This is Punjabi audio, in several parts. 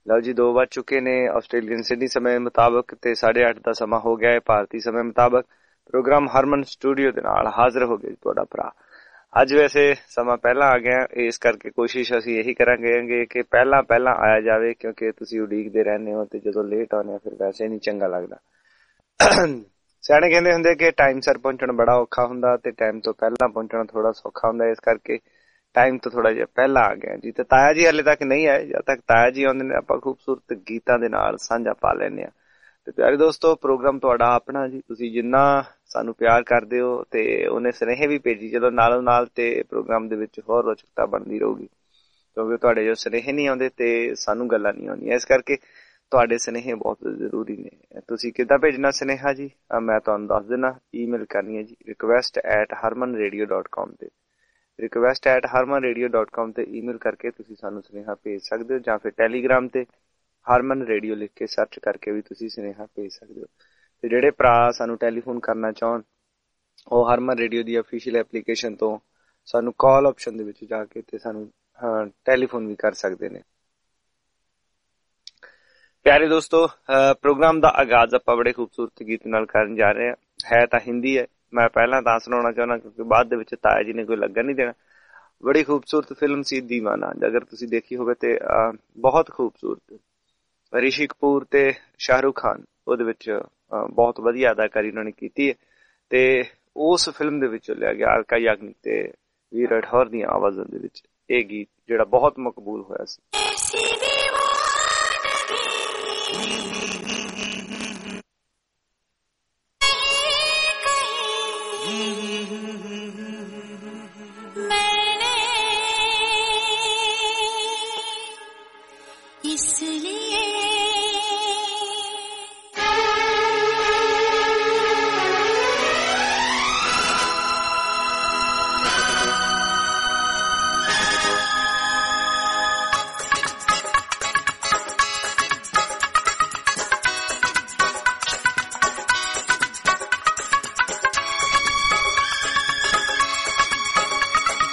ਲਓ ਜੀ 2 ਵੱਜ ਚੁੱਕੇ ਨੇ ਆਸਟ੍ਰੇਲੀਅਨ ਸਿਡਨੀ ਸਮੇਂ ਮੁਤਾਬਕ ਤੇ 8:30 ਦਾ ਸਮਾਂ ਹੋ ਗਿਆ ਹੈ ਭਾਰਤੀ ਸਮੇਂ ਮੁਤਾਬਕ। ਪ੍ਰੋਗਰਾਮ ਹਰਮਨ ਸਟੂਡੀਓ ਦੇ ਨਾਲ ਹਾਜ਼ਰ ਹੋ ਗਿਆ ਤੁਹਾਡਾ ਭਰਾ। ਅੱਜ ਵੈਸੇ ਸਮਾਂ ਪਹਿਲਾਂ ਆ ਗਿਆ, ਇਸ ਕਰਕੇ ਕੋਸ਼ਿਸ਼ ਅਸੀਂ ਇਹੀ ਕਰਾਂਗੇ ਕਿ ਪਹਿਲਾਂ ਆਇਆ ਜਾਵੇ, ਕਿਉਂਕਿ ਤੁਸੀਂ ਉਡੀਕਦੇ ਰਹਿੰਦੇ ਹੋ ਤੇ ਜਦੋਂ ਲੇਟ ਆਉਂਦੇ ਹੋ ਫਿਰ ਵੈਸੇ ਨਹੀਂ ਚੰਗਾ ਲੱਗਦਾ। ਸਿਆਣੇ ਕਹਿੰਦੇ ਹੁੰਦੇ ਕਿ ਟਾਈਮ ਸਿਰ ਪਹੁੰਚਣਾ ਬੜਾ ਔਖਾ ਹੁੰਦਾ ਤੇ ਟਾਈਮ ਤੋਂ ਪਹਿਲਾਂ ਪਹੁੰਚਣਾ ਥੋੜਾ ਸੌਖਾ ਹੁੰਦਾ, ਇਸ ਕਰਕੇ ਟਾਈਮ ਤੋਂ ਥੋੜਾ ਜਿਹਾ ਪਹਿਲਾਂ ਆ ਗਿਆ ਜੀ। ਤੇ ਤਾਇਆ ਜੀ ਹਾਲੇ ਤੱਕ ਨਹੀਂ ਆਏ, ਜਦ ਤੱਕ ਤਾਇਆ ਜੀ ਆਉਂਦੇ ਨੇ ਆਪਾਂ ਖੂਬਸੂਰਤ ਗੀਤਾਂ ਦੇ ਨਾਲ ਸਾਂਝਾ ਪਾ ਲੈਂਦੇ ਹਾਂ। ਤੇ ਪਿਆਰੇ ਦੋਸਤੋ, ਪ੍ਰੋਗਰਾਮ ਤੁਹਾਡਾ ਆਪਣਾ ਜੀ, ਤੁਸੀਂ ਜਿੰਨਾ ਸਾਨੂੰ ਪਿਆਰ ਕਰਦੇ ਹੋ ਤੇ ਉਹਨੇ ਸੁਨੇਹੇ ਵੀ ਭੇਜੀ ਚਲੋ ਨਾਲੋਂ ਨਾਲ, ਤੇ ਪ੍ਰੋਗਰਾਮ ਦੇ ਵਿੱਚ ਹੋਰ ਰੋਚਕਤਾ ਬਣਦੀ ਰਹੂਗੀ, ਕਿਉਂਕਿ ਤੁਹਾਡੇ ਜੋ ਸੁਨੇਹੇ ਨਹੀਂ ਆਉਂਦੇ ਤੇ ਸਾਨੂੰ ਗੱਲਾਂ ਨਹੀਂ ਆਉਂਦੀਆਂ, ਇਸ ਕਰਕੇ ਤੁਹਾਡੇ ਸੁਨੇਹੇ ਬਹੁਤ ਜ਼ਰੂਰੀ ਨੇ। ਤੁਸੀਂ ਕਿੱਦਾਂ ਭੇਜਣਾ ਸੁਨੇਹਾ ਜੀ, ਮੈਂ ਤੁਹਾਨੂੰ ਦੱਸ ਦਿੰਦਾ। ਈਮੇਲ ਕਰਨੀ ਹੈ ਜੀ request@harmanradio.com ਤੇ request@harmanradio.com ਤੇ ਈਮੇਲ ਕਰਕੇ ਤੁਸੀਂ ਸਾਨੂੰ ਸੁਨੇਹਾ ਭੇਜ ਸਕਦੇ ਹੋ, ਜਾਂ ਫਿਰ ਟੈਲੀਗ੍ਰਾਮ ਤੇ ਹਰਮਨ ਰੇਡੀਓ ਲਿਖ ਕੇ ਸਰਚ ਕਰਕੇ ਵੀ ਤੁਸੀਂ ਸੁਨੇਹਾ ਭੇਜ ਸਕਦੇ ਹੋ। ਤੇ ਜਿਹੜੇ ਭਰਾ ਸਾਨੂੰ ਟੈਲੀਫੋਨ ਕਰਨਾ ਚਾਹਣ ਉਹ ਹਰਮਨ ਰੇਡੀਓ ਦੀ ਅਫੀਸ਼ੀਅਲ ਐਪਲੀਕੇਸ਼ਨ ਤੋਂ ਸਾਨੂੰ ਕਾਲ ਆਪਸ਼ਨ ਦੇ ਵਿੱਚ ਜਾ ਕੇ ਤੇ ਸਾਨੂੰ ਟੈਲੀਫੋਨ ਵੀ ਕਰ ਸਕਦੇ ਨੇ। ਪਿਆਰੇ ਦੋਸਤੋ, ਪ੍ਰੋਗਰਾਮ ਦਾ ਆਗਾਜ਼ ਆਪਾਂ ਬੜੇ ਖੂਬਸੂਰਤ ਗੀਤ ਨਾਲ ਕਰਨ ਜਾ ਰਹੇ ਹਾਂ। ਹੈ ਤਾਂ ਹਿੰਦੀ ਹੈ, ਮੈਂ ਪਹਿਲਾਂ ਤਾਂ ਸੁਣਾਉਣਾ ਚਾਹੁੰਦਾ ਕਿਉਂਕਿ ਬਾਅਦ ਦੇ ਵਿੱਚ ਤਾਇਆ ਜੀ ਨੇ ਕੋਈ ਲੱਗਣ ਨਹੀਂ ਦੇਣਾ। ਬੜੀ ਖੂਬਸੂਰਤ ਫਿਲਮ ਸੀ ਦੀਵਾਨਾ, ਅਗਰ ਤੁਸੀਂ ਦੇਖੀ ਹੋਵੇ ਤੇ ਬਹੁਤ ਖੂਬਸੂਰਤ। ਰਿਸ਼ੀ ਕਪੂਰ ਤੇ ਸ਼ਾਹਰੁਖ ਖਾਨ ਉਹਦੇ ਵਿੱਚ ਬਹੁਤ ਵਧੀਆ ਅਦਾਕਾਰੀ ਉਹਨਾਂ ਨੇ ਕੀਤੀ ਹੈ ਤੇ ਉਸ ਫਿਲਮ ਦੇ ਵਿੱਚੋਂ ਲਿਆ ਗਿਆ ਅਲਕਾ ਯਾਗਨਿਕ ਤੇ ਵੀਰ ਰਾਠੌਰ ਦੀਆਂ ਆਵਾਜ਼ਾਂ ਦੇ ਵਿੱਚ ਇਹ ਗੀਤ ਜਿਹੜਾ ਬਹੁਤ ਮਕਬੂਲ ਹੋਇਆ ਸੀ।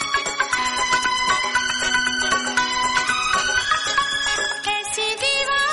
ऐसी दीवार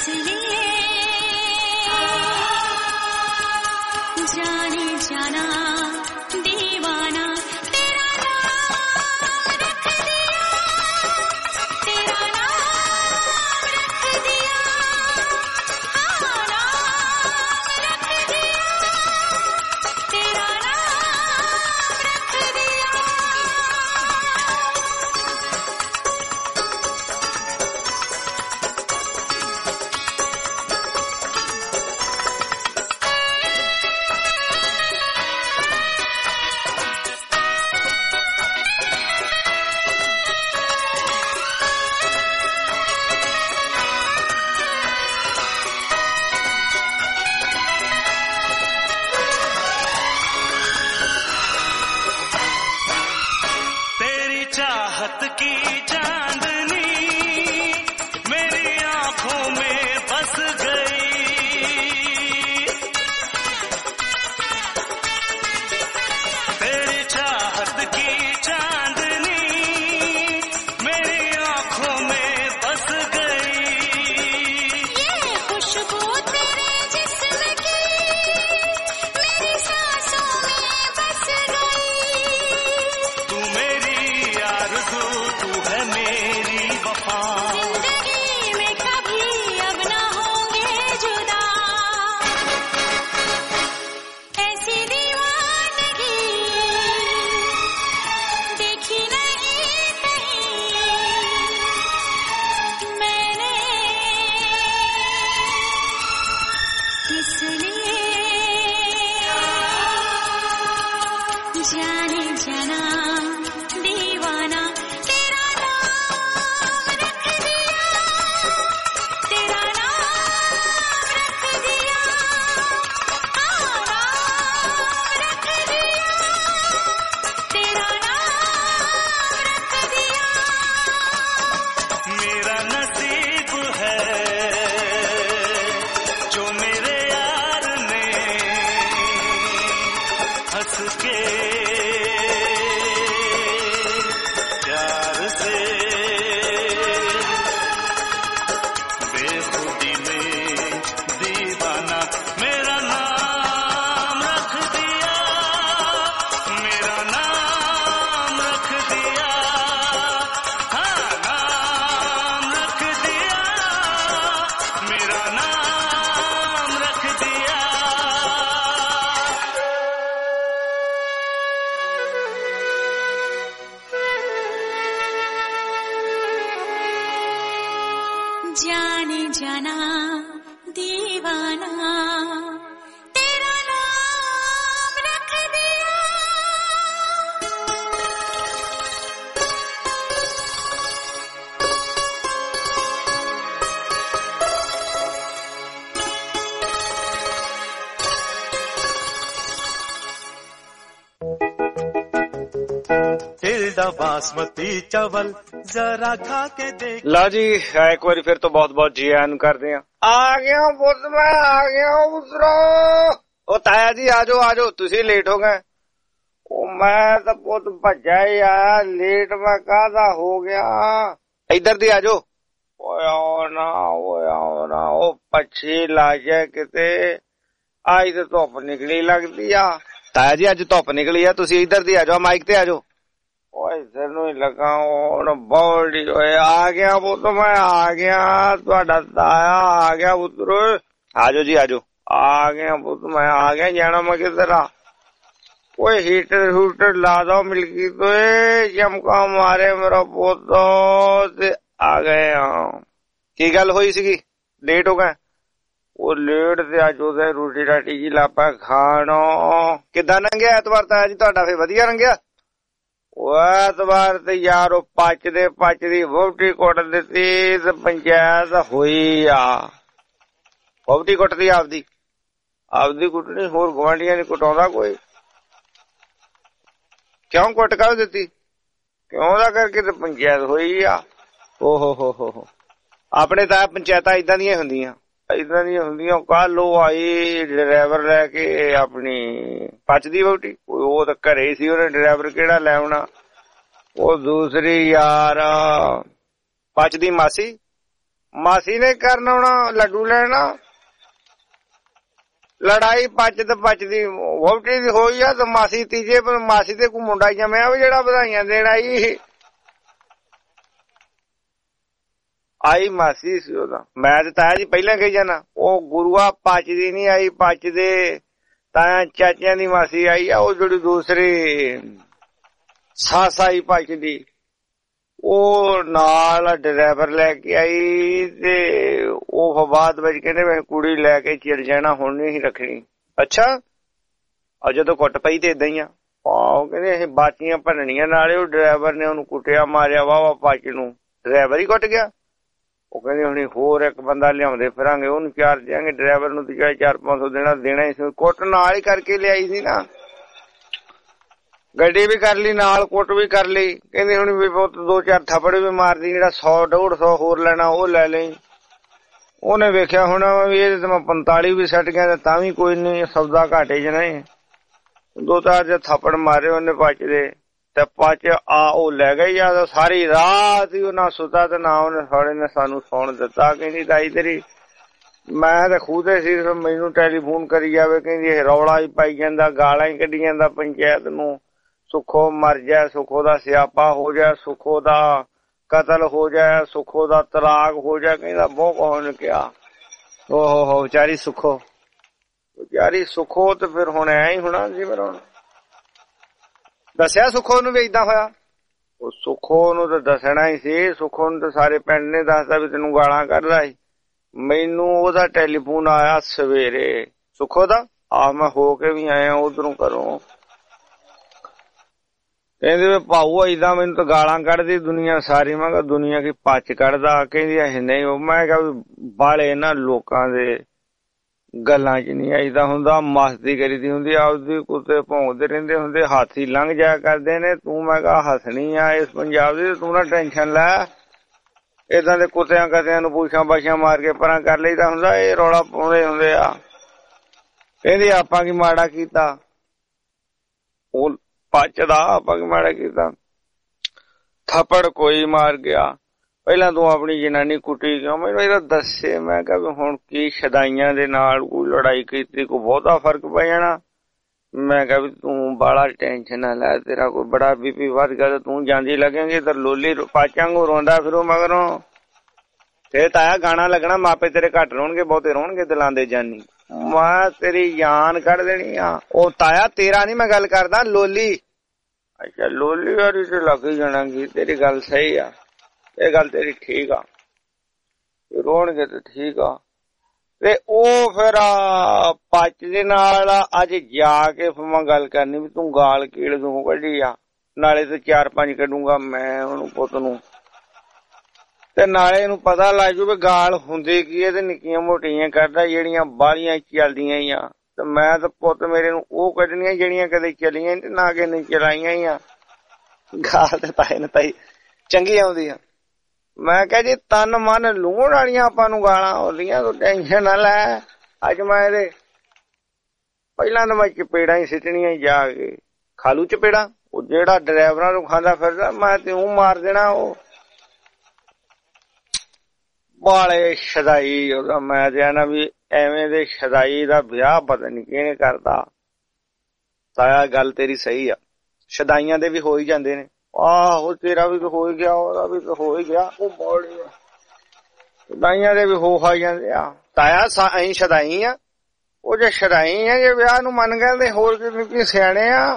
बासमती चावल जरा खा के देख। ला जी एक बार फिर तो बहुत बहुत जी आन कर दिया। आ गया पुत, मैं आ गया उतरो। ओ ताया जी आजो आजो, तुसी लेट हो गए। ओ मैं तो पुत भज्जा ही आया, लेट मैं कादा हो गया। इधर दी आजो। ओ ना ओ पक्षी लाजे किते आज तो धुप निकली लगती आ। ताया जी अज धुप निकली है, तुसी इधर दी आजो, माइक ते आजो। इधर नू ही लगा बॉडी आ गया वो तो मैं आ गया, तुहाडा ताया आ गया पुत्रो। आजो जी आजो, आ गया पुत मैं आ गया। जाना मैं किधर आ, कोई हीटर हूटर ला दो मिलकी तो चमका मारे मेरा पोतो ते आ गए। की गल होई सी, लेट हो गए? वो लेट ते अज ओदे रोटी राटी जी लापा खानो। किदा लंघिया एतवार ताया जी तुहाडा? फिर वधिया लंघिया? एतवार ते यार पचदी वोटी कुट दिती ते पंचायत हुई आ। वोटी कुटदी आपदी कुटनी, होर गुआंढियां नी कुटाउंदा कोई। क्यों कुट कर दिती? क्यों दा करके ते पंचायत हुई आ। हो अपने तां पंचायतां इदां दियां हुंदियां। कल आई ड्राइवर लैके अपनी पचदी वोटी, वो तो घरे ही सी, उन्हें ड्राइवर केड़ा लै आउणा। वो दूसरी यार पचदी मासी, ਮਾਸੀ ਨੇ ਕਰਨ ਆਉਣਾ ਲੱਡੂ ਲੈਣਾ। ਲੜਾਈ ਪੱਚ ਤੇ ਪੱਚਦੀ ਵੋਟੀ ਦੀ ਹੋਈ ਆ ਤੇ ਮਾਸੀ ਤੀਜੇ ਮਾਸੀ ਤੇ ਕੋਈ ਮੁੰਡਾ ਜੰਮਿਆ ਵੀ ਜਿਹੜਾ ਵਧਾਈਆਂ ਦੇਣ ਆਈ ਮਾਸੀ ਸੀ ਉਹਦਾ। ਮੈਂ ਤੇ ਤਾਇਆ ਜੀ ਪਹਿਲਾਂ ਕਹੀ ਜਾਣਾ ਉਹ ਗੁਰੂਆ ਪੱਚਦੀ ਨੀ ਆਈ, ਪੱਚਦੇ ਤਾਇਆ ਚਾਚਿਆਂ ਦੀ ਮਾਸੀ ਆਈ ਆ ਉਹ ਜਿਹੜੀ ਦੂਸਰੀ ਸੱਸ ਆਈ ਪੱਚਦੀ, ਉਹ ਨਾਲ ਡਰਾਈਵਰ ਲੈ ਕੇ ਆਈ ਤੇ ਉਹ ਬਾਅਦ ਵਿੱਚ ਕਹਿੰਦੇ ਮੈਂ ਕੁੜੀ ਲੈ ਕੇ ਚਿੜ ਜਾਣਾ, ਹੁਣ ਨਹੀਂ ਰੱਖਣੀ। ਅੱਛਾ, ਆ ਜਦੋਂ ਕੁੱਟ ਪਈ ਤੇ ਏਦਾਂ ਹੀ ਆ। ਆਹੋ ਕਹਿੰਦੇ ਅਸੀਂ ਬਾਤੀਆਂ ਭੰਨਣੀਆਂ, ਨਾਲੇ ਉਹ ਡਰਾਈਵਰ ਨੇ ਉਹਨੂੰ ਕੁੱਟਿਆ ਮਾਰਿਆ ਵਾਵਾ ਪੱਚ ਨੂੰ, ਡਰਾਈਵਰ ਹੀ ਕੁੱਟ ਗਿਆ। ਉਹ ਕਹਿੰਦੇ ਹੁਣ ਹੋਰ ਇੱਕ ਬੰਦਾ ਲਿਆਉਂਦੇ ਫਿਰਾਂਗੇ, ਉਹਨੂੰ ਚਾਰ ਦਿਆਂਗੇ, ਡਰਾਈਵਰ ਨੂੰ ਤੇ 400-500 ਦੇਣਾ ਹੀ ਸੀ। ਕੁੱਟ ਨਾਲ ਹੀ ਕਰਕੇ ਲਿਆਈ ਸੀ ਨਾ, ਗੱਡੀ ਵੀ ਕਰ ਲਈ ਨਾਲ, ਕੁੱਟ ਵੀ ਕਰ ਲਈ। ਕਹਿੰਦੇ ਹੁਣ ਵੀ ਬਹੁਤ 2-4 ਥੱਪੜ ਵੀ ਮਾਰਦੀ, ਜਿਹੜਾ 100-150 ਹੋਰ ਲੈਣਾ ਉਹ ਲੈ ਲਈ। ਉਹਨੇ ਵੇਖਿਆ ਹੁਣ ਵੀ ਇਹਦੇ ਤੇ ਮੈਂ 45 ਵੀ ਸੱਟ ਗਿਆ ਤਾਂ ਵੀ ਕੋਈ ਨੀ, ਸੌਦਾ ਘਾਟੇ ਚ ਨਹੀਂ। 2-4 ਥੱਪੜ ਮਾਰੇ ਉਹਨੇ ਪੱਚ ਦੇ ਤੇ ਪੱਚ ਆ ਉਹ ਲੈ ਗਈ ਆ। ਸਾਰੀ ਰਾਤ ਹੀ ਉਹ ਨਾ ਸੁੱਤਾ ਤੇ ਨਾ ਉਹਨੇ ਸਾਲੇ ਨੇ ਸਾਨੂੰ ਸੌਣ ਦਿੱਤਾ। ਕਹਿੰਦੀ ਤਾਈ ਤੇਰੀ, ਮੈਂ ਤਾਂ ਖੂਦੇ ਸੀ, ਮੈਨੂੰ ਟੈਲੀਫੋਨ ਕਰੀ ਜਾਵੇ, ਕਹਿੰਦੀ ਇਹ ਰੌਲਾ ਹੀ ਪਾਈ ਜਾਂਦਾ, ਗਾਲਾਂ ਹੀ ਕੱਢੀ ਜਾਂਦਾ ਪੰਚਾਇਤ ਨੂੰ, ਸੁੱਖੋ ਮਰ ਜਾ, ਸੁੱਖੋ ਦਾ ਸਿਆਪਾ ਹੋ ਜਾ, ਸੁੱਖੋ ਦਾ ਕਤਲ ਹੋ ਜਾ, ਸੁੱਖੋ ਦਾ ਤਲਾਕ ਹੋ ਜਾ। ਕਹਿੰਦਾ ਬਹੁਤ ਕੁਝ ਨੇ ਕਿਹਾ। ਓਹੋ ਵਿਚਾਰੀ ਸੁੱਖੋ, ਵਿਚਾਰੀ ਸੁੱਖੋ ਤੇ ਫਿਰ ਹੁਣ ਐ ਹੀ ਹੋਣਾ ਜੀ। ਫਿਰ ਹੁਣ ਦੱਸਿਆ ਸੁੱਖੋ ਨੂੰ ਵੀ ਏਦਾਂ ਹੋਇਆ। ਉਹ ਸੁੱਖੋ ਨੂੰ ਤਾਂ ਦੱਸਣਾ ਹੀ ਸੀ, ਸੁੱਖੋ ਨੂੰ ਤਾਂ ਸਾਰੇ ਪਿੰਡ ਨੇ ਦੱਸਦਾ ਵੀ ਤੈਨੂੰ ਗਾਲਾਂ ਕੱਢਦਾ ਸੀ। ਮੈਨੂੰ ਉਹਦਾ ਟੈਲੀਫੋਨ ਆਇਆ ਸਵੇਰੇ ਸੁੱਖੋ ਦਾ, ਆ ਮੈਂ ਹੋ ਕੇ ਵੀ ਆਇਆ ਉਧਰੋਂ ਘਰੋਂ। ਕਹਿੰਦੇ ਭਾਊ ਏਦਾਂ ਮੈਨੂੰ ਤਾਂ ਗਾਲਾਂ ਕੱਢਦੀ ਦੁਨੀਆ ਸਾਰੀ। ਮੈਂ ਕਿਹਾ ਦੁਨੀਆ ਕੀ ਪੱਚ ਕੱਢਦਾ? ਕਹਿੰਦੀ ਇਹ ਨਹੀਂ। ਮੈਂ ਕਿਹਾ ਵੀ ਬਾਲੇ ਨਾ ਲੋਕਾਂ ਦੇ ਗੱਲਾਂ ਚ ਨਹੀਂ ਆਈਦਾ ਹੁੰਦਾ, ਮਸਤੀ ਕਰੀਦੀ ਹੁੰਦੀ, ਆਪਦੀ ਕੁੱਤੇ ਭੌਂਕਦੇ ਰਹਿੰਦੇ ਹੁੰਦੇ, ਹਾਥੀ ਲੰਘ ਜਾਇਆ ਕਰਦੇ ਨੇ। ਤੂੰ ਮੈਂ ਕਿਹਾ ਹੱਸਣੀ ਆ ਇਸ ਪੰਜਾਬ ਦੀ, ਤੂੰ ਨਾ ਟੈਨਸ਼ਨ ਲੈ। ਏਦਾਂ ਦੇ ਕੁੱਤਿਆਂ ਕਤਿਆਂ ਨੂੰ ਪੂਛਾਂ ਬਾਛਾਂ ਮਾਰ ਕੇ ਪਰਾਂ ਕਰ ਲਈਦਾ ਹੁੰਦਾ, ਇਹ ਰੌਲਾ ਪਾਉਂਦੇ ਹੁੰਦੇ ਆ। ਕਹਿੰਦੀ ਆਪਾਂ ਕੀ ਮਾੜਾ ਕੀਤਾ? ਉਹ ਪੱਚਦਾ ਆਪਾਂ ਕੀ ਮਾੜਾ ਕੀਤਾ? ਥੱਪੜ ਕੋਈ ਮਾਰ ਗਿਆ। ਪਹਿਲਾਂ ਤੂੰ ਆਪਣੀ ਜਨਾਨੀ ਕੁੱਟੀ ਕਿਉਂ? ਮੈਨੂੰ ਇਹਦਾ ਦੱਸੇ। ਮੈਂ ਕਿਹਾ ਵੀ ਹੁਣ ਕੀ ਸ਼ਦਾਈਆਂ ਦੇ ਨਾਲ ਕੋਈ ਲੜਾਈ ਕੀਤੀ, ਕੋਈ ਬਹੁਤਾ ਫਰਕ ਪੈ ਜਾਣਾ। ਮੈਂ ਕਿਹਾ ਵੀ ਤੂੰ ਬਾਲਾ ਟੈਨਸ਼ਨ ਨਾ ਲੈ, ਤੇਰਾ ਕੋਈ ਬੜਾ BP ਵੱਧ ਗਿਆ ਤੇ ਤੂੰ ਜਾਂਦੀ ਲੱਗੇਂਗੀ ਤੇ ਲੋਲੀ ਪਾਚਾਂਗੂ ਰੋਂਦਾ ਫਿਰੋ ਮਗਰੋਂ। ਫੇਰ ਤਾਇਆ ਗਾਣਾ ਲੱਗਣਾ, ਮਾਪੇ ਤੇਰੇ ਘੱਟ ਰੋਣਗੇ ਬਹੁਤੇ ਰੋਣਗੇ ਦਿਲਾਂ ਦੇ ਜਾਨੀ। ਮੈਂ ਤੇਰੀ ਜਾਨ ਕੱਢ ਦੇਣੀ ਆ। ਉਹ ਤਾਇਆ ਤੇਰਾ ਨੀ ਮੈਂ ਗੱਲ ਕਰਦਾ, ਲੋਲੀ। ਅੱਛਾ ਲੋਲੀ ਵਾਲੀ ਤੇ ਲੱਗ ਹੀ ਜਾਣਾਗੀ। ਤੇਰੀ ਗੱਲ ਸਹੀ ਆ, ਇਹ ਗੱਲ ਤੇਰੀ ਠੀਕ ਆ, ਰੋਣਗੇ ਤੇ ਠੀਕ ਆ। ਤੇ ਉਹ ਫਿਰ ਪੱਚ ਦੇ ਨਾਲ ਅੱਜ ਜਾ ਕੇ ਫਿਰ ਮੈਂ ਗੱਲ ਕਰਨੀ ਵੀ ਤੂੰ ਗਾਲ ਕੀੜ ਤੂੰ ਕੱਢੀ ਆ, ਨਾਲੇ ਤੇ 4-5 ਕੱਢੂਗਾ ਮੈਂ ਉਹਨੂੰ ਪੁੱਤ ਨੂੰ, ਤੇ ਨਾਲੇ ਇਹਨੂੰ ਪਤਾ ਲੱਗ ਜੂ ਵੀ ਗਾਲ ਹੁੰਦੀ ਕੀ ਹੈ ਤੇ ਨਿੱਕੀਆਂ ਮੋਟੀਆਂ ਕੱਢਦਾ ਜਿਹੜੀਆਂ ਬਾਹਲੀਆਂ ਚੱਲਦੀਆਂ ਹੀ ਆ। ਤੇ ਮੈਂ ਤਾਂ ਪੁੱਤ ਮੇਰੇ ਨੂੰ ਉਹ ਕੱਢਣੀਆਂ ਜਿਹੜੀਆਂ ਕਦੇ ਚੱਲੀਆਂ ਤੇ ਨਾ ਕਿ ਨਹੀਂ ਚਲਾਈਆਂ ਹੀ ਆ। ਗਾਲ ਤੇ ਤਾਏ ਨੂੰ ਤਾਈ ਚੰਗੀ ਆਉਂਦੀ ਆ। ਮੈਂ ਕਿਹਾ ਜੀ ਤਨ ਮਨ ਲੂਣ ਵਾਲੀਆਂ ਆਪਾਂ ਨੂੰ ਗਾਲਾਂ ਆਉਂਦੀਆਂ, ਤੂੰ ਟੈਨਸ਼ਨ ਨਾ ਲੈ। ਅੱਜ ਮੈਂ ਇਹਦੇ ਪਹਿਲਾਂ ਤਾਂ ਮੈਂ ਚਪੇੜਾਂ ਹੀ ਸਿੱਟਣੀਆਂ ਜਾ ਕੇ, ਖਾਲੂ ਚਪੇੜਾਂ। ਉਹ ਜਿਹੜਾ ਡਰਾਈਵਰਾਂ ਨੂੰ ਖਾਂਦਾ ਫਿਰਦਾ ਮੈਂ ਤੇ ਉਹ ਮਾਰ ਦੇਣਾ। ਉਹ ਬਾਲੇ ਸ਼ਦਾਈ ਉਹਦਾ। ਮੈਂ ਤੇ ਆਣਾ ਵੀ ਐਵੇਂ ਦੇ ਸ਼ਦਾਈ ਦਾ ਵਿਆਹ ਪਤਾ ਨੀ ਕਿਹਨੇ ਕਰਦਾ। ਤਾਇਆ ਗੱਲ ਤੇਰੀ ਸਹੀ ਆ, ਸ਼ਦਾਈਆਂ ਦੇ ਵੀ ਹੋ ਹੀ ਜਾਂਦੇ ਨੇ। ਆਹੋ ਤੇਰਾ ਵੀ ਹੋ ਹੀ ਗਿਆ, ਉਹਦਾ ਵੀ ਹੋ ਹੀ ਗਿਆ। ਉਹ ਬੋਲੀ ਸ਼ਦਾਈਆਂ ਦੇ ਵੀ ਹੋ ਆ ਜਾਂਦੇ ਆ। ਤਾਇਆ ਅਸੀਂ ਸ਼ਦਾਈ ਆ, ਉਹ ਜੇ ਸ਼ਦਾਈ ਆ ਜੇ ਵਿਆਹ ਨੂੰ ਮੰਨ ਗਏ ਤੇ ਹੋਰ ਕੀ ਸਿਆਣੇ ਆ।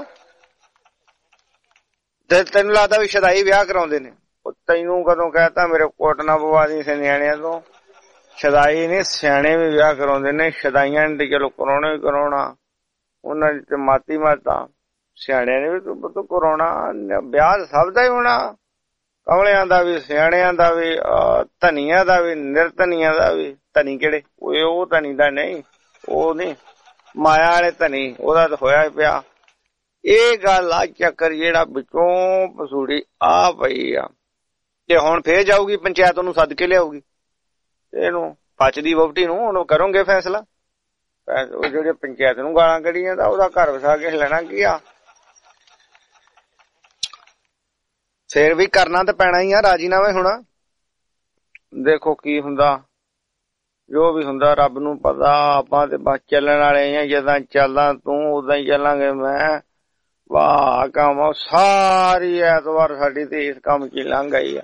ਤੇ ਤੈਨੂੰ ਲੱਗਦਾ ਵੀ ਸ਼ਦਾਈ ਵਿਆਹ ਕਰਾਉਂਦੇ ਨੇ? ਉਹ ਤੈਨੂੰ ਕਦੋਂ ਕਹਿਤਾ ਮੇਰੇ ਕੋਟ ਨਾ ਪਵਾ ਦੀ ਨਿਆਣਿਆਂ ਤੋਂ। ਸ਼ਦਾਈ ਨੇ ਸਿਆਣੇ ਵੀ ਵਿਆਹ ਕਰਾਉਂਦੇ ਨੇ। ਸ਼ਦਾਈਆਂ ਨੇ ਚਲੋ ਕਰਾਉਣਾ ਹੀ ਕਰਾਉਣਾ, ਉਹਨਾਂ ਦੀ ਤੇ ਮਾਤੀ ਮਾਤਾ। ਸਿਆਣਿਆਂ ਨੇ ਵੀ ਤੂੰ ਕਰਾਉਣਾ ਵਿਆਹ ਸਭ ਦਾ ਹੀ ਹੋਣਾ, ਕਮਲਿਆਂ ਦਾ ਵੀ, ਸਿਆਣਿਆਂ ਦਾ ਵੀ, ਧਨੀਆਂ ਦਾ ਵੀ, ਨਿਰਧਨੀਆਂ ਦਾ ਵੀ। ਧਨੀ ਕਿਹੜੇ? ਉਹ ਧਨੀ ਦਾ ਨਹੀਂ, ਉਹ ਨੀ ਮਾਇਆ ਵਾਲੇ ਧਨੀ, ਉਹਦਾ ਤਾਂ ਹੋਇਆ ਪਿਆ। ਇਹ ਗੱਲ ਆ ਚੱਕਰ ਜਿਹੜਾ ਵਿੱਚੋਂ ਪਸੂੜੀ ਆ ਪਈ ਆ। ਤੇ ਹੁਣ ਫੇਰ ਜਾਊਗੀ ਪੰਚਾਇਤ, ਉਹਨੂੰ ਸੱਦ ਕੇ ਲਿਆਊਗੀ ਇਹਨੂੰ ਪੱਚ ਦੀ ਵਹੁਟੀ ਨੂੰ। ਉਹਨੂੰ ਕਰੋਗੇ ਫੈਸਲਾ। ਉਹ ਜਿਹੜੇ ਪੰਚਾਇਤ ਨੂੰ ਗਾਲਾਂ ਕੱਢੀਆਂ ਤਾਂ ਉਹਦਾ ਘਰ ਵਸਾ ਕੇ ਲੈਣਾ ਕੀ ਆ। ਫੇਰ ਵੀ ਕਰਨਾ ਤਾਂ ਪੈਣਾ ਹੀ ਆ, ਰਾਜੀਨਾਮੇ ਹੋਣਾ। ਦੇਖੋ ਕੀ ਹੁੰਦਾ, ਜੋ ਵੀ ਹੁੰਦਾ ਰੱਬ ਨੂੰ ਪਤਾ। ਆਪਾਂ ਤੇ ਬਸ ਚੱਲਣ ਵਾਲੇ ਆ, ਜਿੱਦਾਂ ਚੱਲਦਾ ਤੂੰ ਉਦਾਂ ਹੀ ਚੱਲਾਂਗੇ ਮੈਂ। ਵਾਹ ਕੰਮ ਸਾਰੀ ਐਤਵਾਰ ਸਾਡੀ ਤੇ ਇਸ ਕੰਮ ਚ ਲੰਘ ਗਈ ਆ।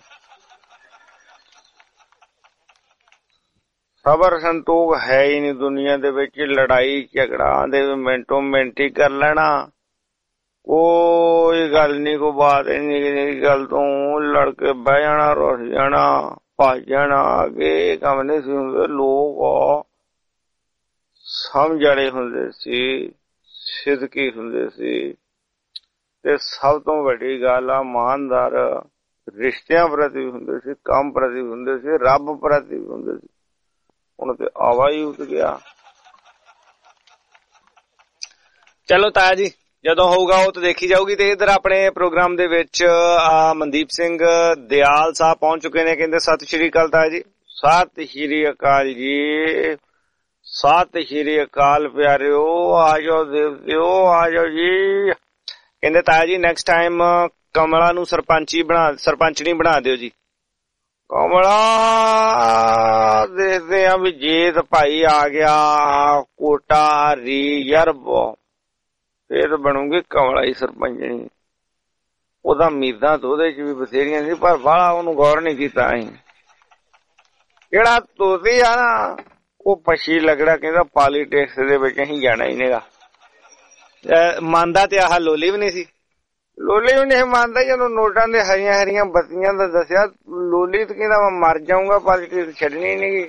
ਸਬਰ ਸੰਤੋਖ ਹੈ ਹੀ ਨਹੀਂ ਦੁਨੀਆ ਦੇ ਵਿੱਚ। ਲੜਾਈ ਝਗੜਾ ਦੇ ਮਿੰਟੋ ਮਿੰਟ ਹੀ ਕਰ ਲੈਣਾ, ਕੋਈ ਗੱਲ ਨੀ, ਕੋਈ ਬਾਤ ਨਹੀਂ, ਗੱਲ ਤੋਂ ਲੜ ਕੇ ਬਹਿ ਜਾਣਾ, ਰੁੱਸ ਜਾਣਾ, ਭੱਜ ਜਾਣਾ। ਅੱਗੇ ਕੰਮ ਨਹੀਂ ਸੀ ਹੁੰਦੇ। ਲੋਕ ਸਮਝ ਵਾਲੇ ਹੁੰਦੇ ਸੀ, ਸਿੱਧਕੀ ਹੁੰਦੇ ਸੀ, ਤੇ ਸਭ ਤੋਂ ਵੱਡੀ ਗੱਲ ਆ ਇਮਾਨਦਾਰ ਰਿਸ਼ਤਿਆਂ ਪ੍ਰਤੀ ਹੁੰਦੇ ਸੀ, ਕੰਮ ਪ੍ਰਤੀ ਹੁੰਦੇ ਸੀ, ਰੱਬ ਪ੍ਰਤੀ ਹੁੰਦੇ ਸੀ। ਹੁਣ ਤੇ ਆਵਾ ਹੀ ਉੱਠ ਗਿਆ। ਚਲੋ ਤਾਇਆ ਜੀ, ਜਦੋਂ ਹੋਊਗਾ ਉਹ ਤਾਂ ਦੇਖੀ ਜਾਊਗੀ। ਤੇ ਇਧਰ ਆਪਣੇ ਪ੍ਰੋਗਰਾਮ ਦੇ ਵਿੱਚ ਮਨਦੀਪ ਸਿੰਘ ਦਿਆਲ ਸਾਹਿਬ ਪਹੁੰਚ ਚੁੱਕੇ ਨੇ। ਕਹਿੰਦੇ ਸਤਿ ਸ਼੍ਰੀ ਅਕਾਲ ਤਾਇਆ ਜੀ। ਸਤਿ ਸ਼੍ਰੀ ਅਕਾਲ ਜੀ, ਸਤਿ ਸ਼੍ਰੀ ਅਕਾਲ ਪਿਆਰਿਓ, ਆ ਜਾਓ ਦੇਵਤਿਓ, ਆ ਜਾਓ ਜੀ। ਕਹਿੰਦੇ ਤਾਇਆ ਜੀ ਨੈਕਸਟ ਟਾਈਮ ਕਮਲਾ ਨੂੰ ਸਰਪੰਚਣੀ ਬਣਾ ਦਿਓ ਜੀ। ਕਮਲਾ ਦੇਖਦੇ ਆ ਵੀ ਜੇ ਤਾਂ ਭਾਈ ਆ ਗਿਆ ਕੋਟਾ ਰਿਜ਼ਰਵ, ਫੇਰ ਬਣੂਗੀ ਕਮਲਾ ਹੀ ਸਰਪੰਚਣੀ। ਉਹਦਾ ਉਮੀਦਾਂ ਤਾਂ ਉਹਦੇ ਚ ਵੀ ਬਥੇਰੀਆਂ ਸੀ, ਪਰ ਬਾਹਲਾ ਉਹਨੂੰ ਗੌਰ ਨੀ ਕੀਤਾ। ਅਸੀਂ ਜਿਹੜਾ ਤੋਤੀ ਆ ਨਾ, ਉਹ ਪਛੀ ਲੱਗੜਾ ਕਹਿੰਦਾ ਪॉलिटिक्स ਦੇ ਵਿੱਚ ਅਸੀਂ ਜਾਣਾ ਹੀ ਨਹੀਂਗਾ। ਮੰਨਦਾ ਤੇ ਆਹ ਲੋਲੀ ਵੀ ਨਹੀਂ ਸੀ, ਲੋਲੀ ਵੀ ਨਹੀਂ ਮੰਨਦਾ। ਜਦੋਂ ਨੋਟਾਂ ਦੇ ਹਰੀਆਂ ਹਰੀਆਂ ਬੱਤੀਆਂ ਦਾ ਦੱਸਿਆ, ਲੋਲੀ ਤਾਂ ਕਹਿੰਦਾ ਮੈਂ ਮਰ ਜਾਊਂਗਾ, ਪॉलिटिक्स ਛੱਡਣੀ ਨੀ।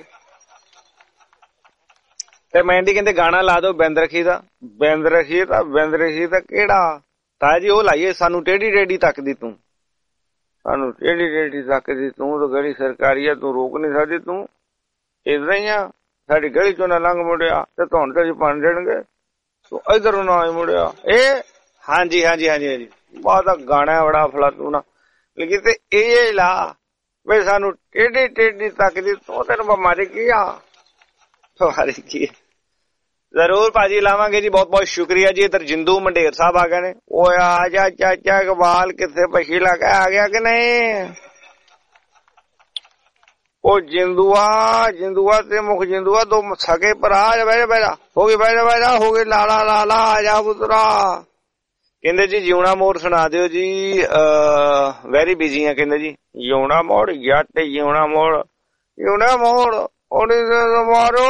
ਤੇ ਮਹਿੰਦੀ ਕਹਿੰਦੇ ਗਾਣਾ ਲਾ ਦੋ ਬਿੰਦਰਖੀ ਦਾ। ਬਿੰਦਰਖੀ ਦਾ ਕਿਹੜਾ ਤਾਇਆ ਜੀ? ਉਹ ਲਾਈਏ ਸਾਨੂੰ ਟੇਢੀ ਟੇਢੀ ਤੱਕਦੀ ਤੂੰ, ਸਾਨੂੰ ਟੇਢੀ ਟੇਢੀ ਤੱਕਦੀ ਤੂੰ, ਤਾਂ ਗਲੀ ਸਰਕਾਰੀ ਆ, ਤੂੰ ਰੋਕ ਨੀ ਸਕਦੀ। ਤੂੰ ਏਦਾਂ ਹੀ ਆ, ਸਾਡੀ ਗਲੀ ਚੋਂ ਨਾ ਲੰਘ ਮੁੜਿਆ ਤੇ ਤੁਹਾਨੂੰ ਤੇ ਬਣ ਦੇਣਗੇ, ਤੂੰ ਇਧਰੋਂ ਨਾ ਮੁੜਿਆ। ਇਹ ਹਾਂਜੀ ਹਾਂਜੀ ਹਾਂਜੀ ਹਾਂਜੀ ਬਾਦਾ ਗਾਣਾ ਬੜਾ ਫਲਾਤੂ ਨਾ ਲੇਕਿਨ ਤੇ ਇਹ ਲਾ ਵੀ ਸਾਨੂੰ ਟੇਢੀ ਟੇਢੀ ਤੱਕਦੀ ਤੂੰ, ਤੈਨੂੰ ਬਿਮਾਰੀ ਕੀ ਆ? ਬਿਮਾਰੀ ਕੀ? ਜ਼ਰੂਰ ਭਾਜੀ ਲਾਵਾਂਗੇ ਜੀ, ਬਹੁਤ ਬਹੁਤ ਸ਼ੁਕਰੀਆ ਜੀ। ਇਧਰ ਜਿੰਦੂ ਮੰਡੇਰ ਸਾਹਿਬ ਆ ਗਏ ਨੇ। ਓਏ ਆ ਜਾ ਚਾਚਾ ਇਕਬਾਲ, ਕਿੱਥੇ ਪਛੀ ਲਾ ਕੇ ਆ ਗਿਆ ਕਿ ਨਹੀਂ? ਉਹ ਜਿੰਦੂਆ ਤੇ ਮੁਖ ਜਿੰਦੂਆ ਦੋ ਸਕੇ ਭਰਾ। ਬਹਿ ਹੋ ਗਈ, ਬਹਿ ਹੋ ਗਈ, ਲਾਲਾ ਆ ਜਾ ਪੁੱਤਰਾ। ਕਹਿੰਦੇ ਜੀ ਜਿਉਣਾ ਮੋੜ ਸੁਣਾ ਦਿਓ ਜੀ, ਵੈਰੀ ਬਿਜੀ ਆ। ਕਹਿੰਦੇ ਜੀ ਜਿਉਣਾ ਮੋੜ, ਜੱਟ ਜਿਉਣਾ ਮੋੜ ਉਹਨੇ ਮਾਰੋ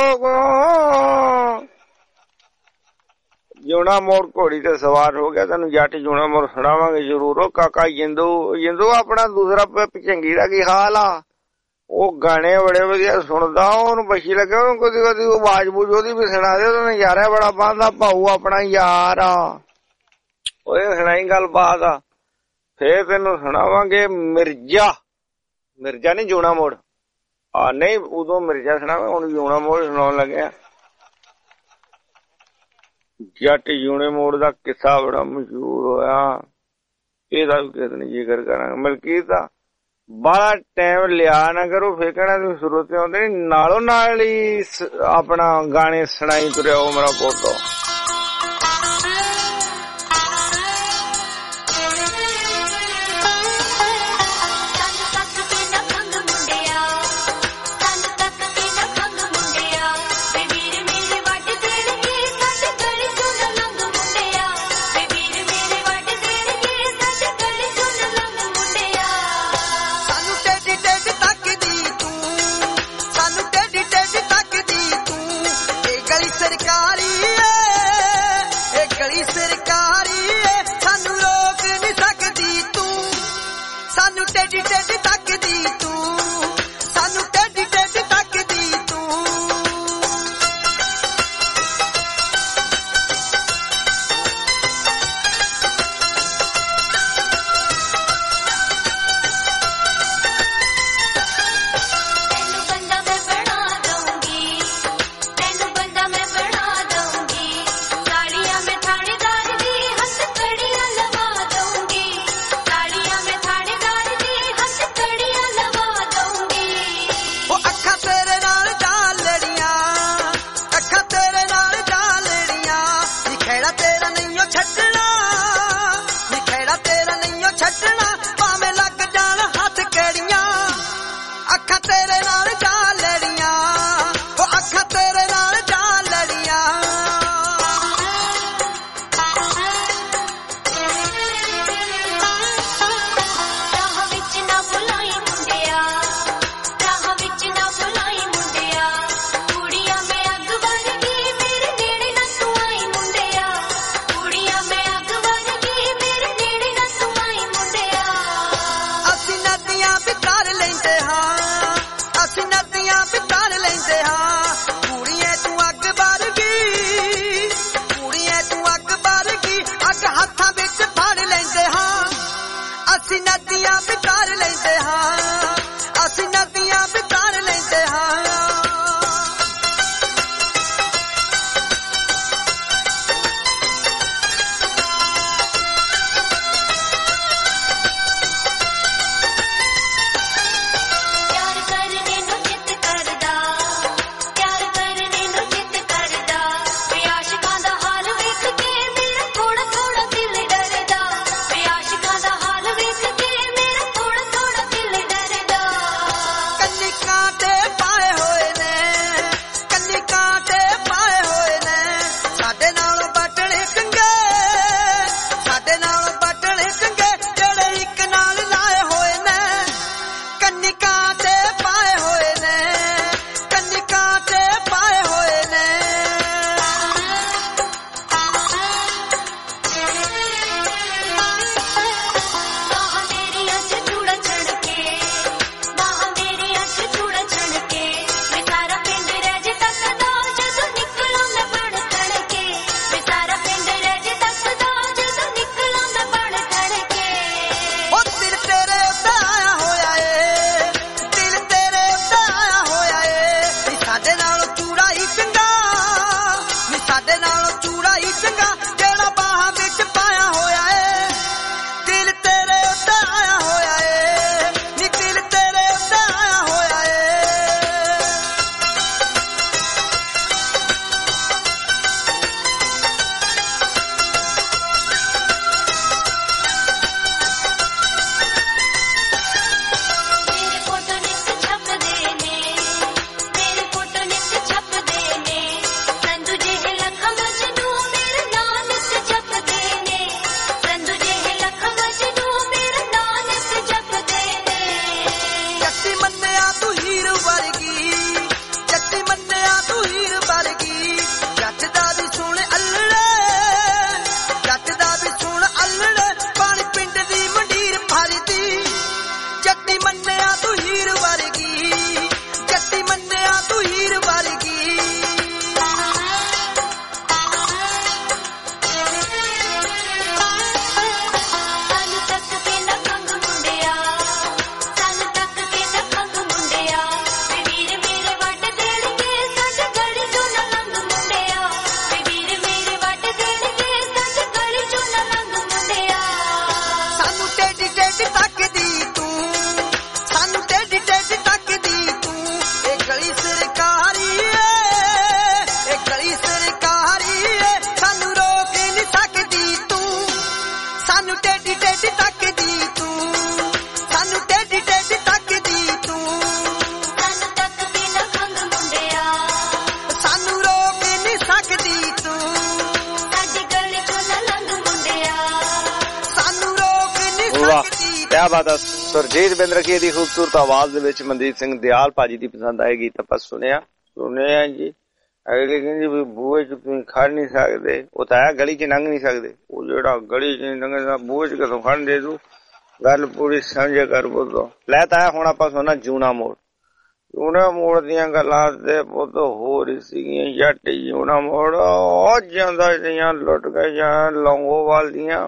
ਜਿਉਣਾ ਮੋੜ ਘੋੜੀ ਤੇ ਸਵਾਰ ਹੋ ਗਿਆ। ਤੈਨੂੰ ਜੱਟ ਜਿਉਣਾ ਮੋੜ ਸੁਣਾਵਾਂਗੇ ਜ਼ਰੂਰ। ਉਹ ਕਾਕਾ ਜਿੰਦੂ ਆਪਣਾ ਦੂਸਰਾ ਚੰਗੀ ਦਾ ਕੀ ਹਾਲ ਆ? ਉਹ ਗਾਣੇ ਬੜੇ ਵਧੀਆ ਸੁਣਦਾ, ਉਹਨੂੰ ਪਛੀ ਲੱਗੇ, ਉਹਨੂੰ ਕਦੀ ਕਦੀ ਆਵਾਜ਼ ਬੂਝ ਉਹਦੀ ਵੀ ਸੁਣਾ ਦੇ। ਉਹਨੇ ਨਜ਼ਾਰਾ ਬੜਾ ਪਾਉਂਦਾ, ਭਾਊ ਆਪਣਾ ਯਾਰ ਆ। ਓਏ ਸੁਣਾਈ ਗੱਲ ਬਾਤ ਆ, ਫੇਰ ਤੈਨੂੰ ਸੁਣਾਵਾਂਗੇ ਮਿਰਜ਼ਾ ਨੀ ਜਿਉਣਾ ਮੋੜ। ਨਹੀਂ ਉਦੋਂ ਮਿਰਜ਼ਾ ਸੁਣਾਵਾਂ, ਹੁਣ ਜਿਉਣਾ ਮੋੜ ਸੁਣਾਉਣ ਲੱਗਿਆ। ਜੱਟ ਜਿਉਣੇ ਮੋੜ ਦਾ ਕਿੱਸਾ ਬੜਾ ਮਸ਼ਹੂਰ ਹੋਇਆ, ਇਹਦਾ ਵੀ ਕਿਸੇ ਨੇ ਜ਼ਿਕਰ ਕਰਾਂਗੇ। ਮਲਕੀਤ ਦਾ ਬੜਾ ਟਾਈਮ ਲਿਆ ਨਾ ਕਰੋ, ਫੇਰ ਕਹਿਣਾ ਤੁਸੀਂ ਸਰੋਤੇ ਆਉਂਦੇ ਨੀ। ਨਾਲੋਂ ਨਾਲ ਹੀ ਆਪਣਾ ਗਾਣੇ ਸੁਣਾਈ ਤੁਰਿਆ ਉਹ ਮੇਰਾ ਪੋਤੋ। ਸਰਕਾਰੀ ਅਸੀਂ ਨਦੀਆਂ ਵਿਚਾਰ ਲੈਂਦੇ ਹਾਂ क्या बात है। सुरजीत बिंद्रकी दी खूबसूरत आवाज दे विच मनदीप सिंह दियाल भाजी दी पसंद आए गीत ਆਪਾਂ ਸੁਣਿਆ ਜੀ। अगले कहते भी बूहे च तुम खड़ नहीं सकते, वो तो है गली च लंघ नहीं सकते, वो जेड़ा गली च लंघदा बूहे च कितों खड़ दे तू गल पूरी समझ कर बोलो। लै ताया हुण आपां सुणना जूना मोड़। जूना मोड़ दियां गल्लां ते पुੱਤ हो रही सीगियां जट जूना मोड़ ਜਾਂਦਾ ਜਿਹੀਆਂ ਲੁੱਟ ਗਈਆਂ ਲੌਂਗੋਵਾਲ ਦੀਆਂ।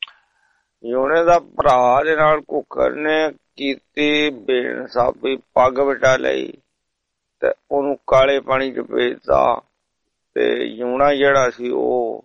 ਜੂਨੇ ਦਾ ਭਰਾ ਦੇ ਨਾਲ ਕੁੱਕਰ ਨੇ ਕੀਤੀ ਬੇਇਨਸਾਫੀ, ਪੱਗ ਵਟਾ ਲਈ ਤੇ ਉਹਨੂੰ ਕਾਲੇ ਪਾਣੀ ਚ ਭੇਜਤਾ। ਤੇ ਜੂਨਾ ਜਿਹੜਾ ਸੀ ਉਹ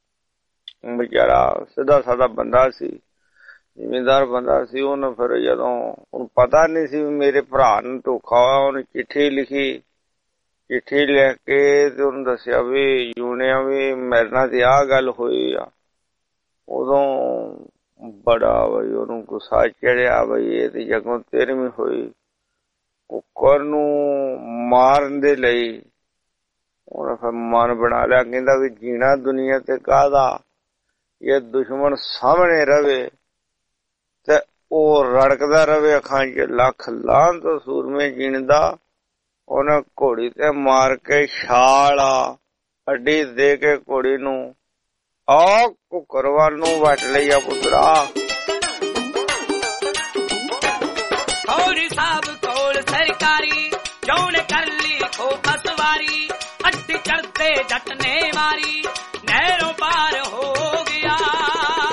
ਵਿਚਾਰਾ ਸਿੱਧਾ ਸਾਦਾ ਬੰਦਾ ਸੀ, ਜ਼ਿਮੀਂਦਾਰ ਬੰਦਾ ਸੀ। ਉਹਨੂੰ ਫਿਰ ਜਦੋਂ ਉਹਨੂੰ ਪਤਾ ਨਹੀਂ ਸੀ ਮੇਰੇ ਭਰਾ ਨੂੰ ਧੋਖਾ ਹੋਇਆ, ਉਹਨੇ ਚਿੱਠੀ ਲਿਖੀ। ਚਿੱਠੀ ਲਿਖ ਕੇ ਤੇ ਉਹਨੂੰ ਦੱਸਿਆ ਵੀ ਜੂਨਿਆ ਵੀ ਮੇਰੇ ਨਾਲ ਤੇ ਆਹ ਗੱਲ ਹੋਈ ਆ। ਉਦੋਂ ਬੜਾ ਬਈ ਉਹਨੂੰ ਗੁੱਸਾ ਚੜਿਆ ਬਈ ਇਹ ਤੇ ਜਦੋਂ ਤੇਰਵੀਂ ਹੋਈ। ਕੁੱਕਰ ਨੂੰ ਮਾਰਨ ਦੇ ਲਈ ਉਹਨੇ ਫਿਰ ਮਨ ਬਣਾ ਲਿਆ, ਕਹਿੰਦਾ ਵੀ ਜੀਣਾ ਦੁਨੀਆ ਤੇ ਕਾਹਦਾ, ਇਹ ਦੁਸ਼ਮਣ ਸਾਹਮਣੇ ਰਵੇ ਤੇ ਉਹ ਰੜਕਦਾ ਰਵੇ ਅੱਖਾਂ ਚ ਲੱਖ ਲਾਹਨ ਤੋਂ ਸੂਰਮੇ ਜੀਣ ਦਾ। ਉਹਨੇ ਘੋੜੀ ਤੇ ਮਾਰ ਕੇ ਛਾਲ ਅੱਡੀ ਦੇ ਕੇ ਘੋੜੀ ਨੂੰ ਆ ਕੁੱਕਰ ਵੱਲ ਨੂੰ ਵੱਟ ਲਈ ਆ ਪੁੱਤਰਾ। सरकारी जौन कर ली खोखा सवारी, अड्डी चढ़ते जट ने मारी, नहरों पार हो गया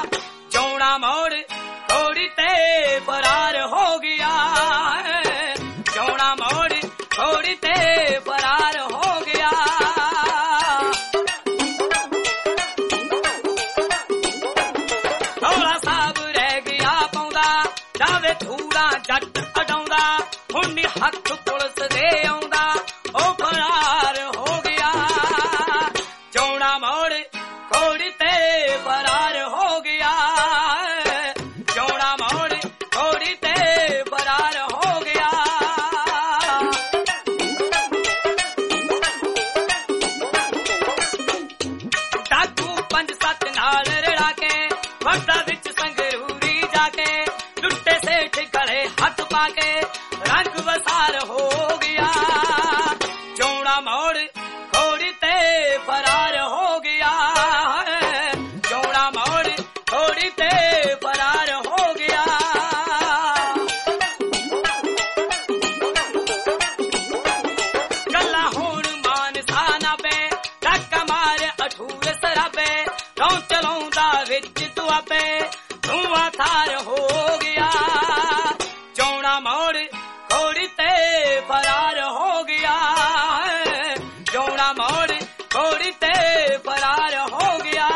जौना मोड़ थोड़ी ते फरार हो गया। ਹੱਥ ਪੁਲਿਸ ਦੇ ਆਉਂਦਾ ਉਹ ਫਰਾਰ ਹੋ ਗਿਆ। ਚੌਣਾ ਮੋੜ ਘੋੜੀ ਤੇ ਫਰਾਰ ਹੋ ਗਿਆ। ਚੌਣਾ ਮੋੜ ਘੋੜੀ ਤੇ ਫਰਾਰ ਹੋ ਗਿਆ। ਡਾਕੂ 5-7 ਨਾਲ ਰੜਾ ਕੇ ਵਰਦਾ ਵਿੱਚ ਸੰਗਰੂਰੀ ਜਾ ਕੇ ਲੁੱਟੇ ਸੇਠ ਗਲੇ ਹੱਥ ਪਾ ਕੇ ਰੰਗ ਵਸਾਰ ਹੋ ਗਿਆ। ਚੌਣਾ ਮੋੜ ਘੋੜੀ ਤੇ ਫਰਾਰ ਹੋ ਗਿਆ। ਚੌੜਾ ਮੋੜ ਘੋੜੀ ਤੇ ਫਰਾਰ ਹੋ ਗਿਆ। ਗੱਲਾਂ ਹੁਣ ਮਾਨਸਾ ਨਾਬੇ ਡਾਕਾ ਮਾਰ ਅਠੂਰ ਸਰਾਬੇ ਰੌਂ ਚਲਾਉਂਦਾ ਵਿੱਚ ਦੁਆਬੇ ਧੂਆਂ ਥਾਰ ਹੋ ਗਿਆ। ਚੌੜਾ ਮੋੜ ਘੋੜੀ ਤੇ ਫਰਾਰ ਹੋ ਗਿਆ। ਚੌੜਾ ਮੋੜ ਘੋੜੀ ਤੇ ਫਰਾਰ ਹੋ ਗਿਆ।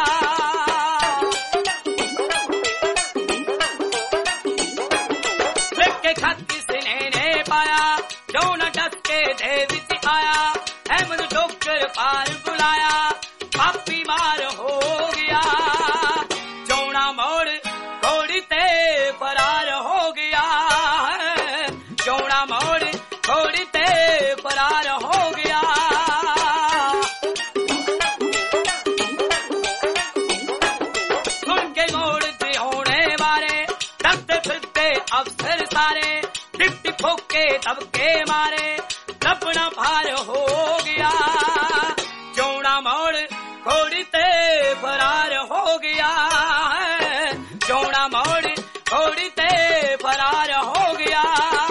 ਲਿਖ ਕੇ ਖਤ ਕਿਸਨੇ ਨੇ ਪਾਇਆ ਜੋ ਨਾ ਡਸ ਕੇ ਦੇ ਵਿੱਚ ਆਇਆ। ਅਹਿਮਦ ਡੋਕਰ ਪਾਰ ਬੁਲਾਇਆ ਪਾਪੀ ਮਾਰ ਹੋ ਗਿਆ। ਚੌੜਾ ਮੋੜ ਘੋੜੀ ਤੇ ਫਰਾਰ ਹੋ ਗਿਆ। ਚੌੜਾ ਮੋੜ ਘੋੜੀ ਤੇ ਫਰਾਰ ਹੋ ਗਿਆ। ਸੁਣ ਕੇ ਮੋੜ ਤੇ ਹੋਣੇ ਬਾਰੇ ਡਰਦੇ ਫਿਰਦੇ ਅਫਸਰ ਸਾਰੇ ਡਿਪਟੀ ਫੋਕੇ ਦਬਕੇ ਮਾਰੇ ਲੱਭਣਾ ਭਾਰ ਹੋ ਗਿਆ। ਚੌੜਾ ਮੋੜ ਘੋੜੀ ਤੇ ਫਰਾਰ ਹੋ ਗਿਆ। ਚੌੜਾ ਮੋੜ ਘੋੜੀ ਤੇ ਫਰਾਰ ਹੋ ਗਿਆ।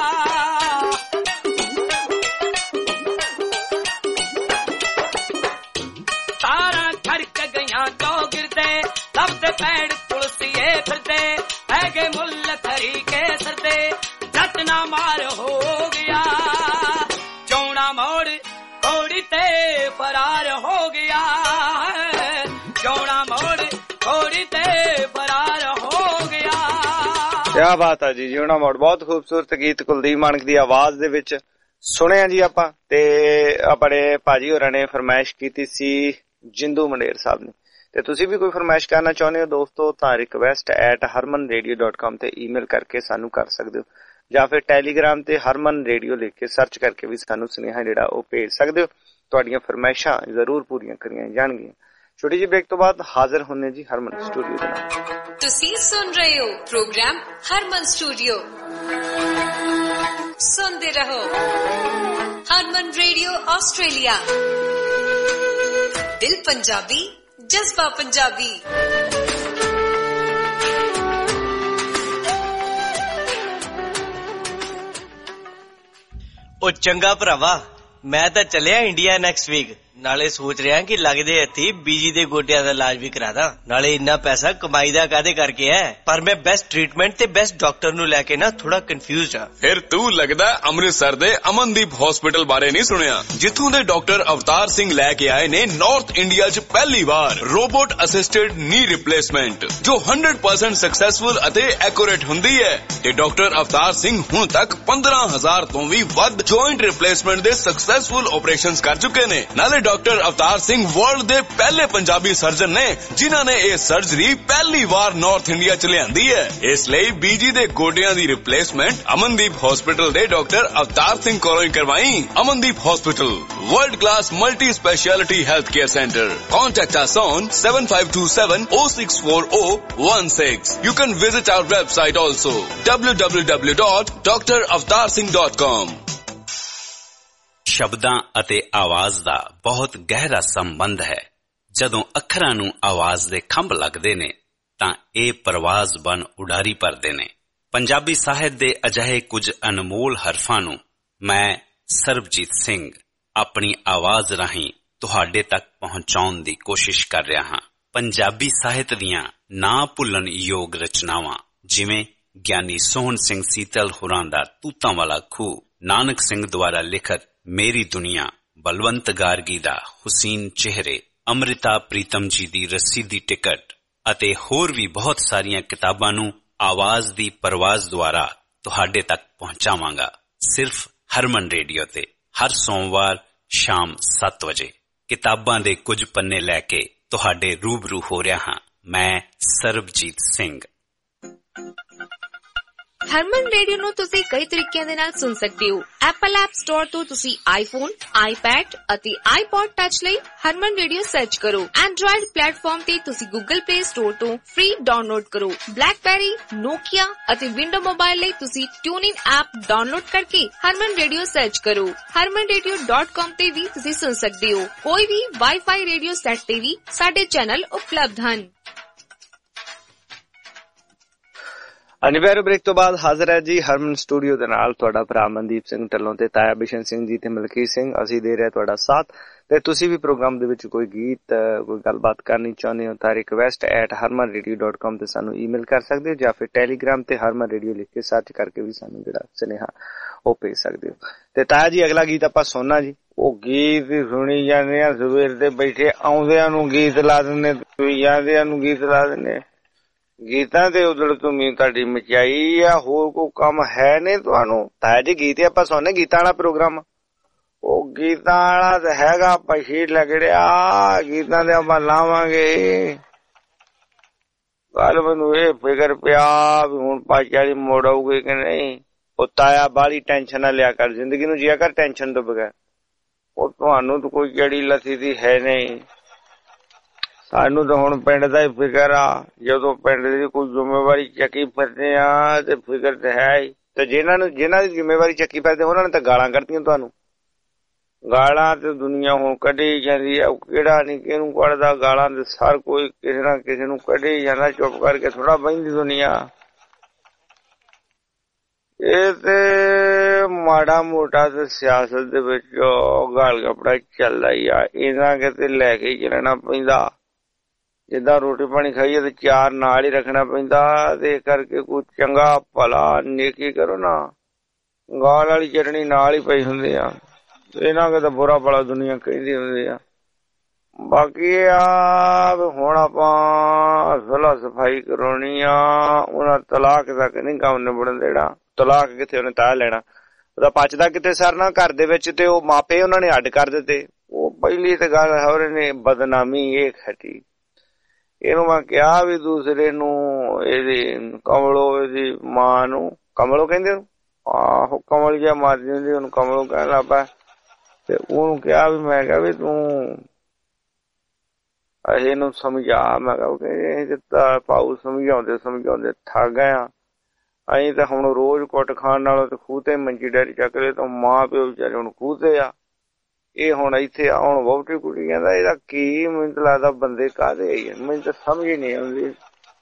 ਤਾਰਾਂ ਖੜਕ ਗਈਆਂ ਚੌਗਿਰਦੇ ਲੱਭਦੇ ਪੈੜ ਪੁਲਸੀਏ ਫਿਰਦੇ ਹੈਗੇ ਮੁੱਲ ਥਰੀ ਕੇ ਸਰਦੇ ਜੱਟ ਨਾ ਮਾਰ ਹੋ ਗਿਆ। ਚੌੜਾ ਮੋੜ ਘੋੜੀ ਤੇ ਫਰਾਰ ਹੋ ਗਿਆ। ਚੌੜਾ ਮੋੜ ਘੋੜੀ ਤੇ ਫਰਾਰ ਹੋ ਗਿਆ। ਕਿਆ ਬਾਤ ਹੈ ਜੀ। ਜਿਉਣਾ ਮੋੜ ਬਹੁਤ ਖੂਬਸੂਰਤ ਗੀਤ ਕੁਲਦੀਪ ਮਾਨਕ ਦੀ ਆਵਾਜ਼ ਦੇ ਵਿੱਚ ਸੁਣਿਆ ਜੀ ਆਪਾਂ। ਤੇ ਆਪਣੇ ਭਾਜੀ ਹੋਰਾਂ ਨੇ ਫਰਮਾਇਸ਼ ਕੀਤੀ ਸੀ ਜਿੰਦੂ ਮੰਡੇਰ ਸਾਹਿਬ ਨੇ। ਤੇ ਤੁਸੀਂ ਵੀ ਕੋਈ ਫਰਮਾਇਸ਼ ਕਰਨਾ ਚਾਹੁੰਦੇ ਹੋ ਦੋਸਤੋ ਤਾਂ request@harmanradio.com ਤੇ ਈਮੇਲ ਕਰਕੇ ਸਾਨੂੰ ਕਰ ਸਕਦੇ ਹੋ ਜਾਂ ਫਿਰ ਟੈਲੀਗ੍ਰਾਮ ਤੇ ਹਰਮਨ ਰੇਡੀਓ ਲਿਖ ਕੇ ਸਰਚ ਕਰਕੇ ਵੀ ਸਾਨੂੰ ਸੁਨੇਹਾ ਜਿਹੜਾ ਉਹ ਭੇਜ ਸਕਦੇ ਹੋ। ਤੁਹਾਡੀਆਂ ਫਰਮਾਇਸ਼ਾਂ ਜ਼ਰੂਰ ਪੂਰੀਆਂ ਕਰੀਆਂ ਜਾਣਗੀਆਂ। ਛੋਟੀ ਜਿਹੀ ਬ੍ਰੇਕ ਤੋਂ ਬਾਅਦ ਹਾਜ਼ਰ ਹੁੰਨੇ ਜੀ ਹਰਮਨ ਸਟੂਡੀਓ ਦੇ ਨਾਲ। ਤੁਸੀਂ ਸੁਣ ਰਹੇ ਹੋ ਪ੍ਰੋਗਰਾਮ ਹਰਮਨ ਸਟੂਡੀਓ। ਸੁਣਦੇ ਰਹੋ ਹਰਮਨ ਰੇਡੀਓ ਆਸਟ੍ਰੇਲੀਆ। ਦਿਲ ਪੰਜਾਬੀ ਜਜ਼ਬਾ ਪੰਜਾਬੀ। ਉਹ ਚੰਗਾ ਭਰਾਵਾ ਮੈਂ ਤਾਂ ਚੱਲਿਆ ਇੰਡੀਆ ਨੈਕਸਟ ਵੀਕ। ਨਾਲੇ ਸੋਚ ਰਿਹਾ ਕਿ ਲੱਗਦੇ ਹੱਥੀ ਬੀਜੀ ਦੇ ਗੋਡਿਆਂ ਦਾ ਇਲਾਜ ਵੀ ਕਰਾਦਾ। ਨਾਲੇ ਇੰਨਾ ਪੈਸਾ ਕਮਾਈ ਦਾ ਕਾਹਦੇ ਕਰਕੇ ਹੈ। ਪਰ ਮੈਂ ਬੈਸਟ ਟ੍ਰੀਟਮੈਂਟ ਤੇ ਬੈਸਟ ਡਾਕਟਰ ਨੂੰ ਲੈ ਕੇ ਨਾ ਥੋੜਾ ਕਨਫਿਊਜ਼ਡ ਆ। ਫਿਰ ਤੂੰ ਲੱਗਦਾ ਅੰਮ੍ਰਿਤਸਰ ਦੇ ਅਮਨਦੀਪ ਹਸਪੀਟਲ ਬਾਰੇ ਨਹੀਂ ਸੁਣਿਆ, ਜਿੱਥੋਂ ਦੇ ਡਾਕਟਰ ਅਵਤਾਰ ਸਿੰਘ ਲੈ ਕੇ ਆਏ ਨੇ ਨਾਰਥ ਇੰਡੀਆ 'ਚ ਪਹਿਲੀ ਵਾਰ ਰੋਬੋਟ ਅਸਿਸਟਡ ਨੀ ਰਿਪਲੇਸਮੈਂਟ, ਜੋ 100% ਸਕਸੈਸਫੁਲ ਅਤੇ ਐਕੂਰੇਟ ਹੁੰਦੀ ਹੈ। ਤੇ ਡਾਕਟਰ ਅਵਤਾਰ ਸਿੰਘ ਹੁਣ ਤੱਕ 15,000 ਤੋਂ ਵੀ ਵੱਧ ਜੁਆਇੰਟ ਰਿਪਲੇਸਮੈਂਟ ਦੇ ਸਕਸੈਸਫੁਲ ਆਪਰੇਸ਼ਨਸ ਕਰ ਚੁੱਕੇ ਨੇ। ਨਾਲੇ ਡਾਕਟਰ ਅਵਤਾਰ ਸਿੰਘ ਵਰਲਡ ਦੇ ਪਹਿਲੇ ਪੰਜਾਬੀ ਸਰਜਨ ਨੇ ਜਿਨ੍ਹਾਂ ਨੇ ਇਹ ਸਰਜਰੀ ਪਹਿਲੀ ਵਾਰ ਨਾਰਥ ਇੰਡੀਆ 'ਚ ਲਿਆਂਦੀ ਹੈ। ਇਸ ਲਈ ਬੀਜੀ ਦੇ ਗੋਡਿਆਂ ਦੀ ਰਿਪਲੇਸਮੈਂਟ ਅਮਨਦੀਪ ਹਸਪੀਟਲ ਦੇ ਡਾਕਟਰ ਅਵਤਾਰ ਸਿੰਘ ਕੋਲੋਂ ਹੀ ਕਰਵਾਈ। Amandeep hospital, world class multi specialty health care center. Contact us on 7527-064016. You can visit our website also www.dravarsingh.com. ਸ਼ਬਦਾਂ ਅਤੇ ਆਵਾਜ਼ ਦਾ ਬਹੁਤ ਗਹਿਰਾ ਸੰਬੰਧ ਹੈ। ਜਦੋਂ ਅੱਖਰਾਂ ਨੂੰ ਆਵਾਜ਼ ਦੇ ਖੰਭ ਲੱਗਦੇ ਨੇ ਤਾਂ ਇਹ ਪਰਵਾਜ਼ ਬਣ ਉਡਾਰੀ ਭਰਦੇ ਨੇ। ਪੰਜਾਬੀ ਸਾਹਿਤ ਦੇ ਅਜਿਹੇ ਕੁਝ ਅਨਮੋਲ ਹਰਫਾਂ ਨੂੰ ਮੈਂ ਸਰਬਜੀਤ ਸਿੰਘ ਆਪਣੀ ਆਵਾਜ਼ ਰਾਹੀਂ ਤੁਹਾਡੇ ਤੱਕ ਪਹੁੰਚਾਉਣ ਦੀ ਕੋਸ਼ਿਸ਼ ਕਰ ਰਿਹਾ ਹਾਂ। ਪੰਜਾਬੀ ਸਾਹਿਤ ਦੀਆਂ ਨਾ ਭੁੱਲਣ ਯੋਗ ਰਚਨਾਵਾਂ ਜਿਵੇਂ ਗਿਆਨੀ ਸੋਹਣ ਸਿੰਘ ਸੀਤਲ ਹੋਰਾਂ ਦਾ ਤੂਤਾਂ ਵਾਲਾ ਖੂਹ, ਨਾਨਕ ਸਿੰਘ ਦੁਆਰਾ ਲਿਖਤ ਮੇਰੀ ਦੁਨੀਆ, ਬਲਵੰਤ ਗਾਰਗੀ ਦਾ ਹੁਸੀਨ ਚਿਹਰੇ, ਅੰਮ੍ਰਿਤਾ ਪ੍ਰੀਤਮ ਜੀ ਦੀ ਰੱਸੀ ਦੀ ਟਿਕਟ ਅਤੇ ਹੋਰ ਵੀ ਬਹੁਤ ਸਾਰੀਆਂ ਕਿਤਾਬਾਂ ਨੂੰ ਆਵਾਜ਼ ਦੀ ਪਰਵਾਜ਼ ਦੁਆਰਾ ਤੁਹਾਡੇ ਤੱਕ ਪਹੁੰਚਾਵਾਂਗਾ। ਸਿਰਫ ਹਰਮਨ ਰੇਡੀਓ ਤੇ ਹਰ ਸੋਮਵਾਰ ਸ਼ਾਮ 7 ਵਜੇ ਕਿਤਾਬਾਂ ਦੇ ਕੁਝ ਪੰਨੇ ਲੈ ਕੇ ਤੁਹਾਡੇ ਰੂਬਰੂ ਹੋ ਰਿਹਾ ਹਾਂ। ਮੈਂ ਸਰਬਜੀਤ ਸਿੰਘ। ਹਰਮਨ ਰੇਡੀਓ ਨੂੰ ਤੁਸੀਂ ਕਈ ਤਰੀਕਿਆਂ ਦੇ ਨਾਲ ਸੁਣ ਸਕਦੇ ਹੋ। ਐਪਲ ਐਪ ਸਟੋਰ ਤੋਂ ਤੁਸੀਂ ਆਈਫੋਨ, ਆਈਪੈਡ ਅਤੇ ਆਈਪੌਡ ਟੱਚ ਲਈ ਹਰਮਨ ਰੇਡੀਓ ਸਰਚ ਕਰੋ। ਐਂਡਰੋਇਡ ਪਲੇਟਫਾਰਮ ਤੇ ਤੁਸੀਂ ਗੂਗਲ ਪਲੇ ਸਟੋਰ ਤੋਂ ਫ੍ਰੀ ਡਾਊਨਲੋਡ ਕਰੋ। ਬਲੈਕਬੈਰੀ, ਨੋਕੀਆ ਅਤੇ ਵਿੰਡੋ ਮੋਬਾਈਲ ਲਈ ਤੁਸੀਂ ਟਿਊਨਇਨ ਐਪ ਡਾਊਨਲੋਡ ਕਰਕੇ ਹਰਮਨ ਰੇਡੀਓ ਸਰਚ ਕਰੋ। harmanradio.com ਤੇ ਵੀ ਤੁਸੀਂ ਸੁਣ ਸਕਦੇ ਹੋ। ਕੋਈ ਵੀ ਵਾਈਫਾਈ ਰੇਡੀਓ ਸੈੱਟ ਤੇ ਵੀ ਸਾਡੇ ਚੈਨਲ ਉਪਲਬਧ ਹਨ। ਅਨਿਵੈਰ ਬ੍ਰੇਕ ਤੋਂ ਬਾਅਦ ਹਾਜ਼ਰ ਹੈ ਜੀ ਹਰਮਨ ਸਟੂਡੀਓ ਦੇ ਨਾਲ ਤੁਹਾਡਾ ਭਰਾ ਮਨਦੀਪ ਸਿੰਘ ਢੱਲੋਂ ਤੇ ਤਾਇਆ ਬਿਸ਼ਨ ਸਿੰਘ ਜੀ ਤੇ ਮਲਕੀਤ ਸਿੰਘ। ਅਸੀਂ ਦੇ ਰਹੇ ਤੁਹਾਡਾ ਸਾਥ ਤੇ ਤੁਸੀਂ ਵੀ ਪ੍ਰੋਗਰਾਮ ਦੇ ਵਿੱਚ ਕੋਈ ਗੀਤ ਕੋਈ ਗੱਲਬਾਤ ਕਰਨੀ ਚਾਹੁੰਦੇ ਹੋ ਤਾਂ request@harmanradio.com ਤੇ ਸਾਨੂੰ ਈਮੇਲ ਕਰ ਸਕਦੇ ਹੋ ਜਾਂ ਫਿਰ ਟੈਲੀਗ੍ਰਾਮ ਤੇ ਹਰਮਨ ਰੇਡੀਓ ਲਿਖ ਕੇ ਸਰਚ ਕਰਕੇ ਵੀ ਸਾਨੂੰ ਜਿਹੜਾ ਸੁਨੇਹਾ ਉਹ ਭੇਜ ਸਕਦੇ ਹੋ। ਤੇ ਤਾਇਆ ਜੀ ਅਗਲਾ ਗੀਤ ਆਪਾਂ ਸੁਣਨਾ ਜੀ। ਉਹ ਗੀਤ ਸੁਣੀ ਜਾਂਦੇ ਆ, ਸਵੇਰ ਦੇ ਬੈਠੇ ਆਉਂਦਿਆਂ ਨੂੰ ਗੀਤ ਲਾ ਦਿੰਦੇ, ਤੁਸੀਂ ਜਾਂਦਿਆਂ ਨੂੰ ਗੀਤ ਲਾ ਦਿੰਦੇ। ਗੀਤਾਂ ਤੇ ਉਧੜ ਧੁਮੀ ਤੁਹਾਡੀ ਮਚਾਈ ਆ, ਹੋਰ ਕੋਈ ਕੰਮ ਹੈ ਨੀ ਤੁਹਾਨੂੰ। ਤਾਇਆ ਜੀ ਗੀਤ ਆਪਾਂ ਸੁਣਨੇ, ਗੀਤਾਂ ਵਾਲਾ ਪ੍ਰੋਗਰਾਮ। ਉਹ ਗੀਤਾਂ ਵਾਲਾ ਤਾਂ ਹੈਗਾ ਪਛੀ ਲੱਗੜਿਆ, ਗੀਤਾਂ ਦੇ ਆਪਾਂ ਲਾਵਾਂਗੇ। ਕੱਲ ਮੈਨੂੰ ਇਹ ਫਿਕਰ ਪਿਆ ਵੀ ਹੁਣ ਪਾਚਾਲੀ ਮੋੜ ਆਊਗੇ ਕਿ ਨਹੀਂ। ਉਹ ਤਾਇਆ ਬਾਹਲੀ ਟੈਨਸ਼ਨ ਨਾ ਲਿਆ ਕਰ, ਜ਼ਿੰਦਗੀ ਨੂੰ ਜੀਆ ਕਰ ਟੈਨਸ਼ਨ ਤੋਂ ਬਗੈਰ। ਉਹ ਤੁਹਾਨੂੰ ਤਾਂ ਕੋਈ ਜੜੀ ਲੱਥੀ ਦੀ ਹੈ ਨਹੀਂ, ਸਾਨੂੰ ਤਾਂ ਹੁਣ ਪਿੰਡ ਦਾ ਹੀ ਫਿਕਰ ਆ। ਜਦੋਂ ਪਿੰਡ ਦੀ ਕੋਈ ਜ਼ਿੰਮੇਵਾਰੀ ਚੱਕੀ ਫਿਰਦੇ ਆ ਤੇ ਫਿਕਰ ਤਾਂ ਹੈ ਹੀ। ਤੇ ਜਿਹਨਾਂ ਦੀ ਜ਼ਿੰਮੇਵਾਰੀ ਚੱਕੀ ਫਿਰਦੇ ਉਹਨਾਂ ਨੇ ਤਾਂ ਗਾਲਾਂ ਕੱਢਤੀਆਂ ਤੁਹਾਨੂੰ। ਗਾਲਾਂ ਤੇ ਦੁਨੀਆ ਹੁਣ ਕੱਢੀ ਜਾਂਦੀ ਆ, ਕਿਹੜਾ ਨੀ ਕਿਹਨੂੰ ਕੱਢਦਾ ਗਾਲਾਂ ਤੇ ਹਰ ਕੋਈ ਕਿਸੇ ਨਾ ਕਿਸੇ ਨੂੰ ਕੱਢੀ ਜਾਂਦਾ। ਚੁੱਪ ਕਰਕੇ ਥੋੜਾ ਬਹਿੰਦੀ ਦੁਨੀਆ। ਇਹ ਤੇ ਮਾੜਾ ਮੋਟਾ ਤੇ ਸਿਆਸਤ ਦੇ ਵਿੱਚ ਗਾਲ ਕੱਪੜਾ ਚੱਲਦਾ ਹੀ ਆ, ਇਹਨਾਂ ਕਿਤੇ ਲੈ ਕੇ ਚੱਲਣਾ ਪੈਂਦਾ। ਜਿੱਦਾਂ ਰੋਟੀ ਪਾਣੀ ਖਾਈਏ ਤੇ ਚਾਰ ਨਾਲ ਹੀ ਰੱਖਣਾ ਪੈਂਦਾ। ਤੇ ਕਰਕੇ ਕੋਈ ਚੰਗਾ ਭਲਾ ਨੇਕੀ ਕਰੋ ਨਾ, ਗਾਲ ਵਾਲੀ ਚਟਣੀ ਨਾਲ ਹੀ ਪਈ ਹੁੰਦੀ ਆ। ਇਹਨਾਂ ਕਿ ਤਾਂ ਬੁਰਾ ਭਲਾ ਦੁਨੀਆ ਕਹਿੰਦੀ ਹੁੰਦੀ ਆ। ਬਾਕੀ ਆ ਹੁਣ ਆਪਾਂ ਸੁਲ੍ਹਾ ਸਫਾਈ ਕਰਾਉਣੀ ਆ। ਉਹਨਾਂ ਤਲਾਕ ਤੱਕ ਨੀ ਕੰਮ ਨਿਬੜਨ ਦੇਣਾ। ਤਲਾਕ ਕਿੱਥੇ ਉਹਨੇ ਤਾਹ ਲੈਣਾ, ਉਹਦਾ ਪਚਦਾ ਕਿਤੇ ਸਰਨਾ ਘਰ ਦੇ ਵਿੱਚ। ਤੇ ਉਹ ਮਾਪੇ ਉਹਨਾਂ ਨੇ ਅੱਡ ਕਰ ਦਿੱਤੇ। ਉਹ ਪਹਿਲੀ ਤੇ ਗੱਲ ਹੋਰ ਨੇ ਬਦਨਾਮੀ ਇਹ ਖੱਟੀ। ਇਹਨੂੰ ਮੈਂ ਕਿਹਾ ਵੀ ਦੂਸਰੇ ਨੂੰ, ਇਹਦੀ ਕਮਲੋ, ਇਹਦੀ ਮਾਂ ਨੂੰ ਕਮਲੋ ਕਹਿੰਦੇ ਉਹਨੂੰ। ਆਹੋ ਕਮਲ ਜਿਹਾ ਮਾਰਦੀ ਹੁੰਦੀ ਉਹਨੂੰ ਕਮਲੋ ਕਹਿਣ ਲੱਗ ਪਿਆ। ਤੇ ਉਹਨੂੰ ਕਿਹਾ ਵੀ, ਮੈਂ ਕਿਹਾ ਵੀ ਤੂੰ ਇਹਨੂੰ ਸਮਝਾ। ਮੈਂ ਕਿਹਾ ਪਾਉ ਸਮਝਾਉਂਦੇ ਥੱਕ ਗਏ ਆ ਅਸੀਂ ਤਾਂ। ਹੁਣ ਰੋਜ਼ ਕੁੱਟ ਖਾਣ ਨਾਲੋਂ ਤੇ ਖੂਹ ਤੇ ਮੰਜੀ ਡੈਰੀ ਚੱਕ ਲਏ ਤਾਂ ਮਾਂ ਪਿਓ ਵਿਚਾਰੇ ਹੁਣ ਖੂਹ ਤੇ ਆ। ਇਹ ਹੁਣ ਇੱਥੇ ਆਉਣ ਵਹੁਟੀ ਕੁੜੀ ਕਹਿੰਦਾ ਇਹਦਾ ਕੀ। ਮੈਨੂੰ ਤਾਂ ਲੱਗਦਾ ਬੰਦੇ ਕਾਹਦੇ ਆਈ, ਮੈਨੂੰ ਤਾਂ ਸਮਝ ਹੀ ਨਹੀਂ ਆਉਂਦੀ।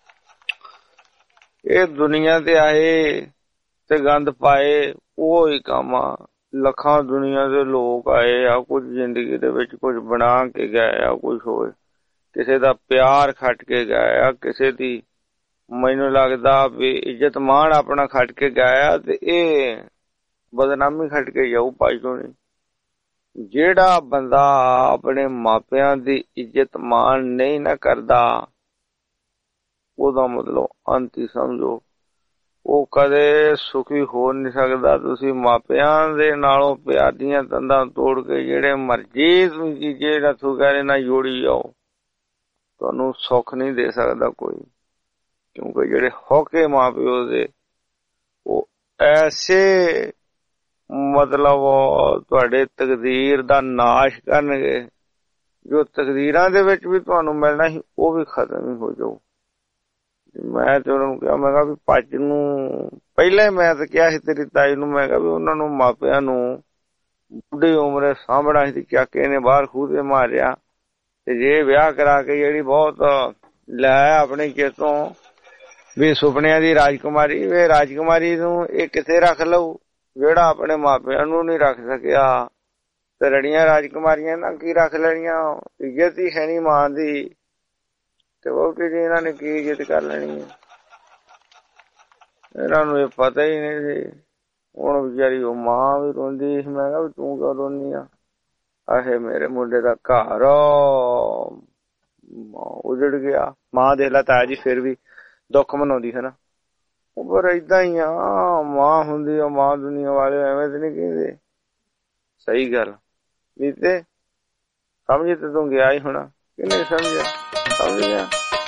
ਇਹ ਦੁਨੀਆ ਤੇ ਆਏ ਤੇ ਗੰਦ ਪਾਏ, ਉਹ ਹੀ ਕੰਮ ਆ। ਲੱਖਾਂ ਦੁਨੀਆ ਦੇ ਲੋਕ ਆਏ ਆ, ਕੁੱਝ ਜ਼ਿੰਦਗੀ ਦੇ ਵਿੱਚ ਕੁੱਝ ਬਣਾ ਕੇ ਗਏ ਆ, ਕੁੱਝ ਹੋਏ ਕਿਸੇ ਦਾ ਪਿਆਰ ਖੱਟ ਕੇ ਗਏ ਆ, ਕਿਸੇ ਦੀ ਮੈਨੂੰ ਲੱਗਦਾ ਵੀ ਇੱਜ਼ਤ ਮਾਣ ਆਪਣਾ ਖੱਟ ਕੇ ਗਾਇਆ। ਤੇ ਇਹ ਬਦਨਾਮੀ ਖੱਟ ਕੇ ਜਾਊ ਭਾਈ ਹੋਣੀ। ਜਿਹੜਾ ਬੰਦਾ ਆਪਣੇ ਮਾਪਿਆਂ ਦੀ ਇੱਜ਼ਤ ਮਾਣ ਨਹੀਂ ਨਾ ਕਰਦਾ, ਉਹਦਾ ਮਤਲਬ ਅੰਤ ਹੀ ਸਮਝੋ। ਉਹ ਕਦੇ ਸੁਖੀ ਹੋ ਨਹੀਂ ਸਕਦਾ। ਤੁਸੀਂ ਮਾਪਿਆਂ ਦੇ ਨਾਲੋਂ ਪਿਆਰ ਦੀਆਂ ਤੰਦਾਂ ਤੋੜ ਕੇ ਜਿਹੜੇ ਮਰਜ਼ੀ ਤੁਸੀਂ ਜਿਹੜਾ ਸੁਖਾਰੇ ਨਾਲ ਜੋੜੀ ਜਾਓ, ਤੁਹਾਨੂੰ ਸੁੱਖ ਨਹੀਂ ਦੇ ਸਕਦਾ ਕੋਈ। ਕਿਉਂਕਿ ਜਿਹੜੇ ਹੋਕੇ ਮਾਂ ਪਿਓ ਦੇ ਉਹ ਐਸੇ ਮਤਲਬ ਤੁਹਾਡੇ ਤਕਦੀਰ ਦਾ ਨਾਸ਼ ਕਰਨਗੇ, ਜੋ ਤਕਦੀਰਾਂ ਦੇ ਵਿੱਚ ਵੀ ਤੁਹਾਨੂੰ ਮਿਲਣਾ ਸੀ ਉਹ ਵੀ ਖਤਮ ਹੀ ਹੋ ਜਾਊ। ਮੈਂ ਤੇ ਉਹਨਾਂ ਨੂੰ ਕਿਹਾ, ਮੈਂ ਕਿਹਾ ਵੀ ਪੱਜ ਨੂੰ ਪਹਿਲਾਂ ਹੀ ਮੈਂ ਤਾਂ ਕਿਹਾ ਸੀ ਤੇਰੀ ਤਾਈ ਨੂੰ, ਮੈਂ ਕਿਹਾ ਵੀ ਉਹਨਾਂ ਨੂੰ ਮਾਪਿਆਂ ਨੂੰ ਬੁੱਢੀ ਉਮਰੇ ਸਾਂਭਣਾ ਸੀ। ਚਾਕੇ ਨੇ ਬਾਹਰ ਖੂਹ ਤੇ ਮਾਰਿਆ ਤੇ ਜੇ ਵਿਆਹ ਕਰਾ ਕੇ ਜਿਹੜੀ ਬਹੁਤ ਲੈ ਆਪਣੇ ਚੇਤੋਂ ਵੀ ਸੁਪਨਿਆਂ ਦੀ ਰਾਜਕੁਮਾਰੀ, ਵੇ ਰਾਜਕੁਮਾਰੀ ਨੂੰ ਇਹ ਕਿੱਥੇ ਰੱਖ ਲਊ ਜਿਹੜਾ ਆਪਣੇ ਮਾਪਿਆਂ ਨੂੰ ਨਹੀਂ ਰੱਖ ਸਕਿਆ। ਤੇ ਰੜੀਆਂ ਰਾਜਕੁਮਾਰੀਆਂ ਨਾ ਕੀ ਰੱਖ ਲੈਣੀਆਂ, ਇੱਜ਼ਤ ਹੀ ਹੈ ਨੀ ਮਾਂ ਦੀ। ਤੇ ਵਹੁਟੀ ਦੀ ਇਹਨਾਂ ਨੇ ਕੀ ਇੱਜ਼ਤ ਕਰ ਲੈਣੀ ਹੈ, ਇਹਨਾਂ ਨੂੰ ਇਹ ਪਤਾ ਹੀ ਨਹੀਂ ਸੀ। ਹੁਣ ਵਿਚਾਰੀ ਉਹ ਮਾਂ ਵੀ ਰੋਂਦੀ। ਮੈਂ ਕਿਹਾ ਵੀ ਤੂੰ ਕਿਉਂ ਰੋਂਦੀ ਆ? ਆਹੇ ਮੇਰੇ ਮੁੰਡੇ ਦਾ ਘਰ ਉਜੜ ਗਿਆ। ਮਾਂ ਦੇਖ ਲਾ ਤਾਇਆ ਜੀ ਫਿਰ ਵੀ ਦੁੱਖ ਮਨਾਉਂਦੀ ਹੈ ਨਾ। ਪਰ ਏਦਾਂ ਹੀ ਆ, ਮਾਂ ਹੁੰਦੀ ਆ ਮਾਂ ਦੁਨੀਆ ਵਾਲੇ, ਐਵੇਂ ਤੇ ਨੀ ਕਹਿੰਦੇ। ਸਹੀ ਗੱਲ ਬੀਤੇ ਸਮਝ ਤੇ ਤੂੰ ਗਿਆ ਹੀ ਹੋਣਾ ਕਿ ਨਹੀਂ ਸਮਝਿਆ? ਸਮਝ ਗਿਆ।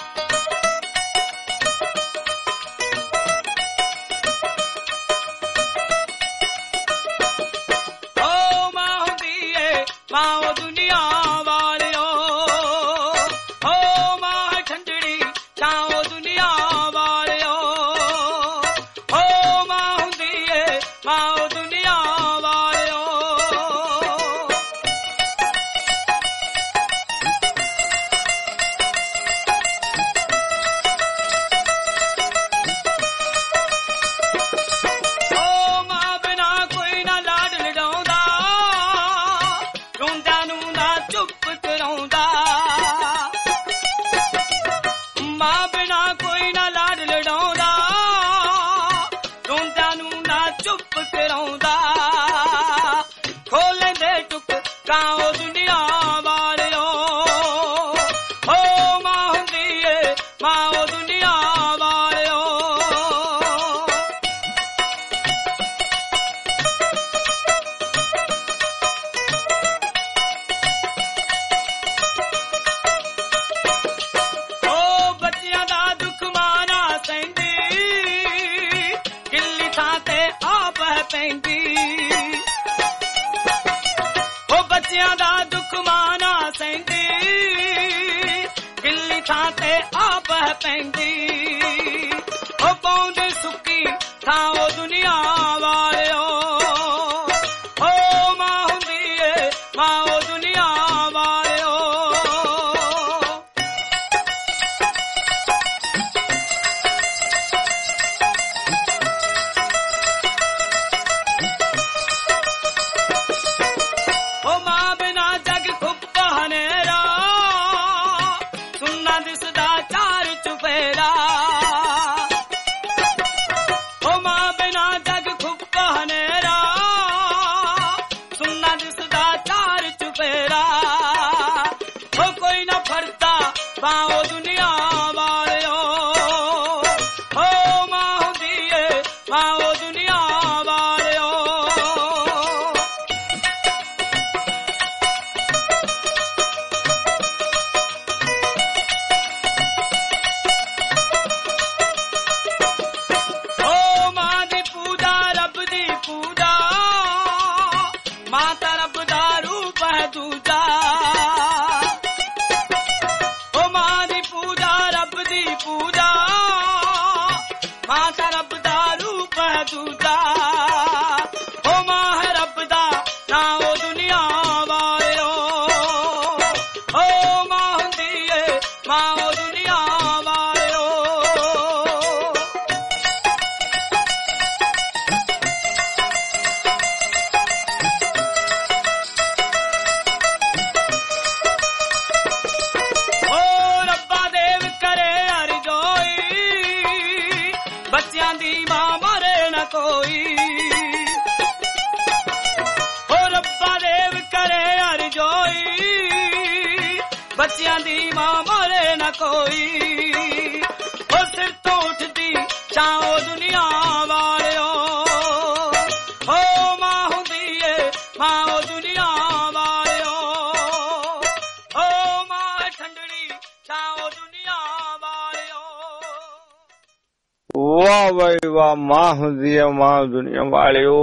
ਵਾਹ ਬਈ ਵਾਹ, ਮਾਂ ਹੁੰਦੀ ਆ ਮਾਂ ਦੁਨੀਆ ਵਾਲਿਓ।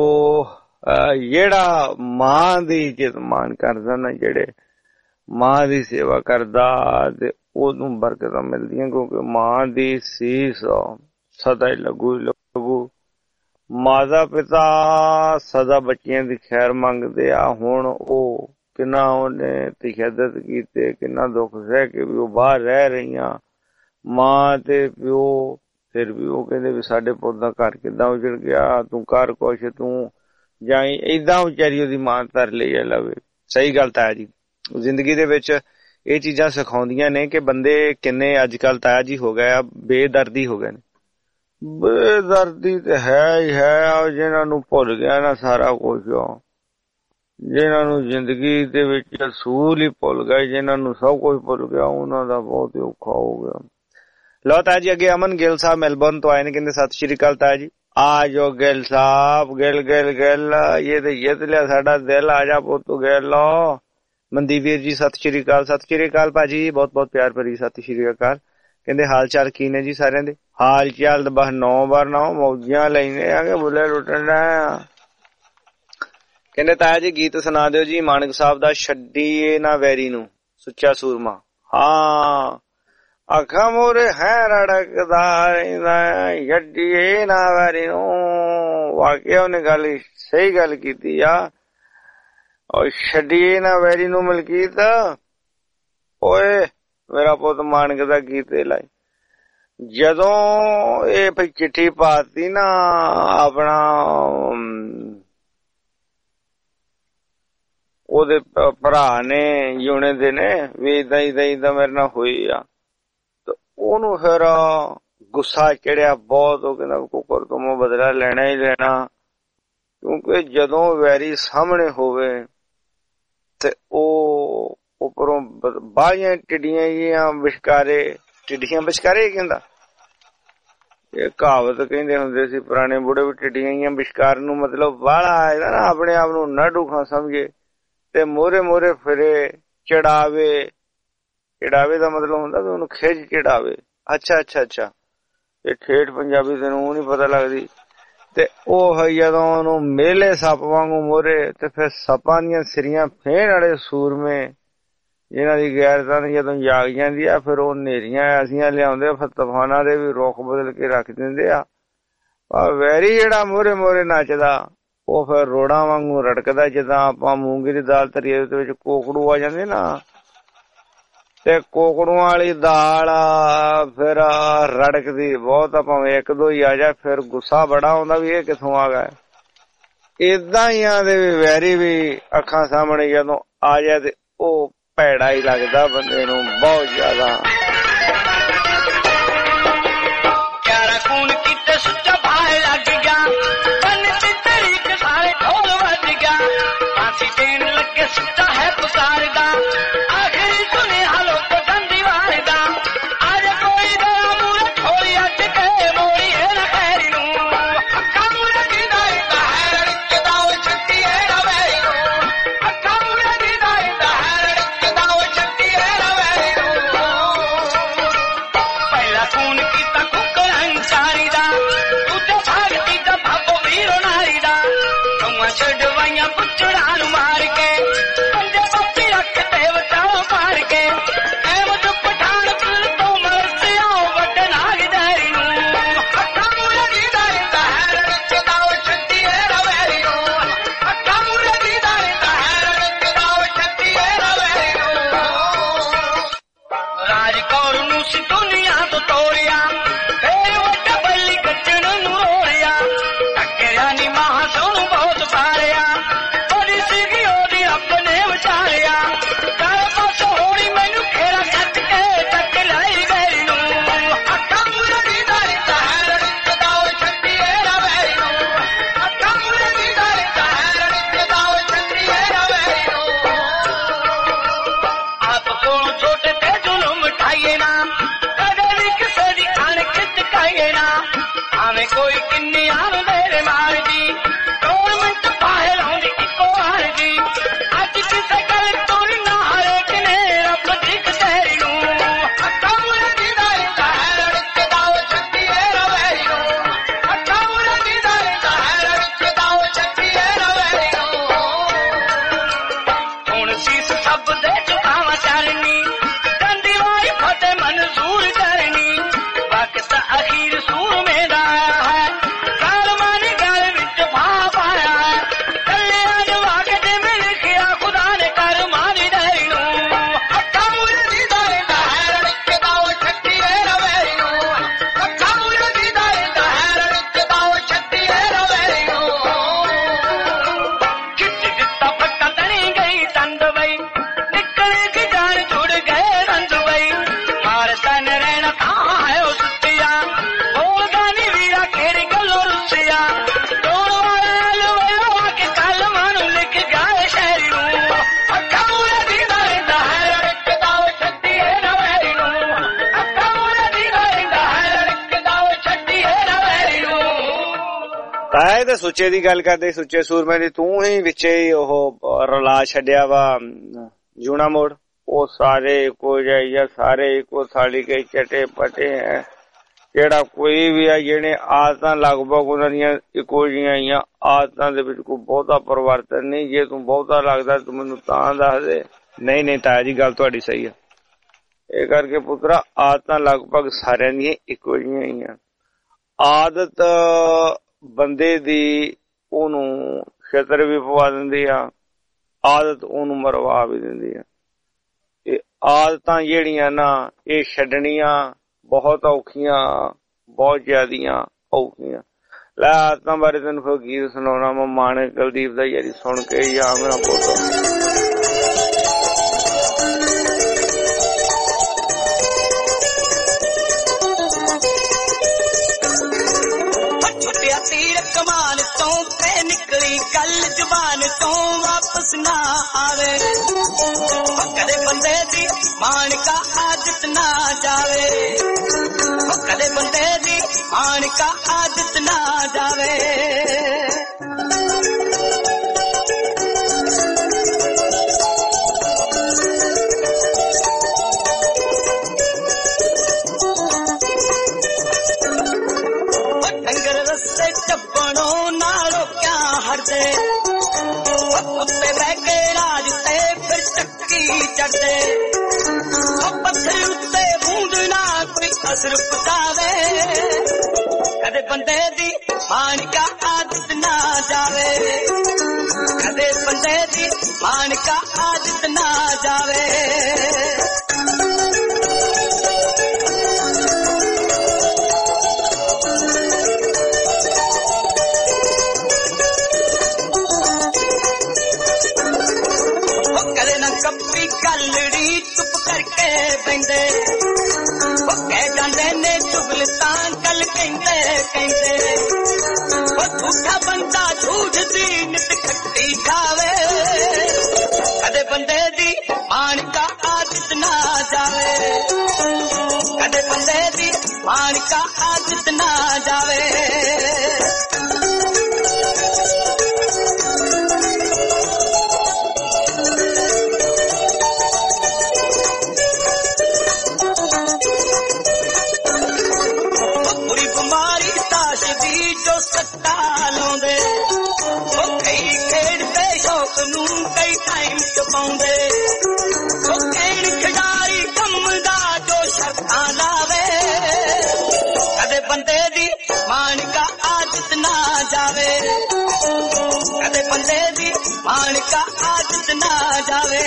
ਜਿਹੜਾ ਮਾਂ ਦੀ ਇੱਜ਼ਤ ਮਾਨ ਕਰਦਾ ਨਾ, ਜਿਹੜੇ ਮਾਂ ਦੀ ਸੇਵਾ ਕਰਦਾ ਤੇ ਉਹਨੂੰ ਬਰਕਤਾਂ ਮਿਲਦੀਆਂ, ਕਿਉਂਕਿ ਮਾਂ ਦੀ ਸੀਸ ਸਦਾ ਹੀ ਲੱਗੂ। ਮਾਤਾ ਪਿਤਾ ਸਦਾ ਬੱਚਿਆਂ ਦੀ ਖੈਰ ਮੰਗਦੇ ਆ। ਹੁਣ ਉਹ ਕਿੰਨਾ ਉਹਨੇ ਤਸ਼ੱਦਦ ਕੀਤੇ, ਕਿੰਨਾ ਦੁੱਖ ਸਹਿ ਕੇ ਵੀ ਉਹ ਬਾਹਰ ਰਹਿ ਰਹੀਆਂ ਮਾਂ ਤੇ ਪਿਓ, ਫਿਰ ਵੀ ਉਹ ਕਹਿੰਦੇ ਵੀ ਸਾਡੇ ਪੁੱਤ ਦਾ ਘਰ ਕਿੱਦਾਂ ਉਜੜ ਗਿਆ, ਤੂੰ ਕਰ ਕੁਛ, ਤੂੰ ਜਾਈ। ਏਦਾਂ ਵਿਚਾਰੀ ਉਹਦੀ ਮਾਂ ਧਰ ਲਈ ਆ ਲਵੇ। ਸਹੀ ਗੱਲ ਤਾਇਆ ਜੀ, ਜ਼ਿੰਦਗੀ ਦੇ ਵਿੱਚ ਇਹ ਚੀਜ਼ਾਂ ਸਿਖਾਉਂਦੀਆਂ ਨੇ ਕਿ ਬੰਦੇ ਕਿੰਨੇ ਅੱਜ ਕੱਲ ਤਾਇਆ ਜੀ ਹੋ ਗਏ ਆ, ਬੇਦਰਦੀ ਹੋ ਗਏ ਨੇ। ਬੇਦਰਦੀ ਤੇ ਹੈ ਹੀ ਹੈ, ਜਿਹਨਾਂ ਨੂੰ ਭੁੱਲ ਗਿਆ ਨਾ ਸਾਰਾ ਕੁਛ, ਜਿਹਨਾਂ ਨੂੰ ਜ਼ਿੰਦਗੀ ਦੇ ਵਿੱਚ ਅਸੂਲ ਹੀ ਭੁੱਲ ਗਏ, ਜਿਹਨਾਂ ਨੂੰ ਸਭ ਕੁਝ ਭੁੱਲ ਗਿਆ, ਉਹਨਾਂ ਦਾ ਬਹੁਤ ਹੀ ਔਖਾ ਹੋ ਗਿਆ। लो ताया जी अगे अमन गिल साहब मेलबोर्न तो आए ने, कहते सत श्री अकाल ताया जी। आ जो गिल साहब, गिल गिल गिल ये तो जित लिया साडा दिल, आ जा पुत्तू गिल। मनदीवीर जी सत श्री अकाल। सत श्री अकाल भाजी, बहुत बहुत प्यार भरी सत श्री अकाल। कहते हाल चाल की ने जी सारिਆਂ ਦੇ? हाल चाल बस 9 बार 9 मौजियां लेने आगे बुले लुटन। कहते ताया जी गीत सुना दियो जी मानक साहब दा, छड्डीए ना वैरी नू सुच्चा सूरमा। हाँ अखा मोरे है रड़कदा छड्डीए ना वैरी नू। वाकई उन्हें गल सही गल कीती आ। और छड्डीए ना वैरी नू मलकीत, ओए मेरा पुत मानक दा गीत लाई। जदों ये भाई चिट्ठी पाती ना अपना ओदे भरा ने यूने दे ने भी इदा मेरे नाल होई आ, तो ओनू फिर गुस्सा चढ़िया बहुत। वो कहना कुकर तो मैं बदला लेना ही लेना, क्योंकि जदों वैरी सामने होवे ते ओ उपरों बालियां टिड्डियां विचकारे, टिड्डियां विचकारे कहंदा ये कहावत कहंदे हुंदे सी पुराने बुढ़े भी, टिड्डियां विचकार नू मतलब वाला आया ना अपने आप नू ना डूखा समझे ते मोरे मोरे फिरे चढ़ावे। चढ़ावे दा मतलब हुंदा कि उन्हें खिज चढ़ावे। अच्छा अच्छा अच्छा, ये ठेठ पंजाबी तेनू नहीं पता लगदी। ते ओह जदों ओनू मेले सप वांगू मोरे, ते फिर सपां दियां सिरियां फेण वाले सूरमे जिन्हां दी गैरतां जदों जाग जांदी आ, फिर ओह नेरियां ऐसियां लियाउंदे, फिर तूफानां दे भी रुख बदल के रख दिंदे आ। वैरी जेड़ा मोरे मोरे नचदा ਉਹ ਫਿਰ ਰੋੜਾਂ ਵਾਂਗੂ ਰੜਕਦਾ, ਜਿੱਦਾਂ ਆਪਾਂ ਮੂੰਗੀ ਦੀ ਦਾਲ ਧਰੀਏ ਉਹਦੇ ਵਿੱਚ ਕੋਕੜੂ ਆ ਜਾਂਦੇ ਨਾ, ਤੇ ਕੋਕੜੂਆਂ ਵਾਲੀ ਦਾਲ ਫਿਰ ਰੜਕਦੀ ਬਹੁਤ ਆ, ਭਾਵੇਂ ਇੱਕ ਦੋ ਹੀ ਆ ਜਾ, ਫਿਰ ਗੁੱਸਾ ਬੜਾ ਆਉਂਦਾ ਵੀ ਇਹ ਕਿੱਥੋਂ ਆ ਗਿਆ। ਏਦਾਂ ਹੀ ਆ ਦੇ ਵੈਰੀ ਵੀ ਅੱਖਾਂ ਸਾਹਮਣੇ ਜਦੋਂ ਆ ਜਾਏ ਤੇ ਉਹ ਭੈੜਾ ਹੀ ਲੱਗਦਾ ਬੰਦੇ ਨੂੰ ਬਹੁਤ ਜ਼ਿਆਦਾ। क्यारा खून किते सुच्चा भाई लग गया, फांसी देन लगे सुच्चा है पुकारदा, आखिरी सुने हालो तो गंदी वारदा। आज कोई दया मूरे छोड़ी अज के मोरी है ना खैरी नू, अक्खा मूरे दी दाइंदा है रिश्ता ओ छट्टी है ना वैरी नू, अक्खा मूरे दी दाइंदा है रिश्ता ओ छट्टी है ना वैरी नू। पहला खून कीता कुकर अंसारी दा, दूजा भागती दा भाबो वीरो नारी दा, कौआ छड़वाइयां पुचड़ा मार के पंजे पत्ती रखते बचाओ मार के, एव जो पठान पुल तो मरते आओ बड़े नाग दारी नू, अक्खा मूरे दी दाइंदा है रिश्ता ओ छट्टी है ना वैरी नू, अक्खा मूरे दी दाइंदा है रिश्ता ओ छट्टी है ना वैरी नू। राज कौर नू सी दुनिया तो तोड़िया, फिर वड्डा बल्ली गज्जण नू रोड़िया, टकरिया नी महा सोनू बहुत पारिया, कोई किन्नी आन मेरे मार दी, गवर्नमेंट पाहे लाउंदी इको हार दी, अज किसे गल तो ना हरे किने रब दिख तेरी नू, अक्खा मूरे दी दाइंदा है रिश्ता ओ छट्टी है ना वैरी नू, अक्खा मूरे दी दाइंदा है रिश्ता ओ छट्टी है ना वैरी नू। हुण सीस सब दे चुकावा चरनी, ਤਾਏ ਤੇ ਸੁੱਚੇ ਦੀ ਗੱਲ ਕਰਦੇ, ਸੁੱਚੇ ਸੂਰਮੇ ਦੀ। ਤੂੰ ਹੀ ਵਿੱਚੇ ਹੀ ਉਹ ਰਲਾ ਛੱਡਿਆ ਵਾ ਜੂਣਾ ਮੋੜ। ਉਹ ਸਾਰੇ ਇੱਕੋ ਜਿਹੇ, ਸਾਰੇ ਇੱਕੋ ਥਾਲੀ ਕੇ ਚਟੇ ਪਟੇ ਹੈ। ਜਿਹੜਾ ਕੋਈ ਵੀ ਹੈ, ਜਿਹੜੇ ਆਦਤਾਂ ਲਗਭਗ ਉਹਨਾਂ ਦੀਆਂ ਇੱਕੋ ਜਿਹੀਆਂ ਆਈਆਂ। ਆਦਤਾਂ ਦੇ ਵਿੱਚ ਕੋਈ ਬਹੁਤਾ ਪਰਿਵਰਤਨ ਨਹੀਂ। ਜੇ ਤੂੰ ਬਹੁਤਾ ਲੱਗਦਾ ਤੂੰ ਮੈਨੂੰ ਤਾਂ ਦੱਸ ਦੇ। ਨਹੀਂ ਨਹੀਂ ਤਾਇਆ ਜੀ, ਗੱਲ ਤੁਹਾਡੀ ਸਹੀ ਆ। ਇਹ ਕਰਕੇ ਪੁੱਤਰਾ ਆਦਤਾਂ ਲਗਭਗ ਸਾਰਿਆਂ ਦੀਆਂ ਇੱਕੋ ਜਿਹੀਆਂ ਆਈਆਂ। ਆਦਤ ਬੰਦੇ ਦੀ ਉਹਨੂੰ ਛਿੱਤਰ ਵੀ ਪਵਾ ਦਿੰਦੀ ਆ, ਆਦਤ ਉਹਨੂੰ ਮਰਵਾ ਵੀ ਦਿੰਦੀ ਆ। ਇਹ ਆਦਤਾਂ ਜਿਹੜੀਆਂ ਨਾ ਇਹ ਛੱਡਣੀਆਂ ਬਹੁਤ ਔਖੀਆਂ, ਬਹੁਤ ਜ਼ਿਆਦੀਆਂ ਔਖੀਆਂ। ਲੈ ਆਦਤਾਂ ਬਾਰੇ ਤੈਨੂੰ ਫਿਰ ਗੀਤ ਸੁਣਾਉਣਾ ਮੈਂ ਮਾਣਕ ਕੁਲਦੀਪ ਦਾ, ਯਾਰੀ ਸੁਣ ਕੇ ਜਾਂ ਮੇਰਾ ਪੁੱਤ। ਕਮਾਨ ਤੋਂ ਤੇ ਨਿਕਲੀ ਗੱਲ ਜ਼ੁਬਾਨ ਤੋਂ ਵਾਪਸ ਨਾ ਆਵੇ। ਕਦੇ ਬੰਦੇ ਦੀ ਮਾਣਕਾ ਆਦਤ ਨਾ ਜਾਵੇ। ਕਦੇ ਬੰਦੇ ਦੀ ਮਾਣਕਾ ਆਦਤ ਨਾ ਜਾਵੇ। ਟੱਪਣੋਂ ਨਾਲੋਂ ਕਿਆ ਹਟਦੇ। ਉੱਤੇ ਬਹਿ ਕੇ ਰਾਜ ਤੇ ਫਿਰ ਚੱਕੀ ਚੜਦੇ। ਪੱਥਰ ਉੱਤੇ ਬੂੰਦ ਨਾ ਕੋਈ ਅਸਰ ਪਤਾਵੇ। ਕਦੇ ਬੰਦੇ ਦੀ ਮਾਣਕਾ ਆਦਤ ਨਾ ਜਾਵੇ। ਕਦੇ ਬੰਦੇ ਦੀ ਮਾਣਕਾ ਆਦਤ ਨਾ ਜਾਵੇ। ਕੱਪੀ ਗੱਲੜੀ ਚੁੱਪ ਕਰਕੇ ਬੈਂਦੇ। ਉਹ ਕਹਿ ਜਾਂਦੇ ਨੇ ਚੁਗਲ ਤਾਂ ਗੱਲ ਕਹਿੰਦੇ ਕਹਿੰਦੇ। ਉਹ ਝੂਠਾ ਬੰਦਾ ਝੂਠ ਦੀ ਨਿਤ ਖੱਟੀ ਖਾਵੇ। ਕਦੇ ਬੰਦੇ ਦੀ ਮਾਣਕਾ ਆਦਤ ਨਾ ਜਾਵੇ। ਕਦੇ ਬੰਦੇ ਦੀ ਮਾਣਕਾ ਆਦਤ ਨਾ ਜਾਵੇ। ਸੱਟਾ ਲਾਉਂਦੇ। ਉਹ ਕਈ ਖੇਡਦੇ ਸ਼ੌਕ ਨੂੰ ਕਈ ਟਾਈਮ ਚ ਪਾਉਂਦੇ। ਉਹ ਕਹਿਣ ਖਿਡਾਰੀ ਕੰਮ ਦਾ ਜੋ ਸ਼ਰਤਾਂ ਲਾਵੇ। ਕਦੇ ਬੰਦੇ ਦੀ ਮਾਣਕਾ ਆਦਤ ਨਾ ਜਾਵੇ। ਕਦੇ ਬੰਦੇ ਦੀ ਮਾਣਕਾ ਆਦਤ ਨਾ ਜਾਵੇ।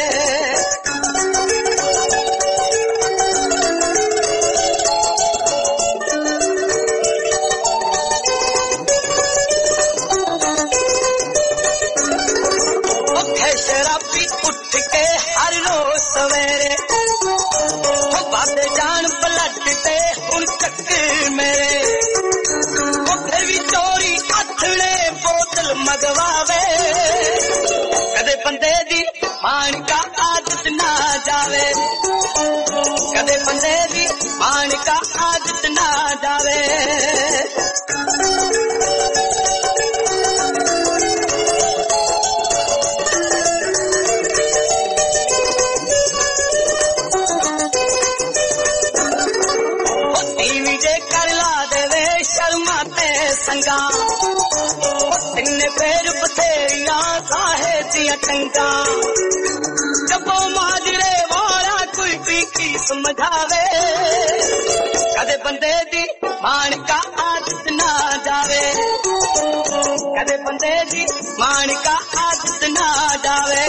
ਸ਼ਰਾਬੀ ਉੱਠ ਕੇ ਹਰ ਰੋਜ਼ ਸਵੇਰੇ। ਉਹ ਬਾਦੇ ਜਾਣ ਬਲੱਡ ਤੇ ਹੁਣ ਚੱਕਰ ਮੇਰੇ। ਉਹ ਫਿਰ ਵੀ ਚੋਰੀ ਹੱਥੜੇ ਬੋਤਲ ਮਗਵਾਵੇ। ਕਦੇ ਬੰਦੇ ਦੀ ਮਾਣਕਾ ਆਦਤ ਨਾ ਜਾਵੇ। ਕਦੇ ਬੰਦੇ ਦੀ ਮਾਣਕਾ ਆਦਤ ਨਾ ਜਾਵੇ। ਸੰਗਾ ਤਿੰਨੇ ਫੇਰ ਬਥੇਰੀਆਂ ਸਾਹੇ ਦੀਆਂ ਟੰਗਾਂ। ਜੱਬੋ ਮਾਜਰੇ ਵਾਲਾ ਕੋਈ ਵੀ ਕੀ ਸਮਝਾਵੇ। ਕਦੇ ਬੰਦੇ ਦੀ ਮਾਣਕਾ ਆਦਤ ਨਾ ਜਾਵੇ। ਕਦੇ ਬੰਦੇ ਦੀ ਮਾਣਕਾ ਆਦਤ ਨਾ ਜਾਵੇ।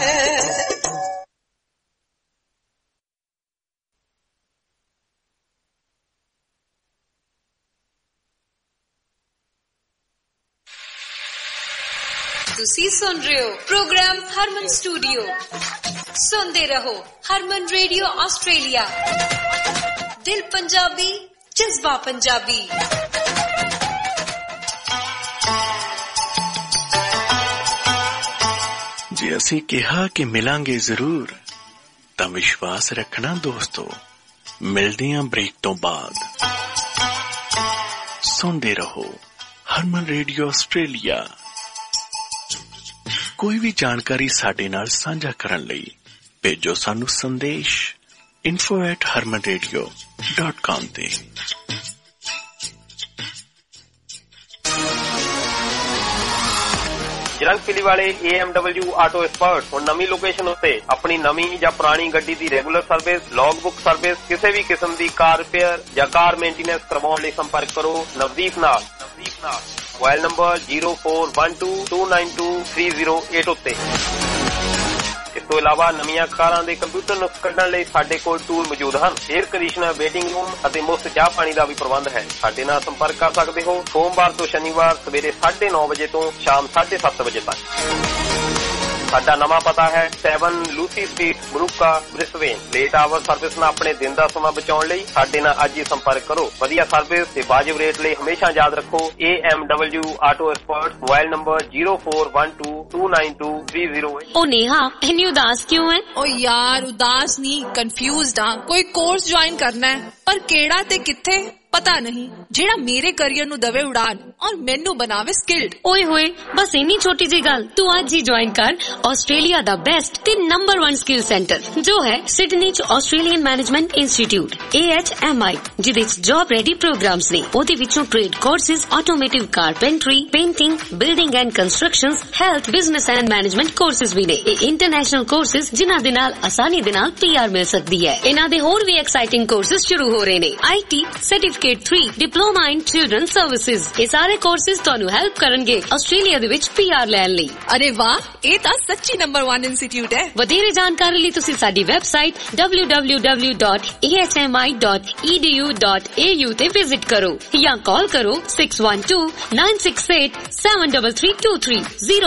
ਤੁਸੀਂ ਸੁਣ ਰਹੇ ਹੋ ਪ੍ਰੋਗਰਾਮ ਹਰਮਨ ਸਟੂਡੀਓ। ਸੁਣਦੇ ਰਹੋ ਹਰਮਨ ਰੇਡੀਓ ਆਸਟ੍ਰੇਲੀਆ। ਦਿਲ ਪੰਜਾਬੀ, ਜਜ਼ਬਾ ਪੰਜਾਬੀ। ਜੇ ਅਸੀਂ ਕਿਹਾ ਕਿ ਮਿਲਾਂਗੇ ਜ਼ਰੂਰ ਤਾਂ ਵਿਸ਼ਵਾਸ ਰੱਖਣਾ ਦੋਸਤੋ। ਮਿਲਦੇ ਹਾਂ ਬ੍ਰੇਕ ਤੋਂ ਬਾਅਦ। ਸੁਣਦੇ ਰਹੋ ਹਰਮਨ ਰੇਡੀਓ ਆਸਟ੍ਰੇਲੀਆ। ਕੋਈ ਵੀ ਜਾਣਕਾਰੀ ਸਾਡੇ ਨਾਲ ਸਾਂਝਾ ਕਰਨ ਲਈ ਭੇਜੋ ਸਾਨੂੰ ਸੰਦੇਸ਼ info@harmanradio.com ਤੇ। ਜਰੰਗ ਪਿਲੀ ਵਾਲੇ AMW ਆਟੋ ਐਕਸਪਰਟ ਹੁਣ ਨਵੀਂ ਲੋਕੇਸ਼ਨ ਉੱਤੇ ਆਪਣੀ ਨਵੀਂ ਜਾਂ ਪੁਰਾਣੀ ਗੱਡੀ ਦੀ regular service, log book service, ਕਿਸੇ ਵੀ ਕਿਸਮ ਦੀ ਕਾਰ ਰਿਪੇਅਰ ਜਾਂ ਕਾਰ ਮੇਨਟੇਨੈਂਸ ਕਰਵਾਉਣ ਲਈ ਸੰਪਰਕ ਕਰੋ ਨਵਦੀਪ ਨਾਲ। ਮੋਬਾਈਲ ਨੰਬਰ 0412292308 ਉੱਤੇ। ਇਸ ਤੋਂ ਇਲਾਵਾ ਨਵੀਆਂ ਕਾਰਾਂ ਦੇ ਕੰਪਿਊਟਰ ਨੁਕਸ ਕੱਢਣ ਲਈ ਸਾਡੇ ਕੋਲ ਟੂਲ ਮੌਜੂਦ ਹਨ। 에ਅਰ ਕੰਡੀਸ਼ਨਰ, ਵੇਟਿੰਗ ਰੂਮ ਅਤੇ ਮੁਫਤ ਚਾਹ ਪਾਣੀ ਦਾ ਵੀ ਪ੍ਰਬੰਧ ਹੈ। ਸਾਡੇ ਨਾਲ ਸੰਪਰਕ ਕਰ ਸਕਦੇ ਹੋ ਸੋਮਵਾਰ ਤੋਂ ਸ਼ਨੀਵਾਰ ਸਵੇਰੇ 9:30 ਵਜੇ ਤੋਂ ਸ਼ਾਮ 7:30 ਵਜੇ ਤੱਕ। ਸਾਡਾ ਨਵਾਂ ਪਤਾ ਹੈ 7 ਲੂਸੀ ਸਟਰੀਟ, ਬਰੂਕਾ, ਬ੍ਰਿਸਬੇਨ। ਲੇਟ ਆਵਰ ਸਰਵਿਸ ਨਾਲ ਆਪਣੇ ਦਿਨ ਦਾ ਸਮਾਂ ਬਚਾਉਣ ਲਈ ਸਾਡੇ ਨਾਲ ਅੱਜ ਹੀ ਸੰਪਰਕ ਕਰੋ। ਵਧੀਆ ਸਰਵਿਸ ਤੇ ਵਾਜਿਬ ਰੇਟ ਲਈ ਹਮੇਸ਼ਾ ਯਾਦ ਰੱਖੋ AMW auto expert. Mobile number 0412292308। ओ नेहा इतनी उदास क्यों है? ओ यार उदास नहीं, कंफ्यूज्ड हां। कोई कोर्स ज्वाइन करना है पर केड़ा ते किथे पता नहीं, जेड़ा मेरे करियर नु दवे उड़ान और मेनू बनावे स्किल्ड। ओए होए बस इन्नी छोटी जी गल, तू आज ही ज्वाइन कर ऑस्ट्रेलिया दा बेस्ट ते नंबर 1 स्किल सेंटर जो है सिडनी च ऑस्ट्रेलियन मैनेजमेंट इंस्टीट्यूट AHMI, जिदे च जॉब रेडी प्रोग्राम्स ने। ओदे विचों trade courses, automotive carpentry, painting, building and constructions, health, business and management courses भी ने। इंटरनेशनल कोर्सेज जिन्हां दे नाल आसानी दे नाल PR मिल सकदी है। इन्हां दे होर भी एक्साइटिंग कोर्सेज शुरू हो रहे ने। IT certificate 3 diploma in children services. ये सारे कोर्सेज ਤੁਹਾਨੂੰ ਹੈਲਪ ਕਰਨਗੇ ਆਸਟ੍ਰੇਲੀਆ ਦੇ ਵਿੱਚ PR ਲੈਣ ਲਈ। ਅਰੇ ਵਾਹ, ਇਹ ਤਾਂ ਸੱਚੀ ਨੰਬਰ 1 ਇੰਸਟੀਚਿਊਟ ਹੈ। ਵਧੇਰੇ ਜਾਣਕਾਰੀ ਲਈ ਤੁਸੀਂ ਸਾਡੀ ਵੈਬਸਾਈਟ www.ahmi.edu.au ਤੇ ਵਿਜ਼ਿਟ ਕਰੋ ਜਾਂ ਕਾਲ ਕਰੋ 6129687323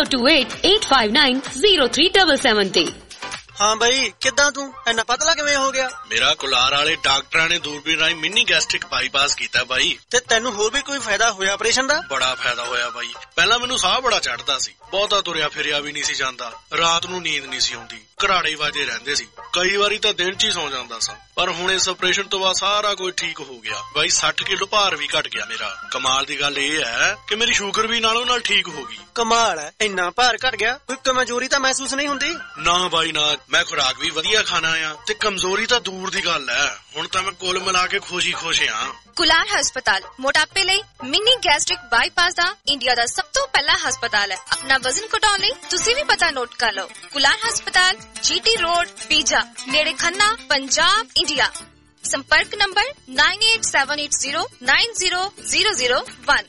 02885903777 ਤੇ। हाँ भाई, किद्दां तू इन्ना पतला किवें हो गया? मेरा कुलार वाले डॉक्टरां ने दूरबीन राही मिनी गैस्ट्रिक बाईपास कीता भाई। ते तैनू होर भी कोई फायदा होया ऑपरेशन दा? बड़ा फायदा होया भाई। पहला मैनू साह बड़ा चढ़दा सी, बहुता तुरिया फिरिया भी नहीं सी जांदा, रात नू नींद नहीं सी आउंदी, घराड़े वाजे रहंदे सी, कई वारी तां दिन च ही सौ जांदा सा। पर हुण इस ऑपरेशन तो बाद सारा कुछ ठीक हो गया भाई। 60 किलो भार भी घट गया मेरा। कमाल दी गल इह है कि मेरी शुगर भी नालों नाल ठीक हो गई। कमाल है, इन्ना भार घट गया, कोई कमजोरी तां महसूस नहीं हुंदी? ना भाई ना, मैं खुराक भी वधिया खाना आ ते कमजोरी तां दूर दी गल है। हुण तां मैं कुल मिला के खुश हां। कुलार हस्पताल मोटापे लई मिनी गैस्ट्रिक बाईपास दा इंडिया दा सब तो पहला हस्पताल है। अपना वजन घटाउण लई तुसीं भी पता नोट कर लो। कुलार हस्पताल GT रोड, पीजा, नेड़े खन्ना, पंजाब, इंडिया। संपर्क नंबर 9878090001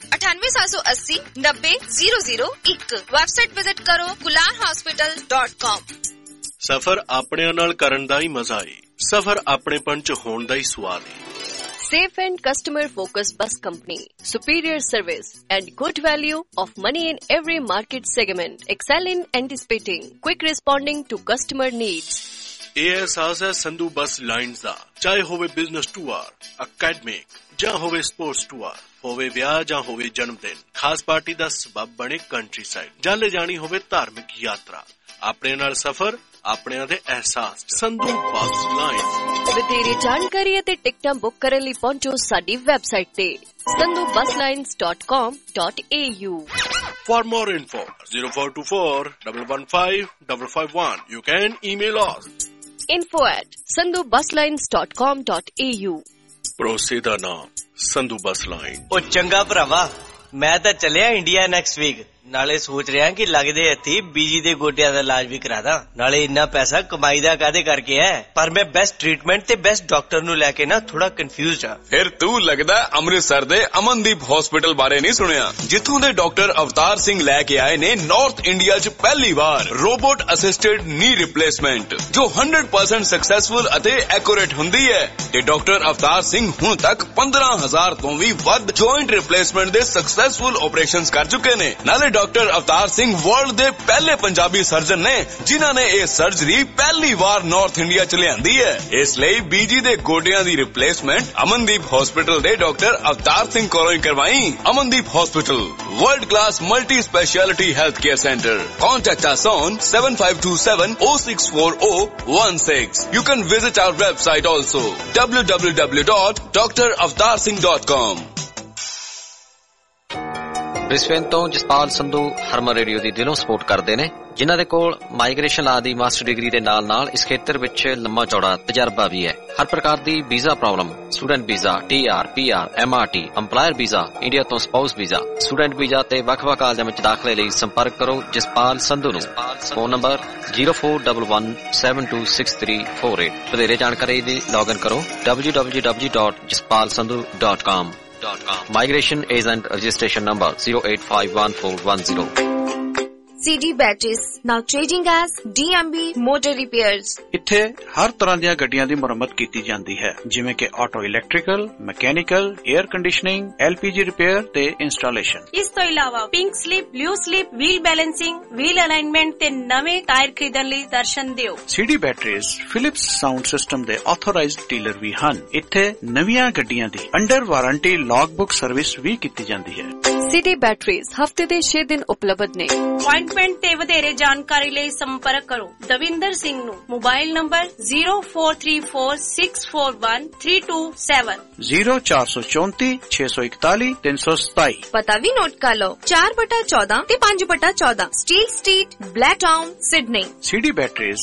9878090001। वेबसाइट विजिट करो kularhospital.com। सफर अपने नाल करन दा ही मजा है, सफर अपनेपन च होण दा ही स्वाद है। Safe and customer focused bus company, superior service and good value of money in every market segment, excel in anticipating, quick responding to customer needs. ਇਹ ਅਹਿਸਾਸ ਹੈ ਸੰਧੂ ਬੱਸ ਲਾਈਨਸ ਦਾ। ਚਾਹੇ ਹੋਵੇ ਬਿਜ਼ਨਸ ਟੂਰ, ਅਕੈਡਮਿਕ ਜਾਂ ਹੋਵੇ ਸਪੋਰਟਸ ਟੂਰ, ਹੋਵੇ ਵਿਆਹ ਜਾਂ ਹੋਵੇ ਜਨਮ ਦਿਨ, ਖਾਸ ਪਾਰਟੀ ਦਾ ਸਬਬ ਬਣੇ ਕੰਟਰੀ ਸਾਈਡ, ਜਾਂ ਲੈ ਜਾਣੀ ਹੋਵੇ ਧਾਰਮਿਕ ਯਾਤਰਾ, ਆਪਣੇ ਨਾਲ ਸਫ਼ਰ, ਆਪਣਿਆਂ ਦੇ ਅਹਿਸਾਸ। Sandhu bus line. ਵਧੇਰੇ ਜਾਣਕਾਰੀ ਅਤੇ ਟਿਕਟਾਂ ਬੁੱਕ ਕਰਨ ਲਈ ਪਹੁੰਚੋ ਸਾਡੀ ਵੈਬਸਾਈਟ ਤੇ sandhubuslines.com.au। For more info 0424-115-551. You can email us info@sandhubuslines.com.au। ਭਰੋਸੇ ਦਾ ਨਾਮ ਸੰਧੂ ਬੱਸ ਲਾਈਨ। ਉਹ ਚੰਗਾ ਭਰਾਵਾ, ਮੈਂ ਤਾਂ ਚੱਲਿਆ ਇੰਡੀਆ ਨੈਕਸਟ ਵੀਕ। ਨਾਲੇ ਸੋਚ ਰਿਹਾ ਕਿ ਲੱਗਦੇ ਇੱਥੇ ਬੀਜੀ ਦੇ ਗੋਡਿਆਂ ਦਾ ਇਲਾਜ ਵੀ ਕਰਾਦਾ। ਨਾਲੇ ਇੰਨਾ ਪੈਸਾ ਕਮਾਈ ਦਾ ਕਾਹਦੇ ਕਰਕੇ ਹੈ? ਪਰ ਮੈਂ ਬੈਸਟ ਟ੍ਰੀਟਮੈਂਟ ਤੇ ਬੈਸਟ ਡਾਕਟਰ ਨੂੰ ਲੈ ਕੇ ਨਾ ਥੋੜਾ ਕਨਫਿਊਜ਼ਡ ਆ। ਫਿਰ ਤੂੰ ਲੱਗਦਾ ਅੰਮ੍ਰਿਤਸਰ ਦੇ ਅਮਨਦੀਪ ਹਸਪੀਟਲ ਬਾਰੇ ਨਹੀਂ ਸੁਣਿਆ, ਜਿੱਥੋਂ ਦੇ ਡਾਕਟਰ ਅਵਤਾਰ ਸਿੰਘ ਲੈ ਕੇ ਆਏ ਨੇ ਨਾਰਥ ਇੰਡੀਆ 'ਚ ਪਹਿਲੀ ਵਾਰ ਰੋਬੋਟ ਅਸਿਸਟਡ ਨੀ ਰਿਪਲੇਸਮੈਂਟ, ਜੋ 100% ਸਕਸੈਸਫੁਲ ਅਤੇ ਐਕੂਰੇਟ ਹੁੰਦੀ ਹੈ। ਤੇ ਡਾਕਟਰ ਅਵਤਾਰ ਸਿੰਘ ਹੁਣ ਤੱਕ 15,000 ਤੋਂ ਵੀ ਵੱਧ ਜੁਆਇੰਟ ਰਿਪਲੇਸਮੈਂਟ ਦੇ ਸਕਸੈਸਫੁਲ ਆਪਰੇਸ਼ਨਸ ਕਰ ਚੁੱਕੇ ਨੇ। ਨਾਲੇ ਡਾਕਟਰ ਅਵਤਾਰ ਸਿੰਘ ਵਰਲਡ ਦੇ ਪਹਿਲੇ ਪੰਜਾਬੀ ਸਰਜਨ ਨੇ ਜਿਨ੍ਹਾਂ ਨੇ ਇਹ ਸਰਜਰੀ ਪਹਿਲੀ ਵਾਰ ਨਾਰਥ ਇੰਡੀਆ 'ਚ ਲਿਆਂਦੀ ਹੈ। ਇਸ ਲਈ ਬੀਜੀ ਦੇ ਗੋਡਿਆਂ ਦੀ ਰਿਪਲੇਸਮੈਂਟ ਅਮਨਦੀਪ ਹਸਪੀਟਲ ਦੇ ਡਾਕਟਰ ਅਵਤਾਰ ਸਿੰਘ ਕੋਲੋਂ ਹੀ ਕਰਵਾਈ। Amandeep hospital, world class multi-speciality healthcare center. Contact us on 7527-064016. You can visit our website also www.dravarsingh.com. Brisbane ਤੋਂ ਜਸਪਾਲ ਸੰਧੂ ਹਰਮਨ ਰੇਡੀਓ ਦੀ ਦਿਲੋਂ ਸਪੋਰਟ ਕਰਦੇ ਨੇ, ਜਿਨ੍ਹਾਂ ਦੇ ਕੋਲ ਮਾਈਗ੍ਰੇਸ਼ਨ ਲਾ ਦੀ ਮਾਸਟਰ ਡਿਗਰੀ ਦੇ ਨਾਲ ਇਸ ਖੇਤਰ ਵਿੱਚ ਲੰਮਾ ਚੌੜਾ ਤਜਰਬਾ ਵੀ ਹੈ। ਹਰ ਪ੍ਰਕਾਰ ਦੀ visa problem, student visa, TR, PR, MRT, EMPLOYER visa, India ਤੋਂ ਸਪਾਊਸ ਵੀਜ਼ਾ, ਸਟੂਡੈਂਟ ਵੀਜ਼ਾ ਤੇ ਵੱਖ-ਵੱਖ ਕਾਲਜਾਂ ਵਿੱਚ ਦਾਖਲੇ ਲਈ ਸੰਪਰਕ ਕਰੋ ਜਸਪਾਲ ਸੰਧੂ ਨੂੰ। Phone number 0411726348। ਵਧੇਰੇ ਜਾਣਕਾਰੀ ਲਈ ਲੌਗਇਨ ਕਰੋ www.jaspalsandhu.com। Migration Agent Registration Number 0851410। CD Batteries, now changing as DMB Motor Repairs। ਇੱਥੇ ਹਰ ਤਰ੍ਹਾਂ ਦੀਆਂ ਗੱਡੀਆਂ ਦੀ ਮੁਰੰਮਤ ਕੀਤੀ ਜਾਂਦੀ ਹੈ, ਜਿਵੇਂ ਕਿ auto electrical, mechanical, air conditioning, LPG repair ਤੇ ਇੰਸਟਾਲੇਸ਼ਨ। ਇਸ ਤੋਂ ਇਲਾਵਾ pink slip, blue slip, wheel balancing, wheel alignment ਤੇ ਨਵੇਂ ਟਾਇਰ ਖਰੀਦਣ ਲਈ ਦਰਸ਼ਨ ਦਿਓ। CD Batteries Philips sound system ਦੇ ਆਥੋਰਾਈਜ਼ਡ ਡੀਲਰ ਵੀ ਹਨ। ਇੱਥੇ ਨਵੀਆਂ ਗੱਡੀਆਂ ਦੀ under warranty log book service ਵੀ ਕੀਤੀ ਜਾਂਦੀ ਹੈ। CD Batteries ਹਫਤੇ ਦੇ 6 ਦਿਨ ਉਪਲਬਧ ਨੇ। ਅਪਾਇੰਟਮੈਂਟ ਤੇ ਵਧੇਰੇ ਜਾਣਕਾਰੀ ਲਈ ਸੰਪਰਕ ਕਰੋ ਦਵਿੰਦਰ ਸਿੰਘ ਨੂੰ। Mobile number 0434641327 0434 641 327। ਪਤਾ ਵੀ ਨੋਟ ਕਰ ਲਓ 4/14 ਤੇ 5/14 steel street, Blacktown, Sydney. CD Batteries।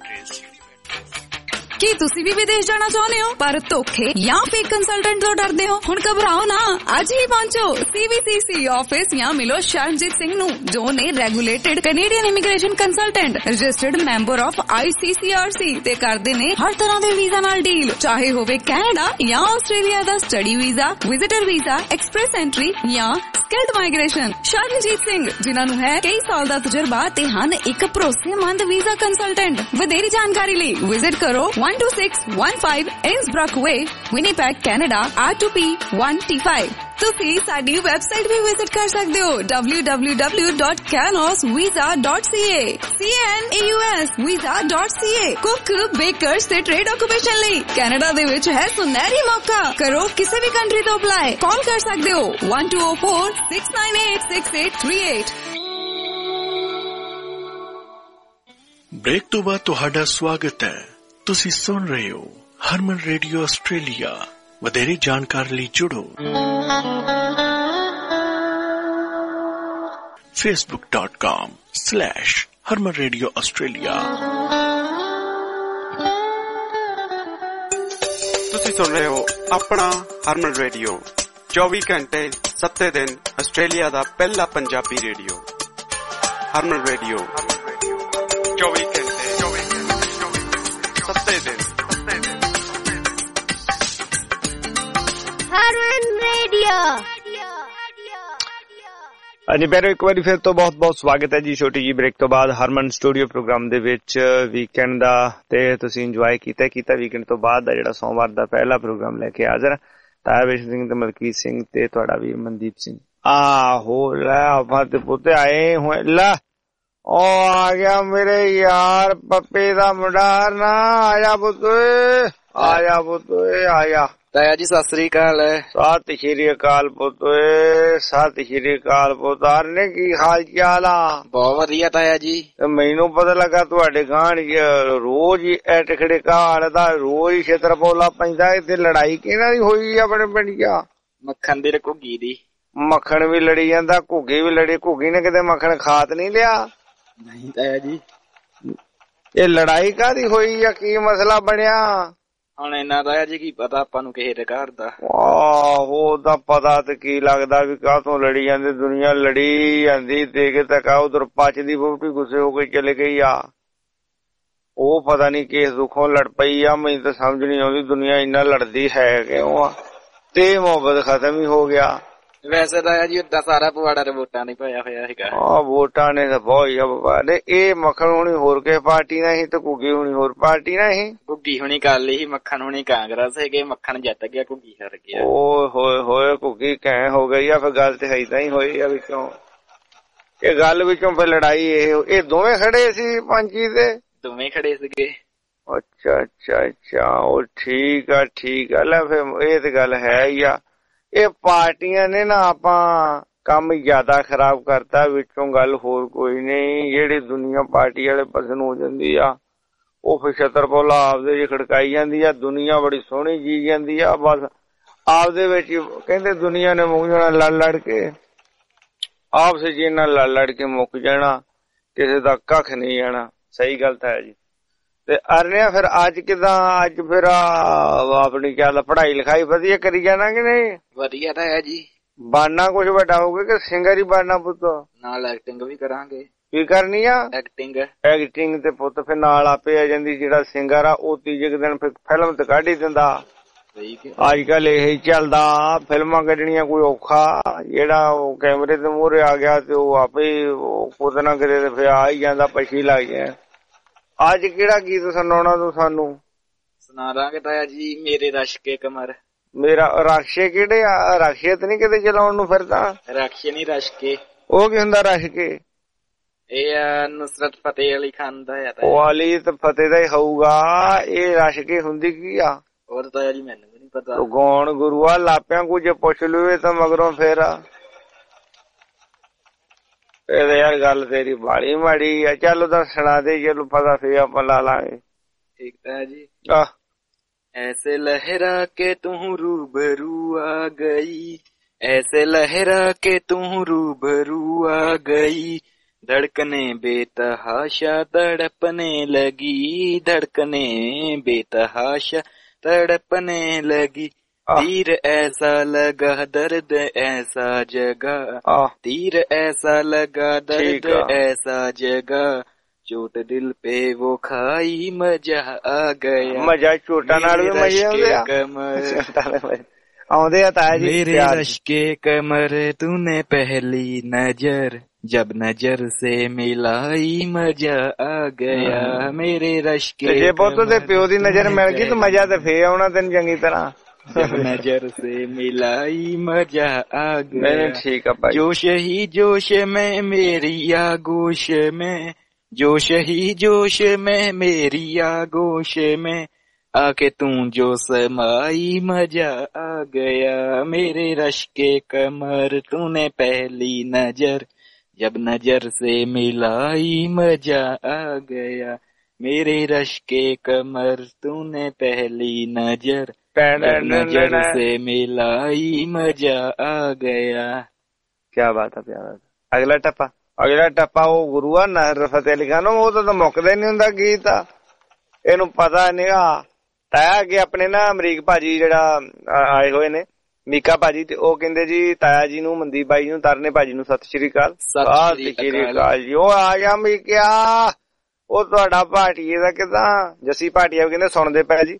ਕੀ ਤੁਸੀਂ ਵੀ ਵਿਦੇਸ਼ ਜਾਣਾ ਚਾਹੁੰਦੇ ਹੋ ਪਰ ਧੋਖੇ ਜਾਂ ਫੇਕ ਕੰਸਲਟੈਂਟ ਤੋਂ ਡਰਦੇ ਹੋ? ਹੁਣ ਘਬਰਾਓ ਨਾ, ਅੱਜ ਹੀ ਪਹੁੰਚੋ CVCC ਆਫਿਸ ਜਾਂ ਮਿਲੋ ਸ਼ਰਨਜੀਤ ਸਿੰਘ ਨੂੰ, ਜੋ ਨੇ regulated Canadian immigration consultant, registered member of ICCRC ਤੇ ਕਰਦੇ ਨੇ ਹਰ ਤਰ੍ਹਾਂ ਦੇ ਵੀਜ਼ਾ ਨਾਲ ਡੀਲ, ਚਾਹੇ ਹੋਵੇ ਕੈਨੇਡਾ ਜਾਂ ਆਸਟ੍ਰੇਲੀਆ ਦਾ study visa, visitor visa, express entry ਜਾਂ ਸਕਿਲਡ ਮਾਈਗ੍ਰੇਸ਼ਨ। ਸ਼ਰਨਜੀਤ ਸਿੰਘ, ਜਿਨ੍ਹਾਂ ਨੂੰ ਹੈ ਕਈ ਸਾਲ ਦਾ ਤਜਰਬਾ ਤੇ ਹਨ ਇੱਕ ਭਰੋਸੇਮੰਦ ਵੀਜ਼ਾ ਕੰਸਲਟੈਂਟ। ਵਧੇਰੀ ਜਾਣਕਾਰੀ ਲਈ ਵਿਜ਼ਿਟ ਕਰੋ 12615 Innsbruck Way, Winnipeg, Canada, R2P1T5। ਤੁਸੀਂ ਸਾਡੀ ਵੈਬਸਾਈਟ ਵੀ ਵਿਜ਼ਿਟ ਕਰ ਸਕਦੇ ਹੋ www.canosvisa.ca, CANAUSvisa.ca। ਕੁੱਕ, ਬੇਕਰਸ ਤੇ ਟ੍ਰੇਡ ਆਕੂਪੇਸ਼ਨ ਲਈ ਕੈਨੇਡਾ ਦੇ ਵਿੱਚ ਹੈ ਸੁਨਹਿਰੀ ਮੌਕਾ। ਕਰੋ ਕਿਸੇ ਵੀ ਕੰਟਰੀ ਤੋਂ ਅਪਲਾਈ। ਕਾਲ ਕਰ ਸਕਦੇ ਹੋ 1204-698-6838। ਬ੍ਰੇਕ ਤੋਂ ਬਾਅਦ ਤੁਹਾਡਾ ਸਵਾਗਤ ਹੈ। ਤੁਸੀਂ ਸੁਣ ਰਹੇ ਹੋ ਹਰਮਨ ਰੇਡੀਓ ਆਸਟ੍ਰੇਲੀਆ। ਵਧੇਰੇ ਜਾਣਕਾਰੀ ਲਈ ਜੁੜੋ facebook.com/Harman Radio Australia। ਤੁਸੀਂ ਸੁਣ ਰਹੇ ਹੋ ਆਪਣਾ ਹਰਮਨ ਰੇਡੀਓ, 24 ਘੰਟੇ 7 ਦਿਨ ਆਸਟ੍ਰੇਲੀਆ ਦਾ ਪਹਿਲਾ ਪੰਜਾਬੀ ਰੇਡੀਓ। ਹਰਮਨ ਰੇਡੀਓ 24 ਘੰਟੇ 7 ਦਿਨ। ਹਰਮਨ ਰੇਡੀਓ। ਹਾਂਜੀ ਪੈਰੋ, ਇੱਕ ਵਾਰੀ ਫਿਰ ਤੋਂ ਬਹੁਤ ਬਹੁਤ ਸਵਾਗਤ ਹੈ ਜੀ ਛੋਟੀ ਜੀ ਬ੍ਰੇਕ ਤੋਂ ਬਾਅਦ ਹਰਮਨ ਸਟੂਡੀਓ ਪ੍ਰੋਗਰਾਮ ਦੇ ਵਿੱਚ। ਵੀਕਐਂਡ ਦਾ ਤੇ ਤੁਸੀਂ ਇੰਜੋਏ ਕੀਤਾ ਵੀਕਐਂਡ ਤੋਂ ਬਾਅਦ ਦਾ ਜਿਹੜਾ ਸੋਮਵਾਰ ਦਾ ਪਹਿਲਾ ਪ੍ਰੋਗਰਾਮ ਲੈ ਕੇ ਹਾਜ਼ਰ ਤਾਇਰ ਸਿੰਘ ਤੇ ਮਲਕੀਤ ਸਿੰਘ ਤੇ ਤੁਹਾਡਾ ਵੀਰ ਮਨਦੀਪ ਸਿੰਘ। ਆਹੋ ਲੈ ਆਪਾਂ ਤੇ ਪੁੱਤੇ ਆਏ ਹੋਏ ਲੈ ਉਹ ਆ ਗਿਆ ਮੇਰੇ ਯਾਰ ਪੱਪੇ ਦਾ ਮੁੰਡਾ ਨਾ। ਆਇਆ ਪੁੱਤ, ਆਇਆ ਪੁੱਤ, ਆਇਆ ਤਾਇਆ ਜੀ। ਸਤਿ ਸ੍ਰੀ ਅਕਾਲ। ਸਤਿ ਸ਼੍ਰੀ ਅਕਾਲ ਪੁੱਤ, ਸਤਿ ਸ਼੍ਰੀ ਅਕਾਲ ਪੁੱਤ। ਨੇ ਕੀ ਹਾਲ ਚਾਲ ਆ? ਬਹੁਤ ਵਧੀਆ ਤਾਇਆ ਜੀ। ਮੈਨੂੰ ਪਤਾ ਲੱਗਾ ਤੁਹਾਡੇ ਗਾਂਢ ਰੋਜ਼ ਹੀ ਟਿਕੜੇ ਘਾੜ ਦਾ ਰੋਜ਼ ਹੀ ਛੇਤਰ ਪੋਲਾ ਪੈਂਦਾ। ਇੱਥੇ ਲੜਾਈ ਕਿਹਨਾਂ ਦੀ ਹੋਈ ਆਪਣੇ ਪਿੰਡ ਚ? ਮੱਖਣ ਦੀ ਤੇ ਘੁੱਗੀ ਦੀ। ਮੱਖਣ ਵੀ ਲੜੀ ਜਾਂਦਾ, ਘੁੱਗੀ ਵੀ ਲੜੀ। ਘੁੱਗੀ ਨੇ ਕਿਤੇ ਮੱਖਣ ਖਾਤ ਨਹੀਂ ਲਿਆ? ਨਹੀਂ ਤਾਇਆ ਜੀ। ਇਹ ਲੜਾਈ ਕਾਹਦੀ ਹੋਈ ਆ? ਕੀ ਮਸਲਾ ਬਣਿਆ? ਹੁਣ ਇੰਨਾ ਤਾਇਆ ਜੀ ਕੀ ਪਤਾ ਆਪਾਂ ਨੂੰ ਕਿਸੇ ਦੇ ਘਰ ਦਾ। ਆਹੋ ਉਹਦਾ ਪਤਾ ਤੇ ਕੀ ਲੱਗਦਾ ਵੀ ਕਾਹਤੋਂ ਲੜੀ ਜਾਂਦੀ ਦੁਨੀਆ, ਲੜੀ ਜਾਂਦੀ ਦੇ ਕੇ ਧੱਕਾ। ਉਧਰ ਪੱਚ ਦੀ ਵਹੁਟੀ ਗੁੱਸੇ ਹੋ ਕੇ ਚਲੇ ਗਈ ਆ, ਉਹ ਪਤਾ ਨੀ ਕਿਸ ਦੁੱਖੋਂ ਲੜ ਪਈ ਆ। ਮੈਨੂੰ ਤਾਂ ਸਮਝ ਨੀ ਆਉਂਦੀ ਦੁਨੀਆ ਇੰਨਾ ਲੜਦੀ ਹੈ ਕਿਉਂ ਆ। ਤੇ ਮੁਹੱਬਤ ਖਤਮ ਹੀ ਹੋ ਗਿਆ। ਵੈਸੇ ਤਾਇਆ ਜੀ ਓਦਾਂ ਸਾਰਾ ਪਵਾੜਾ ਤੇ ਵੋਟਾਂ ਨਹੀਂ ਪਾਇਆ ਹੋਇਆ ਹੈਗਾ। ਵੋਟਾਂ ਨੇ ਤਾਂ ਬਹੁਤ ਹੀ। ਇਹ ਮੱਖਣ ਹੋਣੀ ਹੋਰ ਕਿਸੇ ਪਾਰਟੀ ਨਾਲ ਹੀ ਤੇ ਘੁੱਗੀ ਹੋਣੀ ਹੋਰ ਪਾਰਟੀ ਨਾਲ ਹੀ। ਘੁੱਗੀ ਹੋਣੀ ਕਾਲੀ ਸੀ, ਮੱਖਣ ਹੋਣੀ ਕਾਂਗਰਸ ਹੈਗੇ। ਮੱਖਣ ਜਿੱਤ ਗਿਆ, ਘੁੱਗੀ ਹਾਰ ਗਿਆ। ਓਏ ਹੋਏ ਹੋਏ, ਘੁੱਗੀ ਕਹਿ ਹੋ ਗਈ ਆ। ਫਿਰ ਗੱਲ ਤੇ ਏਦਾਂ ਹੀ ਹੋਈ ਆ ਵਿੱਚੋਂ। ਇਹ ਗੱਲ ਵਿੱਚੋਂ ਫਿਰ ਲੜਾਈ ਇਹ ਦੋਵੇਂ ਖੜੇ ਸੀ ਪੰਚੀ ਦੇ? ਦੋਵੇਂ ਖੜੇ ਸੀਗੇ। ਅੱਛਾ ਅੱਛਾ ਅੱਛਾ, ਉਹ ਠੀਕ ਆ ਠੀਕ ਆ। ਲੈ ਫਿਰ ਇਹ ਤੇ ਗੱਲ ਹੈ ਹੀ ਆ। ਇਹ ਪਾਰਟੀਆਂ ਨੇ ਨਾ ਆਪਾਂ ਕੰਮ ਜ਼ਿਆਦਾ ਖਰਾਬ ਕਰਤਾ ਵਿੱਚੋਂ। ਗੱਲ ਹੋਰ ਕੋਈ ਨਹੀਂ। ਜਿਹੜੀ ਦੁਨੀਆ ਪਾਰਟੀ ਵਾਲੇ ਪਾਸੇ ਨੂੰ ਹੋ ਜਾਂਦੀ ਆ, ਉਹ ਫਿਰ ਛਤਰਪੋਲਾ ਆਪਦੇ ਚ ਖੜਕਾਈ ਜਾਂਦੀ ਆ। ਦੁਨੀਆ ਬੜੀ ਸੋਹਣੀ ਜੀ ਜਾਂਦੀ ਆ, ਬਸ ਆਪਦੇ ਵਿੱਚ ਕਹਿੰਦੇ ਦੁਨੀਆ ਨੇ ਮੂੰਹ ਜਾਣਾ ਲੜ ਲੜ ਕੇ। ਆਪਸ ਚ ਇਹਨਾਂ ਲੜ ਕੇ ਮੁੱਕ ਜਾਣਾ, ਕਿਸੇ ਦਾ ਕੱਖ ਨਹੀਂ ਜਾਣਾ। ਸਹੀ ਗੱਲ ਤਾਂ ਹੈ ਜੀ। ਤੇ ਅਰਨਿਆ ਫਿਰ ਅੱਜ ਕਿੱਦਾਂ, ਅੱਜ ਫਿਰ ਆਪਣੀ ਚੱਲ ਪੜ੍ਹਾਈ ਲਿਖਾਈ ਵਧੀਆ ਕਰੀ ਜਾਣਾ ਕਿ ਨਹੀਂ? ਵਧੀਆ ਤਾਂ ਹੈ ਜੀ। ਬਣਨਾ ਕੁਛ ਵੱਡਾ ਹੋਊਗਾ ਕਿ ਸਿੰਗਰ ਹੀ ਬਣਨਾ ਪੁੱਤ? ਨਾਲ ਐਕਟਿੰਗ ਵੀ ਕਰਾਂਗੇ। ਕੀ ਕਰਨੀ ਆ? ਐਕਟਿੰਗ ਤੇ ਪੁੱਤ ਫਿਰ ਨਾਲ ਆਪੇ ਆ ਜਾਂਦੀ। ਜਿਹੜਾ ਸਿੰਗਰ ਆ ਉਹ ਤੀਜੇ ਦਿਨ ਫਿਰ ਫਿਲਮ ਤੇ ਕੱਢ ਹੀ ਦਿੰਦਾ। ਅੱਜ ਕੱਲ ਇਹ ਚੱਲਦਾ, ਫਿਲਮਾਂ ਕੱਢਣੀਆਂ ਕੋਈ ਔਖਾ। ਜਿਹੜਾ ਉਹ ਕੈਮਰੇ ਦੇ ਮੂਹਰੇ ਆ ਗਿਆ ਤੇ ਉਹ ਆਪੇ ਕੁਝ ਨਾ ਕਿਤੇ ਤੇ ਫਿਰ ਆ ਹੀ ਜਾਂਦਾ, ਪਛੀ ਲੱਗ ਗਿਆ। ਅੱਜ ਕਿਹੜਾ ਗੀਤ ਸੁਣਾਉਣਾ ਤੂੰ ਸਾਨੂੰ? ਸੁਣਾ ਦਾਂਗੇ ਤਾਇਆ ਜੀ, ਮੇਰੇ ਰਸ਼ਕੇ ਕਮਰ। ਮੇਰਾ ਰਕਸ਼ੇ ਕਿਹੜੇ ਆ? ਰਕਸ਼ੇ ਤੇ ਨੀ ਕਿਤੇ ਚਲਾਉਣ ਨੂੰ ਫਿਰਦਾ? ਰਕਸ਼ੇ ਨੀ, ਰਸ਼ਕੇ। ਉਹ ਕੀ ਹੁੰਦਾ ਰਸ਼ਕੇ? ਇਹ ਨੁਸਰਤ ਫਤਿਹ ਅਲੀ ਖਾਨ ਦਾ ਹੈ। ਉਹ ਅਲੀ ਤੇ ਫਤਿਹ ਦਾ ਹੀ ਹੋਊਗਾ। ਇਹ ਰਸ਼ਕੇ ਹੁੰਦੀ ਕੀ ਆ? ਹੋਰ ਤਾਇਆ ਜੀ ਮੈਨੂੰ ਵੀ ਨੀ ਪਤਾ। ਗੌਣ ਗੁਰੂਆ ਲਾਪਿਆਂ ਕੋ ਜੇ ਪੁੱਛ ਲਵੇ ਤਾਂ ਮਗਰੋਂ ਫੇਰ ਇਹ ਯਾਰ ਗੱਲ ਤੇਰੀ ਬਾਲੀ ਮਾੜੀ ਆ। ਚੱਲ ਉਹਦਾ ਸੁਣਾ ਦੇ, ਚਲੋ ਪਤਾ ਫੇਰ ਆਪਾਂ ਲਾ ਲਾਂਗੇ। ਠੀਕ ਤਾਂ ਜੀ। ऐसे लहरा के तू रूबरू आ गई, ऐसे लहरा के तू रूबरू आ गई, धड़कने बेतहाशा तड़पने लगी, धड़कने बेतहाशा तड़पने लगी, तीर ऐसा लगा दर्द ऐसा जगा, तीर ऐसा लगा दर्द ऐसा जगा, चोट दिल पे वो खाई मजा आ गया। मजा चोटा नाल भी मजे आउंदे आ। आउंदे आ ताया जी। मेरे रश्के कमर तूने पहली नजर जब नजर से मिलाई मजा आ गया, मेरे रश्के जे पुत्त दे प्यो दी नजर मिल गई तो मजा ते फे आउणा तैनूं चंगी तरह। जब नजर से मिलाई मजा आ गया। ठीक है भाई। जोश ही जोश में मेरी आगोश में, जोश ही जोश में मेरी आगोश में, आके तू जो समाई मजा आ गया, मेरे रश्के कमर तूने पहली नजर जब नजर से मिलाई मजा आ गया, मेरे रश्के कमर तूने पहली नजर जब नजर से मिलाई मजा आ गया। क्या बात है प्यारा। अगला टप्पा। अगला टप्पा ਉਹ ਗੁਰੂ ਆ ਨਹਿਰ ਫਤਿਹ ਅਲੀ ਖਾਨ। ਉਹ ਤਾਂ ਮੁੱਕਦਾ ਨੀ ਹੁੰਦਾ ਗੀਤ। ਇਹਨੂੰ ਪਤਾ ਨੀਗਾ। ਤਾਇਆ ਅੱਗੇ ਆਪਣੇ ਨਾ ਅਮਰੀਕ ਭਾਜੀ ਜਿਹੜਾ ਆਏ ਹੋਏ ਨੇ, ਮੀਕਾ ਭਾਜੀ, ਤੇ ਉਹ ਕਹਿੰਦੇ ਜੀ ਤਾਇਆ ਜੀ ਨੂੰ, ਮਨਦੀਪ ਬਾਈ ਨੂੰ, ਤਰਨੇ ਭਾਜੀ ਨੂੰ ਸਤਿ ਸ਼੍ਰੀ ਅਕਾਲ। ਸਤਿ ਸ਼੍ਰੀ ਅਕਾਲ ਜੀ। ਉਹ ਆ ਗਿਆ ਮੀਕਿਆ। ਉਹ ਤੁਹਾਡਾ ਭਾਟੀਏ ਦਾ ਕਿੱਦਾਂ? ਜੱਸੀ ਭਾਟੀਆ ਕਹਿੰਦੇ ਸੁਣਦੇ ਪਏ ਜੀ।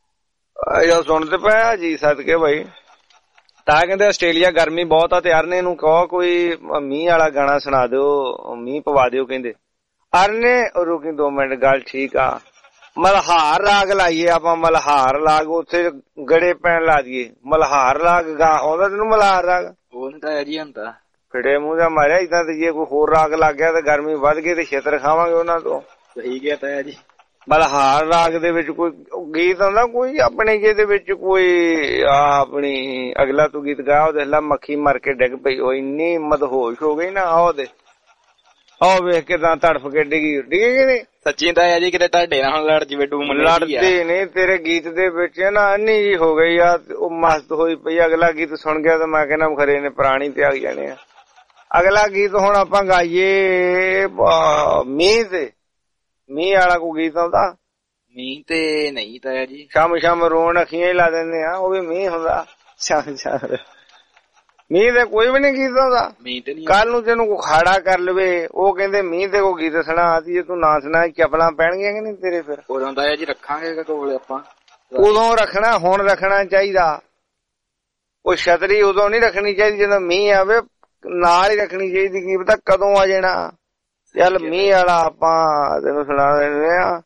ਸੁਣਦੇ ਪਿਆ ਜੀ, ਸਦਕੇ ਭਾਈ। ਤਾਂ ਕਹਿੰਦੇ ਆਸਟ੍ਰੇਲੀਆ ਗਰਮੀ ਬਹੁਤ ਆ ਤੇ ਅਰਨੇ ਨੂੰ ਕਹੋ ਕੋਈ ਮੀਂਹ ਵਾਲਾ ਗਾਣਾ ਸੁਣਾ ਦਿਓ, ਮੀਂਹ ਪਵਾ ਦਿਓ ਕਹਿੰਦੇ। ਅਰਨੇ ਰੁਕੀ 2 ਮਿੰਟ, ਗੱਲ ਠੀਕ ਆ। ਮਲਹਾਰ ਰਾਗ ਲਾਈਏ ਆਪਾਂ, ਮਲਹਾਰ ਰਾਗ। ਉੱਥੇ ਗੜੇ ਪੈਣ ਲਾ ਦਈਏ। ਮਲਹਾਰ ਰਾਗ ਆਉਂਦਾ ਤੈਨੂੰ? ਮਲਹਾਰ ਰਾਗ ਉਹ ਨੀ ਤਾਇਆ ਜੀ ਹੁੰਦਾ। ਫਿੜੇ ਮੂੰਹ ਦਾ ਮਾਰਿਆ ਇਦਾਂ। ਤੇ ਜੇ ਕੋਈ ਹੋਰ ਰਾਗ ਲੱਗ ਗਿਆ ਤਾਂ ਗਰਮੀ ਵੱਧ ਗਈ ਤੇ ਛੇਤਰ ਖਾਵਾਂਗੇ ਉਹਨਾਂ ਤੋਂ। ਸਹੀ ਗਿਆ ਤਾਇਆ ਜੀ। ਮਲਹਾਰ ਰਾਗ ਦੇ ਵਿੱਚ ਕੋਈ ਗੀਤ ਆਉਂਦਾ ਕੋਈ ਆਪਣੇ ਜਿਹਦੇ ਵਿੱਚ ਕੋਈ ਆਪਣੀ ਅਗਲਾ ਤੂੰ ਗੀਤ ਗਾ। ਉਹ ਦੇਖ ਲਾ ਮੱਖੀ ਮਰ ਕੇ ਡਿੱਗ ਪਈ। ਉਹ ਇੰਨੀ ਮਦਹੋਸ਼ ਹੋ ਗਈ ਨਾ। ਆਹ ਦੇ ਆਹ ਵੇਖ ਕੇ ਤਾਂ ਤੜਫ ਕੇ ਡਿੱਗੀ ਕਿ ਨਹੀਂ? ਸੱਚੀ ਤਾਇਆ ਜੀ ਕਿਤੇ ਤੁਹਾਡੇ ਨਾਲ ਲੜ ਜਿਵੇਂ ਡੂਮ ਲੜਦੇ ਨੇ। ਤੇਰੇ ਗੀਤ ਦੇ ਵਿੱਚ ਨਾ ਅੰਨੀ ਜੀ ਹੋ ਗਈ ਆ। ਉਹ ਮਸਤ ਹੋਈ ਪਈ। ਅਗਲਾ ਗੀਤ ਸੁਣ ਗਿਆ ਤਾਂ ਮੈਂ ਕਹਿੰਦਾ ਖਰੇ ਨੇ ਪੁਰਾਣੀ ਤੇ ਆ ਜਾਣੇ ਆ। ਅਗਲਾ ਗੀਤ ਹੁਣ ਆਪਾਂ ਗਾਈਏ ਮੀਂਹ ਤੇ। ਮੀਂਹ ਵਾਲਾ ਕੋਈ ਗੀਤ ਆਉਂਦਾ? ਮੀਂਹ ਤੇ ਨਹੀਂ ਤਾਇਆ ਜੀ। ਸ਼ਾਮ ਸ਼ਾਮ ਰੋਣ ਅੱਖੀਆਂ ਹੀ ਲਾ ਦਿੰਦੇ ਆ। ਉਹ ਵੀ ਮੀਂਹ ਹੁੰਦਾ। ਸ਼ਾਮ ਸ਼ਾਮ ਮੀਂਹ ਤੇ ਕੋਈ ਵੀ ਨੀ ਗੀਤ ਆਉਂਦਾ। ਕੱਲ ਨੂੰ ਤੈਨੂੰ ਕੋਈ ਖਾੜਾ ਕਰ ਲਵੇ, ਉਹ ਕਹਿੰਦੇ ਮੀਂਹ ਤੇ ਕੋਈ ਗੀਤ ਸੁਣਾ। ਜੇ ਤੂੰ ਨਾ ਸੁਣਾ ਚੱਪਲਾਂ ਪੈਣਗੀਆਂ ਕਿ ਨਹੀਂ ਤੇਰੇ? ਫਿਰ ਉਦੋਂ ਤਾਇਆ ਜੀ ਰੱਖਾਂਗੇ ਕੋਲ ਆਪਾਂ। ਉਦੋਂ ਰੱਖਣਾ, ਹੁਣ ਰੱਖਣਾ ਚਾਹੀਦਾ। ਉਹ ਛਤਰੀ ਉਦੋਂ ਨੀ ਰੱਖਣੀ ਚਾਹੀਦੀ ਜਦੋਂ ਮੀਂਹ ਆਵੇ, ਨਾਲ ਹੀ ਰੱਖਣੀ ਚਾਹੀਦੀ। ਕੀ ਪਤਾ ਕਦੋਂ ਆ ਜਾਣਾ। ਚੱਲ ਮੀਂਹ ਵਾਲਾ ਆਪਾਂ ਤੈਨੂੰ ਸੁਣਾ ਦਿੰਦੇ ਆ।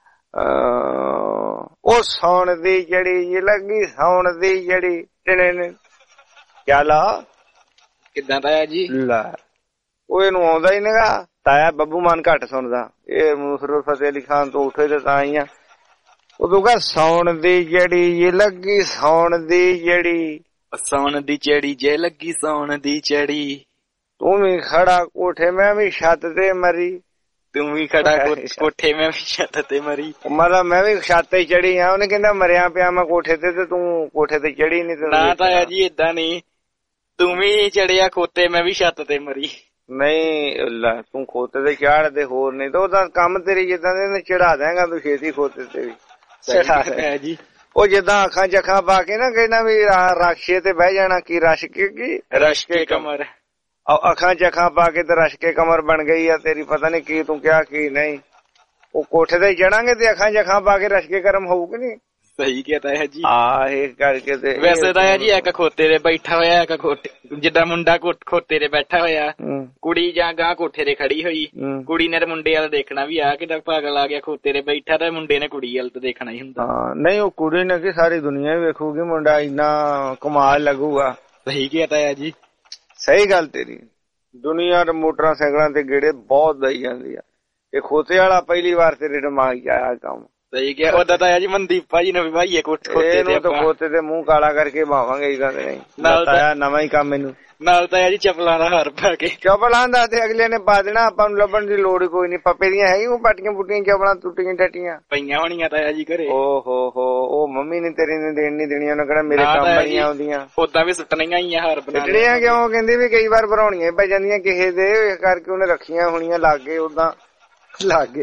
ਉਹ ਸੌਣ ਦੀ ਜੜੀ ਜੀ ਲੱਗੀ, ਸੌਣ ਦੀ ਜੜੀ ਟਣੇ। ਚੱਲ ਕਿੱਦਾਂ ਤਾਇਆ ਜੀ? ਲੈ ਉਹ ਇਹਨੂੰ ਆਉਂਦਾ ਹੀ ਨੀਗਾ। ਤਾਇਆ ਬੱਬੂ ਮਾਨ ਘੱਟ ਸੁਣਦਾ। ਇਹ ਨੁਸਰਤ ਫਤਿਹ ਅਲੀ ਖਾਨ ਤੋਂ ਉੱਠੇ ਤੇ ਤਾਂ ਹੀ ਆ। ਉਦੋਂ ਕਹ ਸੌਣ ਦੀ ਜੜੀ ਜੀ ਲੱਗੀ, ਸੌਣ ਦੀ ਜੜੀ, ਸੌਣ ਦੀ ਚੜੀ ਜੇ ਲੱਗੀ, ਸੌਣ ਦੀ ਚੜੀ, ਤੂੰ ਵੀ ਖੜਾ ਕੋਠੇ ਮੈਂ ਵੀ ਛੱਤ ਤੇ ਮਰੀ, ਤੂੰ ਵੀ ਖੜਾ ਕੋਠੇ ਮੈਂ ਵੀ ਛੱਤ ਤੇ ਮਰੀ। ਮਤਲਬ ਮੈਂ ਵੀ ਛੱਤ ਤੇ ਚੜੀ ਆ। ਉਹਨੇ ਕਹਿੰਦਾ ਮਰਿਆ ਪਿਆ ਮੈਂ ਕੋਠੇ ਤੇ, ਤੇ ਤੂੰ ਕੋਠੇ ਤੇ ਚੜੀ ਨੀ। ਨਾ ਤਾਇਆ ਜੀ ਏਦਾਂ ਨੀ। ਤੂੰ ਵੀ ਚੜਿਆ ਖੋਤੇ, ਮੈਂ ਵੀ ਛੱਤ ਤੇ ਮਰੀ। ਨਹੀਂ ਤੂੰ ਖੋਤੇ ਤੇ ਚਾੜ ਦੇ, ਹੋਰ ਨਹੀਂ ਤਾਂ ਉਹਦਾ ਕੰਮ ਤੇਰੀ ਜਿੱਦਾਂ ਦੇ ਚੜਾ ਦੇਗਾ ਤੂੰ ਛੇਤੀ ਖੋਤੇ ਤੇ ਵੀ ਚੜਾ ਜੀ। ਉਹ ਜਿੱਦਾਂ ਅੱਖਾਂ ਚ ਅੱਖਾਂ ਪਾ ਕੇ ਨਾ ਕਹਿੰਦਾ ਵੀ ਰਕਸ਼ੇ ਤੇ ਬਹਿ ਜਾਣਾ, ਕੀ ਰਸ਼ ਕੇ ਕਮਰ, ਅੱਖਾਂ ਚ ਅੱਖਾਂ ਪਾ ਕੇ ਤੇ ਰਸ਼ ਕੇ ਕਮਰ ਬਣ ਗਈ ਆ ਤੇਰੀ, ਪਤਾ ਨੀ ਕੀ ਤੂੰ ਕਿਹਾ ਕੀ ਨਹੀਂ। ਉਹ ਕੋਠੇ ਤੇ ਚੜਾਂਗੇ ਤੇ ਅੱਖਾਂ ਚ ਅੱਖਾਂ ਪਾ ਕੇ ਰਸ਼ ਕੇ ਕਰਮ ਹੋਊ ਕਿ ਨਹੀਂ? ਸਹੀ ਕਹਿਤਾ ਹੈ ਜੀ। ਇਹ ਕਰਕੇ ਤੇ ਵੈਸੇ ਤਾਂ ਜੀ ਇੱਕ ਖੋਤੇ ਤੇ ਬੈਠਾ ਹੋਇਆ, ਇੱਕ ਖੋਤੇ ਜਿੱਦਾਂ ਮੁੰਡਾ ਖੋਤੇ ਤੇ ਬੈਠਾ ਹੋਇਆ, ਕੁੜੀ ਜਾਂ ਗਾਂ ਕੋਠੇ ਤੇ ਖੜੀ ਹੋਈ, ਕੁੜੀ ਨੇ ਤੇ ਮੁੰਡੇ ਵੱਲ ਦੇਖਣਾ ਵੀ ਆ ਕਿਦਾਂ ਪਾਗਲ ਆ ਗਿਆ ਖੋਤੇ ਤੇ ਬੈਠਾ, ਤੇ ਮੁੰਡੇ ਨੇ ਕੁੜੀ ਵੱਲ ਤੇ ਦੇਖਣਾ ਹੀ ਹੁੰਦਾ। ਨਹੀਂ ਉਹ ਕੁੜੀ ਨੇ ਕਿ ਸਾਰੀ ਦੁਨੀਆ ਵੀ ਵੇਖੂਗੀ, ਮੁੰਡਾ ਇੰਨਾ ਕਮਾਲ ਲੱਗੂਗਾ। ਸਹੀ ਕਹਿਤਾ ਹੈ ਜੀ। ਸਹੀ ਗੱਲ ਤੇਰੀ। ਦੁਨੀਆ ਦੇ ਮੋਟਰਸਾਈਕਲਾਂ ਤੇ ਗੇੜੇ ਬਹੁਤ ਦਈ ਜਾਂਦੀ ਆ, ਇਹ ਖੋਤੇ ਵਾਲਾ ਪਹਿਲੀ ਵਾਰ ਤੇਰੇ ਦਿਮਾਗ ਚ ਆਇਆ ਕੰਮ। ਸਹੀ ਕਿਹਾ। ਉਹਦਾ ਤਾਂ ਹੈ ਜੀ ਮਨਦੀਪ ਭਾਜੀ ਨੇ ਵੀ ਭਾਈਏ ਖੋਤੇ ਤੇ ਮੂੰਹ ਕਾਲਾ ਕਰਕੇ ਭਾਵਾਂਗੇ ਇਹ ਗੱਲ ਨਹੀਂ, ਤਾਇਆ ਨਵਾਂ ਹੀ ਕੰਮ ਮੈਨੂੰ। ਨਾਲ ਤਾਂ ਹੈ ਜੀ ਚੱਪਲਾਂ ਦਾ ਹਾਰ ਪਾ ਕੇ, ਚੱਪਲਾਂ ਦਾ ਤੇ ਅਗਲੇ ਨੇ ਪਾ ਦੇਣਾ, ਆਪਾਂ ਨੂੰ ਲੱਭਣ ਦੀ ਲੋੜ ਕੋਈ ਨਹੀਂ। ਪੱਪੇ ਦੀਆਂ ਹੈਗੀ ਉਹ ਪਾਟੀਆਂ ਪੁੱਟੀਆਂ ਚੱਪਲਾਂ ਟੁੱਟੀਆਂ ਟੱਟੀਆਂ ਪਈਆਂ ਹੋਣੀਆਂ ਤਾਂ ਹੈ ਜੀ ਘਰੇ। ਓਹੋ ਉਹ ਮੰਮੀ ਨੇ ਤੇਰੀ ਨੇ ਦੇਣ ਨੀ ਦੇਣੀਆਂ, ਉਹਨੇ ਕਹਿਣਾ ਮੇਰੇ ਕੰਮ ਬਣੀਆਂ ਆਉਂਦੀਆਂ। ਉਦਾਂ ਵੀ ਸੁੱਟਣੀਆਂ ਹੀ ਆ ਹਾਰ ਬਣਾ ਸੁੱਟਣੀਆਂ ਕਿਉਂ? ਕਹਿੰਦੀ ਵੀ ਕਈ ਵਾਰ ਬਣਾਉਣੀਆਂ ਪੈ ਜਾਂਦੀਆਂ ਕਿਸੇ ਦੇ, ਇਸ ਕਰਕੇ ਉਹਨੇ ਰੱਖੀਆਂ ਹੋਣੀਆਂ ਲਾਗੇ, ਉਦਾਂ ਲਾਗੇ।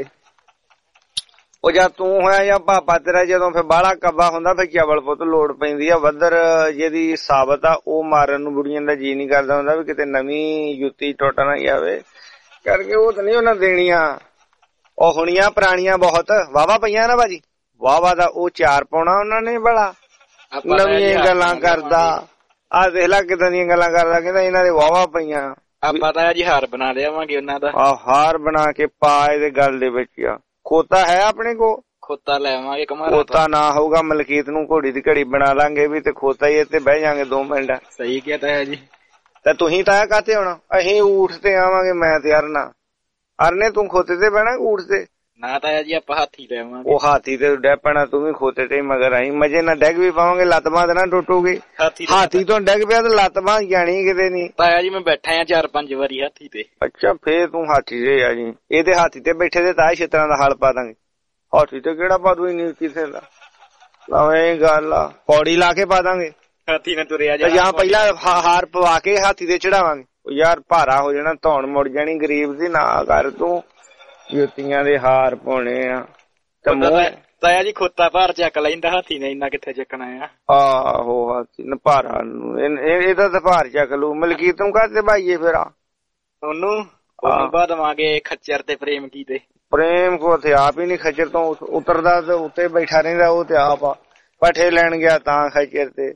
ਉਹ ਜਦ ਤੂੰ ਹੋਇਆ ਜਾਂ ਪਾਪਾ ਤੇਰਾ ਜਦੋਂ ਫਿਰ ਬਾਹਲਾ ਕੱਬਾ ਹੁੰਦਾ ਫਿਰ ਚਵਲ ਪੁੱਤ ਲੋੜ ਪੈਂਦੀ ਆ। ਵੱਧਰ ਜਿਹਦੀ ਸਾਬਤ ਆ ਉਹ ਮਾਰਨ ਨੂੰ ਬੁੜੀਆਂ ਦਾ ਜੀ ਨਹੀਂ ਕਰਦਾ ਹੁੰਦਾ ਵੀ ਕਿਤੇ ਨਵੀਂ ਜੁੱਤੀ ਟੁੱਟ ਨਾ ਜਾਵੇ, ਕਰਕੇ ਉਹ ਤਾਂ ਨਹੀਂ ਉਹਨਾਂ ਦੇਣੀਆਂ। ਉਹ ਹੁਣੀਆਂ ਪੁਰਾਣੀਆਂ ਬਹੁਤ ਵਾਹਵਾ ਪਈਆਂ ਨਾ ਭਾਜੀ, ਵਾਹਵਾ ਦਾ ਉਹ ਚਾਰ ਪਾਉਣਾ ਉਹਨਾਂ ਨੇ ਬੜਾ। ਨਵੀਆਂ ਗੱਲਾਂ ਕਰਦਾ, ਆਹ ਦੇਖ ਲਾ ਕਿਦਾਂ ਦੀਆਂ ਗੱਲਾਂ ਕਰਦਾ, ਕਹਿੰਦਾ ਇਹਨਾਂ ਦੇ ਵਾਹਵਾ ਪਈਆਂ। ਆਪਾਂ ਤਾਂ ਜੀ ਹਾਰ ਬਣਾ ਲਿਆਵਾਂਗੇ ਉਹਨਾਂ ਦਾ। ਹਾਰ ਬਣਾ ਕੇ ਪਾ ਇਹਦੇ ਗੱਲ ਦੇ ਵਿੱਚ ਆ। ਖੋਤਾ ਹੈ ਆਪਣੇ ਕੋ? ਖੋਤਾ ਲੈਵਾਂਗੇ ਕਮਾਲ। ਖੋਤਾ ਨਾ ਹੋਊਗਾ ਮਲਕੀਤ ਨੂੰ ਘੋੜੀ ਦੀ ਘੜੀ ਬਣਾ ਲਾਂਗੇ ਵੀ, ਤੇ ਖੋਤਾ ਹੀ ਇੱਥੇ ਬਹਿ ਜਾਾਂਗੇ 2 ਮਿੰਟ। ਸਹੀ ਕਹਿਤਾ ਹੈ ਜੀ। ਤੇ ਤੁਸੀਂ ਤਾਂ ਕਾਤੇ ਹੋਣਾ, ਅਸੀਂ ਊਠ ਤੇ ਆਵਾਂਗੇ, ਮੈਂ ਤੇ ਅਰਨਾ। ਅਰਨੇ ਤੂੰ ਖੋਤੇ ਤੇ ਬਹਿਣਾ ਊਠ ਤੇ? ਨਾ ਤਾਂ ਜੀ ਆਪਾਂ ਹਾਥੀ ਲੈਵਾਂਗੇ। ਉਹ ਹਾਥੀ ਤੇ ਡੈ ਪੈਣਾ, ਤੂੰ ਵੀ ਖੋਤੇ ਤੇ ਮਗਰ ਆਈ। ਮਜੇ ਨਾਲ ਡੈਗ ਵੀ ਪਾਵਾਂਗੇ, ਲੱਤ ਬਾਂਹ ਨਾ ਟੁੱਟੂਗੀ। ਹਾਥੀ ਤੋਂ ਡੈਗ ਪਿਆ ਤੇ ਲੱਤ ਬਾਂਹ ਜਾਣੀ ਕਿਤੇ ਨੀ। ਤਾਇਆ ਜੀ ਮੈਂ ਬੈਠਾ ਆ 4-5 ਵਾਰੀ ਹਾਥੀ ਤੇ। ਅੱਛਾ ਫੇਰ ਤੂੰ ਹਾਥੀ ਤੇ ਆ ਜੀ। ਇਹਦੇ ਹਾਥੀ ਤੇ ਬੈਠੇ ਤੇ ਤਾਂ ਛਿੱਤਰਾਂ ਦਾ ਹਲ ਪਾ ਦਾਂਗੇ। ਹਾਥੀ ਤੇ ਕਿਹੜਾ ਪਾ ਦੂ ਨਹੀਂ ਕਿਸੇ ਦਾ, ਲਾਵੇਂ ਗੱਲ ਆ। ਪੌੜੀ ਲਾ ਕੇ ਪਾ ਦਾਂਗੇ, ਹਾਥੀ ਨੇ ਤੁਰਿਆ ਜਾਂ ਪਹਿਲਾਂ ਹਾਰ ਪਵਾ ਕੇ ਹਾਥੀ ਤੇ ਚੜਾਵਾਂਗੇ। ਯਾਰ ਭਾਰਾ ਹੋ ਜਾਣਾ, ਧੌਣ ਮੁੜ ਜਾਣੀ ਗਰੀਬ ਦੀ। ਨਾ ਕਰ ਤੂੰ, ਜੁੱਤੀਆਂ ਦੇ ਹਾਰ ਪਾਉਣੇ ਆ। ਤਾਇਆ ਜੀ ਖੋਤਾ ਭਾਰ ਚੱਕ ਲੈਂਦਾ, ਹਾਥੀ ਨੇ ਇੰਨਾ ਕਿੱਥੇ ਚੱਕਣਾ ਆ। ਆਹੋ ਹਾਥੀ ਨੇ ਭਾਰਾ ਨੂੰ ਇਹਦਾ ਤਾਂ ਭਾਰ ਚੱਕ ਲੂ। ਮਲਕੀਤ ਨੂੰ ਕਾਹਤੇ ਭਾਈਏ ਫਿਰ ਉਹਨੂੰ ਬਾਦਵਾਂਗੇ ਖੱਚਰ ਤੇ ਪ੍ਰੇਮ ਕੀ ਤੇ। ਪ੍ਰੇਮ ਕੋ ਤੇ ਆਪ ਹੀ ਨੀ ਖੱਚਰ ਤੋਂ ਉਤਰਦਾ, ਤੇ ਉੱਤੇ ਬੈਠਾ ਰਹਿੰਦਾ। ਉਹ ਤੇ ਆਪ ਪੱਠੇ ਲੈਣ ਗਿਆ ਤਾਂ ਖੱਚਰ ਤੇ,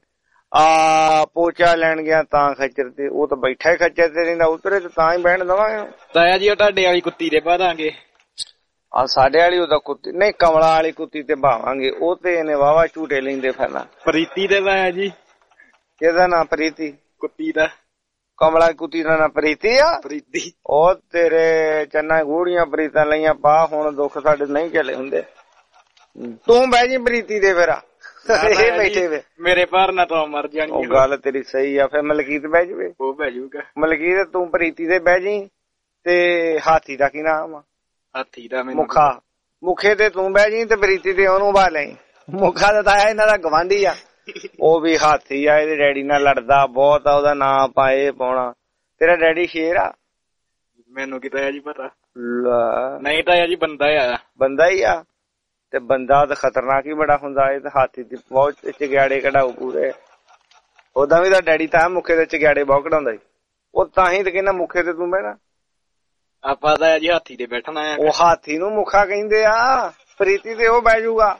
ਪੋਚਾ ਲੈਣ ਗਿਆ ਤਾਂ ਖੱਚਰ ਤੇ। ਉਹ ਤਾਂ ਬੈਠਾ ਹੀ ਖੱਚਰ ਤੇ ਰਹਿੰਦਾ, ਉਤਰੇ ਤੇ ਤਾਂ ਹੀ ਬਹਿਣ ਦਵਾਂਗੇ। ਤਾਇਆ ਜੀ ਉਹ ਤੁਹਾਡੇ ਵਾਲੀ ਕੁੱਤੀ ਦੇ ਪਾ ਦਾਂਗੇ। ਸਾਡੇ ਵਾਲੀ ਉਹਦਾ ਕੁੱਤੀ ਨਹੀਂ, ਕਮਲਾ ਵਾਲੀ ਕੁੱਤੀ ਤੇ ਭਾਵਾਂਗੇ। ਉਹ ਤੇ ਇਹਨੇ ਵਾਵਾ ਝੂਟੇ ਲੈਂਦੇ ਫਿਰਨਾ। ਪ੍ਰੀਤੀ ਦੇ ਤਾਇਆ ਜੀ। ਕਿਹਦਾ ਨਾਂ? ਪ੍ਰੀਤੀ ਕੁੱਤੀ ਦਾ। ਕਮਲਾ ਕੁੱਤੀ ਦਾ ਨਾਂ ਪ੍ਰੀਤੀ ਆ? ਪ੍ਰੀਤੀ। ਉਹ ਤੇਰੇ ਚੰਨਾ ਗੂੜੀਆਂ ਪ੍ਰੀਤਾਂ ਲਈਆਂ ਪਾ, ਹੁਣ ਦੁੱਖ ਸਾਡੇ ਨਹੀਂ ਚੱਲੇ ਹੁੰਦੇ। ਤੂੰ ਬਹਿ ਜੀ ਪ੍ਰੀਤੀ ਦੇ ਫਿਰ ਇਹ ਬੈਠੇ ਵੇ ਮੇਰੇ ਭਾਰ ਨਾ ਤਾਂ ਮਰ ਜਾਣੀ। ਉਹ ਗੱਲ ਤੇਰੀ ਸਹੀ ਆ। ਫਿਰ ਮਲਕੀਤ ਬਹਿ ਜਵੇ, ਉਹ ਬਹਿ ਜਾਊਗਾ। ਮਲਕੀਤ ਤੂੰ ਪ੍ਰੀਤੀ ਦੇ ਬਹਿ ਜੀ। ਤੇ ਹਾਥੀ ਦਾ ਕੀ ਨਾਮ ਆ? ਹਾਥੀ ਦਾ ਮੁੱਖਾ। ਮੁੱਖੇ ਤੇ ਤੂੰ ਬਹਿ ਜੀ ਤੇ ਪ੍ਰੀਤੀ ਤੇ ਉਹਨੂੰ ਬਾ ਲਈ। ਮੁੱਖਾ ਦਾ ਤਾਇਆ ਇਹਨਾਂ ਦਾ ਗਵਾਂਢੀ ਆ, ਉਹ ਵੀ ਹਾਥੀ ਆ। ਇਹਦੇ ਡੈਡੀ ਨਾਲ ਲੜਦਾ ਬਹੁਤ ਆ, ਉਹਦਾ ਨਾਂ ਆਪਾਂ ਇਹ ਪਾਉਣਾ। ਤੇਰਾ ਡੈਡੀ ਸ਼ੇਰ ਆ? ਮੈਨੂੰ ਕਿਤਾ ਹੈ ਜੀ ਪਤਾ। ਨਹੀਂ ਤਾਂ ਜੀ ਬੰਦਾ ਆ। ਬੰਦਾ ਹੀ ਆ? ਤੇ ਬੰਦਾ ਤਾਂ ਖਤਰਨਾਕ ਹੀ ਬੜਾ ਹੁੰਦਾ। ਇਹ ਤਾਂ ਹਾਥੀ ਦੀ ਬਹੁਤ ਚਗਿਆੜੇ ਕਢਾਉ ਪੂਰੇ। ਉਦਾਂ ਵੀ ਤਾਂ ਡੈਡੀ ਤਾਂ ਮੁੱਖੇ ਦੇ ਚਗਿਆੜੇ ਬਹੁਤ ਕਢਾਉਂਦਾ ਸੀ। ਉਹ ਤਾਂ ਹੀ ਤੇ ਕਹਿੰਦਾ ਮੁੱਖੇ ਤੇ ਤੂੰ ਬਹਿਣਾ। ਆਪਾਂ ਤਾਂ ਜੀ ਹਾਥੀ ਤੇ ਬੈਠਣਾ ਆ। ਉਹ ਹਾਥੀ ਨੂੰ ਮੁੱਖਾ ਕਹਿੰਦੇ ਆ, ਪ੍ਰੀਤੀ ਤੇ ਉਹ ਬਹਿ ਜਾਊਗਾ।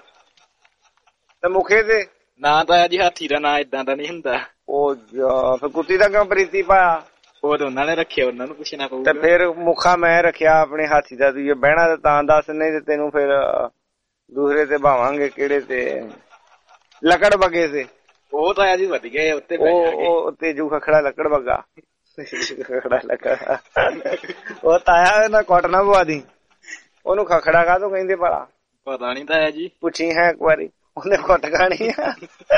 ਤੇ ਮੁੱਖੇ ਤੇ ਨਾ ਤਾਂ ਜੀ ਹਾਥੀ ਦਾ ਨਾਂ ਇਦਾਂ ਦਾ ਨਹੀਂ ਹੁੰਦਾ। ਉਹ ਫਿਰ ਕੁੱਤੀ ਦਾ ਕਿਉਂ ਪ੍ਰੀਤੀ ਪਾਇਆ? ਉਹ ਤਾਂ ਉਹਨਾਂ ਨੇ ਰੱਖਿਆ, ਉਹਨਾਂ ਨੂੰ ਪੁੱਛਣਾ ਪਊਗਾ। ਤੇ ਫਿਰ ਮੁੱਖਾ ਮੈਂ ਰੱਖਿਆ ਆਪਣੇ ਹਾਥੀ ਦਾ। ਤੂੰ ਜੇ ਬਹਿਣਾ ਤਾਂ ਦੱਸ, ਨਹੀਂ ਤੇ ਤੈਨੂੰ ਫਿਰ ਦੂਸਰੇ ਤੇ ਭਾਵਾਂਗੇ। ਕਿਹੜੇ ਤੇ? ਲੱਕੜ ਬੱਗੇ ਤੇ। ਉਹ ਤਾਂ ਜੀ ਵਧ ਗਏ ਉੱਤੇ। ਉਹ ਤੇਜੂ ਖਖੜਾ ਲੱਕੜ ਬੱਗਾ। ਖਖੜਾ ਲੱਕੜ ਉਹ ਤਾਇਆ ਨਾ ਕੁੱਟ ਨਾ ਪਵਾ ਦੀ ਉਹਨੂੰ। ਖਖੜਾ ਕਾਹਤੋਂ ਕਹਿੰਦੇ ਭਲਾ? ਪਤਾ ਨੀ ਤਾਇਆ ਜੀ। ਪੁੱਛੀ ਹੈ ਇੱਕ ਵਾਰੀ, ਉਹਨੇ ਕੁੱਟ ਖਾਣੀ ਆ।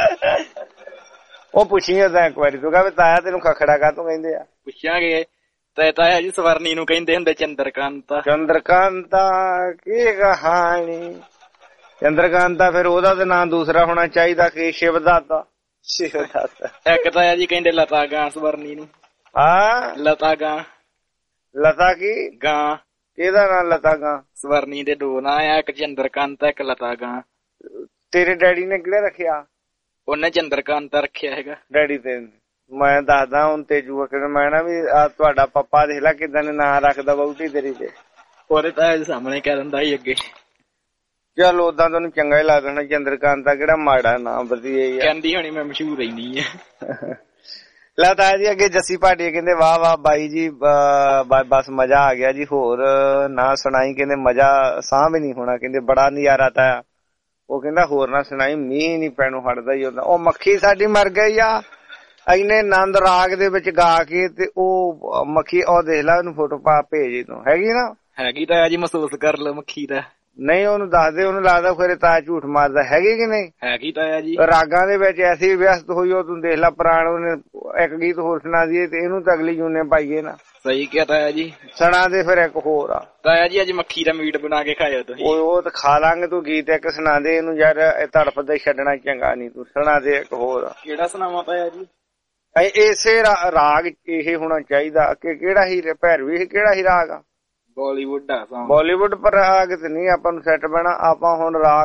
ਉਹ ਪੁੱਛੀ ਤਾਂ ਇੱਕ ਵਾਰੀ, ਤੂੰ ਕਹਾਂ ਤਾਇਆ ਤੈਨੂੰ ਖਖੜਾ ਕਾਹਤੋਂ ਕਹਿੰਦੇ ਆ? ਪੁੱਛਾਂਗੇ। ਤੇ ਤਾਇਆ ਜੀ ਸਵਰਨੀ ਨੂੰ ਕਹਿੰਦੇ ਹੁੰਦੇ ਚੰਦਰਕਾਂਤਾ। ਚੰਦਰਕਾਂਤਾ ਕੀ ਕਹਾਣੀ? ਚੰਦਰਕਾਂਤਾ ਫਿਰ ਉਹਦਾ ਤੇ ਨਾਂ ਦੂਸਰਾ ਹੋਣਾ ਚਾਹੀਦਾ ਕਿ ਸ਼ਿਵ ਦਾਤਾ। ਇੱਕ ਤਾਇਆ ਜੀ ਕਹਿੰਦੇ ਲਤਾ ਗਾਂ ਸਵਰਨੀ ਨੂੰ। ਹਾਂ ਲਤਾ ਗਾਂ। ਲਤਾ ਕੀ ਗਾਂ? ਕਿਹਦਾ ਨਾਂ ਲਤਾ ਗਾਂ? ਸਵਰਨੀ ਦੇ 2 ਨਾਂ ਆ, ਇੱਕ ਚੰਦਰਕਾਂਤ ਇੱਕ ਲਤਾ ਗਾਂ। ਤੇਰੇ ਡੈਡੀ ਨੇ ਕਿਹੜਾ ਰੱਖਿਆ? ਉਹਨੇ ਚੰਦਰਕਾਂਤ ਰੱਖਿਆ ਹੈਗਾ ਡੈਡੀ ਤੇ। ਮੈਂ ਦੱਸਦਾ ਹੁਣ ਤੇਜੂ ਅਕਰ ਮੈਂ ਨਾ ਵੀ ਤੁਹਾਡਾ ਪਪਾ ਦੇਖ ਲੈ ਕਿਦਾਂ ਨੇ ਨਾਂ ਰੱਖਦਾ ਵਹੁਟੀ ਤੇਰੀ ਤੇ। ਉਹਦੇ ਤਾਇਆ ਦੇ ਸਾਹਮਣੇ ਕਹਿ ਦਿੰਦਾ ਸੀ ਅੱਗੇ। ਚੱਲ ਓਦਾਂ ਤੁਹਾਨੂੰ ਚੰਗਾ ਹੀ ਲੱਗਦਾ ਚੰਦਰਕਾਂਤ ਦਾ ਕਿਹੜਾ ਮਾੜਾ ਨਾਂ, ਵਧੀਆ ਹੀ ਆ। ਕਹਿੰਦੀ ਹੋਣੀ ਮੈਂ ਮਸ਼ਹੂਰ ਰਹਿੰਦੀ ਆ। ਲੈ ਤਾਇਆ ਜੀ ਅੱਗੇ ਜੱਸੀ ਭਾਟੀਆ ਕਹਿੰਦੇ ਵਾਹ ਵਾਹ ਬਾਈ ਜੀ ਬਸ ਮਜ਼ਾ ਆ ਗਿਆ ਜੀ, ਹੋਰ ਨਾ ਸੁਣਾਈ। ਕਹਿੰਦੇ ਮਜ਼ਾ ਸਾਹ ਵੀ ਨਹੀਂ ਹੋਣਾ, ਕਹਿੰਦੇ ਬੜਾ ਨਜ਼ਾਰਾ ਤਾਇਆ। ਉਹ ਕਹਿੰਦਾ ਹੋਰ ਨਾ ਸੁਣਾਈ, ਮੀਂਹ ਨੀ ਪੈਣੋਂ ਹਟਦਾ ਹੀ ਹੁੰਦਾ। ਉਹ ਮੱਖੀ ਸਾਡੀ ਮਰ ਗਈ ਆ ਇੰਨੇ ਆਨੰਦ ਰਾਗ ਦੇ ਵਿੱਚ ਗਾ ਕੇ, ਤੇ ਉਹ ਮੱਖੀ ਉਹ ਦੇਖ ਲੈ ਉਹਨੂੰ ਫੋਟੋ ਪਾ ਭੇਜ ਤੂੰ। ਹੈਗੀ ਨਾ? ਹੈਗੀ ਤਾਇਆ ਜੀ, ਮਹਿਸੂਸ ਕਰ ਲਓ ਮੱਖੀ ਦਾ। ਨਹੀਂ ਉਹਨੂੰ ਦੱਸ ਦੇ, ਉਹਨੂੰ ਲੱਗਦਾ ਫਿਰ ਤਾਇਆ ਝੂਠ ਮਾਰਦਾ। ਹੈਗੀ ਕਿ ਨਹੀਂ? ਹੈਗੀ ਤਾਇਆ ਜੀ। ਰਾਗਾਂ ਦੇ ਵਿੱਚ ਐਸੀ ਵਿਅਸਤ ਹੋਈ ਉਹ ਤੂੰ ਦੇਖ ਲੈ ਪੁਰਾਣ ਉਹਨੇ ਇੱਕ ਗੀਤ ਹੋਰ ਸੁਣਾ ਦਈਏ ਤੇ ਇਹਨੂੰ ਤਾਂ ਅਗਲੀ ਜੂਨੇ ਪਾਈਏ ਨਾ। ਸਹੀ ਕਿਹਾ ਤਾਇਆ ਜੀ। ਸੁਣਾ ਦੇ ਫਿਰ ਇੱਕ ਹੋਰ ਆ ਤਾਇਆ ਜੀ, ਅੱਜ ਮੱਖੀ ਦਾ ਮੀਟ ਬਣਾ ਕੇ ਖਾਇਓ ਤੁਸੀਂ। ਉਹ ਤਾਂ ਖਾ ਲਾਂਗੇ, ਤੂੰ ਗੀਤ ਇੱਕ ਸੁਣਾ ਦੇ ਇਹਨੂੰ ਯਾਰ, ਇਹ ਤੜਫਦਾ ਛੱਡਣਾ ਚੰਗਾ ਨਹੀਂ। ਤੂੰ ਸੁਣਾ ਦੇ ਇੱਕ ਹੋਰ। ਕਿਹੜਾ ਸੁਣਾਵਾਂ ਤਾਇਆ ਜੀ? ਇਸੇ ਰਾਗ ਇਹ ਹੋਣਾ ਚਾਹੀਦਾ ਕਿ ਕਿਹੜਾ ਹੀ ਭੈਰਵੀ ਕਿਹੜਾ ਹੀ ਰਾਗ ਆ? ਬਾਲੀਵੁੱਡ ਆ। ਬਾਲੀਵੁੱਡ ਪਰ ਰਾਗ ਤੇ ਨਹੀਂ ਆਪਾਂ ਨੂੰ ਸੈੱਟ ਬਣਾ। ਆਪਾਂ ਹੁਣ ਰਾਗ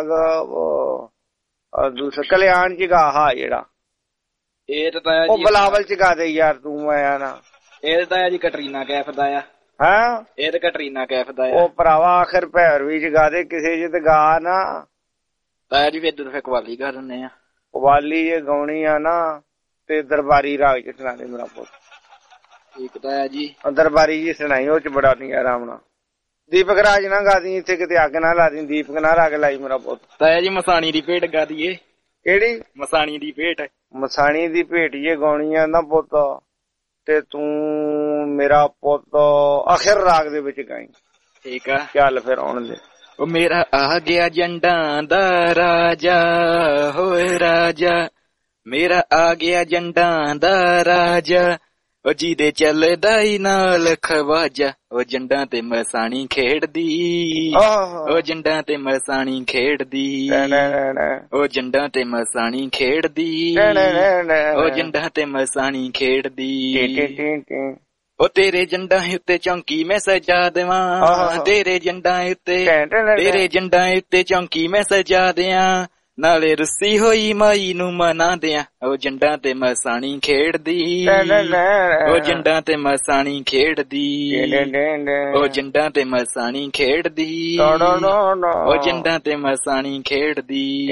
ਦੂਸਰਾ ਕਲਿਆਣ ਚ ਗਾ ਜਿਹੜਾ ਇਹ ਤਾਂ ਤਾਇਆ ਜੀ ਉਹ ਬਲਾਵਲ ਚ ਗਾ ਦੇ ਯਾਰ ਤੂੰ ਆਇਆ ਨਾ। ਇਹ ਤਾਇਆ ਜੀ ਕਟਰੀਨਾ ਕੈਫ ਦਾ ਆ। ਹਾਂ ਇਹ ਤਾਂ ਕਟਰੀਨਾ ਕੈਫ ਦਾ ਆ। ਉਹ ਭਰਾਵਾ ਆਖਰ ਭੈਰਵੀ ਚ ਗਾ ਦੇ ਕਿਸੇ ਚ ਤੇ ਗਾ ਨਾ ਤਾਇਆ ਜੀ। ਫਿਰ ਕਵਾਲੀ ਗਾ ਦਿੰਦੇ ਆ। ਕਵਾਲੀ ਜੇ ਗਾਉਣੀ ਆ ਨਾ ਤੇ ਦਰਬਾਰੀ ਰਾਗ ਚ ਸੁਣਾ ਦੇ ਮੇਰਾ ਪੁੱਤ। ਠੀਕ ਤਾਇਆ ਜੀ। ਦਰਬਾਰੀ ਜੀ ਸੁਣਾਈ, ਉਹ ਚ ਬੜਾ ਨਹੀਂ ਆਰਾਮ ਨਾਲ। ਦੀਪਕ ਰਾਜ ਨਾ ਗਾ ਦੀ, ਇੱਥੇ ਕਿਤੇ ਅੱਗ ਨਾ ਲਾ ਦੀ। ਦੀਪਕ ਨਾ ਰਾਗ ਲਾਈ ਮੇਰਾ ਪੁੱਤ। ਤਾਇਆ ਜੀ ਮਸਾਣੀ ਦੀ ਭੇਟ ਗਾ ਦੀਏ। ਕਿਹੜੀ? ਮਸਾਣੀ ਦੀ ਭੇਟ। ਮਸਾਣੀ ਦੀ ਭੇਟ ਜੇ ਗਾਉਣੀ ਆ ਨਾ ਪੁੱਤ ਤੇ ਤੂੰ ਮੇਰਾ ਪੁੱਤ ਆਖਿਰ ਰਾਗ ਦੇ ਵਿੱਚ ਗਾਈ। ਠੀਕ ਆ ਚੱਲ ਫਿਰ ਆਉਣ ਦੇ। ਉਹ ਮੇਰਾ ਆ ਗਿਆ ਜੰਡਾਂ ਦਾ ਰਾਜਾ ਹੋਏ ਰਾਜਾ, ਮੇਰਾ ਆ ਗਿਆ ਜੰਡਾਂ ਦਾ ਰਾਜਾ, ਉਹ ਜਿਹਦੇ ਚੱਲਦਾ ਹੀ ਨਾਲ ਖਵਾਜਾ, ਉਹ ਜੰਡਾਂ ਤੇ ਮਸਾਣੀ ਖੇਡਦੀ, ਉਹ ਜੰਡਾਂ ਤੇ ਮਸਾਣੀ ਖੇਡਦੀ, ਉਹ ਜੰਡਾਂ ਤੇ ਮਸਾਣੀ ਖੇਡਦੀ, ਉਹ ਜੰਡਾਂ ਤੇ ਮਸਾਣੀ ਖੇਡਦੀ। ਉਹ ਤੇਰੇ ਜੰਡਾਂ ਉੱਤੇ ਚੌਂਕੀ ਮੈਂ ਸਜਾ ਦੇਵਾਂ, ਤੇਰੇ ਜੰਡਾਂ ਉੱਤੇ, ਤੇਰੇ ਜੰਡਾਂ ਉੱਤੇ ਚੌਂਕੀ ਮੈਂ ਸਜਾ ਦਿਆਂ, ਨਾਲੇ ਰੁੱਸੀ ਹੋਈ ਮਾਈ ਨੂੰ ਮਨਾ ਦਿਆਂ, ਉਹ ਜੰਡਾਂ ਤੇ ਮਸਾਣੀ ਖੇਡਦੀ, ਉਹ ਜੰਡਾਂ ਤੇ ਮਸਾਣੀ ਖੇਡਦੀ, ਉਹ ਜੰਡਾਂ ਤੇ ਮਸਾਣੀ ਖੇਡਦੀ, ਉਹ ਜੰਡਾਂ ਤੇ ਮਸਾਣੀ ਖੇਡਦੀ।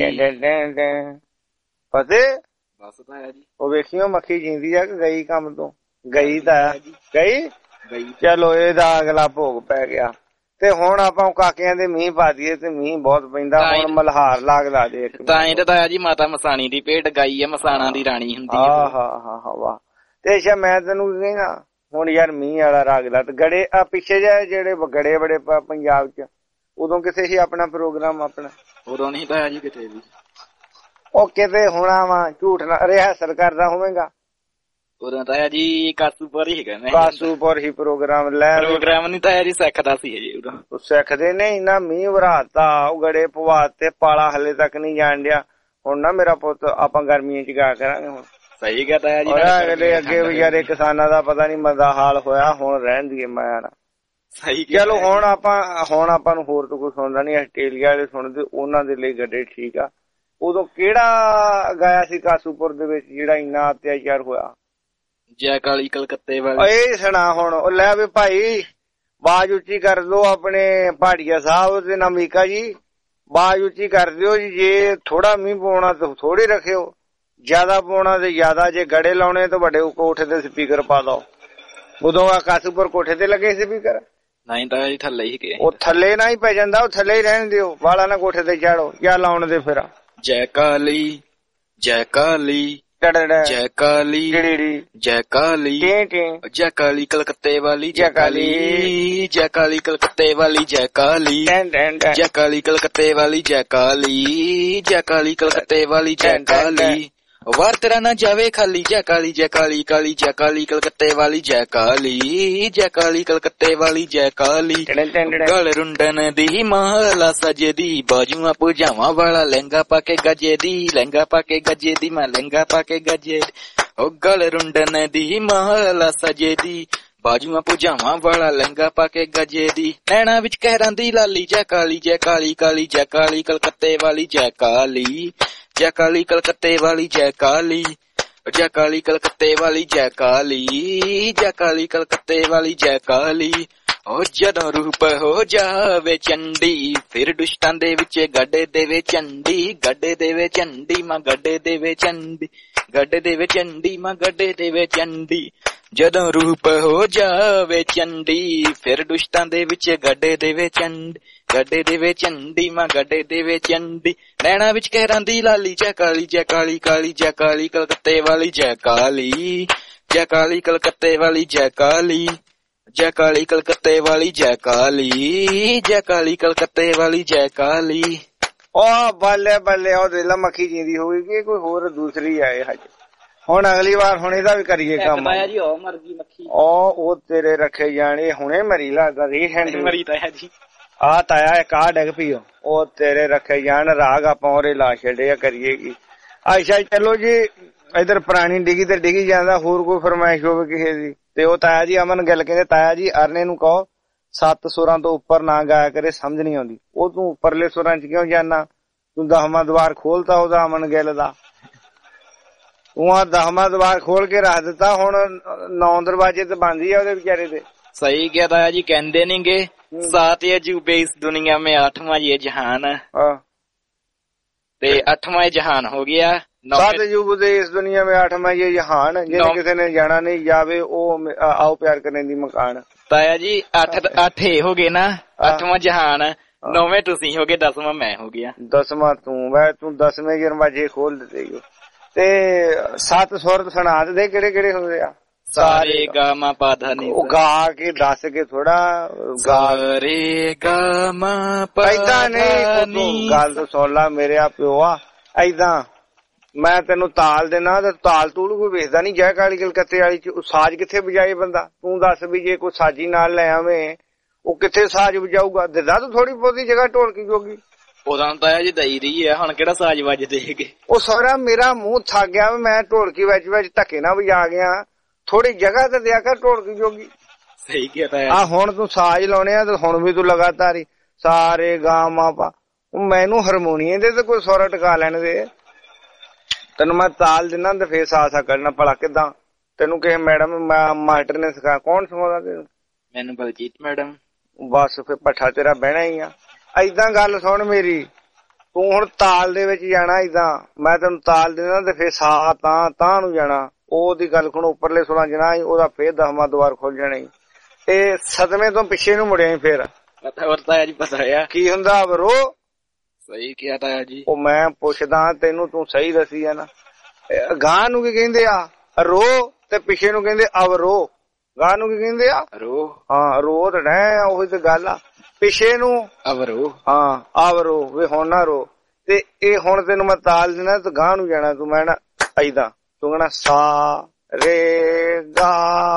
ਫਤੇ ਬਸ ਤਾਇਆ ਜੀ। ਉਹ ਵੇਖਿਓ ਮੱਖੀ ਜਿੰਦੀ ਆ ਕਿ ਗਈ ਕੰਮ ਤੋਂ? ਗਈ ਤਾਂ ਗਈ। ਚਲੋ ਇਹਦਾ ਅਗਲਾ ਭੋਗ ਪੈ ਗਿਆ। ਤੇ ਹੁਣ ਆਪਾਂ ਕਾਕਿਆਂ ਦੇ ਮੀਂਹ ਪਾ ਦਈਏ ਤੇ ਮੀਂਹ ਬਹੁਤ ਪੈਂਦਾ। ਹੁਣ ਮਲਹਾਰ ਲਾਗ ਲਾ ਦੇ ਤਾਂ ਹੀ ਤਾਂ ਤਾਇਆ ਜੀ ਮਾਤਾ ਮਸਾਣੀ ਦੀ ਭੇਟ ਗਾਈ ਆ, ਮਸਾਣਾ ਦੀ ਰਾਣੀ ਹੁੰਦੀ ਆ। ਹਾਂ ਵਾਹ। ਤੇ ਅੱਛਾ ਮੈਂ ਤੈਨੂੰ ਕਹਿੰਦਾ ਹੁਣ ਯਾਰ ਮੀਂਹ ਵਾਲਾ ਰਾਗ ਲਾ ਤੇ ਗੜੇ ਆ ਪਿੱਛੇ ਜਿਹੜੇ ਗੜੇ ਬੜੇ ਪੰਜਾਬ ਚ, ਉਦੋਂ ਕਿਸੇ ਸੀ ਆਪਣਾ ਪ੍ਰੋਗਰਾਮ ਆਪਣਾ? ਉਦੋਂ ਨਹੀਂ ਤਾਇਆ ਜੀ ਕਿਤੇ ਵੀ। ਉਹ ਕਿਤੇ ਹੋਣਾ ਵਾ, ਝੂਠ ਨਾ ਰਿਹਰਸਲ ਕਰਦਾ ਹੋਵੇਗਾ। ਉਦੋਂ ਤਾਇਆ ਜੀ ਕਾਸੂਪੁਰ ਹੀ ਹੈਗਾ। ਕਾਸੂਪੁਰ ਹੀ ਪ੍ਰੋਗਰਾਮ ਪ੍ਰੋਗਰਾਮ ਨੀ ਤਾਇਆ ਜੀ ਸਿੱਖਦਾ ਸੀ ਜੀ ਉਦੋਂ। ਉਹ ਸਿੱਖਦੇ ਨੇ ਇੰਨਾ ਮੀਂਹ ਵਰਾਤਾ, ਉਹ ਗੜੇ ਪਵਾਤੇ, ਪਾਲਾ ਹਲੇ ਤੱਕ ਨਹੀਂ ਜਾਣ ਡਿਆ। ਹੁਣ ਨਾ ਮੇਰਾ ਪੁੱਤ ਆਪਾਂ ਗਰਮੀਆਂ ਚ ਗਾ ਕਰਾਂਗੇ। ਹੁਣ ਸਹੀ ਗਿਆ ਤਾਇਆ ਜੀ। ਅਗਲੇ ਅੱਗੇ ਵਿਚਾਰੇ ਕਿਸਾਨਾਂ ਦਾ ਪਤਾ ਨੀ ਮੰਦਾ ਹਾਲ ਹੋਇਆ, ਹੁਣ ਰਹਿਣ ਦੀਏ ਮੈਂ ਨਾ। ਸਹੀ। ਚਲੋ ਹੁਣ ਆਪਾਂ ਨੂੰ ਹੋਰ ਤੋਂ ਕੁਝ ਸੁਣਦਾ ਨੀ। ਆਸਟ੍ਰੇਲੀਆ ਵਾਲੇ ਸੁਣਦੇ, ਉਹਨਾਂ ਦੇ ਲਈ ਗੱਡੇ ਠੀਕ ਆ। ਉਦੋਂ ਕਿਹੜਾ ਗਾਇਆ ਸੀ ਕਾਸੂਪੁਰ ਦੇ ਵਿੱਚ ਜਿਹੜਾ ਇੰਨਾ ਅਤਿਆਚਾਰ ਹੋਇਆ? ਜੈ ਕਾਲੀ ਕਲਕੱਤੇ ਵਾਲੀ। ਇਹ ਸੁਣਾ ਹੁਣ। ਉਹ ਲੈ ਵੀ ਭਾਈ ਆਵਾਜ਼ ਉੱਚੀ ਕਰ ਲੋ ਆਪਣੇ ਭਾਟੀਆ ਸਾਹਿਬ ਤੇ ਨਮੀਕਾ ਜੀ, ਆਵਾਜ਼ ਉੱਚੀ ਕਰ ਦਿਓ ਜੀ। ਜੇ ਥੋੜਾ ਮੀਂਹ ਪਾਉਣਾ ਤਾਂ ਥੋੜੀ ਰੱਖਿਓ, ਜਿਆਦਾ ਪਾਉਣਾ ਤੇ ਜਿਆਦਾ। ਜੇ ਗੜੇ ਲਾਉਣੇ ਤਾਂ ਵੱਡੇ ਕੋਠੇ ਤੇ ਸਪੀਕਰ ਪਾ ਦੋ। ਉਦੋਂ ਆ ਕਾਸੂਪੁਰ ਕੋਠੇ ਤੇ ਲੱਗੇ ਸਪੀਕਰ? ਨਹੀਂ ਤਾਂ ਜੀ ਥੱਲੇ ਹੀ ਗਏ। ਉਹ ਥੱਲੇ ਨਾ ਹੀ ਪੈ ਜਾਂਦਾ, ਉਹ ਥੱਲੇ ਹੀ ਰਹਿਣ ਦਿਓ, ਵਾਲਾ ਨਾ ਕੋਠੇ ਤੇ ਚਾੜੋ। ਕਿਆ ਲਾਉਣ ਦੇ ਫਿਰ? ਜੈ ਕਾਲੀ ਜੈ ਕਾਲੀ ਜੈ ਕਾਲੀ ਜੈ ਕਾਲੀ ਜੈ ਕਾਲੀ ਕਲਕੱਤੇ ਵਾਲੀ ਜੈ ਕਾਲੀ, ਜੈ ਕਾਲੀ ਕਲਕੱਤੇ ਵਾਲੀ ਜੈ ਕਾਲੀ, ਜੈ ਕਾਲੀ ਕਲਕੱਤੇ ਵਾਲੀ ਜੈ ਕਾਲੀ, ਜੈ ਕਾਲੀ ਕਲਕੱਤੇ ਵਾਲੀ ਜੈ ਕਾਲੀ, ਵਾਰ ਤੇਰਾ ਨਾ ਜਾਵੇ ਖਾਲੀ ਜੈ ਕਾਲੀ ਜੈ ਕਾਲੀ ਕਾਲੀ ਜੈ ਕਾਲੀ ਕਲਕੱਤੇ ਵਾਲੀ ਜੈ ਕਾਲੀ ਕਲਕੱਤੇ ਵਾਲੀ ਜੈ ਕਾਲੀ ਗਲ ਰੁੰਡਨ ਦੀ ਮਹਲਾ ਸਜੇ ਦੀ ਬਾਜੂਆਂ ਪਜਾਵਾਂ ਵਾਲਾ ਲਹਿੰਗਾ ਪਾ ਕੇ ਗੱਜੇ ਦੀ ਮੈਂ ਲਹਿੰਗਾ ਪਾ ਕੇ ਗੱਜੇ ਉਹ ਗਲ ਰੁੰਡਨ ਦੀ ਮਹਲਾ ਸਜੇ ਦੀ ਬਾਜੂਆਂ ਪਜਾਵਾਂ ਵਾਲਾ ਲਹਿੰਗਾ ਪਾ ਕੇ ਗੱਜੇ ਦੀ ਨੈਣਾ ਵਿੱਚ ਕਹਿਰਾਂ ਦੀ ਲਾਲੀ ਜੈ ਕਾਲੀ ਕਾਲੀ ਜੈ ਕਾਲੀ ਕਲਕੱਤੇ ਵਾਲੀ ਜੈ ਕਾਲੀ ਕਲਕੱਤੇ ਵਾਲੀ ਜੈ ਕਾਲੀ ਕਲਕੱਤੇ ਵਾਲੀ ਜੈ ਕਾਲੀ ਕਲਕੱਤੇ ਵਾਲੀ ਜੈ ਕਾਲੀ ਉਹ ਜਦੋਂ ਰੂਪ ਹੋ ਜਾਵੇ ਚੰਡੀ ਫਿਰ ਦੁਸ਼ਟਾਂ ਦੇ ਵਿੱਚ ਗੱਡੇ ਦੇਵੇ ਚੰਡੀ ਮਾਂ ਗੱਡੇ ਦੇਵੇ ਚੰਡੀ ਮਾਂ ਗੱਡੇ ਦੇਵੇ ਚੰਡੀ ਜਦੋਂ ਰੂਪ ਹੋ ਜਾਵੇ ਚੰਡੀ ਫਿਰ ਦੁਸ਼ਟਾਂ ਦੇ ਵਿੱਚ ਗੱਡੇ ਦੇਵੇ ਚੰਡੀ ਮਾਂ ਗੱਡੇ ਦੇਵੇ ਚੰਡੀ ਨੈਣਾ ਵਿੱਚ ਕਹਿਰਾਂ ਦੀ ਲਾਲੀ ਜੈ ਕਾਲੀ ਕਾਲੀ ਕਲਕੱਤੇ ਵਾਲੀ ਜੈ ਕਾਲੀ ਕਲਕੱਤੇ ਵਾਲੀ ਜੈ ਕਾਲੀ ਕਲਕੱਤੇ ਵਾਲੀ ਜੈ ਕਾਲੀ ਕਲਕੱਤੇ ਵਾਲੀ ਜੈ ਕਾਲੀ। ਉਹ ਬੱਲੇ ਉਹ ਦਿਲ ਮੱਖੀ ਜਿੰਦੀ ਹੋ ਗਈ ਕਿ ਕੋਈ ਹੋਰ ਦੂਸਰੀ ਆਏ ਹਜੇ। ਹੁਣ ਅਗਲੀ ਵਾਰ ਹੁਣ ਇਹਦਾ ਵੀ ਕਰੀਏ ਕੰਮ ਜੀ। ਉਹ ਮਰ ਗਈ ਮੱਖੀ ਉਹ ਤੇਰੇ ਰੱਖੇ ਜਾਣੇ ਹੁਣੇ ਮਰੀ ਲੱਗਦਾ ਰੀਹੈਂਡ ਮਰੀ ਤਾਇਆ ਜੀ ਆ ਤਾਇਆ ਇੱਕ ਆ ਡਿੱਗ ਪਈ ਉਹ ਤੇਰੇ ਰੱਖੇ ਜਾਣ ਰਾਗ ਆਪਾਂ ਉਹਦੇ ਲਾ ਛੱਡੇ ਕਰੀਏ ਕੀ। ਅੱਛਾ ਚਲੋ ਜੀ ਇਧਰ ਪੁਰਾਣੀ ਡਿੱਗੀ ਤੇ ਡਿੱਗੀ ਜਾਂਦਾ ਹੋਰ ਕੋਈ ਫਰਮਾਇਸ਼ ਹੋਵੇ ਕਿਸੇ ਦੀ ਤੇ ਉਹ ਤਾਇਆ ਜੀ ਅਮਨ ਗੱਲ ਕਹਿੰਦੇ ਤਾਇਆ ਜੀ ਅਰਨੇ ਨੂੰ ਕਹੋ 7 ਸੁਰਾਂ ਤੋਂ ਉੱਪਰ ਨਾ ਗਾਇਆ ਕਰੇ ਸਮਝ ਨਹੀਂ ਆਉਂਦੀ। ਉਹ ਤੂੰ ਉੱਪਰਲੇ ਸੁਰਾਂ ਚ ਕਿਉਂ ਜਾਣਾ ਤੂੰ 10ਵਾਂ ਦਵਾਰ ਖੋਲਤਾ ਉਹਦਾ ਅਮਨ ਗਿੱਲ ਦਾ ਤੂੰ 10ਵਾਂ ਦਵਾਰ ਖੋਲ ਕੇ ਰੱਖ ਦਿੱਤਾ ਹੁਣ 9 ਦਰਵਾਜ਼ੇ ਤੇ ਬੰਦ ਹੀ ਆ ਉਹਦੇ ਵਿਚਾਰੇ ਤੇ। ਸਹੀ ਕਿਹਾ ਤਾਇਆ ਜੀ ਕਹਿੰਦੇ ਨਹੀਂਗੇ 7 अजूबे इस दुनिया में 8वां ये जहान ते 8वां जहान हो गया। 7 अजूबे इस दुनिया में 8वां ये जहान जिन्हें किसी ने जाना नहीं जावे ओ आओ प्यार करने दी मकान। ताया जी 8 हो गए ना 8वां जहान 9वें तुसी हो गए 10वां मैं हो गया। 10वां तू वै तू 10वें दरवाजे खोल दिते ते 7 सुर सुना दे केड़े होंदे आ सारे गा मा पा धा नी ਉਹ ਗਾ ਕੇ ਦੱਸ ਕੇ ਥੋੜਾ ਸਾਰੇ ਗਾ ਮਾ ਪਾ ਨਹੀਂ ਗੱਲ ਤਾਂ ਸੁਣ ਲਾ ਮੇਰੇ ਆ ਪਿਓਆ ਐਦਾਂ ਮੈਂ ਤੈਨੂੰ ਤਾਲ ਦੇਣਾ ਤੇ ਤਾਲ ਤੂਲ ਕੋਈ ਵੇਖਦਾ ਨਹੀਂ ਜੈ ਕਾਲੀ ਕਲਕੱਤੇ ਵਾਲੀ ਚ ਸਾਜ਼ ਕਿੱਥੇ ਵਜਾਏ ਬੰਦਾ ਤੂੰ ਦੱਸ ਵੀ ਜੇ ਕੋਈ ਸਾਜੀ ਨਾਲ ਲੈ ਆਵੇਂ ਉਹ ਕਿੱਥੇ ਸਾਜ਼ ਵਜਾਊਗਾ ਦਿਦਾ ਤੂੰ ਥੋੜੀ ਬਹੁਤੀ ਜਗ੍ਹਾ ਢੋਲਕੀ ਜੋਗੀ ਉਹਦਾ ਤਾਂ ਜੀ ਦਈ ਰਹੀ ਹੈ ਹੁਣ ਕਿਹੜਾ ਸਾਜ਼ ਵੱਜਦੇ ਹੈਗੇ। ਉਹ ਸਾਰਾ ਮੇਰਾ ਮੂੰਹ ਥੱਕ ਗਿਆ ਮੈਂ ਢੋਲਕੀ ਵਿੱਚ ਧੱਕੇ ਨਾਲ ਵਜਾ ਗਿਆ ਥੋੜੀ ਜਗ੍ਹਾ ਤੇ ਦਿਆ ਕਰ ਢੋਲਕੀ ਜੋਗੀ। ਸਹੀ ਕਿਹਾ ਆ ਹੁਣ ਤੂੰ ਸਾਜ਼ ਲਾਉਣੇ ਆ ਤੇ ਹੁਣ ਵੀ ਤੂੰ ਲਗਾਤਾਰ ਹੀ ਸਾਰੇ ਗਾ ਮਾ ਪਾ ਮੈਨੂੰ ਹਾਰਮੋਨੀਅਮ ਦੇ ਤੇ ਕੋਈ ਸੁਰ ਟਿਕਾ ਲੈਣ ਦੇ ਤੈਨੂੰ ਮੈਂ ਤਾਲ ਦਿਨਾ ਤੇ ਫੇਰ ਸਾਸਾ ਕਰਨਾ ਭਲਾ ਕਿਦਾਂ ਤੈਨੂੰ ਕਿਸੇ ਮੈਡਮ ਮਾਸਟਰ ਨੇ ਸਿਖਾਇਆ ਕੌਣ ਸਿਖਾਉਂਦਾ ਤੈਨੂੰ? ਮੈਨੂੰ ਬਲਜੀਤ ਮੈਡਮ। ਬਸ ਫੇਰ ਪੱਠਾ ਤੇਰਾ ਬਹਿਣਾ ਹੀ ਆ। ਏਦਾਂ ਗੱਲ ਸੁਣ ਮੇਰੀ ਤੂੰ ਹੁਣ ਤਾਲ ਦੇ ਵਿੱਚ ਜਾਣਾ ਏਦਾਂ ਮੈਂ ਤੈਨੂੰ ਤਾਲ ਦੇਣਾ ਤੇ ਫੇਰ ਸਾ ਤਾਂ ਨੂੰ ਜਾਣਾ ਉਹਦੀ ਗੱਲ ਸੁਣ ਉੱਪਰਲੇ ਸੁਣਾ ਜਣਾ ਉਹਦਾ ਫੇਰ 10ਵਾਂ ਦਵਾਰ ਖੁੱਲ ਜਾਣਾ ਤੇ 7ਵੇਂ ਤੋਂ ਪਿੱਛੇ ਨੂੰ ਮੁੜਿਆ ਫੇਰ ਪਤਾ ਜੀ ਪਤਾ ਕੀ ਹੁੰਦਾ ਵਰੋ। ਸਹੀ ਕਿਹਾ ਤਾਇਆ ਜੀ। ਉਹ ਮੈਂ ਪੁੱਛਦਾ ਤੈਨੂੰ ਤੂੰ ਸਹੀ ਦੱਸੀ ਆ ਨਾ ਗਾਂ ਨੂੰ ਕੀ ਕਹਿੰਦੇ ਆ ਰੋ ਤੇ ਪਿੱਛੇ ਨੂੰ ਕਹਿੰਦੇ ਅਵਰੋ ਗਾਂ ਨੂੰ ਕੀ ਕਹਿੰਦੇ ਆ ਰੋ। ਹਾਂ ਰੋ ਤੇ ਉਹੀ ਤੇ ਗੱਲ ਆ ਪਿੱਛੇ ਨੂੰ ਅਵਰੋ ਹਾਂ ਅਵਰੋ ਵੇ ਹੁਣ ਨਾ ਰੋ ਤੇ ਇਹ ਹੁਣ ਤੈਨੂੰ ਮੈਂ ਤਾਲ ਦੇਣਾ ਤੇ ਗਾਂ ਨੂੰ ਜਾਣਾ ਤੂੰ ਮੈਂ ਨਾ ਏਦਾਂ ਤੂੰ ਕਹਿਣਾ ਸਾ ਰੇ ਗਾ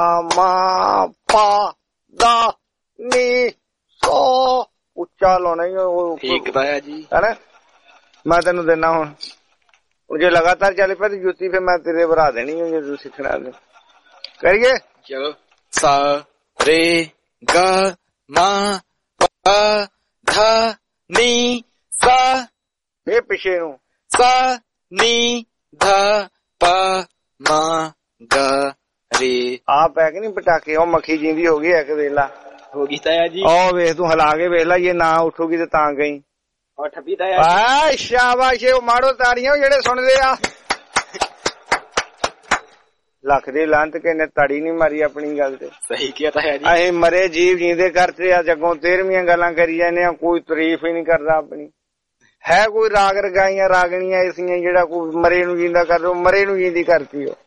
ਮਾ ਪਾ ਦਾ ਨੀ ਸੋ ਉੱਚਾ ਲਾਉਣਾ ਹੀ ਠੀਕ ਤਾਇਆ ਜੀ ਹੈਨਾ। ਮੈਂ ਤੈਨੂੰ ਦੇਣਾ ਹੁਣ ਜੇ ਲਗਾਤਾਰ ਚੱਲ ਪਿਆ ਤੇ ਜੁੱਤੀ ਫੇਰ ਮੈਂ ਤੇਰੇ ਭਰਾ ਦੇਣੀ ਜੇ ਤੂੰ ਸਿੱਖਣਾ ਤੇ ਕਰੀਏ। ਚਲੋ ਸਾ ਰੇ ਗਾ ਮਾ ਪਾ ਧਾ ਨੀ ਸਾ ਫੇਰ ਪਿੱਛੇ ਨੂੰ ਸਾ ਨੀ ਧਾ ਪਾ ਮਾ ਗਾ ਰੇ। ਆ ਪੈ ਕੇ ਨੀ ਪਟਾਕੇ ਉਹ ਮੱਖੀ ਜਿੰਦੀ ਹੋ ਗਈ ਇੱਕ ਵੇਲਾ ਹੋ ਗਈ ਤਾਇਆ ਜੀ। ਉਹ ਵੇਖ ਤੂੰ ਹਿਲਾ ਕੇ ਵੇਖ ਲੈ ਜੇ ਨਾ ਉੱਠੂਗੀ ਤੇ ਤਾਂ ਗਈ ਉਹ ਠੱਪੀ ਤਾਇਆ ਜੀ। ਸ਼ਾਬਾਸ਼ ਉਹ ਮਾਰੋ ਤਾੜੀਆਂ ਜਿਹੜੇ ਸੁਣਦੇ ਆ। ਲੱਖ ਦੀ ਲਾਂਤ ਕੇ ਨੇ ਤਾੜੀ ਨਹੀਂ ਮਾਰੀ ਆਪਣੀ ਗੱਲ ਤੇ। ਸਹੀ ਕਿਹਾ ਤਾਇਆ ਜੀ। ਅਸੀਂ ਮਰੇ ਜੀਵ ਜੀਂਦੇ ਕਰਤੇ ਆ ਜੱਗੋਂ 13ਵੀਆਂ ਗੱਲਾਂ ਕਰੀ ਜਾਂਦੇ ਆ ਕੋਈ ਤਾਰੀਫ ਹੀ ਨਹੀਂ ਕਰਦਾ ਆਪਣੀ। ਹੈ ਕੋਈ ਰਾਗ ਰਗਾਈਆਂ ਰਾਗਣੀਆਂ ਐਸੀਆਂ ਜਿਹੜਾ ਕੋਈ ਮਰੇ ਨੂੰ ਜਿੰਦਾ ਕਰਦਾ ਮਰੇ ਨੂੰ ਜਿੰਦੀ ਕਰਤੀ ਉਹ।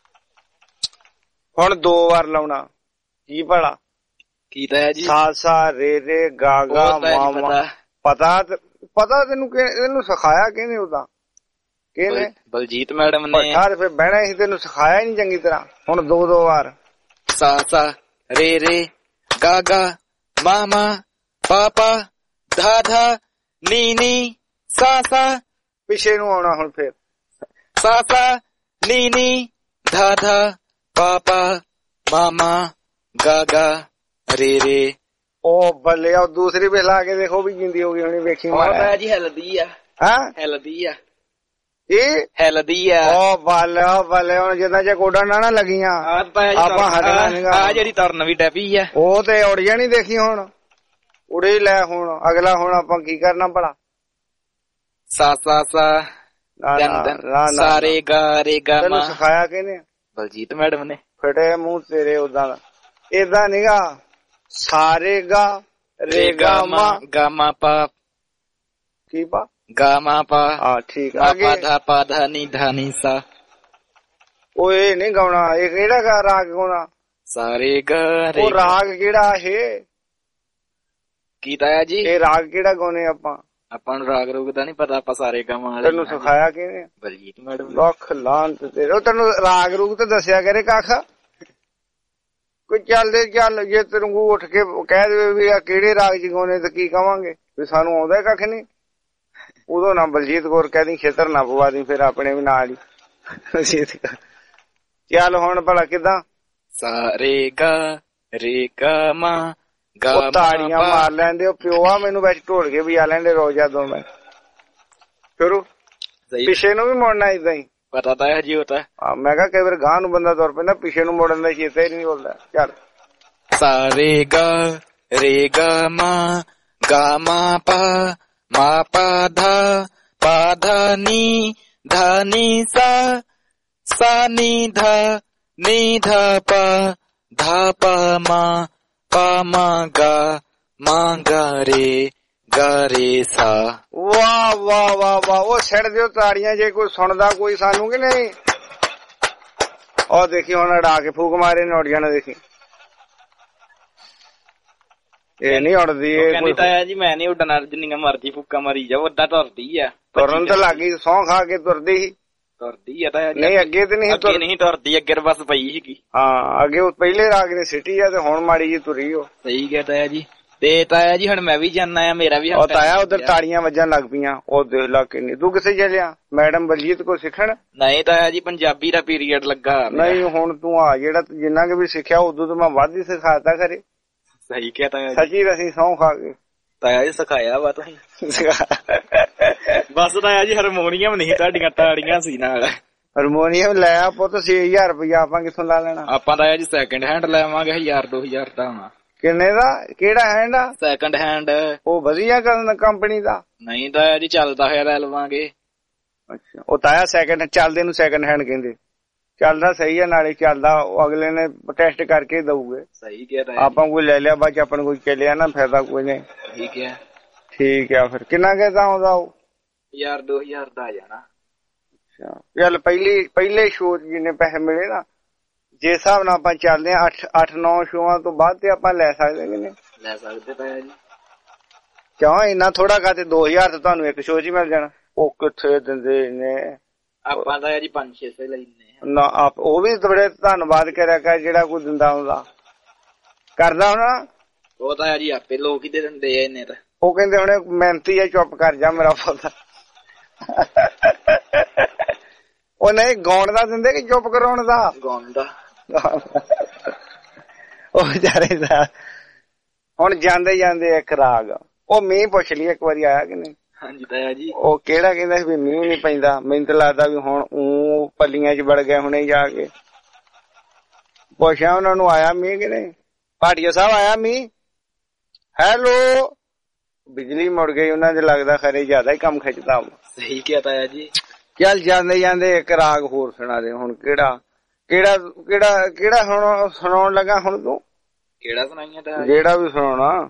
ਹੁਣ 2 ਵਾਰ ਲਾਉਣਾ ਕੀ ਭਲਾ ਕੀ ਤਾਇਆ ਜੀ? ਸਾ ਸਾ ਰੇ ਰੇ ਗਾ ਗਾ ਮਾਮਾ ਪਤਾ ਤੈਨੂੰ ਇਹਨੂੰ ਸਿਖਾਇਆ ਕਿਹਨੇ ਉਹਦਾ ਕਿਹਨੇ? ਬਲਜੀਤ ਮੈਡਮ ਨੇ। ਯਾਰ ਫਿਰ ਬਹਿਣਾ ਸੀ, ਤੈਨੂੰ ਸਿਖਾਇਆ ਹੀ ਨਹੀਂ ਚੰਗੀ ਤਰ੍ਹਾਂ। ਹੁਣ 2 ਵਾਰ ਸਾ ਸਾ ਰੇ ਰੇ ਗਾ ਗਾ ਮਾਮਾ ਪਾਪਾ ਧਾ ਧਾ ਨੀ ਨੀ ਸਾ ਸਾ। ਪਿੱਛੇ ਨੂੰ ਆਉਣਾ ਹੁਣ ਫਿਰ ਸਾ ਸਾ ਨੀ ਨੀ ਧਾ ਧਾ ਪਾਪਾ ਮਾਮਾ ਗਾ ਗਾ ਰੇ ਰੇ। ਉਹ ਬੱਲੇ, ਉਹ ਦੂਸਰੀ ਵੀ ਲਾ ਕੇ ਦੇਖੋ ਵੀ ਜਿੰਦੀ ਹੋ ਗਈ ਹੋਣੀ, ਵੇਖੀ ਮਾਰਾ ਜੀ। ਹਿਲਦੀ ਆ। ਹਾਂ ਹਿਲਦੀ ਆ, ਇਹ ਹਿਲਦੀ ਆ। ਉਹ ਬੱਲੇ ਹੁਣ ਜਿੱਦਾਂ ਜੇ ਕੋਡਾ ਨਾ ਲੱਗੀਆਂ ਆਪਾਂ ਹਟਣਾ ਨੀਗਾ। ਆ ਜਿਹੜੀ ਤੁਰਨ ਵੀ ਡੈਪੀ ਆ, ਉਹ ਤੇ ਉੜ ਜਾਣੀ। ਦੇਖੀ ਹੁਣ ਉੜੇ ਲੈ। ਹੁਣ ਅਗਲਾ ਹੁਣ ਆਪਾਂ ਕੀ ਕਰਨਾ ਭਲਾ? ਸਾ ਸਾ ਸਾ ਸਾਰੇ ਗਾ ਰੇ ਗਾ। ਤੈਨੂੰ ਸਿਖਾਇਆ ਕਿਹਨੇ? ਬਲਜੀਤ ਮੈਡਮ ਨੇ। ਫਟੇ ਮੂੰਹ ਤੇਰੇ। ਉਦਾਂ ਦਾ ਏਦਾਂ ਨੀਗਾ। ਸਾਰੇ ਗਾ ਰੇ ਗਾ ਮਾ ਗਾ ਮਾ ਪਾ। ਕੀ ਪਾ? ਗਾ ਮਾ ਪਾ। ਹਾਂ ਠੀਕ ਆ। ਪਾ ਧਾ ਨੀ ਧਾ ਨੀ ਸਾ। ਉਹ ਇਹ ਨਹੀਂ ਗਾਉਣਾ। ਇਹ ਕਿਹੜਾ ਰਾਗ ਗਾਉਣਾ? ਸਾਰੇ ਗਾ ਰੇ। ਉਹ ਰਾਗ ਕਿਹੜਾ ਇਹ? ਕੀ ਤਾਇਆ ਜੀ? ਇਹ ਰਾਗ ਕਿਹੜਾ ਗਾਉਣੇ ਆਪਾਂ? ਆਪਾਂ ਨੂੰ ਰਾਗ ਰੂਗ ਦਾ ਨੀ ਪਤਾ, ਆਪਾਂ ਸਾਰੇ ਗਾਵਾਂ ਵਾਲੇ। ਤੈਨੂੰ ਸਿਖਾਇਆ ਕਿਹਨੇ? ਬਲਜੀਤ ਮੈਡਮ। ਲੱਖ ਲਾਂਤ ਤੇਰੇ। ਉਹ ਤੈਨੂੰ ਰਾਗ ਰੂਗ ਤੇ ਦੱਸਿਆ ਕਰੇ ਕੱਖ? ਕੋਈ ਚੱਲਦੇ ਚੱਲ ਜੇ ਤੈਨੂੰ ਉੱਠ ਕੇ ਕਹਿ ਦੇਵੇ ਵੀ ਆ ਕਿਹੜੇ ਰਾਗ ਚ ਗਾਉਣੇ ਤੇ ਕੀ ਕਵਾਂਗੇ ਵੀ ਸਾਨੂੰ ਆਉਂਦਾ ਕੱਖ ਨੀ। ਉਦੋਂ ਨਾ ਬਲਜੀਤ ਕੌਰ ਕਹਿ ਦੀ, ਖੇਤਰ ਨਾ ਪਵਾ ਦੀ ਫਿਰ ਆਪਣੇ ਵੀ ਨਾਲ ਹੀ। ਚੱਲ ਹੁਣ ਭਲਾ ਕਿੱਦਾਂ? ਸਾਰੇ ਗਾ ਰੇ ਗਾ ਮਾ ਗਾ। ਤਾੜੀਆਂ ਮਾਰ ਲੈਂਦੇ। ਉਹ ਪਿਓ ਆ ਮੈਨੂੰ ਵਿੱਚ ਢੋਲ ਕੇ ਵੀ ਆ ਲੈਂਦੇ ਰੋਜ਼ਾ 2 ਮਿੰਟ। ਸ਼ੁਰੂ ਪਿੱਛੇ ਨੂੰ ਵੀ ਮੁੜਨਾ ਏਦਾਂ ਹੀ। ਪਤਾ ਤਾਂ ਹੈ ਜੀ ਉਹ ਤਾਂ। ਮੈਂ ਕਿਹਾ ਕਈ ਵਾਰ ਗਾਂ ਨੂੰ ਬੰਦਾ ਤੁਰ ਪੈਂਦਾ, ਪਿੱਛੇ ਨੂੰ ਮੁੜਨ ਦਾ ਚੇਤਾ ਹੀ ਨਹੀਂ ਬੋਲਦਾ। ਚੱਲ ਸਾਰੇ ਗਾ ਰੇ ਗਾ ਮਾ ਗਾ ਮਾ ਪਾ ਮਾ ਪਾ ਧਾ ਨੀ ਧਾ ਨੀ ਸਾ ਸਾ ਨੀ ਧਾ ਪਾ ਧਾ ਪਾ ਮਾ ਪਾ ਮਾ ਗਾ ਰੇ ਸਾ। ਵਾਹ ਵਾਹ ਵਾਹ ਵਾਹ। ਉਹ ਛੱਡ ਦਿਓ ਤਾੜੀਆਂ ਜੇ ਕੋਈ ਸੁਣਦਾ ਕੋਈ ਸਾਨੂੰ ਕਿ ਨਹੀਂ। ਉਹ ਦੇਖੀ ਹੁਣ ਅੜਾ ਕੇ ਫੂਕ ਮਾਰੇ ਨੇ ਉੱਡ ਜਾਣਾ। ਦੇਖੀ ਇਹ ਨਹੀਂ ਉੜਦੀ। ਇਹ ਕਹਿੰਦੀ ਤਾਇਆ ਜੀ ਮੈਂ ਨਹੀਂ ਉੱਡਣਾ, ਜਿੰਨੀਆਂ ਮਰਜ਼ੀ ਫੂਕਾਂ ਮਾਰੀ ਜਾ। ਓਦਾਂ ਤੁਰਦੀ ਆ। ਤੁਰਨ ਤਾਂ ਲੱਗੀ, ਸੌਂ ਖਾ ਕੇ ਤੁਰਦੀ ਸੀ। ਤੁਰਦੀ ਆ ਤਾਇਆ ਜੀ। ਨਹੀਂ ਅੱਗੇ ਤੇ ਨਹੀਂ ਤੁਰਦੀ, ਅੱਗੇ ਬਸ ਪਈ ਸੀਗੀ। ਹਾਂ ਅੱਗੇ ਉਹ ਪਹਿਲੇ ਰਾਗ ਨੇ ਸਿੱਟੀ ਆ ਤੇ ਹੁਣ ਮਾੜੀ ਜੀ ਤੁਰੀ। ਉਹ ਸਹੀ ਗਿਆ ਤਾਇਆ ਜੀ। ਤੇ ਤਾਇਆ ਜੀ ਹੁਣ ਮੈਂ ਵੀ ਜਾਣਾ ਆ, ਮੇਰਾ ਵੀ। ਉਹ ਤਾਇਆ ਉਧਰ ਤਾੜੀਆਂ ਵੱਜਣ ਲੱਗ ਪਈਆਂ। ਉਹ ਦੇਖ ਲਾ ਕਿੰਨੀ। ਤੂੰ ਕਿੱਥੇ ਚੱਲਿਆ? ਮੈਡਮ ਬਲਜੀਤ ਕੋ ਸਿੱਖਣ? ਨਹੀਂ ਤਾਇਆ ਜੀ, ਪੰਜਾਬੀ ਦਾ ਪੀਰੀਅਡ ਲੱਗਾ। ਨਹੀਂ ਹੁਣ ਤੂੰ ਆ ਜਿਹੜਾ ਜਿੰਨਾ ਕਿ ਵੀ ਸਿੱਖਿਆ ਉਦੋਂ ਤਾਂ ਮੈਂ ਵੱਧ ਹੀ ਸਿਖਾਤਾ ਖਰੇ। ਸਹੀ ਕਿਹਾ ਤਾਇਆ ਜੀ। ਸੱਚੀ ਅਸੀਂ ਸੌਂ ਖਾ ਕੇ ਤਾਇਆ ਜੀ ਸਿਖਾਇਆ ਵਾ ਤੁਸੀਂ। ਬਸ ਤਾਇਆ ਜੀ ਹਾਰਮੋਨੀਅਮ ਨਹੀਂ, ਤੁਹਾਡੀਆਂ ਤਾੜੀਆਂ ਸੀ ਨਾਲ। ਹਾਰਮੋਨੀਅਮ ਲੈ ਆ ਪੁੱਤ। 6000 ਰੁਪਇਆ ਆਪਾਂ ਕਿੱਥੋਂ ਲਾ ਲੈਣਾ? ਆਪਾਂ ਤਾਇਆ ਜੀ ਸੈਕਿੰਡ ਹੈਂਡ ਲੈਵਾਂਗੇ। 1000-2000 ਦਾ ਹੋਣਾ। ਕਿੰਨੇ ਦਾ? ਕਿਹੜਾ ਹੈਂਡ ਆ? Second hand. ਉਹ ਵਧੀਆ ਕੰਪਨੀ ਦਾ? ਨਹੀਂ ਤਾਇਆ ਜੀ, ਚੱਲਦਾ ਹੋਇਆ ਲੈ ਲਵਾਂਗੇ। ਅੱਛਾ। ਉਹ ਤਾਇਆ ਸੈਕਿੰਡ ਚੱਲਦੇ ਨੂੰ ਸੈਕਿੰਡ ਹੈਂਡ ਕਹਿੰਦੇ। ਚੱਲਦਾ ਸਹੀ ਆ, ਨਾਲੇ ਚੱਲਦਾ। ਉਹ ਅਗਲੇ ਨੇ ਟੈਸਟ ਕਰਕੇ ਦਊਗੇ। ਸਹੀ ਕਿਹਾ ਤਾਇਆ। ਆਪਾਂ ਕੋਈ ਲੈ ਲਿਆ ਬਾਅਦ ਚ ਆਪਾਂ ਨੂੰ ਕੋਈ ਚੱਲਿਆ ਨਾ, ਫਾਇਦਾ ਕੋਈ ਨਹੀਂ। ਠੀਕ ਹੈ। ਠੀਕ ਆ। ਫਿਰ ਕਿੰਨਾ ਕਹਿੰਦਾ ਆਉਂਦਾ? ਉਹ 1000-2000 ਦਾ ਆ ਜਾਣਾ। ਅੱਛਾ ਚੱਲ ਪਹਿਲੇ ਸ਼ੋਅ ਜਿੰਨੇ ਪੈਸੇ ਮਿਲੇ ਨਾ, ਜੇ ਹਿਸਾਬ ਨਾਲ ਆਪਾਂ ਚੱਲਦੇ ਆ 8-9 ਸ਼ੋਆਂ ਤੋਂ ਬਾਅਦ ਤੇ ਆਪਾਂ ਲੈ ਸਕਦੇ ਕਿ ਨਹੀਂ? ਲੈ ਸਕਦੇ ਤਾਇਆ ਜੀ। ਕਿਉਂ ਇੰਨਾ ਥੋੜਾ ਕਾ? ਤੇ 2000 ਤੇ ਤੁਹਾਨੂੰ ਇੱਕ ਸ਼ੋਅ 'ਚ ਹੀ ਮਿਲ ਜਾਣਾ। ਉਹ ਕਿੱਥੇ ਦਿੰਦੇ ਨੇ? ਆਪਾਂ ਤਾਂ ਜੀ 5-600 ਲੈਂਦੇ ਨਾ। ਉਹ ਵੀ ਬੜੇ ਧੰਨਵਾਦ ਕਰਿਆ ਕਰ ਜਿਹੜਾ ਕੋਈ ਦਿੰਦਾ ਹੁੰਦਾ। ਕਰਦਾ ਹੋਣਾ ਉਹ ਤਾਂ ਜੀ ਆਪੇ ਲੋਕ ਹੀ ਦੇ ਦਿੰਦੇ ਆ ਇੰਨੇ ਤਾਂ। ਉਹ ਕਹਿੰਦੇ ਹੁਣੇ ਮਿਹਨਤੀ ਆ, ਚੁੱਪ ਕਰ ਜਾ ਮੇਰਾ ਪੁੱਤ। ਉਹ ਨਹੀਂ ਗਾਉਣ ਦਾ ਦਿੰਦੇ ਕਿ ਚੁੱਪ ਕਰਾਉਣ ਦਾ? ਗਾਉਣ ਦਾ। ਉਹ ਵਿਚਾਰੇ ਦਾ ਹੁਣ ਜਾਂਦੇ ਜਾਂਦੇ ਇੱਕ ਰਾਗ। ਉਹ ਮੀਂਹ ਪੁੱਛ ਲਈ ਇੱਕ ਵਾਰੀ ਆਇਆ ਕਿ ਨਹੀਂ? ਹਾਂਜੀ ਤਾਇਆ ਜੀ। ਉਹ ਕਿਹੜਾ ਕਹਿੰਦਾ ਸੀ ਵੀ ਮੀਂਹ ਨਹੀਂ ਪੈਂਦਾ? ਮੈਨੂੰ ਤਾਂ ਲੱਗਦਾ ਵੀ ਹੁਣ ਉਹ ਪੱਲੀਆਂ 'ਚ ਵੜ ਗਏ ਹੁਣੇ ਜਾ ਕੇ। ਪੁੱਛਿਆ ਉਹਨਾਂ ਨੂੰ ਆਇਆ ਮੀਂਹ ਕਿ ਨਹੀਂ? ਭਾਟੀਆ ਸਾਹਿਬ ਆਇਆ ਮੀਂਹ? ਹੈਲੋ। ਬਿਜਲੀ ਮੁੜ ਗਈ ਉਹਨਾਂ ਦੇ। ਲੱਗਦਾ ਖਰੇ ਜ਼ਿਆਦਾ ਹੀ ਕੰਮ ਖਿੱਚਦਾ। ਸਹੀ ਕਿਹਾ ਤਾਇਆ ਜੀ। ਚੱਲ ਜਾਂਦੇ ਜਾਂਦੇ ਇੱਕ ਰਾਗ ਹੋਰ ਸੁਣਾ ਦੇ। ਹੁਣ ਕਿਹੜਾ ਹੁਣ ਸੁਣਾਉਣ ਲੱਗਾ? ਹੁਣ ਤੂੰ ਕਿਹੜਾ ਸੁਣਾਈਆਂ ਤਾਇਆ? ਜਿਹੜਾ ਵੀ ਸੁਣਾਉਣਾ।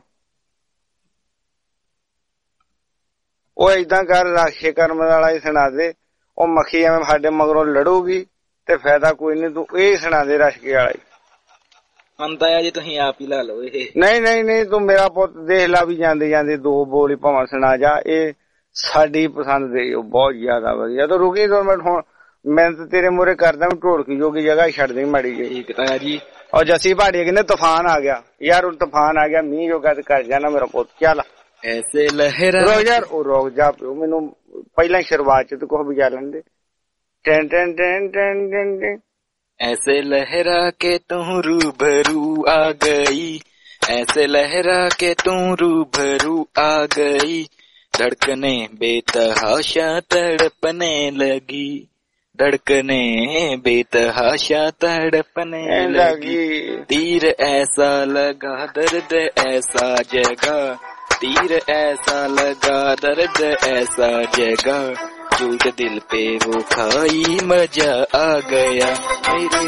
ਉਹ ਏਦਾਂ ਕਰ, ਰਾਖੇ ਕਰਮ ਵਾਲਾ ਹੀ ਸੁਣਾ ਦੇ। ਉਹ ਮੱਖੀ ਐਵੇਂ ਸਾਡੇ ਮਗਰੋਂ ਲੜੂਗੀ ਤੇ ਫਾਇਦਾ ਕੋਈ ਨਹੀਂ। ਤੂੰ ਇਹ ਸੁਣਾ ਦੇ ਰਸ਼ਕੇ ਵਾਲਾ ਹੀ। ਤਾਇਆ ਜੀ ਤੁਸੀਂ ਆਪ ਹੀ ਲਾ ਲਓ ਇਹ। ਨਹੀਂ ਤੂੰ ਮੇਰਾ ਪੁੱਤ ਦੇਖ ਲਾ ਵੀ ਜਾਂਦੇ ਜਾਂਦੇ 2 ਬੋਲ ਹੀ ਭਾਵੇਂ ਸੁਣਾ ਜਾ। ਇਹ ਸਾਡੀ ਪਸੰਦ ਦੇ ਬਹੁਤ ਜ਼ਿਆਦਾ ਵਧੀਆ। ਤਾਂ ਰੁਕੀ 2 ਮਿੰਟ, ਹੁਣ ਮੈਂ ਤਾਂ ਤੇਰੇ ਮੂਹਰੇ ਕਰਦਾ ਢੋਲਕੀ ਜੋਗੀ ਜਗ੍ਹਾ ਛੱਡ ਦੇ ਮਾੜੀ ਜਿਹੀ ਜੀ। ਔਰ ਜੱਸੀ ਭਾਟੀਆ ਕਹਿੰਦੇ ਤੂਫਾਨ ਆ ਗਿਆ ਯਾਰ, ਹੁਣ ਤੂਫਾਨ ਆ ਗਿਆ, ਮੀਂਹ ਜੋਗਾ ਤੇ ਕਰ ਜਾਣਾ ਮੇਰਾ ਪੁੱਤ। ਚੱਲ ਐਸੇ ਲਹਿਰਾ ਰੁਕ ਯਾਰ, ਉਹ ਰੁਕ ਜਾ ਪਿਓ, ਮੈਨੂੰ ਪਹਿਲਾਂ ਸ਼ੁਰੂਆਤ ਚ ਤੂੰ ਕੁਝ ਬਜਾ ਲੈਂਦੇ। ਟੈਨ ਟੈਨ ਟੈਨ ਟੈਨ ਟੈਨ ਟੈਨ ऐसे लहरा के तू रूबरू आ गई, ऐसे लहरा के तू रूबरू आ गई, धड़कने बेतहाशा तड़पने लगी, धड़कने बेतहाशा तड़पने लगी, तीर ऐसा लगा दर्द ऐसा जगा, तीर ऐसा लगा दर्द ऐसा जगा, चोट दिल पे वो खाई मजा आ गया मेरे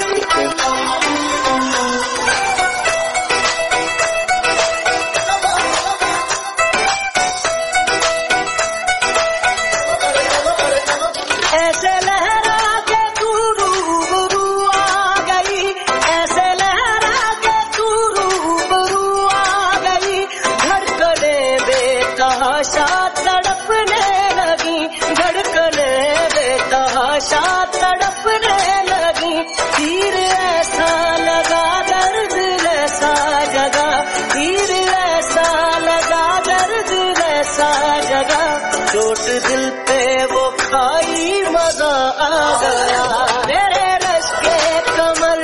ऐसे लहरा के तू रूबरू आ गई, ऐसे लहरा के तू रूबरू आ गई, धड़कने बेतहाशा तड़पने लगी, धड़कने बेतहाशा तड़पने लगी, तीर ऐसा लगा दर्द ऐसा जगा, तीर ऐसा लगा दर्द ऐसा जगा, चोट दिल पे वो खाई मजा आ गया मेरे रश के कमर।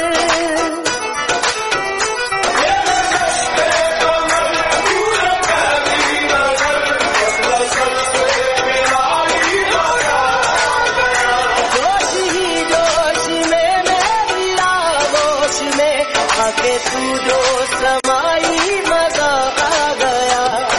जोश ही जोश में मेरी आगोश में आके तू जो समाई मजा आ गया।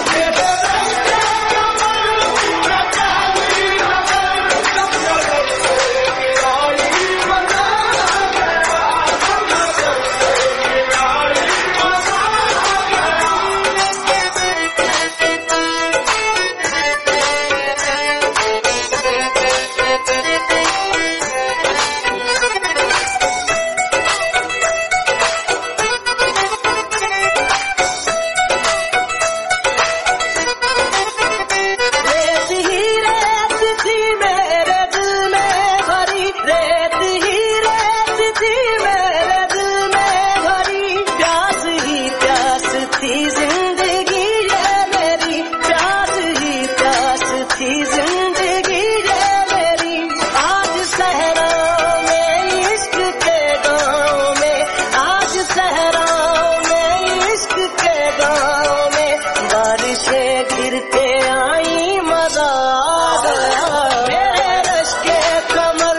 रेत ही रेत थी मेरे दिल में भरी, रेत ही रेत थी मेरे दिल में भरी, प्यास ही प्यास थी जिंदगी ये मेरी, प्यास ही प्यास थी जिंदगी ये मेरी, आज सहराओं में इश्क के गाँव में, आज सहराओं में इश्क के गाँव में, बारिशें गिर के आई मजा आ गया मेरे रश के कमर।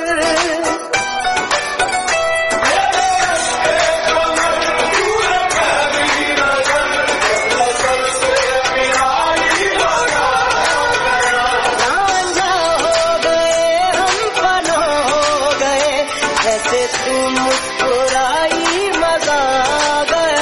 रांझा हो गए हम पना हो गए, ऐसे तू मुस्कुराई मजा आ गया।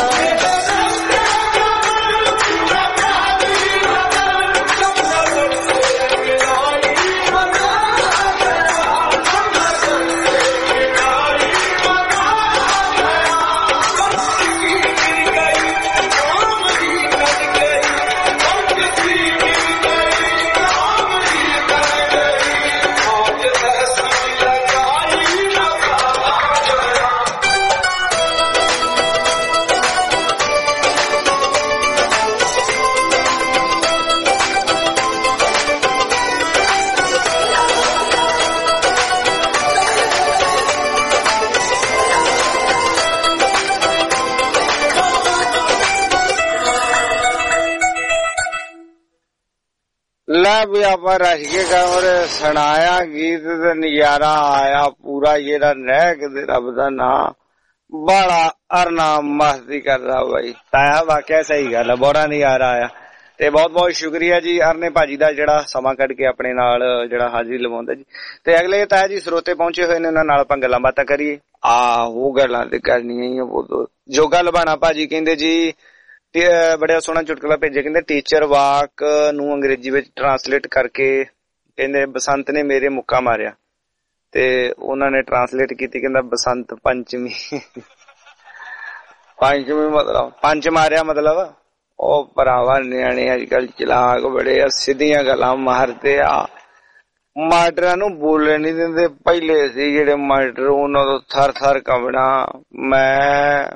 ਲੈ ਵੀ ਆਪਾਂ ਰਸ਼ ਕੇ ਕਮਰੇ ਸੁਣਾਇਆ ਗੀਤ ਤੇ ਨਜ਼ਾਰਾ ਆਇਆ ਪੂਰਾ, ਜਿਹੜਾ ਰਹਿ ਕੇ ਰੱਬ ਦਾ ਨਾਂ ਬੜਾ ਅਰਨਾ ਮਸਤੀ ਕਰਦਾ ਬਾਈ ਤਾਇਆ, ਵਾਕਿਆ ਸਹੀ ਗੱਲ ਆ, ਬੜਾ ਨਜ਼ਾਰਾ ਆਇਆ। ਤੇ ਬਹੁਤ ਬਹੁਤ ਸ਼ੁਕਰੀਆ ਜੀ ਅਰਨੇ ਭਾਜੀ ਦਾ ਜਿਹੜਾ ਸਮਾਂ ਕੱਢ ਕੇ ਆਪਣੇ ਨਾਲ ਜਿਹੜਾ ਹਾਜ਼ਰੀ ਲਵਾਉਂਦਾ ਜੀ। ਤੇ ਅਗਲੇ ਤਾਇਆ ਜੀ ਸਰੋਤੇ ਪਹੁੰਚੇ ਹੋਏ ਨੇ, ਉਹਨਾਂ ਨਾਲ ਆਪਾਂ ਗੱਲਾਂ ਬਾਤਾਂ ਕਰੀਏ। ਉਹ ਗੱਲਾਂ ਤੇ ਕਰਨੀਆਂ ਹੀ ਆ। ਜੋਗਾ ਲਬਾਣਾ ਭਾਜੀ ਕਹਿੰਦੇ ਜੀ ਬੜਾ ਸੋਹਣਾ ਚੁਟਕਲਾ ਭੇਜਿਆ, ਕਹਿੰਦੇ ਟੀਚਰ ਵਾਕ ਨੂੰ ਅੰਗਰੇਜ਼ੀ ਵਿੱਚ ਟਰਾਂਸਲੇਟ ਕਰਕੇ ਕਹਿੰਦੇ ਬਸੰਤ ਨੇ ਮੇਰੇ ਮੁੱਕਾ ਮਾਰਿਆ, ਤੇ ਉਹਨਾਂ ਨੇ ਟਰਾਂਸਲੇਟ ਕੀਤੀ ਕਹਿੰਦਾ ਬਸੰਤ ਪੰਚਮੀ। ਪੰਚਮੀ ਮਤਲਬ ਪੰਜ ਮਾਰਿਆ, ਮਤਲਬ ਉਹ ਭਰਾਵਾ ਨਿਆਣੇ ਅੱਜ ਕੱਲ ਚਲਾਕ ਬੜੇ ਆ, ਸਿੱਧੀਆਂ ਗੱਲਾਂ ਮਾਰਦੇ ਆ, ਮਾਸਟਰਾਂ ਨੂੰ ਬੋਲਣ ਨਹੀਂ ਦਿੰਦੇ। ਪਹਿਲੇ ਸੀ ਜਿਹੜੇ ਮਾਸਟਰ ਉਹਨਾਂ ਤੋਂ ਥਰ ਥਰ ਕੰਬਣਾ। ਮੈਂ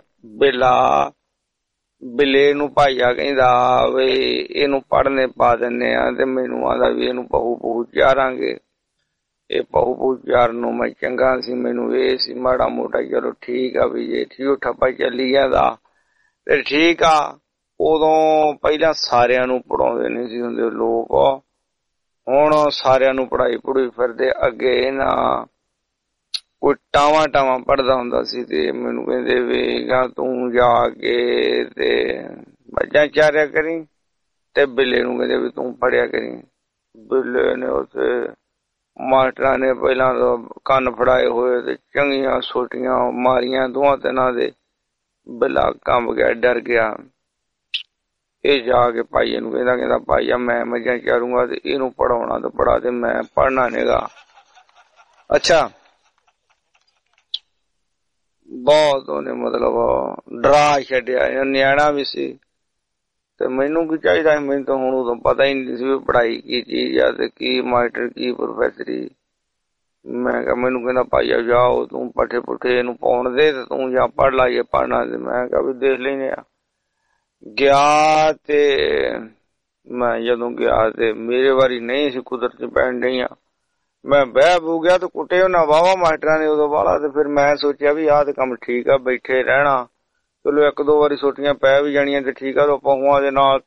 ਬਿੱਲੇ ਨੂੰ ਭਾਈਆ ਕਹਿੰਦਾ ਵੀ ਇਹਨੂੰ ਪੜ੍ਹਨੇ ਪਾ ਦਿੰਨੇ ਆ, ਤੇ ਮੈਨੂੰ ਆਂਦਾ ਵੀ ਇਹਨੂੰ ਪਹੂ ਚਾਰਾਂਗੇ। ਇਹ ਪਹੂ ਚਾਰ ਨੂੰ ਮੈਂ ਚੰਗਾ ਸੀ, ਮੈਨੂੰ ਇਹ ਸੀ ਮਾੜਾ ਮੋਟਾ ਚਲੋ ਠੀਕ ਆ ਵੀ ਜੇ ਠੀਕ ਠੱਪਾ ਚੱਲੀ ਜਾਂਦਾ ਤੇ ਠੀਕ ਆ। ਉਦੋਂ ਪਹਿਲਾਂ ਸਾਰਿਆਂ ਨੂੰ ਪੜਾਉਂਦੇ ਨਹੀਂ ਸੀ ਹੁੰਦੇ ਲੋਕ, ਹੁਣ ਸਾਰਿਆਂ ਨੂੰ ਪੜ੍ਹਾਈ ਫਿਰਦੇ। ਅੱਗੇ ਨਾ ਕੋਈ ਟਾਵਾਂ ਪੜ੍ਹਦਾ ਹੁੰਦਾ ਸੀ ਤੇ ਮੈਨੂੰ ਕਹਿੰਦੇ ਵੀ ਤੂੰ ਜਾ ਕੇ ਤੇ ਮੱਝਾਂ ਚਾਰਿਆ ਕਰੀ, ਤੇ ਬਿੱਲੇ ਨੂੰ ਕਹਿੰਦੇ ਵੀ ਤੂੰ ਪੜ੍ਹਿਆ ਕਰੀ। ਬਿੱਲੇ ਨੇ ਉੱਥੇ ਮਾਸਟਰਾਂ ਨੇ ਪਹਿਲਾਂ ਕੰਨ ਫੜਾਏ ਹੋਏ ਤੇ ਚੰਗੀਆਂ ਸੋਟੀਆਂ ਮਾਰੀਆਂ ਦੋਹਾਂ ਤਿੰਨਾਂ ਦੇ। ਬਿੱਲਾ ਕੰਬ ਗਿਆ, ਡਰ ਗਿਆ। ਇਹ ਜਾ ਕੇ ਭਾਈਏ ਨੂੰ ਕਹਿੰਦਾ ਭਾਈਆ ਮੈਂ ਮੱਝਾਂ ਚਾਰੂੰਗਾ ਤੇ ਇਹਨੂੰ ਪੜਾਉਣਾ ਤੇ ਪੜਾ, ਤੇ ਮੈਂ ਪੜ੍ਹਨਾ ਨੀਗਾ। ਅੱਛਾ, ਬਹੁਤ ਉਹਨੇ ਮਤਲਬ ਡਰਾ ਛੱਡਿਆ। ਨਿਆਣਾ ਵੀ ਸੀ ਤੇ ਮੈਨੂੰ ਕੀ ਚਾਹੀਦਾ ਸੀ, ਮੈਨੂੰ ਤਾਂ ਹੁਣ ਉਦੋਂ ਪਤਾ ਹੀ ਨਹੀਂ ਸੀ ਪੜ੍ਹਾਈ ਕੀ ਚੀਜ਼ ਆ ਤੇ ਕੀ ਮਾਸਟਰ ਕੀ ਪ੍ਰੋਫੈਸਰੀ। ਮੈਂ ਕਿਹਾ, ਮੈਨੂੰ ਕਹਿੰਦਾ ਭਾਈਆ ਜਾਓ ਤੂੰ ਪੱਠੇ ਪੁੱਠੇ ਇਹਨੂੰ ਪਾਉਣ ਦੇ ਤੇ ਤੂੰ ਜਾ ਪੜ੍ਹ ਲਾ ਜੇ ਪੜ੍ਹਨਾ। ਤੇ ਮੈਂ ਕਿਹਾ ਵੀ ਦੇਖ ਲੈਨੇ ਆ। ਗਿਆ ਤੇ ਮੈਂ ਜਦੋਂ ਗਿਆ ਤੇ ਮੇਰੇ ਵਾਰੀ ਨਹੀਂ ਸੀ, ਕੁਦਰਤ ਪੈਣ ਡਈਆਂ। ਮੈਂ ਬਹਿ ਬੂ ਗਿਆ ਤੇ ਕੁੱਟੇ ਉਹਨਾਂ ਵਾਹਵਾ ਮਾਸਟਰਾਂ ਨੇ ਉਦੋਂ ਵਾਲਾ। ਤੇ ਫਿਰ ਮੈਂ ਸੋਚਿਆ ਵੀ ਆਹ ਤੇ ਕੰਮ ਠੀਕ ਆ, ਬੈਠੇ ਰਹਿਣਾ। ਚਲੋ ਇੱਕ ਦੋ ਵਾਰੀ ਛੁੱਟੀਆਂ ਪੈ ਵੀ ਜਾਣੀਆਂ ਤੇ ਠੀਕ ਆ। ਪਹੂਆਂ ਦੇ ਨਾਲ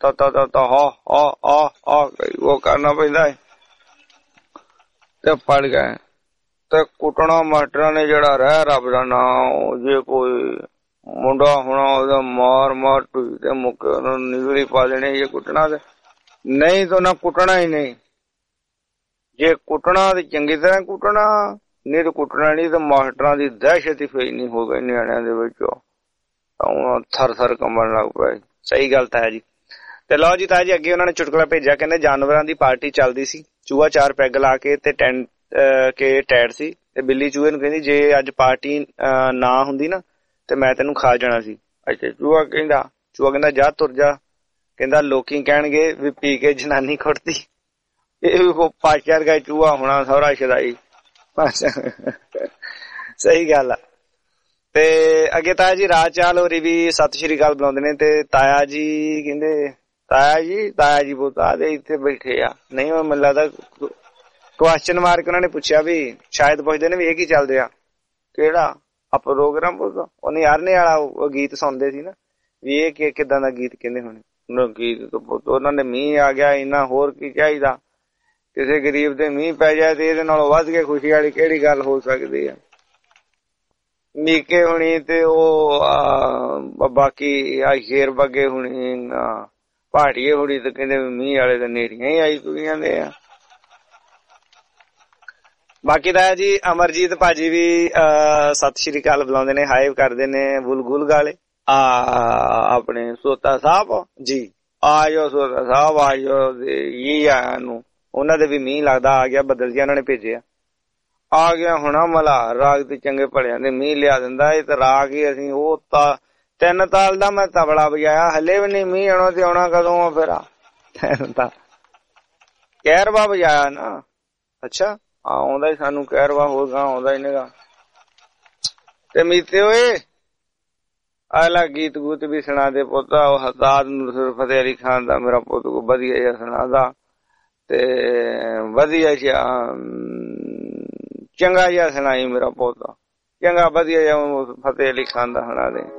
ਉਹ ਕਰਨਾ ਪੈਂਦਾ ਹੈ ਤੇ ਪੜ ਗਏ। ਤੇ ਕੁੱਟਣਾ ਮਾਸਟਰਾਂ ਨੇ ਜਿਹੜਾ ਰਹਿ ਰੱਬ ਦਾ ਨਾਂ। ਜੇ ਕੋਈ ਮੁੰਡਾ ਹੋਣਾ ਉਹਦਾ ਮਾਰ ਤੇ ਮੁੱਕ ਉਹਨੂੰ ਨਿਗਲੀ ਪਾ ਦੇਣੀ ਜੇ ਕੁੱਟਣਾ ਤੇ, ਨਹੀਂ ਤਾਂ ਨਾ ਕੁੱਟਣਾ ਹੀ ਨਹੀਂ। ਜੇ ਕੁੱਟਣਾ ਤੇ ਚੰਗੀ ਤਰ੍ਹਾਂ ਕੁੱਟਣਾ, ਨਹੀਂ ਤਾਂ ਕੁੱਟਣਾ ਨਹੀਂ। ਤੇ ਮਾਸਟਰਾਂ ਦੀ ਦਹਿਸ਼ਤ ਹੀ ਫੈਲਣੀ ਹੋ ਗਈ ਨਿਆਣਿਆਂ ਦੇ ਵਿੱਚੋਂ, ਥਰ ਥਰ ਕੰਬਣ ਲੱਗ ਪਏ। ਸਹੀ ਗੱਲ ਤਾਂ ਹੈ ਜੀ। ਤੇ ਲਓ ਜੀ ਤਾਇਆ ਜੀ, ਅੱਗੇ ਉਹਨਾਂ ਨੇ ਚੁਟਕਲਾ ਭੇਜਿਆ, ਕਹਿੰਦੇ ਜਾਨਵਰਾਂ ਦੀ ਪਾਰਟੀ ਚੱਲਦੀ ਸੀ। ਚੂਹਾ 4 ਪੈਗ ਲਾ ਕੇ ਤੇ ਟੈਡ ਸੀ ਤੇ ਬਿੱਲੀ ਚੂਹੇ ਨੂੰ ਕਹਿੰਦੀ ਜੇ ਅੱਜ ਪਾਰਟੀ ਨਾ ਹੁੰਦੀ ਨਾ ਤੇ ਮੈਂ ਤੈਨੂੰ ਖਾ ਜਾਣਾ ਸੀ। ਅੱਛਾ, ਚੂਹਾ ਕਹਿੰਦਾ ਜਾ ਤੁਰ ਜਾ। ਕਹਿੰਦਾ ਲੋਕੀ ਕਹਿਣਗੇ ਵੀ ਪੀ ਕੇ ਜਨਾਨੀ ਕੁੱਟਦੀ। ਇਹ ਵੀ ਪਾਸ਼ਾ ਵਰਗਾ ਚੂਹਾ ਹੋਣਾ, ਸਹੁਰਾ ਸ਼ਦਾਈ। ਸਹੀ ਗੱਲ ਆ। ਤੇ ਅੱਗੇ ਤਾਇਆ ਜੀ ਰਾਜ ਚਾਲ ਹੋਰੀ ਵੀ ਸਤਿ ਸ਼੍ਰੀ ਅਕਾਲ ਬੁਲਾਉਂਦੇ ਨੇ। ਤੇ ਤਾਇਆ ਜੀ ਕਹਿੰਦੇ ਤਾਇਆ ਜੀ ਬੋਤਾ ਦੇ ਇੱਥੇ ਬੈਠੇ ਆ। ਨਹੀਂ ਮੈਨੂੰ ਲੱਗਦਾ ਕੁਐਸਚਨ ਮਾਰਕ ਉਹਨਾਂ ਨੇ ਪੁੱਛਿਆ ਵੀ ਸ਼ਾਇਦ ਪੁੱਛਦੇ ਨੇ ਵੀ ਇਹ ਕੀ ਚੱਲ ਰਿਹਾ, ਕਿਹੜਾ ਆ ਪ੍ਰੋਗਰਾਮ ਪੁੱਛਦਾ। ਉਹਨੇ ਯਾਰਨੇ ਵਾਲਾ ਉਹ ਗੀਤ ਸੁਣਦੇ ਸੀ ਨਾ ਵੀ ਇਹ ਕਿਦਾਂ ਦਾ ਗੀਤ ਕਹਿੰਦੇ ਹੋਣੇ। ਗੀਤ ਤੋਂ ਉਹਨਾਂ ਨੇ ਮੀਂਹ ਆ ਗਿਆ ਇੰਨਾ, ਹੋਰ ਕੀ ਚਾਹੀਦਾ। ਕਿਸੇ ਗਰੀਬ ਦੇ ਮੀਂਹ ਪੈ ਜਾਏ ਤੇ ਇਹਦੇ ਨਾਲੋਂ ਵੱਧ ਕੇ ਖੁਸ਼ੀ ਵਾਲੀ ਕਿਹੜੀ ਗੱਲ ਹੋ ਸਕਦੀ ਆ। ਮੀਕੇ ਹੁਣੀ ਤੇ ਉਹ ਬਾਕੀ ਆ ਸ਼ੇਰ ਬੱਗੇ ਹੁਣੀ ਪਹਾੜੀਏ ਹੁਣੀ ਤੇ ਕਹਿੰਦੇ ਮੀਂਹ ਵਾਲੇ ਤਾਂ ਨੇਰੀਆਂ ਹੀ ਆਈ ਤੁਰੀ ਜਾਂਦੇ ਆ। ਬਾਕੀ ਦਾ ਜੀ ਅਮਰਜੀਤ ਭਾਜੀ ਵੀ ਸਤਿ ਸ਼੍ਰੀ ਅਕਾਲ ਬੁਲਾਉਂਦੇ ਨੇ, ਹਾਈ ਕਰਦੇ ਨੇ ਬੁਲਗੁਲ ਗਾਲੇ। ਆਪਣੇ ਸੋਤਾ ਸਾਹਿਬ ਜੀ ਆਜੋ, ਸੋਤਾ ਸਾਹਿਬ ਆਜੋ। ਇਹ ਆਇਆ ਨੂੰ ਉਹਨਾਂ ਦੇ ਵੀ ਮੀਂਹ ਲੱਗਦਾ ਆ ਗਿਆ, ਬੱਦਲ ਜਿਹਾ ਉਹਨਾਂ ਨੇ ਭੇਜਿਆ ਆ ਗਿਆ ਹੋਣਾ। ਮਲਹਾਰ ਰਾਗ ਤੇ ਚੰਗੇ ਭਲਿਆਂ ਦੇ ਮੀਂਹ ਲਿਆ ਦਿੰਦਾ। ਇਹ ਤਾਂ ਰਾਗ ਹੀ ਅਸੀਂ ਉਹ 3 ਤਾਲ ਦਾ ਮੈਂ ਤਬਲਾ ਵਜਾਇਆ, ਹਲੇ ਵੀ ਨਹੀਂ ਮੀਂਹ ਆਉਣਾ ਤੇ ਆਉਣਾ ਕਦੋਂ ਆ ਫਿਰ। 3 ਤਾਂ ਕਹਿਰਵਾ ਵਜਾਇਆ ਨਾ। ਅੱਛਾ ਆਉਂਦਾ ਹੀ ਸਾਨੂੰ ਕਹਿਰਵਾ, ਹੋਰ ਆਉਂਦਾ ਹੀ ਨਹੀਂਗਾ। ਤੇ ਮੀਤੇ ਓਏ ਆਲਾ ਗੀਤ ਗੂਤ ਵੀ ਸੁਣਾ ਦੇ ਪੁੱਤ। ਉਹ ਹਜ਼ਾਰ ਨੂਰ ਫਤਿਹ ਅਲੀ ਖਾਨ ਦਾ ਮੇਰਾ ਪੁੱਤ ਕੋ ਵਧੀਆ ਜਿਹਾ ਸੁਣਾਦਾ ਤੇ ਵਧੀਆ ਜਿਹਾ ਚੰਗਾ ਜਿਹਾ ਸੁਣਾਈ ਮੇਰਾ ਪੁੱਤ, ਚੰਗਾ ਵਧੀਆ ਜਿਹਾ ਫਤਿਹ ਅਲੀ ਖਾਨ ਦਾ ਸੁਣਾ ਦੇ।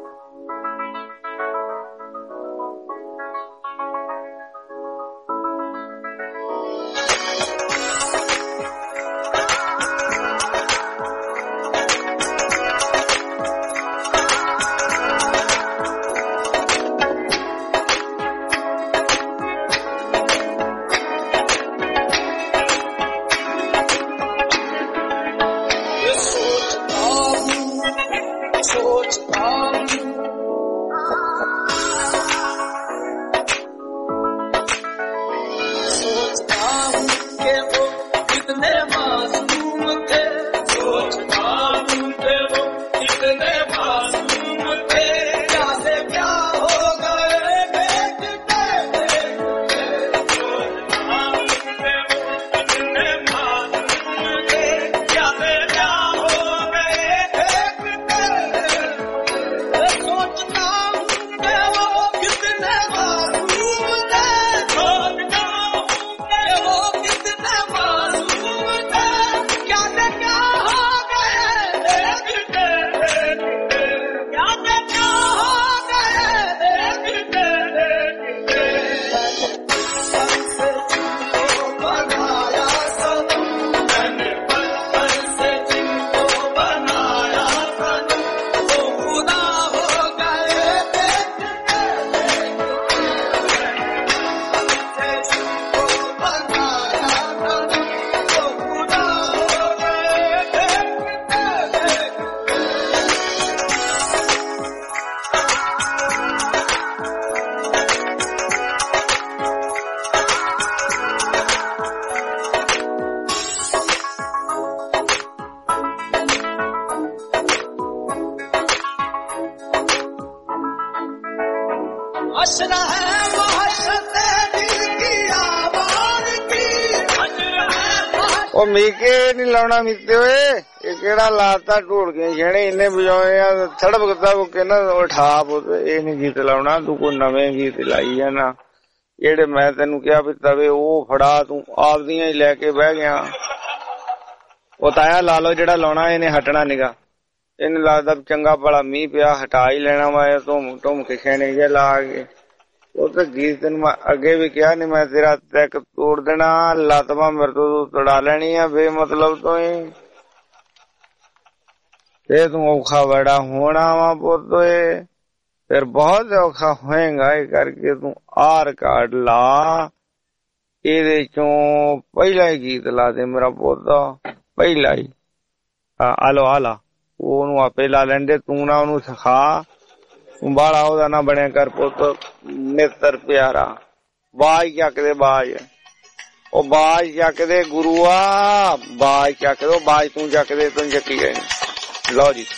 नशरा है महाशते दिल की आवाज की ਉਹ ਮੀਕੇ ਨਹੀਂ ਲਾਉਣਾ ਮੀਤੇ ਓਏ ਇਹ ਕਿਹੜਾ ਲਾਤਾ ਢੋਲਕੀਆਂ ਛੇਣੇ ਇੰਨੇ ਵਜਾਉਣੇ ਆ ਸੜਕ ਦਾ ਉਹ ਕਹਿੰਦਾ ਉਠਾ ਪੁੱਤ ਇਹ ਨਹੀਂ ਗੀਤ ਲਾਉਣਾ ਤੂੰ ਕੋਈ ਨਵੇਂ ਗੀਤ ਲਾਈ ਜਾਣਾ ਜਿਹੜੇ ਮੈਂ ਤੈਨੂੰ ਕਿਹਾ ਵੀ ਤਵੇ ਉਹ ਫੜਾ ਤੂੰ ਆਪਦੀਆਂ ਹੀ ਲੈ ਕੇ ਬਹਿ ਗਿਆ ਉਹ ਤਾਇਆ ਲਾ ਲਓ ਜਿਹੜਾ ਲਾਉਣਾ ਇਹਨੇ ਹਟਣਾ ਨਿਗਾ ਇਹਨੂੰ ਲੱਗਦਾ ਚੰਗਾ ਭਲਾ ਮੀਂਹ ਪਿਆ ਹਟਾ ਹੀ ਲੈਣਾ ਵਾ ਧੁੰਮ ਕੇ ਛੇਣੇ ਜੇ ਲਾ ਕੇ ਉਹ ਤਾਂ ਗੀਤ ਤੈਨੂੰ ਮੈਂ ਅੱਗੇ ਵੀ ਕਿਹਾ ਨੀ ਮੈਂ ਤੇਰਾ ਤੈਕ ਤੋੜ ਦੇਣਾ ਲੱਤਵਾ ਮੇਰੇ ਤੋਂ ਤੜਾ ਲੈਣੀ ਆ ਬੇਮਤਲਬ ਤੋਂ ਹੀ ਤੇ ਤੂੰ ਔਖਾ ਬੜਾ ਹੋਣਾ ਵਾ ਪੁੱਤ ਏ ਫਿਰ ਬਹੁਤ ਔਖਾ ਹੋਏਗਾ ਇਹ ਕਰਕੇ ਤੂੰ ਆਰ ਕਾਰਡ ਲਾ ਇਹਦੇ ਚੋਂ ਪਹਿਲਾ ਹੀ ਗੀਤ ਲਾ ਦੇ ਮੇਰਾ ਪੁੱਤ ਪਹਿਲਾ ਹੀ ਆਲੋ ਆਲਾ ਉਹਨੂੰ ਆਪੇ ਲਾ ਲੈਂਦੇ ਤੂੰ ਨਾ ਉਹਨੂੰ ਸਿਖਾ ਬਾਲਾ ਉਹਦਾ ਨਾ ਬਣਿਆ ਕਰ ਪੁੱਤ ਮਿੱਤਰ ਪਿਆਰਾ ਬਾਜ ਚੱਕਦੇ ਬਾਜ ਉਹ ਬਾਜ ਚੱਕਦੇ ਗੁਰੂਆ ਬਾਜ ਚੱਕਦੇ ਉਹ ਬਾਜ ਤੂੰ ਚੱਕਦੇ ਤੂੰ ਚੱਕੀ ਗਏ ਲਓ ਜੀ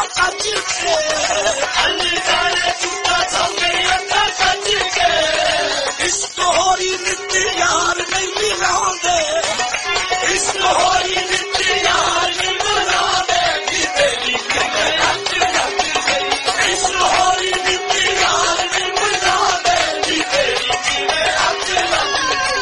सच के अली जाने झूठा सौगे अखा सच के इश्क होरी नित यार नहीं मिलांदे इश्क होरी नित यार नहीं मिलांदे नी तेरी किवें अख लग गई इश्क होरी नित यार नहीं मिलांदे नी तेरी किवें अख लग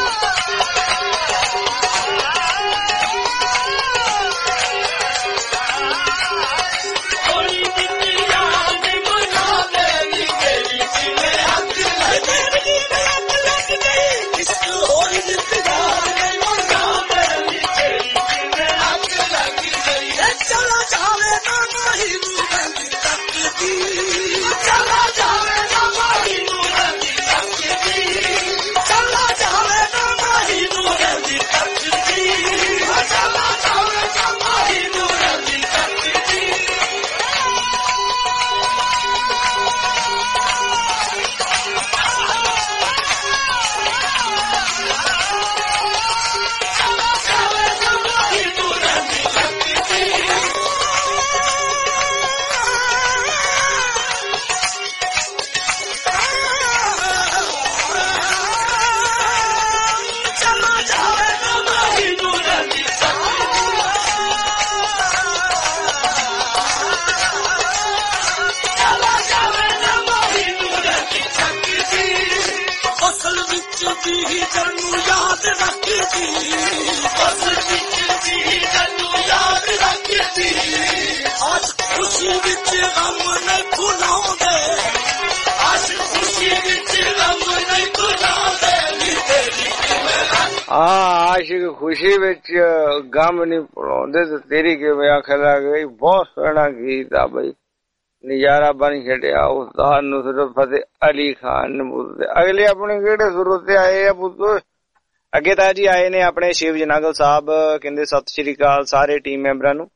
आशिक खुशी विच गम नहीं भुलाउंदे ते तेरी किवें अख लग गई। बहुत सोहना गीत आ बई, नजारा बन छड़िया। उस्ताद नुसरत फतेह अली खान ने बोलदे। अगले अपने केड़े सुर ते आए आ पुत्त? अगे तां जी आए ने अपने शिव जनागल साहब, कहंदे सत श्री अकाल सारे टीम मैंबरां नूं।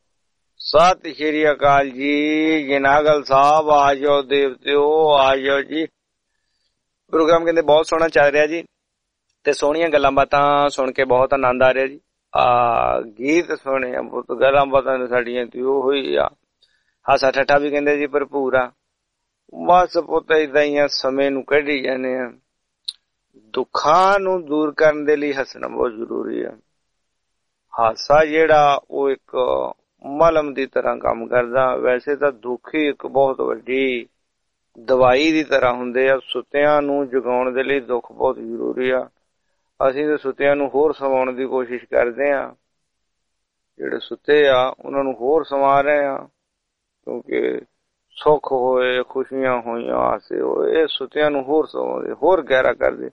सत श्री अकाल जी जनागल साहब, आ जाओ देवतेओ, आ जाओ जी। प्रोग्राम कहंदे बहुत सोहना चल रहा जी ते सोहणियां गल्लां बातां सुन के बहुत आनंद आ रहा जी। गीत सुने पुत्त, गल्लां बातां साडियां ते ओह ही आ। हासा ठट्ठा भी कहंदे जी भरपूर आ। बस पुत्त इदां ही समय नूं कढी जाने आ। दुखां नूं दूर करन दे लई हसना बहुत जरूरी है। हासा जिहड़ा ओह एक मलम दी तरह काम करदा। वैसे तां दुख ही एक बहुत वड्डी दवाई दी तरह हुंदे आ। सुत्तियां नूं जगाउण दे लई दुख बहुत जरूरी आ। ਅਸੀਂ ਤੇ ਸੁੱਤਿਆਂ ਨੂੰ ਹੋਰ ਸਵਾਉਣ ਦੀ ਕੋਸ਼ਿਸ਼ ਕਰਦੇ ਆ। ਜਿਹੜੇ ਸੁੱਤੇ ਆ ਉਹਨਾਂ ਨੂੰ ਹੋਰ ਸਵਾ ਰਹੇ ਆ, ਕਿਉਂਕਿ ਸੁੱਖ ਹੋਏ, ਖੁਸ਼ੀਆਂ ਹੋਈਆਂ, ਆਸੇ ਹੋਏ, ਇਹ ਸੁੱਤਿਆਂ ਨੂੰ ਹੋਰ ਸਵਾਉਂਦੇ, ਹੋਰ ਗਹਿਰਾ ਕਰਦੇ।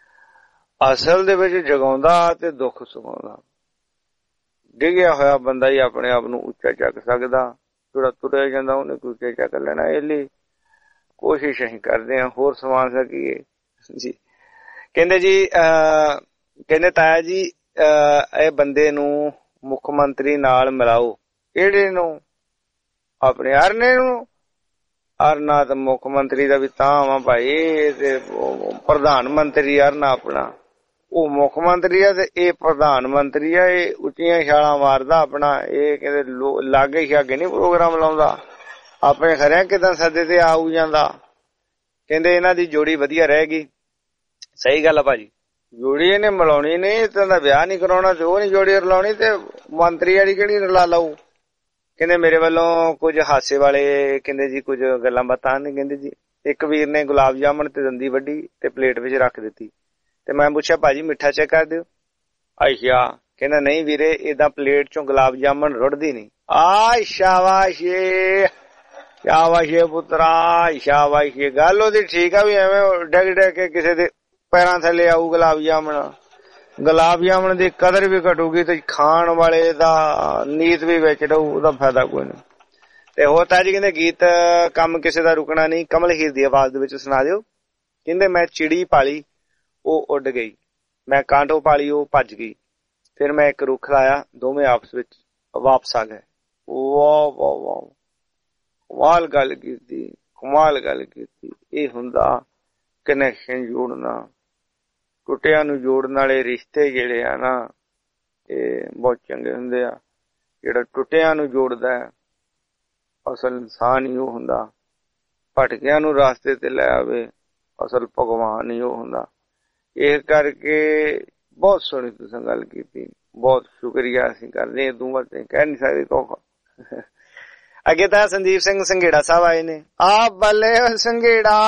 ਅਸਲ ਦੇ ਵਿੱਚ ਜਗਾਉਂਦਾ ਤੇ ਦੁੱਖ ਸਵਾਉਂਦਾ। ਡਿੱਗਿਆ ਹੋਇਆ ਬੰਦਾ ਹੀ ਆਪਣੇ ਆਪ ਨੂੰ ਉੱਚਾ ਚੱਕ ਸਕਦਾ। ਜਿਹੜਾ ਤੁਰਿਆ ਜਾਂਦਾ ਉਹਨੇ ਕੋਈ ਉੱਚਾ ਚੱਕ ਲੈਣਾ। ਇਹ ਲਈ ਕੋਸ਼ਿਸ਼ ਅਸੀਂ ਕਰਦੇ ਆ ਹੋਰ ਸਵਾ ਸਕੀਏ ਜੀ। ਕਹਿੰਦੇ ਜੀ ਕਹਿੰਦੇ ਤਾਇਆ ਜੀ ਇਹ ਬੰਦੇ ਨੂੰ ਮੁੱਖ ਮੰਤਰੀ ਨਾਲ ਮਿਲਾਓ। ਕਿਹੜੇ ਨੂੰ? ਆਪਣੇ ਅਰਨੇ ਨੂੰ। ਅਰਨਾ ਤਾਂ ਮੁੱਖ ਮੰਤਰੀ ਦਾ ਵੀ ਤਾਂ ਵਾ ਭਾਈ, ਤੇ ਪ੍ਰਧਾਨ ਮੰਤਰੀ ਅਰਨਾ ਆਪਣਾ ਉਹ ਮੁੱਖ ਮੰਤਰੀ ਆ ਤੇ ਇਹ ਪ੍ਰਧਾਨ ਮੰਤਰੀ ਆ। ਇਹ ਉੱਚੀਆਂ ਛਾਲਾਂ ਮਾਰਦਾ ਆਪਣਾ। ਇਹ ਕਹਿੰਦੇ ਲਾਗੇ ਛਾਗੇ ਨੀ ਪ੍ਰੋਗਰਾਮ ਲਾਉਂਦਾ। ਆਪਣੇ ਖਰਿਆਂ ਕਿਦਾਂ ਸੱਦੇ ਤੇ ਆਊ ਜਾਂਦਾ। ਕਹਿੰਦੇ ਇਹਨਾਂ ਦੀ ਜੋੜੀ ਵਧੀਆ ਰਹੇਗੀ। ਸਹੀ ਗੱਲ ਆ ਭਾਜੀ, ਜੋੜੀ ਇਹਨੇ ਮਿਲਾਉਣੀ ਨਹੀਂ, ਇਦਾਂ ਦਾ ਵਿਆਹ ਨਹੀਂ ਕਰਾਉਣਾ ਤੇ ਉਹ ਨੀ ਜੋੜੀ ਰਲਾਉਣੀ, ਤੇ ਮੰਤਰੀ ਵਾਲੀ ਕਿਹੜੀ ਰਲਾ ਲਾਊ। ਕਹਿੰਦੇ ਮੇਰੇ ਵੱਲੋਂ ਕੁਝ ਹਾਸੇ ਵਾਲੇ ਕਹਿੰਦੇ ਜੀ ਕੁਝ ਗੱਲਾਂ ਬਾਤਾਂ ਨੇ। ਕਹਿੰਦੇ ਜੀ ਇੱਕ ਵੀਰ ਨੇ ਗੁਲਾਬ ਜਾਮਣ ਤੇ ਦੰਦੀ ਵੱਢੀ ਤੇ ਪਲੇਟ ਵਿੱਚ ਰੱਖ ਦਿੱਤੀ, ਤੇ ਮੈਂ ਪੁੱਛਿਆ ਭਾਜੀ ਮਿੱਠਾ ਚੈੱਕ ਕਰ ਦਿਓ। ਅੱਛਾ, ਕਹਿੰਦਾ ਨਹੀਂ ਵੀਰੇ ਏਦਾਂ ਪਲੇਟ ਚੋਂ ਗੁਲਾਬ ਜਾਮਣ ਰੁੜਦੀ ਨਹੀਂ। ਸ਼ਾਬਾਸ਼ੇ ਸ਼ਾਬਾਸ਼ੇ ਪੁੱਤਰਾ, ਸ਼ਾਬਾਸ਼ੇ। ਗੱਲ ਉਹਦੀ ਠੀਕ ਆ ਵੀ ਐਵੇਂ ਡਿੱਗ ਡਿੱਗ ਕੇ ਕਿਸੇ ਦੇ ਪੈਰਾਂ ਥੱਲੇ ਆਊ ਗੁਲਾਬ ਜਾਮਣ। ਗੁਲਾਬ ਜਾਮਣ ਦੀ ਕਦਰ ਵੀ ਘਟੂਗੀ ਤੇ ਖਾਣ ਵਾਲੇ ਦਾ ਨੀਤ ਵੀ ਵਿੱਚ ਰਹੂ, ਉਹਦਾ ਫਾਇਦਾ ਕੋਈ ਨਹੀਂ। ਤੇ ਹੋਰ ਤਾਂ ਜੀ ਕਹਿੰਦੇ ਗੀਤ ਕੰਮ ਕਿਸੇ ਦਾ ਰੁਕਣਾ ਨਹੀਂ, ਕਮਲ ਹੀਰ ਦੀ ਆਵਾਜ਼ ਦੇ ਵਿੱਚ ਸੁਣਾ ਦਿਓ। ਕਹਿੰਦੇ ਮੈਂ ਚਿੜੀ ਪਾਲੀ ਉਹ ਉੱਡ ਗਈ, ਮੈਂ ਕਾਂਟੋ ਪਾਲੀ ਉਹ ਭੱਜ ਗਈ, ਫਿਰ ਮੈਂ ਇੱਕ ਰੁੱਖ ਲਾਇਆ ਦੋਵੇਂ ਆਪਸ ਵਿੱਚ ਵਾਪਸ ਆ ਗਏ। ਵਾਹ ਵਾਹ ਵਾਹ, ਕਮਾਲ ਗੱਲ ਕੀਤੀ, ਕਮਾਲ ਗੱਲ ਕੀਤੀ। ਇਹ ਹੁੰਦਾ ਕਨੈਕਸ਼ਨ ਜੋੜਨਾ, ਟੁੱਟਿਆਂ ਨੂੰ ਜੋੜਨ ਵਾਲੇ ਰਿਸ਼ਤੇ ਜਿਹੜੇ ਆ ਨਾ ਇਹ ਬਹੁਤ ਚੰਗੇ ਹੁੰਦੇ ਆ। ਜਿਹੜਾ ਟੁੱਟਿਆਂ ਨੂੰ ਜੋੜਦਾ ਹੈ ਅਸਲ ਇਨਸਾਨ ਹੀ ਉਹ ਹੁੰਦਾ। ਭਟਕਿਆਂ ਨੂੰ ਰਾਸਤੇ ਤੇ ਲੈ ਆਵੇ ਅਸਲ ਭਗਵਾਨ ਹੀ ਉਹ ਹੁੰਦਾ। ਇਸ ਕਰਕੇ ਬਹੁਤ ਸੋਹਣੀ ਤੁਸੀਂ ਗੱਲ ਕੀਤੀ, ਬਹੁਤ ਸ਼ੁਕਰੀਆ ਅਸੀਂ ਕਰਦੇ। ਤੂੰ ਬਸ ਕਹਿ ਨਹੀਂ ਸਕਦੇ ਤੋਹਫਾ। ਅੱਗੇ ਤਾਂ ਸੰਦੀਪ ਸਿੰਘ ਸੰਘੇੜਾ ਸਾਹਿਬ ਆਏ ਨੇ। ਆ ਬੱਲੇ ਸੰਘੇੜਾ,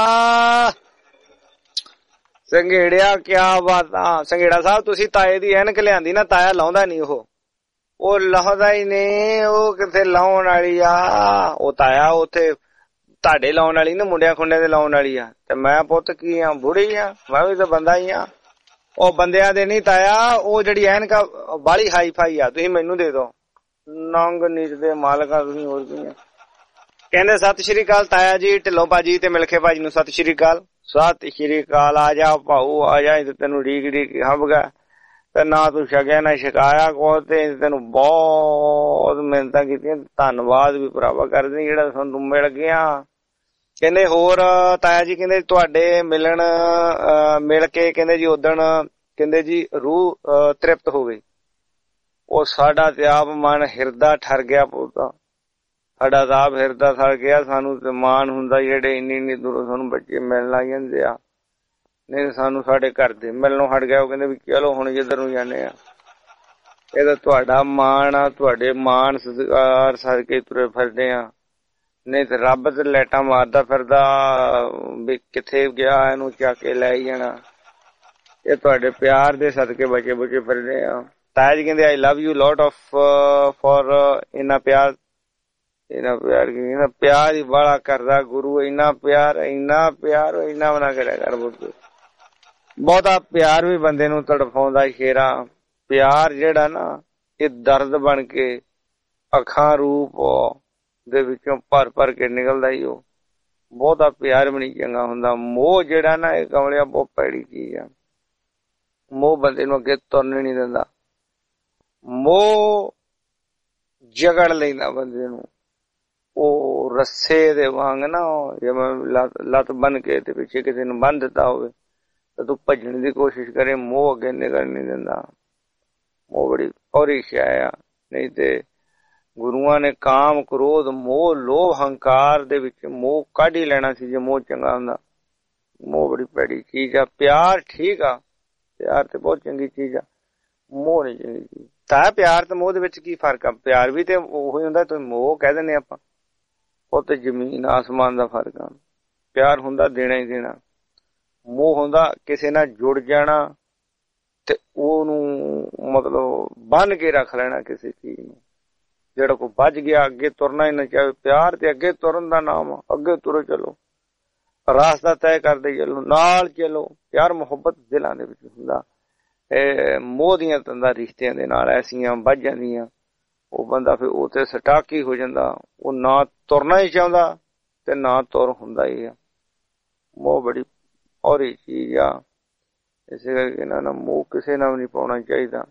ਸੰਘੇੜਿਆ ਕਿਆ ਬਾਤਾਂ। ਸੰਘੇੜਾ ਸਾਹਿਬ ਤੁਸੀਂ ਤਾਏ ਦੀ ਐਨਕ ਲਿਆਂਦੀ ਨਾ, ਤਾਇਆ ਲਾਉਂਦਾ ਨੀ, ਉਹ ਲਾਉਂਦਾ ਹੀ ਨਹੀਂ। ਉਹ ਕਿੱਥੇ ਲਾਉਣ ਵਾਲੀ ਆ, ਉਹ ਤਾਇਆ ਉੱਥੇ ਤੁਹਾਡੇ ਲਾਉਣ ਵਾਲੀ ਨਾ, ਮੁੰਡਿਆਂ ਖੁੰਡਿਆਂ ਦੇ ਲਾਉਣ ਵਾਲੀ ਆ। ਤੇ ਮੈਂ ਪੁੱਤ ਕੀ ਆ, ਬੁੜੀ ਆ, ਮੈਂ ਵੀ ਤਾਂ ਬੰਦਾ ਹੀ ਆ। ਉਹ ਬੰਦਿਆਂ ਦੇ ਨਹੀਂ ਤਾਇਆ, ਉਹ ਜਿਹੜੀ ਐਨਕ ਬਾਲੀ ਹਾਈ ਫਾਈ ਆ, ਤੁਸੀਂ ਮੈਨੂੰ ਦੇ ਦੋ। ਨੰਗ ਨੀਚ ਦੇ ਮਾਲਕਾਂ ਤੁਸੀਂ, ਹੋਰ ਕੀ ਆ। ਕਹਿੰਦੇ ਸਤਿ ਸ਼੍ਰੀ ਅਕਾਲ ਤਾਇਆ ਜੀ, ਢਿੱਲੋਂ ਭਾਜੀ ਤੇ ਮਿਲਖੇ ਭਾਜੀ ਨੂੰ ਸਤਿ ਸ਼੍ਰੀ ਅਕਾਲ। ਸਤਿ ਸ਼੍ਰੀ ਅਕਾਲ। ਆ ਜਾ ਭਾਊ ਆ ਜਾ, ਤੈਨੂੰ ਡੀਕ ਡੀਕ ਹੱਬ ਗਿਆ ਤੇ ਨਾ ਤੂੰ ਛਕਿਆ ਨਾ ਛਕਾਇਆ ਕੋ, ਤੇ ਤੈਨੂੰ ਬਹੁਤ ਮਿਹਨਤਾਂ ਕੀਤੀਆਂ। ਧੰਨਵਾਦ ਵੀ ਭਰਾਵਾ ਕਰਦੇ ਜਿਹੜਾ ਤੁਹਾਨੂੰ ਮਿਲ ਗਿਆ। ਕਹਿੰਦੇ ਹੋਰ ਤਾਇਆ ਜੀ, ਕਹਿੰਦੇ ਤੁਹਾਡੇ ਮਿਲ ਕੇ ਕਹਿੰਦੇ ਜੀ ਉਦਣ ਕਹਿੰਦੇ ਜੀ ਰੂਹ ਤ੍ਰਿਪਤ ਹੋ ਗਈ। ਉਹ ਸਾਡਾ ਤੇ ਆਪ ਮਨ ਹਿਰਦਾ ਠਰ ਗਿਆ ਪੁੱਤਾ, ਸਾਡਾ ਤਾਂ ਆਪ ਹਿਰਦਾ ਠਰ ਗਿਆ। ਸਾਨੂੰ ਤੇ ਮਾਣ ਹੁੰਦਾ ਜਿਹੜੇ ਇੰਨੀ ਦੂਰੋਂ ਸਾਨੂੰ ਬੱਚੇ ਮਿਲਣ ਲੱਗ ਜਾਂਦੇ ਆ, ਨਹੀਂ ਸਾਨੂੰ ਸਾਡੇ ਘਰ ਦੇ ਮਿਲਣੋਂ ਹਟ ਗਿਆ। ਉਹ ਕਹਿੰਦੇ ਵੀ ਚਲੋ ਹੁਣ ਜਿੱਧਰ ਨੂੰ ਜਾਂਦੇ ਆ। ਇਹ ਤਾਂ ਤੁਹਾਡਾ ਮਾਣ ਆ, ਤੁਹਾਡੇ ਮਾਣ ਸਤਿਕਾਰ ਸਰ ਕੇ ਤੁਰੇ ਫਿਰਦੇ ਆ। ਨਹੀਂ ਤੇ ਰੱਬ ਤੇ ਲੈਟਾਂ ਮਾਰਦਾ ਫਿਰਦਾ ਵੀ ਕਿੱਥੇ ਗਿਆ, ਇਹਨੂੰ ਚੱਕ ਕੇ ਲੈ ਜਾਣਾ। ਇਹ ਤੁਹਾਡੇ ਪਿਆਰ ਦੇ ਸਦਕੇ ਬਚੇ ਫਿਰਦੇ ਆ। ਤਾਇਆ ਜੀ ਕਹਿੰਦੇ I love you lot of for ਇੰਨਾ ਪਿਆਰ ਕੀ ਪਿਆਰ ਹੀ ਬਾਲਾ ਕਰਦਾ ਗੁਰੂ। ਇੰਨਾ ਪਿਆਰ ਇੰਨਾ ਬਣਾ ਕਰਿਆ ਕਰ। ਬਹੁਤਾ ਪਿਆਰ ਵੀ ਬੰਦੇ ਨੂੰ ਤੜਫਾਉਂਦਾ ਸ਼ੇਰਾ। ਪਿਆਰ ਜਿਹੜਾ ਨਾ ਇਹ ਦਰਦ ਬਣ ਕੇ ਅੱਖਾਂ ਰੂਪ ਦੇ ਵਿੱਚੋਂ ਭਰ ਕੇ ਨਿਕਲਦਾ ਹੀ। ਉਹ ਬਹੁਤਾ ਪਿਆਰ ਵੀ ਨਹੀਂ ਚੰਗਾ ਹੁੰਦਾ। ਮੋਹ ਜਿਹੜਾ ਨਾ ਇਹ ਕਮਲਿਆ ਬਹੁਤ ਭੈੜੀ ਚੀਜ਼ ਆ। ਮੋਹ ਬੰਦੇ ਨੂੰ ਅੱਗੇ ਤੁਰਨ ਨਹੀਂ ਦਿੰਦਾ। ਮੋਹ ਜਗੜ ਲੈਂਦਾ ਬੰਦੇ ਨੂੰ। ਉਹ ਰੱਸੇ ਦੇ ਵਾਂਗ ਨਾ, ਜਿਵੇਂ ਲੱਤ ਬੰਨ ਕੇ ਤੇ ਪਿੱਛੇ ਕਿਸੇ ਨੂੰ ਬੰਨ ਦਿੱਤਾ ਹੋਵੇ ਤਾਂ ਤੂੰ ਭੱਜਣ ਦੀ ਕੋਸ਼ਿਸ਼ ਕਰੇ, ਮੋਹ ਅੱਗੇ ਨਿਕਲ ਨਹੀਂ ਦਿੰਦਾ। ਮੋਹ ਬੜੀ ਔਰੀ ਸ਼ੈ ਆ। ਨਹੀਂ ਤੇ ਗੁਰੂਆਂ ਨੇ ਕਾਮ ਕ੍ਰੋਧ ਮੋਹ ਲੋਭ ਹੰਕਾਰ ਦੇ ਵਿੱਚ ਮੋਹ ਕੱਢ ਹੀ ਲੈਣਾ ਸੀ ਜੇ ਮੋਹ ਚੰਗਾ ਹੁੰਦਾ। ਮੋਹ ਬੜੀ ਭੈੜੀ ਚੀਜ਼ ਆ। ਪਿਆਰ ਠੀਕ ਆ, ਪਿਆਰ ਤੇ ਬਹੁਤ ਚੰਗੀ ਚੀਜ਼ ਆ, ਮੋਹ ਨਹੀਂ ਚੰਗੀ ਚੀਜ਼। ਤਾਂ ਪਿਆਰ ਤੇ ਮੋਹ ਦੇ ਵਿੱਚ ਕੀ ਫਰਕ ਆ? ਪਿਆਰ ਵੀ ਤੇ ਉਹੀ ਹੁੰਦਾ, ਤੁਸੀਂ ਮੋਹ ਕਹਿ ਦਿੰਦੇ ਆਪਾਂ। ਉਹ ਤੇ ਜ਼ਮੀਨ ਆਸਮਾਨ ਦਾ ਫਰਕ ਆ। ਪਿਆਰ ਹੁੰਦਾ ਦੇਣਾ ਹੀ ਦੇਣਾ, ਮੋਹ ਹੁੰਦਾ ਕਿਸੇ ਨਾਲ ਜੁੜ ਜਾਣਾ ਤੇ ਉਹਨੂੰ ਮਤਲਬ ਬੰਨ ਕੇ ਰੱਖ ਲੈਣਾ ਕਿਸੇ ਚੀਜ਼ ਨੂੰ। ਜਿਹੜਾ ਕੋਈ ਵੱਜ ਗਿਆ ਅੱਗੇ ਤੁਰਨਾ ਹੀ ਨਾ ਚਾਹੇ। ਪਿਆਰ ਤੇ ਅੱਗੇ ਤੁਰਨ ਦਾ ਨਾਮ ਆ। ਅੱਗੇ ਤੁਰੋ, ਚਲੋ, ਰਾਸਤਾ ਤੈਅ ਕਰਦੇ ਚਲੋ, ਨਾਲ ਚਲੋ। ਪਿਆਰ ਮੁਹੱਬਤ ਦਿਲਾਂ ਦੇ ਵਿੱਚ ਹੁੰਦਾ। ਮੋਹ ਦੀਆਂ ਤੰਦਾਂ ਰਿਸ਼ਤਿਆਂ ਦੇ ਨਾਲ ਐਸੀਆਂ ਵੱਜ ਜਾਂਦੀਆਂ, ਉਹ ਬੰਦਾ ਫਿਰ ਉੱਥੇ ਸਟਾਕੀ ਹੋ ਜਾਂਦਾ। ਉਹ ਨਾ ਤੁਰਨਾ ਹੀ ਚਾਹੁੰਦਾ ਤੇ ਨਾ ਤੁਰ ਹੁੰਦਾ ਹੀ ਆ। ਮੋਹ ਬੜੀ ਔਰੀ ਚੀਜ਼ ਆ। ਇਸੇ ਕਰਕੇ ਇਹਨਾਂ ਨਾਲ ਮੋਹ ਕਿਸੇ ਨਾਲ ਵੀ ਨਹੀਂ ਪਾਉਣਾ ਚਾਹੀਦਾ।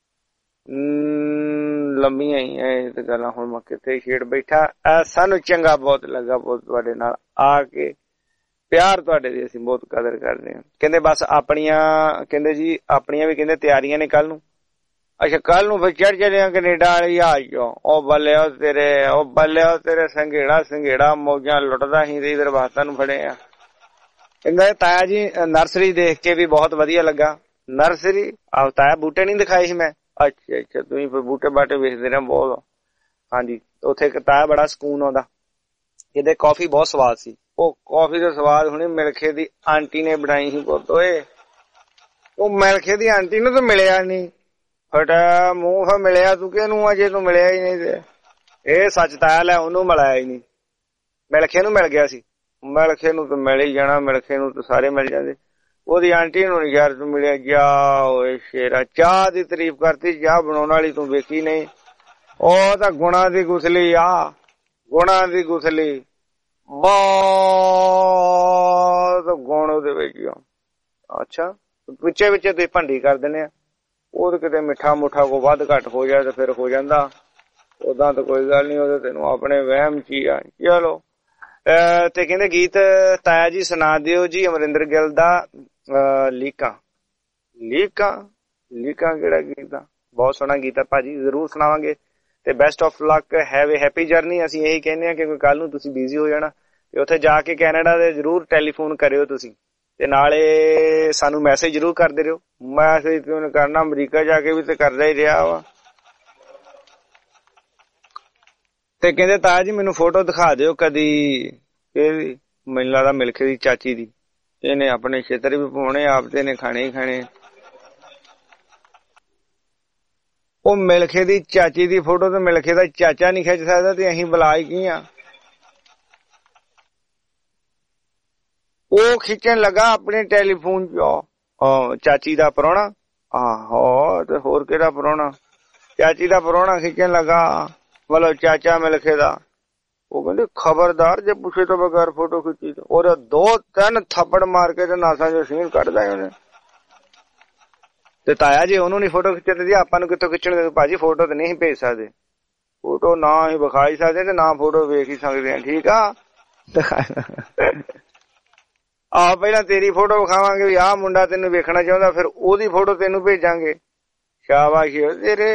ਲੰਮੀਆਂ ਹੀ ਐ ਇਹ ਗੱਲਾਂ। ਹੁਣ ਮੈਂ ਕਿੱਥੇ ਛੇੜ ਬੈਠਾ। ਸਾਨੂੰ ਚੰਗਾ ਬਹੁਤ ਲੱਗਾ ਬਹੁਤ ਤੁਹਾਡੇ ਨਾਲ ਆ ਕੇ। ਪਿਆਰ ਤੁਹਾਡੇ ਦੀ ਅਸੀਂ ਬਹੁਤ ਕਦਰ ਕਰਦੇ ਹਾਂ। ਕਹਿੰਦੇ ਬਸ ਆਪਣੀਆਂ, ਕਹਿੰਦੇ ਜੀ ਆਪਣੀਆਂ ਵੀ ਕਹਿੰਦੇ ਤਿਆਰੀਆਂ ਨੇ ਕੱਲ ਨੂੰ। ਅੱਛਾ ਕੱਲ ਨੂੰ ਫਿਰ ਚੜ ਚਲਿਆ ਕੈਨੇਡਾ ਵਾਲੀ ਆ ਜਾਓ। ਉਹ ਬੱਲਿਓ ਤੇਰੇ ਸੰਘੇੜਾ ਮੌਜਾਂ ਲੁੱਟਦਾ ਹੀ ਤੇ ਇਧਰ ਬਾਤਾਂ ਨੂੰ ਫੜੇ ਆ। ਕਹਿੰਦਾ ਤਾਇਆ ਜੀ ਨਰਸਰੀ ਦੇਖ ਕੇ ਵੀ ਬਹੁਤ ਵਧੀਆ ਲੱਗਾ। ਨਰਸਰੀ ਆਹ ਤਾਇਆ ਬੂਟੇ ਨਹੀਂ ਦਿਖਾਏ ਸੀ ਮੈਂ। ਅੱਛਾ ਤੁਸੀਂ ਫਿਰ ਬੂਟੇ ਬਾਟੇ ਵੇਖਦੇ ਰਹੇ ਬਹੁਤ। ਹਾਂਜੀ ਉੱਥੇ ਇੱਕ ਤਾਇਆ ਬੜਾ ਸਕੂਨ ਆਉਂਦਾ। ਕਹਿੰਦੇ ਕਾਫੀ ਬਹੁਤ ਸਵਾਦ ਸੀ। ਉਹ ਕਾਫੀ ਦਾ ਸਵਾਦ ਹੁਣੇ ਮਿਲਖੇ ਦੀ ਆਂਟੀ ਨੇ ਬਣਾਈ ਸੀ ਪੁੱਤ ਓਏ। ਉਹ ਮਿਲਖੇ ਦੀ ਆਂਟੀ ਨੂੰ ਤਾਂ ਮਿਲਿਆ ਨੀ। ਫਟਾ ਮੂੰਹ ਫਿਰ ਮਿਲਿਆ ਤੂੰ ਕਿਹਨੂੰ? ਅਜੇ ਤੂੰ ਮਿਲਿਆ ਹੀ ਨਹੀਂ। ਤੇ ਇਹ ਸੱਚ ਤਾਇਆ ਲੈ, ਉਹਨੂੰ ਮਿਲਾਇਆ ਹੀ ਨਹੀਂ, ਮਿਲਖੇ ਨੂੰ ਮਿਲ ਗਿਆ ਸੀ। ਮਿਲਖੇ ਨੂੰ ਤਾਂ ਮਿਲ ਹੀ ਜਾਣਾ, ਮਿਲਖੇ ਨੂੰ ਤਾਂ ਸਾਰੇ ਮਿਲ ਜਾਂਦੇ। ਉਹਦੀ ਆਂਟੀ ਨੂੰ ਨੀ ਯਾਰ ਤੂੰ ਮਿਲਿਆ। ਜਾ ਓਏ ਸ਼ੇਰਾ, ਚਾਹ ਦੀ ਤਾਰੀਫ ਕਰਤੀ, ਚਾਹ ਬਣਾਉਣ ਵਾਲੀ ਤੂੰ ਵੇਖੀ ਨਹੀਂ। ਉਹ ਤਾਂ ਗੁਣਾ ਦੀ ਗੁਥਲੀ ਆ, ਗੁਣਾ ਦੀ ਗੁਥਲੀ। ਬਹੁਤ ਗੁਣ ਉਹਦੇ ਵਿੱਚ ਆ। ਅੱਛਾ ਵਿੱਚੇ ਤੁਸੀਂ ਭੰਡੀ ਕਰ ਦਿੰਦੇ ਆ। ਉਹ ਤਾਂ ਕਿਤੇ ਮਿੱਠਾ ਮੁੱਠਾ ਕੋ ਵੱਧ ਘੱਟ ਹੋ ਜਾਏ ਤਾਂ ਫਿਰ ਹੋ ਜਾਂਦਾ। ਓਦਾਂ ਤਾਂ ਕੋਈ ਗੱਲ ਨੀ, ਉਹਦੇ ਤੈਨੂੰ ਆਪਣੇ ਵਹਿਮ ਚ ਹੀ ਆ। ਚਲੋ ਤੇ ਕਹਿੰਦੇ ਗੀਤ ਤਾਇਆ ਜੀ ਸੁਣਾ ਦਿਓ ਜੀ ਅਮਰਿੰਦਰ ਗਿੱਲ ਦਾ ਲੀਕਾਂ ਕਿਹੜਾ ਗੀਤ ਆ? ਬਹੁਤ ਸੋਹਣਾ ਗੀਤ ਆ ਭਾਜੀ, ਜ਼ਰੂਰ ਸੁਣਾਵਾਂਗੇ। ਤੇ best of luck, have a happy journey ਅਸੀਂ ਇਹੀ ਕਹਿੰਦੇ ਆ, ਕਿਉਂਕਿ ਕੱਲ ਨੂੰ ਤੁਸੀਂ ਬਿਜ਼ੀ ਹੋ ਜਾਣਾ ਤੇ ਉੱਥੇ ਜਾ ਕੇ ਕੈਨੇਡਾ ਦੇ ਜ਼ਰੂਰ ਟੈਲੀਫੋਨ ਕਰਿਓ ਤੁਸੀਂ, ਤੇ ਨਾਲੇ ਸਾਨੂੰ ਮੈਸੇਜ ਜ਼ਰੂਰ ਕਰਦੇ ਰਹੋ। ਮੈਸੇਜ ਕਿਉਂ ਕਰਨਾ, ਅਮਰੀਕਾ ਜਾ ਕੇ ਵੀ ਤੇ ਕਰਦਾ ਹੀ ਰਿਹਾ ਵਾ। ਤੇ ਕਹਿੰਦੇ ਤਾਇਆ ਜੀ ਮੈਨੂੰ ਫੋਟੋ ਦਿਖਾ ਦਿਓ ਕਦੀ, ਇਹ ਮੈਨੂੰ ਲੱਗਦਾ ਮਿਲਖੇ ਦੀ ਚਾਚੀ ਦੀ, ਇਹਨੇ ਆਪਣੇ ਖੇਤਰ ਵੀ ਪਾਉਣੇ, ਆਪ ਤੇ ਨੇ ਖਾਣੇ ਹੀ ਖਾਣੇ। ਉਹ ਮਿਲਖੇ ਦੀ ਚਾਚੀ ਦੀ ਫੋਟੋ ਤੇ ਮਿਲਖੇ ਦਾ ਚਾਚਾ ਨਹੀਂ ਖਿੱਚ ਸਕਦਾ ਤੇ ਅਸੀਂ ਬੁਲਾ ਹੀ ਕੀ ਆ। ਉਹ ਖਿੱਚਣ ਲੱਗਾ ਆਪਣੇ ਟੈਲੀਫੋਨ ਚ ਚਾਚੀ ਦਾ ਪ੍ਰਾਹੁਣਾ। ਆਹੋ, ਤੇ ਹੋਰ ਕਿਹੜਾ ਪ੍ਰਾਹੁਣਾ, ਚਾਚੀ ਦਾ ਪ੍ਰਾਹੁਣਾ ਖਿੱਚਣ ਲੱਗਾ, ਮਤਲਬ ਚਾਚਾ ਮਿਲਖੇ ਦਾ। ਉਹ ਕਹਿੰਦੇ ਖਬਰਦਾਰ ਜੇ ਪੁੱਛੇ ਤੋਂ ਬਗੈਰ ਫੋਟੋ ਖਿੱਚੀ, ਉਹਦੇ 2-3 ਥੱਪੜ ਮਾਰ ਕੇ ਤੇ ਨਾਸਾਂ ਚੋਂ ਸੀਨ ਕੱਢਦਾ ਉਹਨੇ। ਤੇ ਤਾਇਆ ਜੀ ਉਹਨੂੰ ਨੀ ਫੋਟੋ ਖਿੱਚਣ ਦਿੰਦੀ, ਆਪਾਂ ਨੂੰ ਕਿੱਥੋਂ ਖਿੱਚਣ ਦੇ? ਭਾਜੀ ਫੋਟੋ ਤੇ ਨਹੀਂ ਭੇਜ ਸਕਦੇ, ਫੋਟੋ ਨਾ ਹੀ ਵਿਖਾ ਹੀ ਸਕਦੇ ਤੇ ਨਾ ਫੋਟੋ ਵੇਖ ਹੀ ਸਕਦੇ ਆ, ਠੀਕ ਆ। ਆਹ ਪਹਿਲਾਂ ਤੇਰੀ ਫੋਟੋ ਵਿਖਾਵਾਂਗੇ ਵੀ ਆਹ ਮੁੰਡਾ ਤੈਨੂੰ ਵੇਖਣਾ ਚਾਹੁੰਦਾ, ਫਿਰ ਉਹਦੀ ਫੋਟੋ ਤੈਨੂੰ ਭੇਜਾਂਗੇ। ਸ਼ਾਬਾਸ਼ ਤੇਰੇ।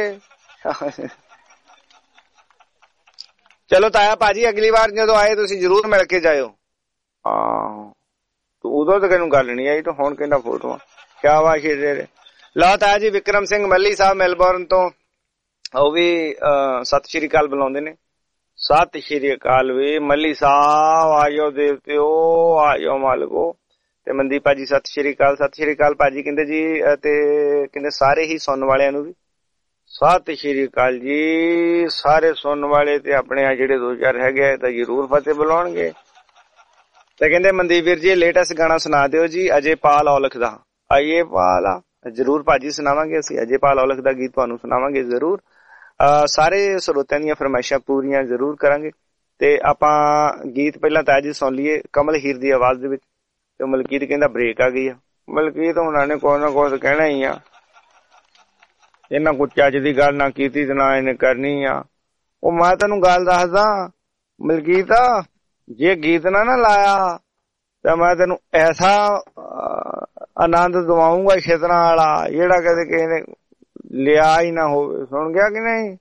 ਚਲੋ ਤਾਇਆ ਭਾਜੀ ਅਗਲੀ ਵਾਰ ਜਦੋਂ ਆਏ ਤੁਸੀਂ ਜ਼ਰੂਰ ਮਿਲ ਕੇ ਜਾਇਓ। ਹਾਂ ਉਦੋਂ ਤਾਂ ਤੈਨੂੰ ਗੱਲ ਨੀ ਆਈ, ਤਾਂ ਹੁਣ ਕਹਿੰਦਾ ਫੋਟੋਆਂ। ਸ਼ਾਬਾਸ਼ ਤੇਰੇ। ਲਓ ਤਾਇਆ ਜੀ ਵਿਕਰਮ ਸਿੰਘ ਮੱਲੀ ਸਾਹਿਬ ਮੈਲਬੌਰਨ ਤੋਂ, ਉਹ ਵੀ ਸਤਿ ਸ਼੍ਰੀ ਅਕਾਲ ਬੁਲਾਉਂਦੇ ਨੇ। ਸਤਿ ਸ਼੍ਰੀ ਅਕਾਲ ਵੀ ਮੱਲੀ ਸਾਹਿਬ, ਆਇਓ ਦੇਵਤਿਓ, ਆਇਓ ਮਾਲਕੋ। ਤੇ ਮਨਦੀਪ ਭਾਜੀ ਸਤਿ ਸ਼੍ਰੀ ਅਕਾਲ। ਸਤਿ ਸ਼੍ਰੀ ਅਕਾਲ ਭਾਜੀ ਕਹਿੰਦੇ ਜੀ, ਤੇ ਕਹਿੰਦੇ ਸਾਰੇ ਹੀ ਸੁਣਨ ਵਾਲਿਆਂ ਨੂੰ ਵੀ ਸਤਿ ਸ਼੍ਰੀ ਅਕਾਲ ਜੀ। ਸਾਰੇ ਸੁਣਨ ਵਾਲੇ ਤੇ ਆਪਣੇ ਆ ਜਿਹੜੇ 2-4 ਹੈਗੇ ਤਾਂ ਜ਼ਰੂਰ ਫਤਿਹ ਬੁਲਾਉਣਗੇ। ਤੇ ਕਹਿੰਦੇ ਮਨਦੀਪ ਵੀਰ ਜੀ ਲੇਟੈਸਟ ਗਾਣਾ ਸੁਣਾ ਦਿਓ ਜੀ ਅਜੇ ਪਾਲ ਔਲਖ ਦਾ। ਅਜੇ ਪਾਲ ਆ ਜ਼ਰੂਰ ਭਾਜੀ ਸੁਣਾਵਾਂਗੇ, ਅਸੀਂ ਅਜੇ ਪਾਲ ਔਲਖ ਦਾ ਗੀਤ ਤੁਹਾਨੂੰ ਸੁਣਾਵਾਂਗੇ ਜ਼ਰੂਰ। ਸਾਰੇ ਸਰੋਤਿਆਂ ਦੀਆਂ ਫਰਮਾਇਸ਼ਾਂ ਪੂਰੀਆਂ ਜ਼ਰੂਰ ਕਰਾਂਗੇ। ਤੇ ਆਪਾਂ ਗੀਤ ਪਹਿਲਾਂ ਤਾਇਆ ਜੀ ਸੁਣ ਲਈਏ ਕਮਲ ਹੀਰ ਦੀ ਆਵਾਜ਼ ਦੇ ਵਿੱਚ। ਤੇ ਮਲਕੀਤ ਕਹਿੰਦਾ ਬ੍ਰੇਕ ਆ ਗਈ ਆ। ਮਲਕੀਤ ਉਹਨਾਂ ਨੇ ਕੋਈ ਨਾ ਕੁਛ ਕਹਿਣਾ ਹੀ ਆ, ਇਹਨਾਂ ਕੋਈ ਚੱਜ ਦੀ ਗੱਲ ਨਾ ਕੀਤੀ ਤੇ ਨਾ ਇਹਨੇ ਕਰਨੀ ਆ। ਉਹ ਮੈਂ ਤੈਨੂੰ ਗੱਲ ਦੱਸਦਾ ਮਲਕੀਤ, ਜੇ ਗੀਤ ਨਾ ਲਾਇਆ ਤਾਂ ਮੈਂ ਤੈਨੂੰ ਐਸਾ ਆਨੰਦ ਦਵਾਉਂਗਾ ਖੇਤਰਾਂ ਵਾਲਾ ਜਿਹੜਾ ਕਦੇ ਕਿਸੇ ਨੇ ਲਿਆ ਹੀ ਨਾ ਹੋਵੇ। ਸੁਣ ਗਿਆ ਕਿ ਨਹੀਂ?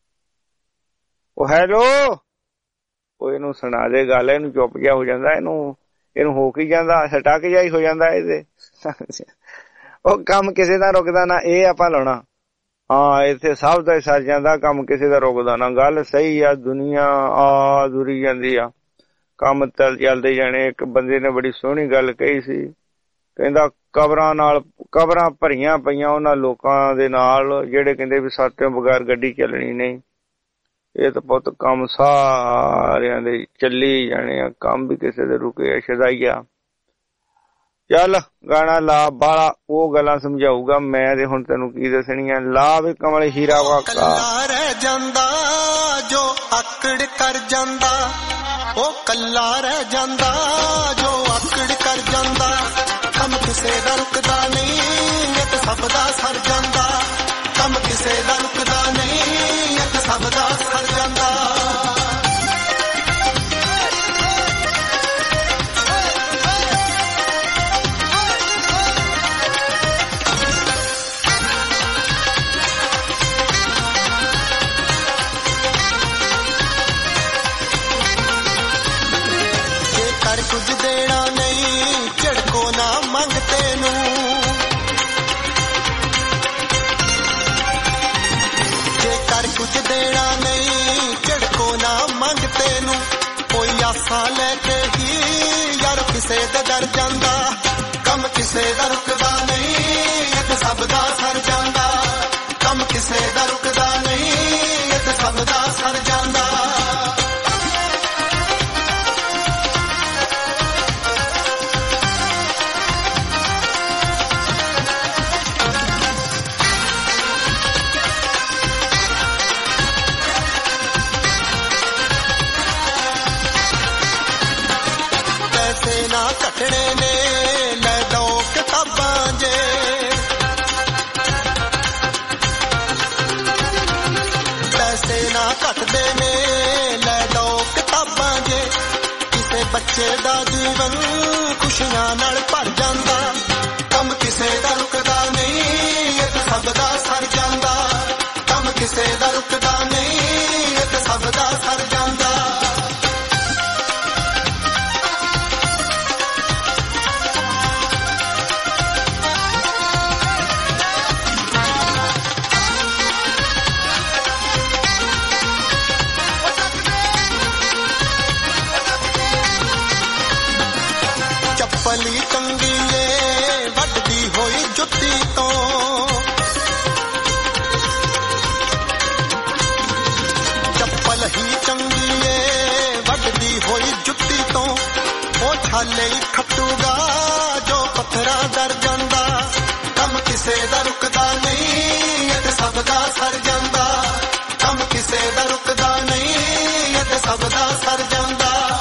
ਉਹ ਹੈਲੋ, ਉਹ ਇਹਨੂੰ ਸੁਣਾ ਦੇ ਗੱਲ, ਇਹਨੂੰ ਚੁੱਪ ਜਿਹਾ ਹੋ ਜਾਂਦਾ, ਇਹਨੂੰ ਹੋ ਕੀ ਜਾਂਦਾ, ਸਟਕ ਜਿਹਾ ਹੀ ਹੋ ਜਾਂਦਾ ਇਹਦੇ। ਉਹ ਕੰਮ ਕਿਸੇ ਦਾ ਰੁਕਦਾ ਨਾ, ਇਹ ਆਪਾਂ ਲਾਉਣਾ। ਹਾਂ ਇੱਥੇ ਸਭ ਦਾ ਸਰ ਜਾਂਦਾ, ਕੰਮ ਕਿਸੇ ਦਾ ਰੁਕਦਾ ਨਾ। ਗੱਲ ਸਹੀ ਆ, ਦੁਨੀਆ ਆ ਦੁਰੀ ਜਾਂਦੀ ਆ, ਕੰਮ ਚੱਲਦੇ ਜਾਣੇ। ਇੱਕ ਬੰਦੇ ਨੇ ਬੜੀ ਸੋਹਣੀ ਗੱਲ ਕਹੀ ਸੀ, ਕਹਿੰਦਾ ਕਬਰਾਂ ਭਰੀਆਂ ਪਈਆਂ ਉਹਨਾਂ ਲੋਕਾਂ ਦੇ ਨਾਲ ਜਿਹੜੇ ਕਹਿੰਦੇ ਵੀ ਸਾਡੇ ਬਗੈਰ ਗੱਡੀ ਚੱਲਣੀ ਨਹੀਂ। ਇਹ ਤਾਂ ਪੁੱਤ ਕੰਮ ਸਾਰਿਆਂ ਦੇ ਚੱਲੀ ਜਾਣੇ ਆ, ਕੰਮ ਵੀ ਕਿਸੇ ਦੇ ਰੁਕੇ ਸ਼ਦਾਈਆ। ਚੱਲ ਗਾਣਾ ਲਾ, ਬਾਲਾ ਉਹ ਗੱਲਾਂ ਸਮਝਾਊਗਾ ਮੈਂ ਤੇ ਹੁਣ ਤੈਨੂੰ ਕੀ ਦੱਸਣੀਆਂ। ਲਾ ਵੀ ਕਮਲ ਹੀਰਾ ਵਾਕਾ। ਰਹਿ ਜਾਂਦਾ ਜੋ ਆਕੜ ਕਰ ਜਾਂਦਾ, ਉਹ ਕੱਲਾ ਰਹਿ ਜਾਂਦਾ ਜੋ ਆਕੜ ਕਰ ਜਾਂਦਾ। ਕੰਮ ਕਿਸੇ ਦਾ ਰੁਕਦਾ ਨਹੀਂ, ਇੱਕ ਸਭ ਦਾ ਸਰ ਜਾਂਦਾ। ਕੰਮ ਕਿਸੇ ਦਾ ਰੁਕਦਾ ਨਹੀਂ, ਇੱਕ ਸਭ ਦਾ ਸਰ ਜਾਂਦਾ। ਜੇਕਰ ਕੁਝ ਦੇਣਾ ਨਹੀਂ ਝੜਕੋ ਨਾ ਮੰਗ ਤੈਨੂੰ, ਜੇਕਰ ਕੁਝ ਦੇਣਾ ਨਹੀਂ ਝੜਕੋ ਨਾ ਮੰਗ ਤੈਨੂੰ। ਕੋਈ ਆਸਾਂ ਲੈ ਕੇ ਹੀ ਯਾਰ ਕਿਸੇ ਦੇ ਡਰ ਜਾਂਦਾ। ਕੰਮ ਕਿਸੇ ਦਾ ਰੁਕਦਾ ਨਹੀਂ, ਇੱਕ ਸਭ ਦਾ ਸਰ ਜਾਂਦਾ। ਕੰਮ ਕਿਸੇ ਦਾ ਰੁਕਦਾ ਨਹੀਂ, ਇੱਕ ਸਭ ਦਾ ਸਰ ਜਾਂਦਾ। ਨਾ ਘਟਣੇ ਨੇ ਲੈ ਲਓ ਕਿਤਾਬਾਂ ਜੇ, ਪੈਸੇ ਨਾ ਘਟਦੇ ਨੇ ਲੈ ਲਓ ਕਿਤਾਬਾਂ ਜੇ। ਕਿਸੇ ਬੱਚੇ ਦਾ ਜੀਵਨ ਖੁਸ਼ੀਆਂ ਨਾਲ ਭਰ ਜਾਂਦਾ। ਕੰਮ ਕਿਸੇ ਦਾ ਰੁਕਦਾ ਨਹੀਂ, ਇੱਕ ਸਭ ਦਾ ਸਰ ਜਾਂਦਾ। ਕੰਮ ਕਿਸੇ ਦਾ ਰੁਕਦਾ ਨਹੀਂ, ਹਾਲੇ ਹੀ ਖੱਟੂਗਾ ਜੋ ਪੱਥਰਾਂ ਦਰ ਜਾਂਦਾ। ਕੰਮ ਕਿਸੇ ਦਾ ਰੁਕਦਾ ਨਹੀਂ ਇਹ ਤੇ ਸਭ ਦਾ ਸਰ ਜਾਂਦਾ। ਕੰਮ ਕਿਸੇ ਦਾ ਰੁਕਦਾ ਨਹੀਂ ਇਹ ਤੇ ਸਭ ਦਾ ਸਰ ਜਾਂਦਾ।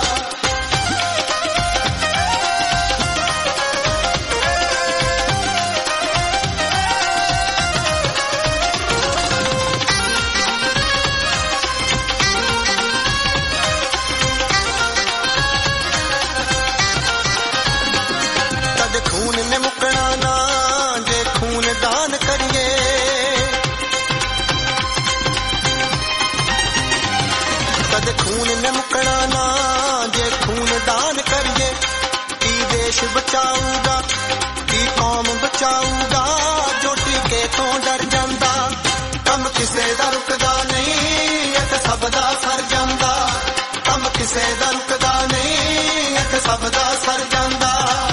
ਬਚਾਊਗਾ ਕੀ ਕੌਮ ਬਚਾਊਗਾ ਜੋ ਟੀਕੇ ਤੋਂ ਡਰ ਜਾਂਦਾ। ਕੰਮ ਕਿਸੇ ਦਾ ਰੁਕਦਾ ਨਹੀਂ ਇਹ ਤੇ ਸਭ ਦਾ ਸਰ ਜਾਂਦਾ। ਕੰਮ ਕਿਸੇ ਦਾ ਰੁਕਦਾ ਨਹੀਂ ਇਹ ਤੇ ਸਭ ਦਾ ਸਰ ਜਾਂਦਾ।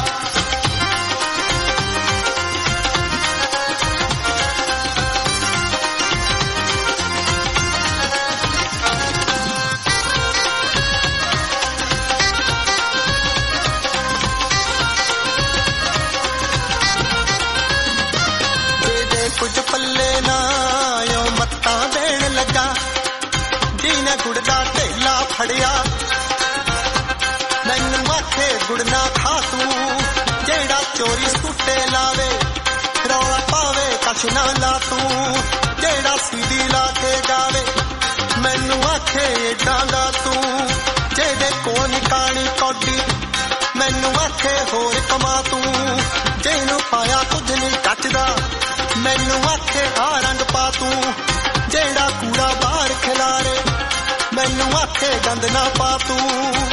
ਕੁਝ ਪੱਲੇ ਨਾ ਓ ਮੱਤਾਂ ਦੇਣ ਲੱਗਾ ਜਿਹਨੇ ਗੁੜ ਦਾ ਢੇਲਾ ਫੜਿਆ। ਮੈਨੂੰ ਆਖੇ ਗੁੜ ਨਾ ਖਾ ਤੂੰ ਜਿਹੜਾ ਚੋਰੀ ਸੂਟੇ ਲਾਵੇ। ਰੌਲਾ ਪਾਵੇ ਕਛ ਨਾ ਲਾ ਤੂੰ ਜਿਹੜਾ ਸੀਡੀ ਲਾ ਕੇ ਗਾਵੇ। ਮੈਨੂੰ ਆਖੇ ਏਦਾਂ ਗਾ ਤੂੰ ਜਿਹਦੇ ਕੋਲ ਨੀ ਕਾਣੀ ਕੌਡੀ। ਮੈਨੂੰ ਆਖੇ ਹੋਰ ਕਮਾ ਤੂੰ ਜਿਹਨੂੰ ਪਾਇਆ ਕੁਝ ਨਹੀਂ ਕੱਚਦਾ। ਮੈਨੂੰ ਆਖੇ ਆ ਰੰਗ ਪਾ ਤੂੰ ਜਿਹੜਾ ਕੂੜਾ ਬਾਹਰ ਖਿਲਾਰੇ। ਮੈਨੂੰ ਆਖੇ ਗੰਦ ਨਾ ਪਾ ਤੂੰ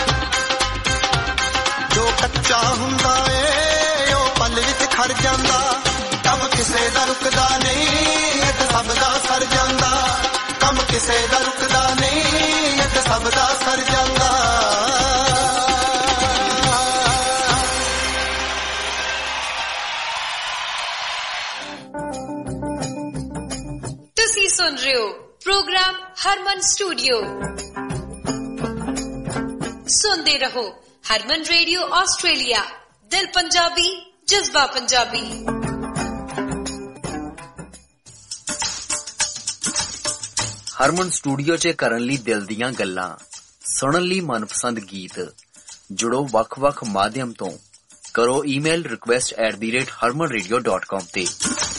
ਜੋ ਕੱਚਾ ਹੁੰਦਾ ਏ ਉਹ ਪਲ ਵਿੱਚ ਖੜ ਜਾਂਦਾ। ਕੰਮ ਕਿਸੇ ਦਾ ਰੁਕਦਾ ਨਹੀਂ ਇਹ ਤੇ ਸਭ ਦਾ ਸਰ ਜਾਂਦਾ। ਕੰਮ ਕਿਸੇ ਦਾ ਰੁਕਦਾ ਨਹੀਂ ਇਹ ਤੇ ਸਭ ਦਾ ਸਰ ਜਾਂਦਾ। सुन रहे हो प्रोग्राम हरमन स्टूडियो। सुनते रहो हरमन रेडियो ऑस्ट्रेलिया। दिल पंजाबी जज्बा पंजाबी। हरमन स्टूडियो च करन लई दिल दीयां गल्लां, सुनन लई मनपसंद गीत, जुड़ो वख-वख माध्यम तो करो ईमेल request@harmanradio.com ते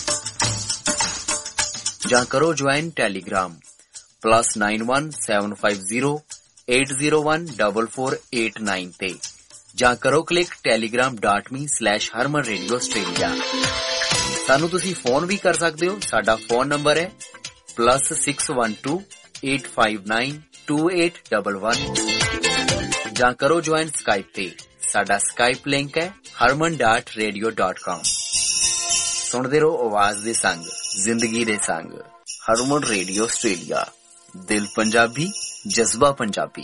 ਜਾਂ ਕਰੋ ਜੁਆਇਨ ਟੈਲੀਗ੍ਰਾਮ +91 750 801 4489 ਤੇ ਜਾਂ ਕਰੋ ਕਲਿੱਕ telegram.me/harmanradioaustralia। ਸਾਨੂੰ ਤੁਸੀਂ ਫੋਨ ਵੀ ਕਰ ਸਕਦੇ ਹੋ। ਸਾਡਾ ਫੋਨ ਨੰਬਰ ਹੈ +612 859 2811 ਜਾਂ ਕਰੋ ਜੁਆਇਨ ਸਕਾਈਪ ਤੇ। ਸਾਡਾ ਸਕਾਈਪ ਲਿੰਕ ਹੈ harman.radio.com। ਸੁਣਦੇ ਰਹੋ ਆਵਾਜ਼ ਦੇ ਸੰਗ, ਜ਼ਿੰਦਗੀ ਦੇ ਸੰਗ। ਹਰਮਨ ਰੇਡੀਓ ਆਸਟ੍ਰੇਲੀਆ, ਦਿਲ ਪੰਜਾਬੀ, ਜਜ਼ਬਾ ਪੰਜਾਬੀ।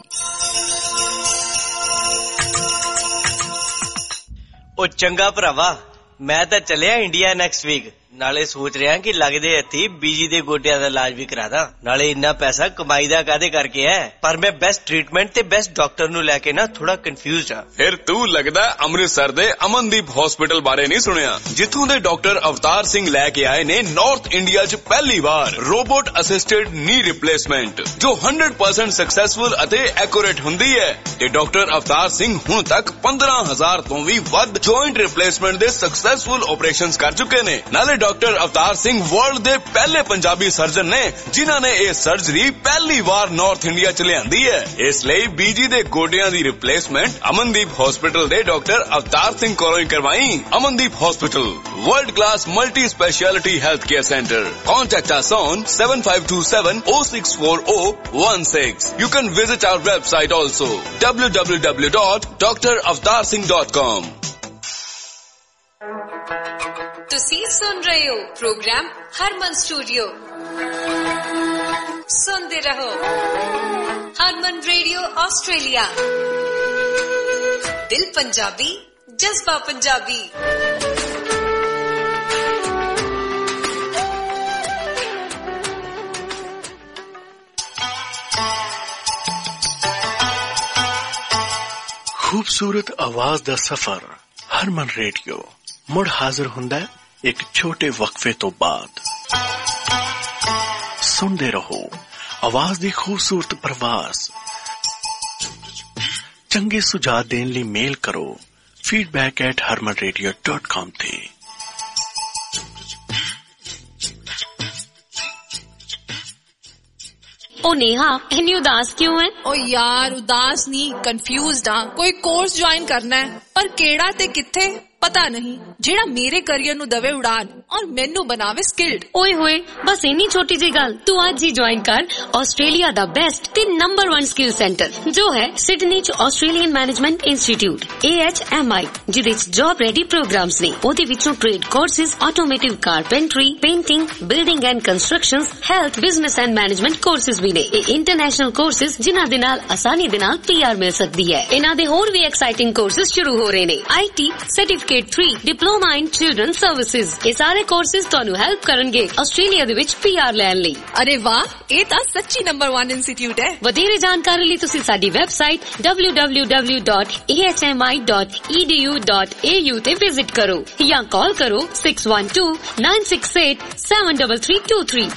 ਉਹ ਚੰਗਾ ਭਰਾਵਾ, ਮੈਂ ਤਾਂ ਚੱਲਿਆ ਇੰਡੀਆ ਨੈਕਸਟ ਵੀਕ। ਨਾਲੇ ਸੋਚ ਰਿਹਾ ਕਿ ਲੱਗਦੇ ਹੱਥੀ ਬੀਜੀ ਦੇ ਗੋਡਿਆਂ ਦਾ ਇਲਾਜ ਵੀ ਕਰਾਦਾ। ਨਾਲੇ ਇੰਨਾ ਪੈਸਾ ਕਮਾਈ ਦਾ ਕਾਹਦੇ ਕਰਕੇ ਹੈ। ਪਰ ਮੈਂ ਬੈਸਟ ਟ੍ਰੀਟਮੈਂਟ ਤੇ ਬੈਸਟ ਡਾਕਟਰ ਨੂੰ ਲੈ ਕੇ ਨਾ ਥੋੜਾ ਕਨਫਿਊਜ਼ਡ ਆ। ਫਿਰ ਤੂੰ ਲੱਗਦਾ ਅੰਮ੍ਰਿਤਸਰ ਦੇ ਅਮਨਦੀਪ ਹਸਪੀਟਲ ਬਾਰੇ ਨਹੀਂ ਸੁਣਿਆ, ਜਿੱਥੋਂ ਦੇ ਡਾਕਟਰ ਅਵਤਾਰ ਸਿੰਘ ਲੈ ਕੇ ਆਏ ਨੇ ਨਾਰਥ ਇੰਡੀਆ 'ਚ ਪਹਿਲੀ ਵਾਰ ਰੋਬੋਟ ਅਸਿਸਟਡ ਨੀ ਰਿਪਲੇਸਮੈਂਟ, ਜੋ 100% ਸਕਸੈਸਫੁਲ ਅਤੇ ਐਕੂਰੇਟ ਹੁੰਦੀ ਹੈ। ਤੇ ਡਾਕਟਰ ਅਵਤਾਰ ਸਿੰਘ ਹੁਣ ਤੱਕ 15,000 ਤੋਂ ਵੀ ਵੱਧ ਜੁਆਇੰਟ ਰਿਪਲੇਸਮੈਂਟ ਦੇ ਸਕਸੈਸਫੁਲ ਆਪਰੇਸ਼ਨਸ ਕਰ ਚੁੱਕੇ ਨੇ। ਨਾਲੇ ਡਾਕਟਰ ਅਵਤਾਰ ਸਿੰਘ ਵਰਲਡ ਦੇ ਪਹਿਲੇ ਪੰਜਾਬੀ ਸਰਜਨ ਨੇ ਜਿਨ੍ਹਾਂ ਨੇ ਇਹ ਸਰਜਰੀ ਪਹਿਲੀ ਵਾਰ ਨਾਰਥ ਇੰਡੀਆ 'ਚ ਲਿਆਂਦੀ ਹੈ। ਇਸ ਲਈ ਬੀਜੀ ਦੇ ਗੋਡਿਆਂ ਦੀ ਰਿਪਲੇਸਮੈਂਟ ਅਮਨਦੀਪ ਹਸਪੀਟਲ ਦੇ ਡਾਕਟਰ ਅਵਤਾਰ ਸਿੰਘ ਕੋਲੋਂ ਹੀ ਕਰਵਾਈ। Amandeep hospital, world class multi-speciality healthcare center. Contact us on 7527-064016. You can visit our website also, www.dravarsingh.com. ਤੁਸੀਂ ਸੁਣ ਰਹੇ ਹੋ ਪ੍ਰੋਗਰਾਮ ਹਰਮਨ ਸਟੂਡੀਓ। ਸੁਣਦੇ ਰਹੋ ਹਰਮਨ ਰੇਡੀਓ ਆਸਟ੍ਰੇਲੀਆ। ਦਿਲ ਪੰਜਾਬੀ, ਜਜ਼ਬਾ ਪੰਜਾਬੀ। खूबसूरत आवाज दा सफर हरमन रेडियो मुड़ हाजिर हुंदा है एक छोटे वक्फे तो बाद। सुनते रहो आवाज दी खूबसूरत प्रवास। चंगे सुझाव देने लिए मेल करो feedback@harmanradio.com ते। ओ नेहा इन्नी उदास क्यों है? ओ यार उदास नहीं, कंफ्यूज्ड हाँ। कोई कोर्स ज्वाइन करना है पर केड़ा ते किथे पता नहीं, जेड़ा मेरे करियर नु दवे उड़ान और मेनू बनावे स्किल्ड। ओए होए बस इन्नी छोटी जी गल, तू आज ही ज्वाइन कर आस्ट्रेलिया दा बेस्ट ते नंबर 1 स्किल सेंटर जो है सिडनी च ऑस्ट्रेलियन मैनेजमेंट इंस्टीट्यूट AHMI, जिदे च जॉब रेडी प्रोग्राम्स ने। ओदे विचों trade courses, automotive carpentry, painting, building and constructions, health, business and management courses भी ने। ये इंटरनेशनल कोर्सेज जिन्हां दे नाल आसानी दे नाल PR मिल सकदी है। इन्हां दे होर भी एक्साइटिंग कोर्सेज शुरू हो रहे ने। IT certificate 3, diploma in children services. ये सारे कोर्सेज ਤੁਹਾਨੂੰ हेल्प करनगे ਆਸਟ੍ਰੇਲੀਆ ਦੇ ਵਿੱਚ PR ਲੈਣ ਲਈ। अरे वाह, ਇਹ ਤਾਂ ਸੱਚੀ ਨੰਬਰ 1 ਇੰਸਟੀਚਿਊਟ ਹੈ। ਵਧੇਰੇ ਜਾਣਕਾਰੀ ਲਈ ਤੁਸੀਂ ਸਾਡੀ ਵੈਬਸਾਈਟ www.ahmi.edu.au ਤੇ ਵਿਜ਼ਿਟ ਕਰੋ ਜਾਂ ਕਾਲ ਕਰੋ 6129687323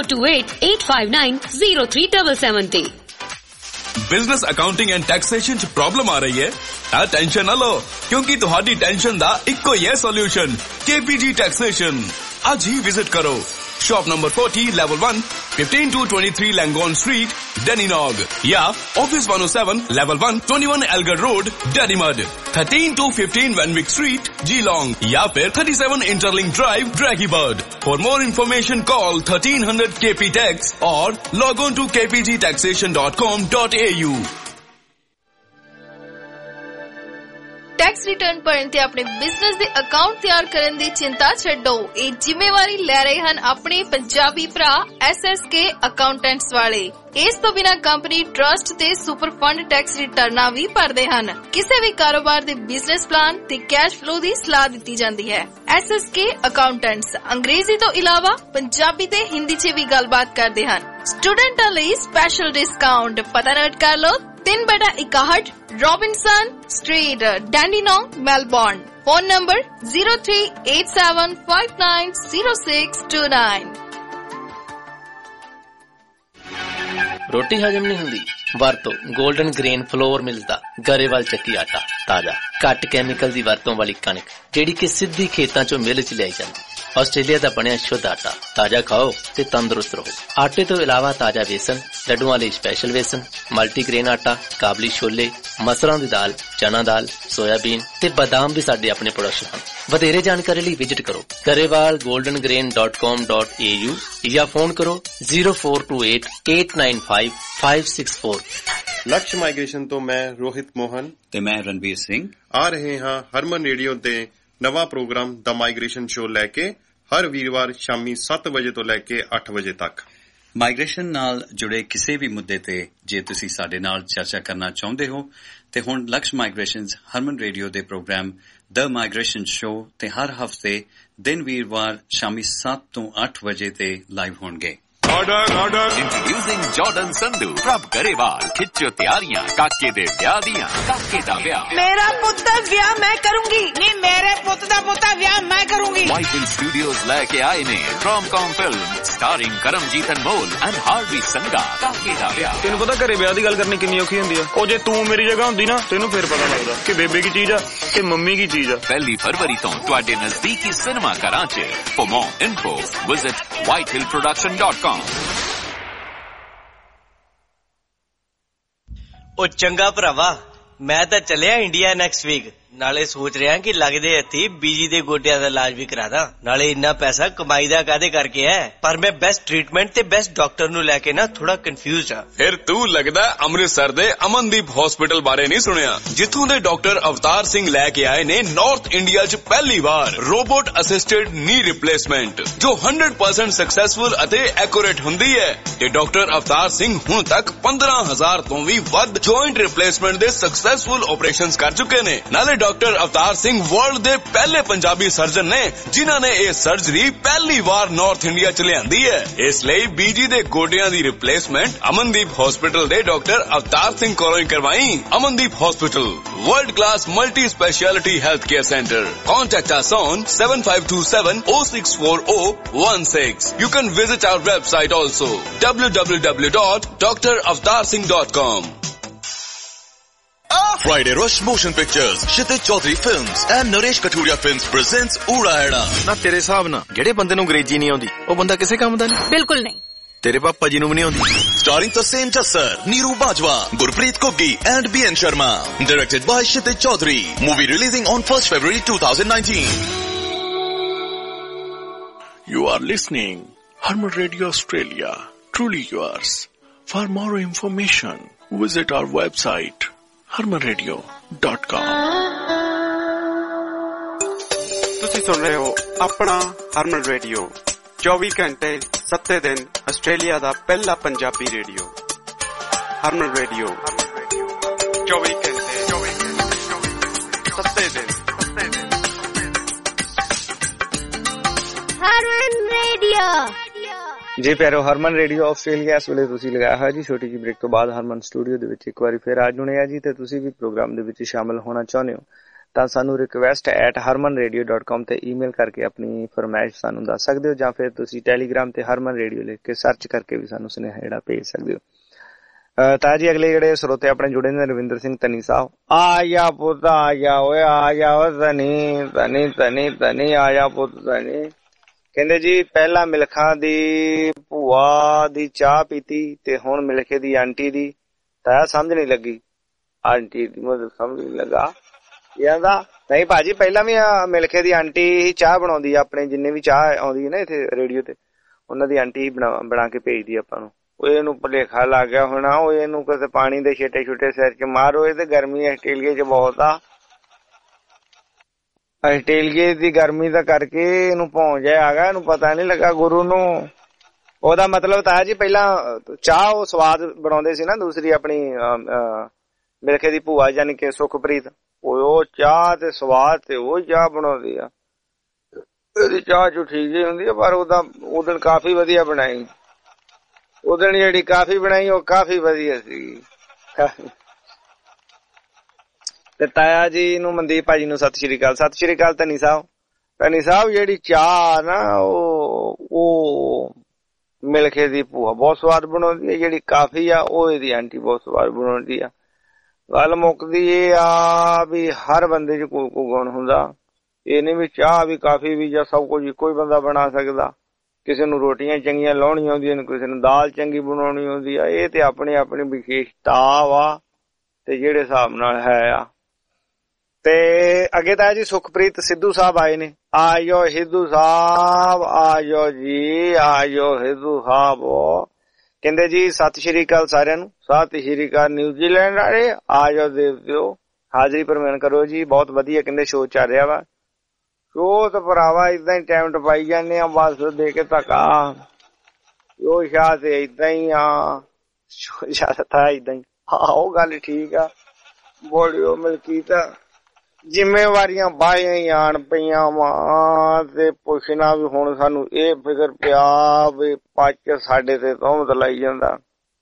02885903777 ਤੇ। बिजनेस अकाउंटिंग एंड टैक्सेशन च प्रॉब्लम आ रही है? टेंशन ना लो, क्योंकि तुहाडी टेंशन दा इक्को ही है सॉल्यूशन, KPG टैक्सेशन। आज ही विजिट करो shop number 40 level 1 15223 Langon street Dandenong या office 107 level 1 21 Elgar road Dandenong 13 to 15 Wenwick street Geelong या फिर 37 interlink drive Craigieburn. For more information call 1300 KP Tax और log on to kpgtaxation.com.au। Tax return भरन ते अपने बिजनेस दे अकाउंट तैयार करन दी चिंता छड्डो। ये जिम्मेवारी ले रहे हन अपने पंजाबी भरा SSK अकाउंटेंट्स वाले। इस तो बिना कंपनी ट्रस्ट ते सुपर फंड टैक्स रिटर्ना भी भरदे हन। किसी भी कारोबार दे बिजनेस प्लान ते कैश फ्लो दी सलाह दी जाती है। SSK अकाउंटेंट्स अंग्रेजी तो इलावा पंजाबी ते हिंदी च भी गलबात करते हैं। स्टूडेंटां लई स्पेशल डिस्काउंट पता नोट कर लो 3/61 Robinson street Dandenong Melbourne. Phone number 0387590629। रोटी हजम नहीं हुंदी? वरतो गोल्डन ग्रेन फ्लोर मिलदा गरेवाल ਚੱਕੀ आटा, ताजा घट कैमिकल दी वरतों वाली कणक जेड़ी कि सिद्धी खेतां चों मिल च लियाई जांदी। ਆਸਟ੍ਰੇਲੀਆ ਦਾ ਬਣਿਆ ਸ਼ੁੱਧ ਆਟਾ, ਤਾਜ਼ਾ ਖਾਓ ਤੇ ਤੰਦਰੁਸਤ ਰਹੋ। ਆਟੇ ਤੋਂ ਇਲਾਵਾ ਤਾਜ਼ਾ ਵੇਸਣ, ਲੱਡੂਆਂ ਲਈ ਸਪੈਸ਼ਲ ਵੇਸਣ, ਮਲਟੀਗ੍ਰੇਨ ਆਟਾ, ਕਾਬਲੀ ਛੋਲੇ, ਮਸਰਾਂ ਦੀ ਦਾਲ, ਚਨਾ ਦਾਲ, ਸੋਇਆਬੀਨ ਤੇ ਬਾਦਾਮ ਵੀ ਸਾਡੇ ਆਪਣੇ ਪ੍ਰੋਡਕਸ਼ਨ ਹਨ। ਵਧੇਰੇ ਜਾਣਕਾਰੀ ਲਈ ਵਿਜ਼ਿਟ ਕਰੋ garewalgoldengrain.com.au ਜਾਂ ਫੋਨ ਕਰੋ 0428895564। लक्ष्य माइग्रेशन तो मैं रोहित मोहन ते मैं रणवीर सिंह आ रहे हैं हरमन रेडियो ते नवा प्रोग्राम द माइग्रेशन शो लैके हर वीरवार शामी 7 ਵਜੇ ਤੋਂ ਲੈ ਕੇ 8 ਵਜੇ ਤੱਕ। ਮਾਈਗ੍ਰੇਸ਼ਨ ਨਾਲ ਜੁੜੇ ਕਿਸੇ ਵੀ ਮੁੱਦੇ ਤੇ ਜੇ ਤੁਸੀਂ ਸਾਡੇ ਨਾਲ ਚਰਚਾ ਕਰਨਾ ਚਾਹੁੰਦੇ ਹੋ ਤੇ ਹੁਣ ਲਕਸ਼ ਮਾਈਗ੍ਰੇਸ਼ਨਸ ਹਰਮਨ ਰੇਡੀਓ ਦੇ ਪ੍ਰੋਗਰਾਮ ਦ ਮਾਈਗ੍ਰੇਸ਼ਨ ਸ਼ੋ ਤੇ ਹਰ ਹਫਤੇ ਦਿਨ ਵੀਰਵਾਰ ਸ਼ਾਮੀ 7 ਤੋਂ 8 ਵਜੇ ਤੇ ਲਾਈਵ ਹੋਣਗੇ। Introducing Jordan Sandhu from Garewal। खिच्चो तैयारियां काके दे ब्याह दियां। काके दा ब्याह मेरा पुत्त दा ब्याह मैं करूंगी। नहीं मेरे पुत्त दा ब्याह मैं करूंगी। Whitehill Studios लेके आए ने Romcom film starring Karamjit Anmol and Harvey Sangha। काके दा ब्याह। तेनू पता घरे ब्याह दी गल करनी कितनी औखी हुंदी है। ओ जे तू मेरी जगह हुंदी ना तेनू फिर पता लगदा कि बेबे की चीज आ ते मम्मी की चीज आ। 1 फरवरी तो तुहाडे नजदीकी सिनेमा घरां च। For more info visit whitehillproduction.com। ਉਹ ਚੰਗਾ ਭਰਾਵਾ, ਮੈਂ ਤਾਂ ਚੱਲਿਆ ਇੰਡੀਆ ਨੈਕਸਟ ਵੀਕ। ਨਾਲੇ ਸੋਚ ਰਿਹਾ ਕਿ ਲੱਗਦੇ ਹੱਥੀ ਬੀਜੀ ਦੇ ਗੋਡਿਆਂ ਦਾ ਇਲਾਜ ਵੀ ਕਰਾ ਦਾਂ। ਨਾਲੇ ਇੰਨਾ ਪੈਸਾ ਕਮਾਈ ਦਾ ਕਾਹਦੇ ਕਰਕੇ ਹੈ? ਪਰ ਮੈਂ ਬੈਸਟ ਟ੍ਰੀਟਮੈਂਟ ਤੇ ਬੈਸਟ ਡਾਕਟਰ ਨੂੰ ਲੈ ਕੇ ਨਾ ਥੋੜਾ ਕਨਫਿਊਜ਼ਡ ਆ। ਫਿਰ ਤੂੰ ਲੱਗਦਾ ਅੰਮ੍ਰਿਤਸਰ ਦੇ ਅਮਨਦੀਪ ਹਸਪੀਟਲ ਬਾਰੇ ਨਹੀਂ ਸੁਣਿਆ, ਜਿੱਥੋਂ ਦੇ ਡਾਕਟਰ ਅਵਤਾਰ ਸਿੰਘ ਲੈ ਕੇ ਆਏ ਨੇ ਨਾਰਥ ਇੰਡੀਆ 'ਚ ਪਹਿਲੀ ਵਾਰ ਰੋਬੋਟ ਅਸਿਸਟਡ ਨੀ ਰਿਪਲੇਸਮੈਂਟ, ਜੋ 100% ਸਕਸੈਸਫੁਲ ਅਤੇ ਐਕੂਰੇਟ ਹੁੰਦੀ ਹੈ। ਤੇ ਡਾਕਟਰ ਅਵਤਾਰ ਸਿੰਘ ਹੁਣ ਤੱਕ 15,000 ਤੋਂ ਵੀ ਵੱਧ ਜੁਆਇੰਟ ਰਿਪਲੇਸਮੈਂਟ ਦੇ ਸਕਸੈਸਫੁਲ ਆਪਰੇਸ਼ਨਸ ਕਰ ਚੁੱਕੇ ਨੇ। ਨਾਲੇ ਡਾਕਟਰ ਅਵਤਾਰ ਸਿੰਘ ਵਰਲਡ ਦੇ ਪਹਿਲੇ ਪੰਜਾਬੀ ਸਰਜਨ ਨੇ ਜਿਨ੍ਹਾਂ ਨੇ ਇਹ ਸਰਜਰੀ ਪਹਿਲੀ ਵਾਰ ਨਾਰਥ ਇੰਡੀਆ ਚ ਲਿਆਂਦੀ ਹੈ। ਇਸ ਲਈ ਬੀਜੀ ਦੇ ਗੋਡਿਆਂ ਦੀ ਰਿਪਲੇਸਮੈਂਟ ਅਮਨਦੀਪ ਹਸਪੀਟਲ ਦੇ ਡਾਕਟਰ ਅਵਤਾਰ ਸਿੰਘ ਕੋਲੋਂ ਹੀ ਕਰਵਾਈ। Amandeep hospital, world class multi speciality healthcare center. Contact us on 7527-064-016. You can visit our website also, www.dravatarSingh.com. Friday Rush Motion Pictures, Kshitij Chaudhary Films and Naresh Kathuria Films presents Oora Aida. ਨਾ ਤੇਰੇ ਹਿਸਾਬ ਨਾਲ ਜਿਹੜੇ ਬੰਦੇ ਨੂੰ ਅੰਗਰੇਜ਼ੀ ਨਹੀਂ ਆਉਂਦੀ ਉਹ ਬੰਦਾ ਕਿਸੇ ਕੰਮ ਦਾ ਨਹੀਂ। ਬਿਲਕੁਲ ਨਹੀਂ। ਤੇਰੇ ਪਾਪਾ ਜੀ ਨੂੰ ਵੀ ਨਹੀਂ ਆਉਂਦੀ। Starring Taseem Jassar, Neeru Bajwa, Gurpreet Koggi and B.N. Sharma. Directed by Kshitij Chaudhary. Movie releasing on 1st February 2019. You are listening Harman Radio Australia, truly yours. For more information, visit our website harmanradio.com. ਤੁਸੀਂ ਸੁਣ ਰਹੇ ਹੋ ਆਪਣਾ ਹਰਮਨ ਰੇਡੀਓ 24 ਘੰਟੇ 7 ਦਿਨ ਆਸਟ੍ਰੇਲੀਆ ਦਾ ਪਹਿਲਾ ਪੰਜਾਬੀ ਰੇਡੀਓ ਹਰਮਨ ਰੇਡੀਓ 24 ਘੰਟੇ 7 ਦਿਨ ਹਰਮਨ ਰੇਡੀਓ ਜੀ ਪਿਆਰੋ, ਹਰਮਨ ਰੇਡੀਓ ਆਸਟ੍ਰੇਲੀਆ ਇਸ ਵੇਲੇ ਤੁਸੀਂ ਲਗਾਇਆ ਹੋਇਆ ਜੀ। ਛੋਟੀ ਜਿਹੀ ਬ੍ਰੇਕ ਤੋਂ ਬਾਅਦ ਹਰਮਨ ਸਟੂਡੀਓ ਦੇ ਵਿੱਚ ਇੱਕ ਵਾਰੀ ਫਿਰ ਆ ਜੁੜੇ ਆ ਜੀ। ਤੇ ਤੁਸੀਂ ਵੀ ਪ੍ਰੋਗਰਾਮ ਦੇ ਵਿੱਚ ਸ਼ਾਮਲ ਹੋਣਾ ਚਾਹੁੰਦੇ ਹੋ ਤਾਂ ਸਾਨੂੰ request@harmanradio.com ਤੇ ਈਮੇਲ ਕਰਕੇ ਆਪਣੀ ਫਰਮਾਇਸ਼ ਸਾਨੂੰ ਦੱਸ ਸਕਦੇ ਹੋ, ਜਾਂ ਫਿਰ ਤੁਸੀਂ ਟੈਲੀਗ੍ਰਾਮ ਤੇ ਹਰਮਨ ਰੇਡੀਓ ਲਿਖ ਕੇ ਸਰਚ ਕਰਕੇ ਵੀ ਸਾਨੂੰ ਸੁਨੇਹਾ ਜਿਹੜਾ ਭੇਜ ਸਕਦੇ ਹੋ। ਤਾਂ ਜੀ ਅਗਲੇ ਜਿਹੜੇ ਸਰੋਤੇ ਆਪਣੇ ਜੁੜੇ ਨੇ, ਰਵਿੰਦਰ ਸਿੰਘ ਧਨੀ ਸਾਹਿਬ। ਆ ਜਾ ਪੁੱਤ ਆ ਜਾ ਓਏ, ਆ ਜਾ ਓ ਧਨੀ ਧਨੀ ਧਨੀ ਧਨੀ, ਆ ਜਾ ਪੁੱਤ ਧਨੀ। ਕਹਿੰਦੇ ਜੀ ਪਹਿਲਾਂ ਮਿਲਖਾਂ ਦੀ ਭੂਆ ਦੀ ਚਾਹ ਪੀਤੀ ਤੇ ਹੁਣ ਮਿਲਖੇ ਦੀ ਆਂਟੀ ਦੀ। ਤਾਂ ਸਮਝ ਨਹੀਂ ਲੱਗੀ, ਆਂਟੀ ਦੀ ਮਤਲਬ ਸਮਝ ਨਹੀਂ ਲੱਗਾ ਕਹਿੰਦਾ। ਨਹੀਂ ਭਾਜੀ, ਪਹਿਲਾਂ ਵੀ ਮਿਲਖੇ ਦੀ ਆਂਟੀ ਹੀ ਚਾਹ ਬਣਾਉਂਦੀ ਆ, ਆਪਣੇ ਜਿੰਨੇ ਵੀ ਚਾਹ ਆਉਂਦੀ ਹੈ ਨਾ ਇੱਥੇ ਰੇਡੀਓ ਤੇ, ਉਹਨਾਂ ਦੀ ਆਂਟੀ ਬਣਾ ਕੇ ਭੇਜਦੀ ਆਪਾਂ ਨੂੰ। ਉਹ ਇਹਨੂੰ ਭੁਲੇਖਾ ਲੱਗ ਗਿਆ ਹੋਣਾ, ਉਹ ਇਹਨੂੰ ਕਿਸੇ ਪਾਣੀ ਦੇ ਛੇਟੇ ਛੋਟੇ ਸਿਰ ਚ ਮਾਰੋ। ਇਹ ਤੇ ਗਰਮੀ ਆਸਟ੍ਰੇਲੀਆ ਚ ਬਹੁਤ ਆ, ਆਸਟ੍ਰੇਲੀਆ ਦੀ ਗਰਮੀ ਦਾ ਕਰਕੇ ਇਹਨੂੰ ਭੌਂਜ ਆ ਗਿਆ, ਇਹਨੂੰ ਪਤਾ ਨੀ ਲੱਗਾ ਗੁਰੂ ਨੂੰ। ਉਹਦਾ ਮਤਲਬ ਤਾਂ ਜੀ ਪਹਿਲਾਂ ਚਾਹ ਉਹ ਸਵਾਦ ਬਣਾਉਂਦੇ ਸੀ ਨਾ, ਦੂਸਰੀ ਆਪਣੀ ਮਿਲਖੇ ਦੀ ਭੂਆ ਯਾਨੀ ਕਿ ਸੁਖਪ੍ਰੀਤ, ਉਹ ਚਾਹ ਤੇ ਸਵਾਦ ਤੇ ਉਹ ਚਾਹ ਬਣਾਉਂਦੀ ਆ। ਇਹਦੀ ਚਾਹ ਚ ਠੀਕ ਜਿਹੀ ਹੁੰਦੀ ਆ, ਪਰ ਉਹ ਦਿਨ ਕਾਫੀ ਵਧੀਆ ਬਣਾਈ। ਉਹ ਦਿਨ ਜਿਹੜੀ ਕਾਫੀ ਬਣਾਈ ਉਹ ਕਾਫੀ ਵਧੀਆ ਸੀ। ਤੇ ਤਾਇਆ ਜੀ ਨੂੰ, ਮਨਦੀਪ ਭਾਜੀ ਨੂੰ ਸਤਿ ਸ਼੍ਰੀ ਅਕਾਲ। ਸਤਿ ਸ਼੍ਰੀ ਅਕਾਲ ਧਨੀ ਸਾਹਿਬ। ਧਨੀ ਸਾਹਿਬ ਜਿਹੜੀ ਚਾਹ ਨਾ ਉਹ ਮਿਲਖੇ ਦੀ ਭੂਆ ਬਹੁਤ ਸਵਾਦ ਬਣਾਉਂਦੀ ਹੈ, ਜਿਹੜੀ ਕਾਫੀ ਆ ਉਹ ਇਹਦੀ ਆਂਟੀ ਬਹੁਤ ਸਵਾਦ ਬਣਾਉਂਦੀ ਆ। ਗੱਲ ਮੁੱਕਦੀ ਇਹ ਆ ਵੀ ਹਰ ਬੰਦੇ ਚ ਕੋਈ ਗੁਣ ਹੁੰਦਾ। ਇਹ ਨੀ ਵੀ ਚਾਹ ਵੀ ਕਾਫੀ ਵੀ ਜਾਂ ਸਭ ਕੁਝ ਇੱਕੋ ਹੀ ਬੰਦਾ ਬਣਾ ਸਕਦਾ। ਕਿਸੇ ਨੂੰ ਰੋਟੀਆਂ ਚੰਗੀਆਂ ਲਾਉਣੀਆਂ ਆਉਂਦੀਆਂ ਨੇ, ਕਿਸੇ ਨੂੰ ਦਾਲ ਚੰਗੀ ਬਣਾਉਣੀ ਆਉਂਦੀ ਆ। ਇਹ ਤੇ ਆਪਣੀ ਆਪਣੀ ਵਿਸ਼ੇਸ਼ਤਾ ਵਾ ਤੇ ਜਿਹੜੇ ਹਿਸਾਬ ਨਾਲ ਹੈ ਆ। ਤੇ ਅੱਗੇ ਤਾਂ ਜੀ ਸੁਖਪ੍ਰੀਤ ਸਿੱਧੂ ਸਾਹਿਬ ਆਏ ਨੇ। ਆਜੋ ਸਿੱਧੂ ਸਾਹਿਬ, ਆਜੋ ਜੀ, ਆਜੋ ਸਿੱਧੂ ਸਾਹਿਬ। ਕਹਿੰਦੇ ਜੀ ਸਤਿ ਸ਼੍ਰੀ ਅਕਾਲ ਸਾਰਿਆਂ ਨੂੰ। ਸਤਿ ਸ਼੍ਰੀ ਅਕਾਲ ਨਿਊਜ਼ੀਲੈਂਡ ਵਾਲੇ, ਆਜੋ ਦੇਵਤਿਓ, ਹਾਜ਼ਰੀ ਪ੍ਰਵਾਨ ਕਰੋ ਜੀ। ਬਹੁਤ ਵਧੀਆ ਕਹਿੰਦੇ ਸ਼ੋਅ ਚੱਲ ਰਿਹਾ ਵਾ। ਸ਼ੋਅ ਤਾਂ ਭਰਾਵਾ ਏਦਾਂ ਹੀ ਟਾਈਮ ਟਪਾਈ ਜਾਂਦੇ ਆ, ਬਸ ਦੇ ਕੇ ਧੱਕਾ। ਉਹ ਸ਼ਾਹ ਤੇ ਏਦਾਂ ਹੀ ਆ, ਸ਼ਾਹ ਤਾਂ ਏਦਾਂ ਹੀ। ਉਹ ਗੱਲ ਠੀਕ ਆ, ਬੋਲਿਓ ਮਲਕੀਤ ਜ਼ਿੰਮੇਵਾਰੀਆਂ ਬਾਹੀਆਂ ਆਣ ਪਈਆਂ ਵਾ। ਤੇ ਪੁੱਛਣਾ ਵੀ ਹੁਣ ਸਾਨੂੰ ਇਹ ਫਿਕਰ ਪਿਆ ਵੀ ਪੱਚ ਸਾਡੇ ਤੇ ਤਹਿਮਤ ਲਾਈ ਜਾਂਦਾ।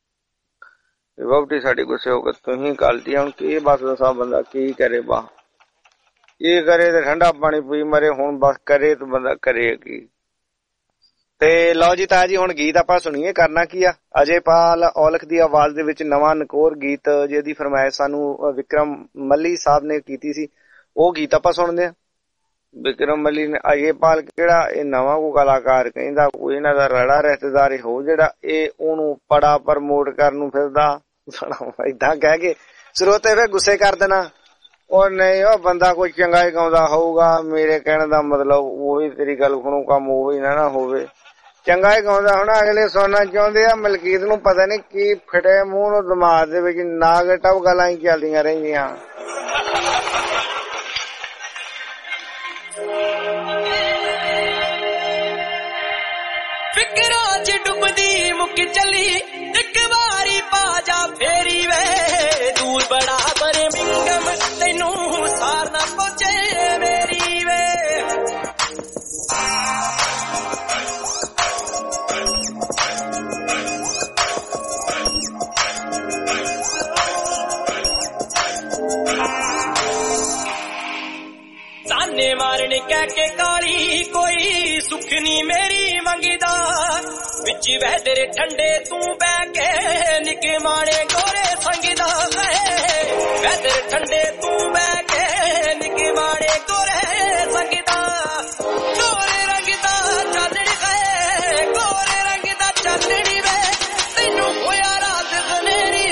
ਵਹੁਟੀ ਸਾਡੀ ਗੁੱਸੇ ਹੋ ਕੇ ਤੁਸੀਂ ਕਰਦੀ। ਹੁਣ ਕੀ ਬਸ ਦੱਸਾਂ ਬੰਦਾ ਕੀ ਕਰੇ, ਬਾ ਇਹ ਕਰੇ ਤੇ ਠੰਡਾ ਪਾਣੀ ਪੀ ਮਰੇ। ਹੁਣ ਬਸ ਕਰੇ ਤੇ ਬੰਦਾ ਕਰੇ ਕੀ। ਤੇ ਲਓ ਜੀ ਤਾਇਆ ਜੀ, ਹੁਣ ਗੀਤ ਆਪਾਂ ਸੁਣੀਏ। ਕਰਨਾ ਕੀ ਆ, ਅਜੇਪਾਲ ਔਲਖ ਦੀ ਆਵਾਜ਼ ਦੇ ਵਿੱਚ ਨਵਾਂ ਨਕੋਰ ਗੀਤ ਜਿਹਦੀ ਫਰਮਾਇਸ਼ ਸਾਨੂੰ ਵਿਕਰਮ ਮੱਲੀ ਸਾਹਿਬ ਨੇ ਕੀਤੀ ਸੀ, ਉਹ ਗੀਤ ਆਪਾਂ ਸੁਣਦੇ ਆ। ਵਿਕਰਮ ਮੱਲੀ ਨੇ, ਅਜੇਪਾਲ ਕਿਹੜਾ ਇਹ ਨਵਾਂ ਕੋਈ ਕਲਾਕਾਰ ਕਹਿੰਦਾ, ਕੋਈ ਇਹਨਾਂ ਦਾ ਰੜਾ ਰਿਸ਼ਤੇਦਾਰ ਹੋ ਜਿਹੜਾ ਇਹ ਉਹਨੂੰ ਬੜਾ ਪ੍ਰਮੋਟ ਕਰਨ ਨੂੰ ਫਿਰਦਾ। ਏਦਾਂ ਕਹਿ ਕੇ ਸਰੋਤੇ ਫਿਰ ਗੁੱਸੇ ਕਰ ਦੇਣਾ। ਉਹ ਨਹੀਂ, ਉਹ ਬੰਦਾ ਕੋਈ ਚੰਗਾ ਹੀ ਗਾਉਂਦਾ ਹੋਊਗਾ। ਮੇਰੇ ਕਹਿਣ ਦਾ ਮਤਲਬ ਉਹੀ ਤੇਰੀ ਗੱਲ ਸੁਣੋ, ਕੰਮ ਉਹੀ ਨਾ ਹੋਵੇ। ਚੰਗਾ ਹੀ ਗਾਉਂਦਾ ਹੋਣਾ, ਅਗਲੇ ਸੁਣਨਾ ਚਾਹੁੰਦੇ ਆ। ਮਲਕੀਤ ਨੂੰ ਪਤਾ ਨੀ ਕੀ ਫਟੇ ਮੂੰਹ ਨੂੰ ਦਿਮਾਗ ਦੇ ਵਿੱਚ ਨਾਗ ਟਪ ਗੱਲਾਂ ਹੀ ਚੱਲਦੀਆਂ ਰਹਿੰਦੀਆਂ। ਫਿਕਰਾਂ ਚ ਡੁੱਬਦੀ ਮੁੱਕ ਚੱਲੀ, ਇੱਕ ਵਾਰੀ ਪਾ ਜਾ ਫੇਰੀ ਵੇ। ਦੂਰ ਬੜਾ ਬਰਮਿੰਗਮ ਤੈਨੂੰ ਸਾਰਨਾ ਵਿੱਚ ਵੈਦਰ ਠੰਡੇ ਤੂੰ ਬਹਿ ਕੇ ਨਿੱਕੇ ਮਾਣੇ ਗੋਰੇ ਸੰਗਦਾ ਹੈ ਵੈਦਰ ਠੰਡੇ ਤੂੰ ਬਹਿ ਕੇ ਨਿੱਕੇ ਮਾਣੇ ਗੋਰੇ ਸੰਗਦਾ ਗੋਰੇ ਰੰਗ ਦਾ ਚਾਨਣੀ ਹੈ ਗੋਰੇ ਰੰਗ ਦਾ ਚਾਨਣੀ ਵੇ ਤੈਨੂੰ ਹੋਇਆ ਰਾਤ ਹਨੇਰੀ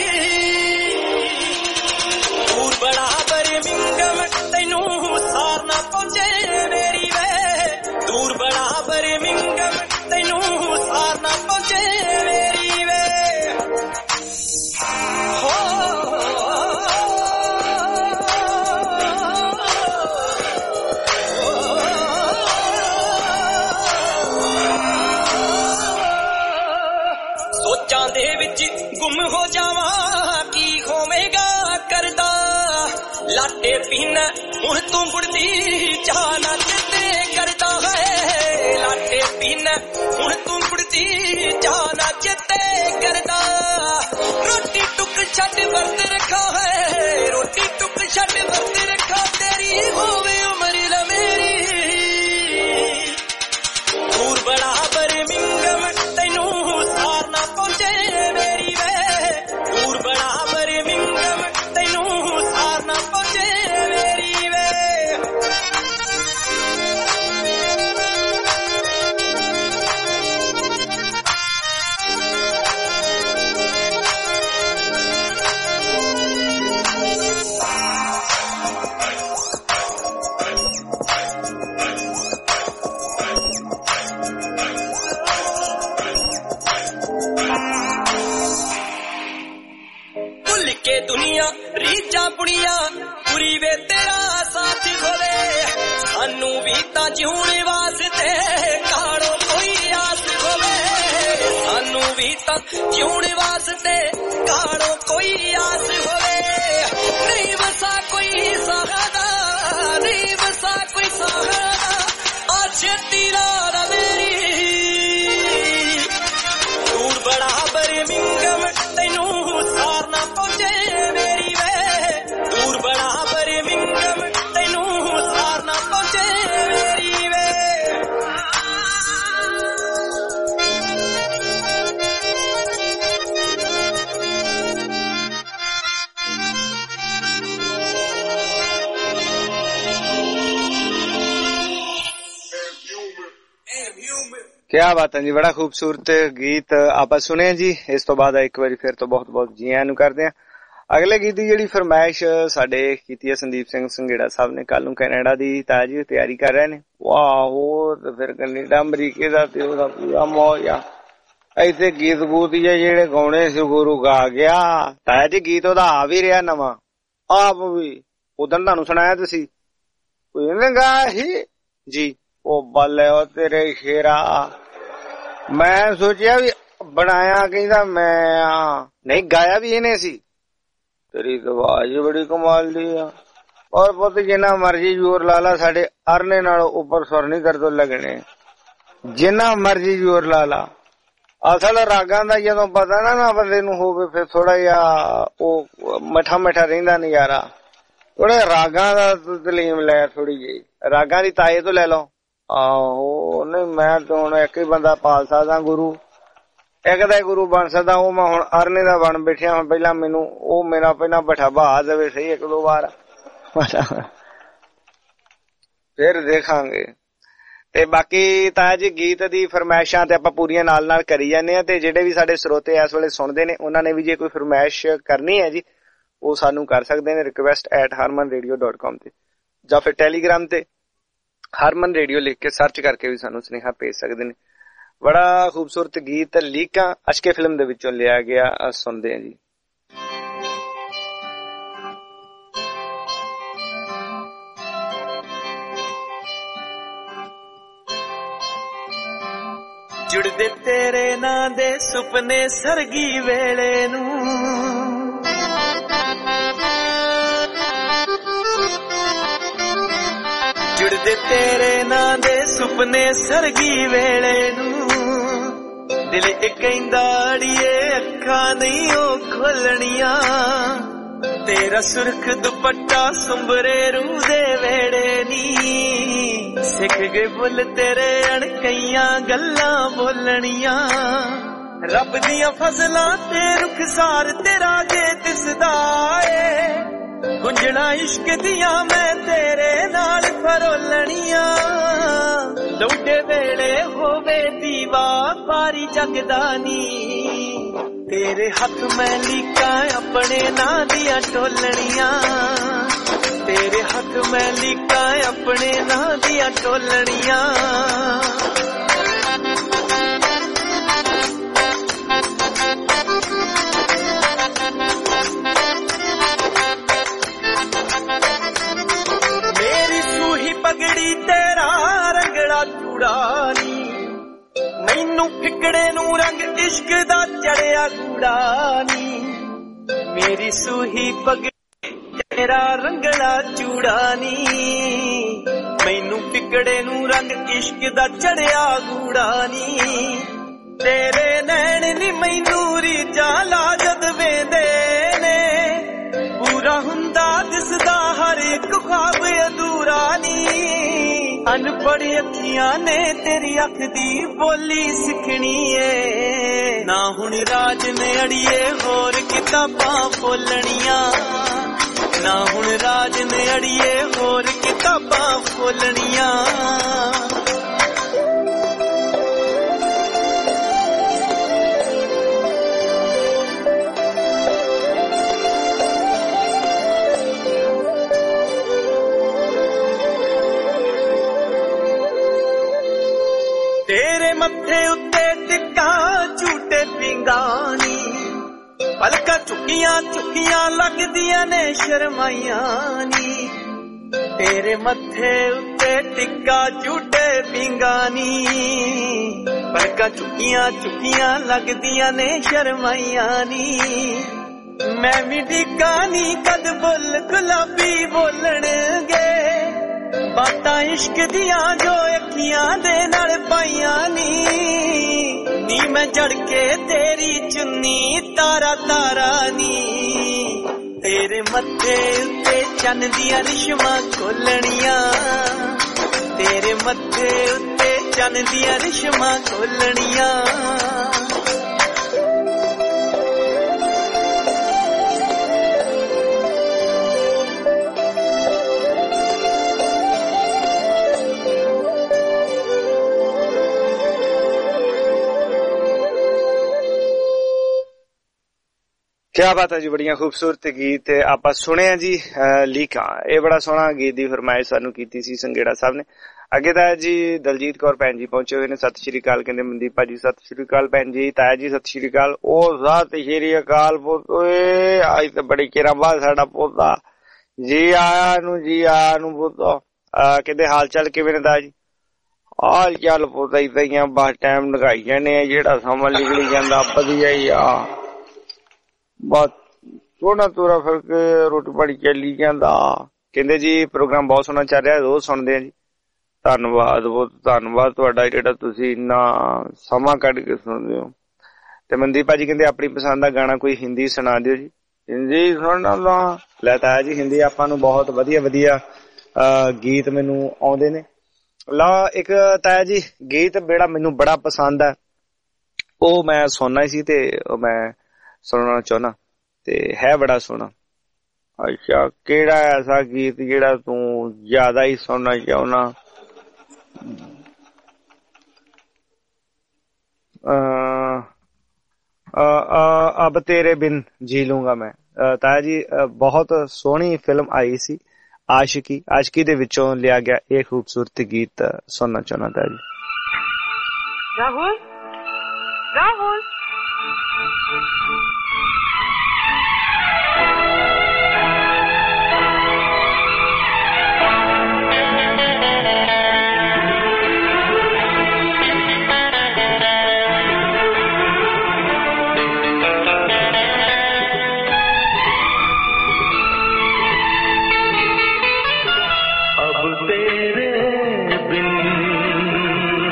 ਦੂਰ ਬੜਾ ਬਰਮਿੰਗਮ ਤੈਨੂੰ ਸਾਰ ਨਾ ਪਹੁੰਚੇ ਮੇਰੀ ਵੇ ਦੂਰ ਬੜਾ ਬਰਮਿੰਗਮ ਤੈਨੂੰ ਸਾਰ ਨਾ ਪਹੁੰਚੇ ਮੇਰੀ ਵੇ ਸੋਚਾਂ ਦੇ ਵਿੱਚ ਗੁੰਮ ਹੋ ਜਾਵਾਂ ਕੀ ਹੋਵੇਗਾ ਕਰਦਾ ਲਾਟੇ ਪੀਣਾ ਹੁਣ ਤੂੰ ਬੁੜਦੀ ਚਾਹ ਨਾ ਚੇਤੇ ਕਰਦਾ ਹੈ ਲਾਟੇ ਪੀਣਾ ਹੁਣ ਤੂੰ ਬੁੜਦੀ ਚਾਹ ਨਾ ਚੇਤੇ ਕਰਦਾ ਰੋਟੀ ਟੁੱਕ ਛੱਡ ਵਰਤ ਰੱਖਾ ਹੈ ਰੋਟੀ ਟੁੱਕ ਛੱਡ ਵਰਤ ਰੱਖਾ ਤੇਰੀ ਹੋਵੇ ਉਮਰ ਲਾ ਮੇਰੀ ਦੂਰ ਬੜਾ ਬਰਮਿੰਗਮ ਤੈਨੂੰ ਸਾਰ ਨਾ ਪਹੁੰਚੇ ਮੇਰੀ ਵੇ ਦੂਰ ਬੜਾ ਬਰਮਿੰਗਮ ਤੈਨੂੰ ਸਾਰ ਨਾ ਪਹੁੰਚੇ ਮੇਰੀ ਵੇ ਭੁੱਲ ਕੇ ਦੁਨੀਆ ਰੀਝਾਂ ਪੁੜੀਆਂ ਪੂਰੀ ਵੇ ਤੇਰਾ ਸਾਥ ਹੋਵੇ ਸਾਨੂੰ ਵੀ ਤਾਂ ਜਿਉਣ ਵਾਸਤੇ ਕਾੜੋ ਕੋਈ ਆਸ ਹੋਵੇ ਸਾਨੂੰ ਵੀ ਤਾਂ ਜਿਉਣ ਵਾਸਤੇ ਕਾੜੋ ਕੋਈ ਆਸ ਹੋਵੇ ਨਹੀਂ ਵਸਾ ਕੋਈ ਸਹਾਰਾ ਨਹੀਂ ਵਸਾ ਕੋਈ ਸਹਾਰਾ ਆ ਛੇਤੀ ਲਾ ਮੇਰੀ ਦੂਰ ਬੜਾ ਬਰਮਿੰਗਮ ਤੈਨੂੰ ਸਾਰ ਨਾ ਪਹੁੰਚੇ ਮੇਰੀ ਵੇ ਦੂਰ ਬੜਾ ਬਰਮਿੰਗਮ ਤੈਨੂੰ ਸਾਰ ਨਾ ਪਹੁੰਚੇ ਮੇਰੀ ਵੇ क्या बात है जी बड़ा खूबसूरत गीत आप सुने जी। इस तो बाद एक बार फिर तो बहुत बहुत जी आयां नूं करदे हां। अगले गीत दी जेहड़ी फरमाइश साडे कीती है संदीप सिंह संघेड़ा साहब ने कल नूं कैनेडा दी ताजी तैयारी कर रहे ने। वाह हो ते फिर कनेडा अमरीके दा ते ओदा पूरा मौज आ। ऐसे गीत गूत जेहड़े गाउने सी गुरु गा गया ताजी गीत ओदा आ भी रहा नवां आप भी उदन तुहानूं सुनाया तुसी कोई ने गाया ही जी ओ बल्ले ओ तेरे शेरा। मैं सोचिया भी बनाया कहंदा मैं नहीं गाया भी इन्हें सी। तेरी तो आवाज बड़ी कमाल दी आ और पुत जिन्ना मर्जी जोर ला ला साडे अरने नाल ऊपर सुर नहीं कर दो लगने जिन्ना मर्जी जोर ला ला। असल रागां दा जदों पता ना बंदे नूं होवे फिर थोड़ा जिहा ओ मठा मठा रहिंदा नजारा। थोड़े रागां दा तलीम लै थोड़ी जी रागां दी ताए तो लै लो। आहो नहीं मैं तो हुण एक ही बंदा पाल सकदा गुरु एक दा गुरु बन सकदा ओ मैं हुण अरने दा बन बैठिया हुण पहला मैनू ओ मेरा पहला बैठा बहा देवे सही एक दो बार फिर देखांगे। ते बाकी तां जी गीत दी फरमाइशां ते आपां पूरीआं नाल नाल करी जाने आ। ते जेहड़े भी साडे श्रोते इस वेले सुणदे ने उन्हां ने भी जे कोई फरमाइश करनी है जी वो सानू कर सकदे ने request@harmanradio.com ते जां फिर टेलीग्राम ते हरमन रेडियो लिख के सर्च करके भी सानू स्नेहा भेज सकदे ने। बड़ा खूबसूरत गीत लीका अशके फिल्म दे विचों लिया गया सुनदे हैं जी। जुड़दे तेरे नां दे सुपने सरगी वेले नू जुड़दे तेरे नां दे सुपने सरगी वेले नू दिल कहंदा अड़िए अखां नहीं ओ खोलणियां तेरा सुर्ख दुपट्टा सुंबरे रूह दे वेड़े नी सिख गए बुल तेरे अणकइयां गल्लां बोलणियां रब दियां फजलां ते रुखसार तेरा जे दिसदा ए गुंजना इश्क दियां मैं तेरे नाल फरोलणियां लौटे वेले होवे दीवा पारी जगदानी तेरे हथ में लीका अपने नां दिया टोलनियां तेरे हथ में लीका अपने नां दिया टोलनियां मेरी सूही पगड़ी तेरा रंगड़ा चूड़ानी मैनू फिकड़े नू रंग इश्क दा चढ़िया कूड़ानी मेरी सूही पगड़ी तेरा रंगड़ा चूड़ानी मैनू फिकड़े नू रंग इश्क दा चढ़िया कूड़ानी तेरे नैन नी मैनू रीजा लाजद वेंदे ने पूरा हुंदा दिसदा हर एक ख्वाब अधूरा नी अनपढ़ अखियां ने तेरी अख दी बोली सिखनी है ना हुण राज ने अड़िए होर किताबां खोलनियां ना हुण राज ने अड़िए होर किताबां खोलनियां तेरे मत्थे उत्ते टिक्का झूटे पिंगानी पलका चुकियां चुकियां लगदियां ने शर्माइयां नी तेरे मत्थे उत्ते टिक्का झूटे पिंगानी पलका चुकियां चुकियां लगदियां ने शर्माइयां नी मैं भी डिगानी कद बुल गुलाबी बोलणगे बातां इश्क दियां जो अखियां दे नाल पाइयां नी मैं जड़ के तेरी चुन्नी तारा तारा नी तेरे मत्थे उत्ते चन्न दियां रिश्मां खोलणियां तेरे मत्थे उत्ते चन्न दियां रिश्मां खोलणियां क्या बात है जी बड़िया खूबसूरत गीत ਆਪਾਂ ਸੁਣਿਆ ਜੀ ਲੀਕਾਂ ਇਹ ਬੜਾ ਸੋਹਣਾ ਗੀਤ ਦੀ ਫਰਮਾਇਸ਼ ਸਾਨੂੰ ਕੀਤੀ ਸੀ ਸੰਗੇੜਾ ਸਾਹਿਬ ਨੇ ਅੱਗੇ ਤਾਂ ਜੀ ਦਲਜੀਤ ਕੌਰ ਭੈਣ ਜੀ ਪਹੁੰਚੇ ਹੋਏ ਨੇ ਸਤਿ ਸ਼੍ਰੀ ਅਕਾਲ ਕਹਿੰਦੇ ਮਨਦੀਪ ਭਾਜੀ ਸਤਿ ਸ਼੍ਰੀ ਅਕਾਲ ਭੈਣ ਜੀ ਤਾਇਆ ਜੀ ਸਤਿ ਸ਼੍ਰੀ ਅਕਾਲ ਉਹ ਸਤਿ ਸ਼੍ਰੀ ਅਕਾਲ ਪੁੱਤ ਓਏ ਅੱਜ ਤਾਂ ਬੜੀ ਚਿਰਾਂ ਬਾਅਦ ਸਾਡਾ ਪੋਤਾ ਜੀ ਆਇਆ ਨੂੰ ਪੁੱਤ ਕਹਿੰਦੇ ਹਾਲ ਚਾਲ ਕਿਵੇਂ ਨੇ ਤਾਇਆ ਜੀ ਹਾਲ ਚਾਲ ਪੁੱਤ ਇਦਾਂ ਹੀ ਆ ਬਸ ਟਾਈਮ ਲਗਾਈ ਜਾਂਦੇ ਆ ਜਿਹੜਾ ਸਮਾਂ ਨਿਕਲੀ ਜਾਂਦਾ ਵਧੀਆ ਹੀ ਆ ਬਹੁਤ ਸੋਹਣਾ ਤੋਰਾ ਫਿਰ ਕੇ ਰੋਟੀ ਪਾਣੀ ਚੱਲੀ ਜਾਂਦਾ ਕਹਿੰਦੇ ਜੀ ਪ੍ਰੋਗਰਾਮ ਬਹੁਤ ਸੋਹਣਾ ਚੱਲ ਰਿਹਾ ਰੋਜ਼ ਸੁਣਦੇ ਆ ਜੀ ਧੰਨਵਾਦ ਬਹੁਤ ਧੰਨਵਾਦ ਤੁਹਾਡਾ ਜਿਹੜਾ ਤੁਸੀਂ ਇੰਨਾ ਸਮਾਂ ਕੱਢ ਕੇ ਸੁਣਦੇ ਹੋ ਤੇ ਮਨਦੀਪ ਭਾਜੀ ਕਹਿੰਦੇ ਆਪਣੀ ਪਸੰਦ ਦਾ ਗਾਣਾ ਕੋਈ ਹਿੰਦੀ ਸੁਣਾ ਦਿਓ ਜੀ ਹਿੰਦੀ ਸੁਣਨਾ ਲੈ ਤਾਇਆ ਜੀ ਹਿੰਦੀ ਆਪਾਂ ਨੂੰ ਬਹੁਤ ਵਧੀਆ ਵਧੀਆ ਗੀਤ ਮੈਨੂੰ ਆਉਂਦੇ ਨੇ ਲਾ ਇੱਕ ਤਾਇਆ ਜੀ ਗੀਤ ਜਿਹੜਾ ਮੈਨੂੰ ਬੜਾ ਪਸੰਦ ਹੈ ਉਹ ਮੈਂ ਸੁਣਨਾ ਸੀ ਤੇ ਉਹ ਮੈਂ ਸੁਣਨਾ ਚਾਹੁੰਦਾ ਤੇ ਹੈ ਬੜਾ ਸੋਹਣਾ ਅੱਛਾ ਕਿਹੜਾ ਐਸਾ ਗੀਤ ਜਿਹੜਾ ਤੂੰ ਜ਼ਿਆਦਾ ਹੀ ਸੁਣਨਾ ਚਾਹੁੰਦਾ अब तेरे बिन जी लूंगा मैं ताया जी बहुत सोहनी फिल्म आई सी आशिकी दे विचों लिया गया एक खूबसूरत गीत सुनना चाहना ताया जी राहुल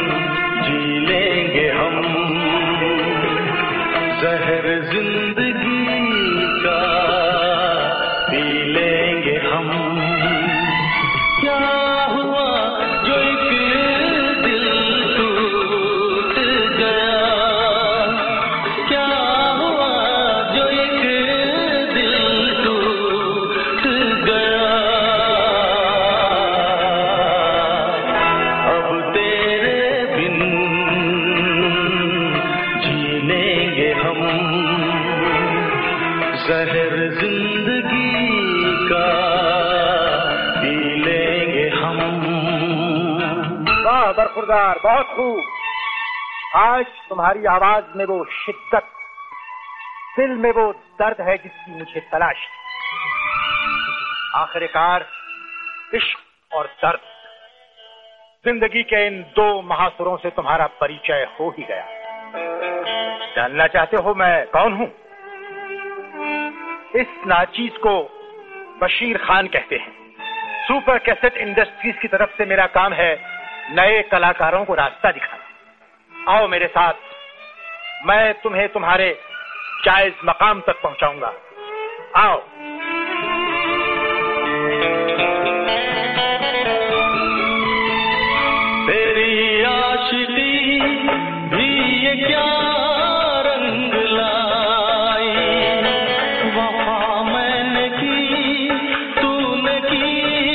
जिंदगी खुरदार, बहुत खूब। आज तुम्हारी आवाज में वो शिद्दत, दिल में वो दर्द है जिसकी मुझे तलाश थी। आखिरकार इश्क और दर्द, जिंदगी के इन दो महासुरों से तुम्हारा परिचय हो ही गया। जानना चाहते हो मैं कौन हूं? इस नाचीज को बशीर खान कहते हैं। सुपर कैसेट इंडस्ट्रीज की तरफ से मेरा काम है नए कलाकारों को रास्ता दिखाना। आओ मेरे साथ, मैं तुम्हें तुम्हारे जायज मकाम तक पहुंचाऊंगा। आओ। तेरी आशिकी भी ये क्या रंग लाई, वफा मैंने की तूने की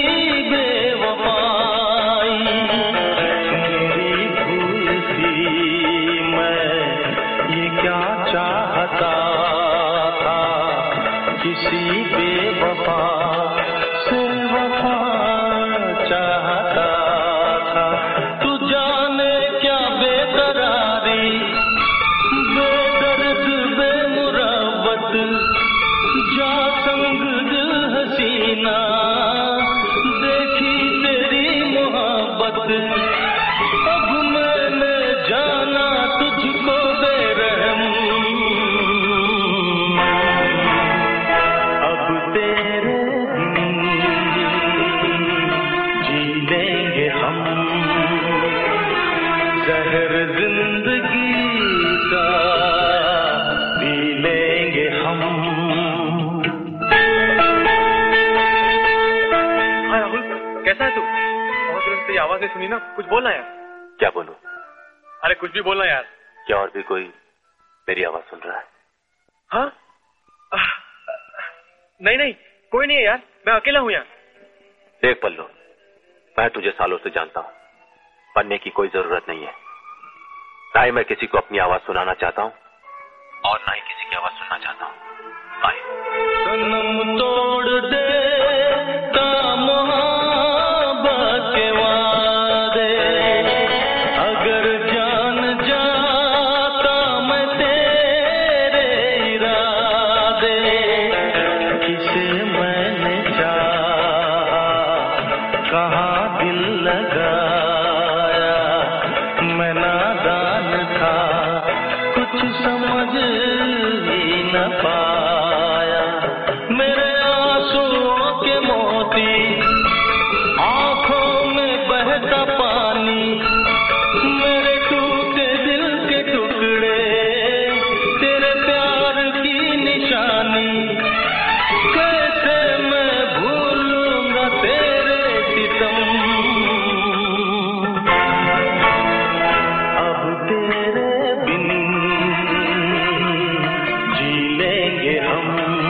बेवफाई। मेरी भूल थी, मैं ये क्या चाहता था, किसी बेवफा से वफा चाहता था। तू जाने क्या बेकरारी, बेदर्द बेमुरब्बत, जा संग दिल हसीना, देखी तेरी मोहब्बत। अब मैंने जाना तुझको बेरहम, अब तेरे बिन जी लेंगे हम, जहर जिंदगी का पी लेंगे हम। हाँ राहुल, कैसा है तू? बहुत दिनों से आवाजें सुनी ना, कुछ बोलना यार। क्या बोलूं? अरे कुछ भी बोलना यार। क्या और भी कोई मेरी आवाज सुन रहा है? हाँ? नहीं नहीं, कोई नहीं है यार, मैं अकेला हूँ यहाँ। देख पल्लू, मैं तुझे सालों से जानता हूँ, बनने की कोई जरूरत नहीं है। ना ही मैं किसी को अपनी आवाज सुनाना चाहता हूँ और ना ही किसी की आवाज सुनना चाहता हूँ। बाय। सनम तोड़ दे मोहब्बत के वादे, अगर जान जाता मैं तेरे इरादे। किसे मैंने चाहा, कहाँ दिल लगाया, मैं नादान था, कुछ समझ ही न पाया। मेरे आंसुओं के मोती, आंखों में बहता पानी, मेरे टूटे दिल के टुकड़े, तेरे प्यार की निशानी। कैसे मैं भूलूंगा तेरे सितम, अब तेरे बिन जी लेंगे हम,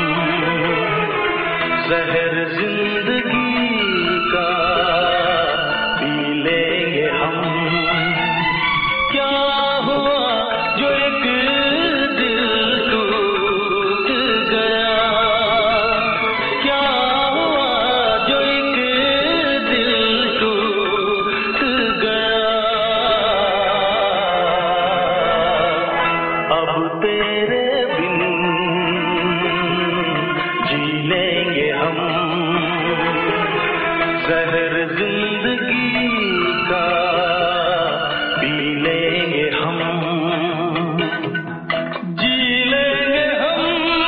जहर जिंदगी का पी लेंगे हम। क्या हुआ जो एक दिल टूट गया, क्या हुआ जो एक दिल टूट गया। अब तेरे बिन जी लेंगे हम, जहर जिंदगी का पी लेंगे हम। जी लेंगे हम,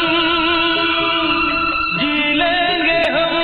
जी लेंगे हम,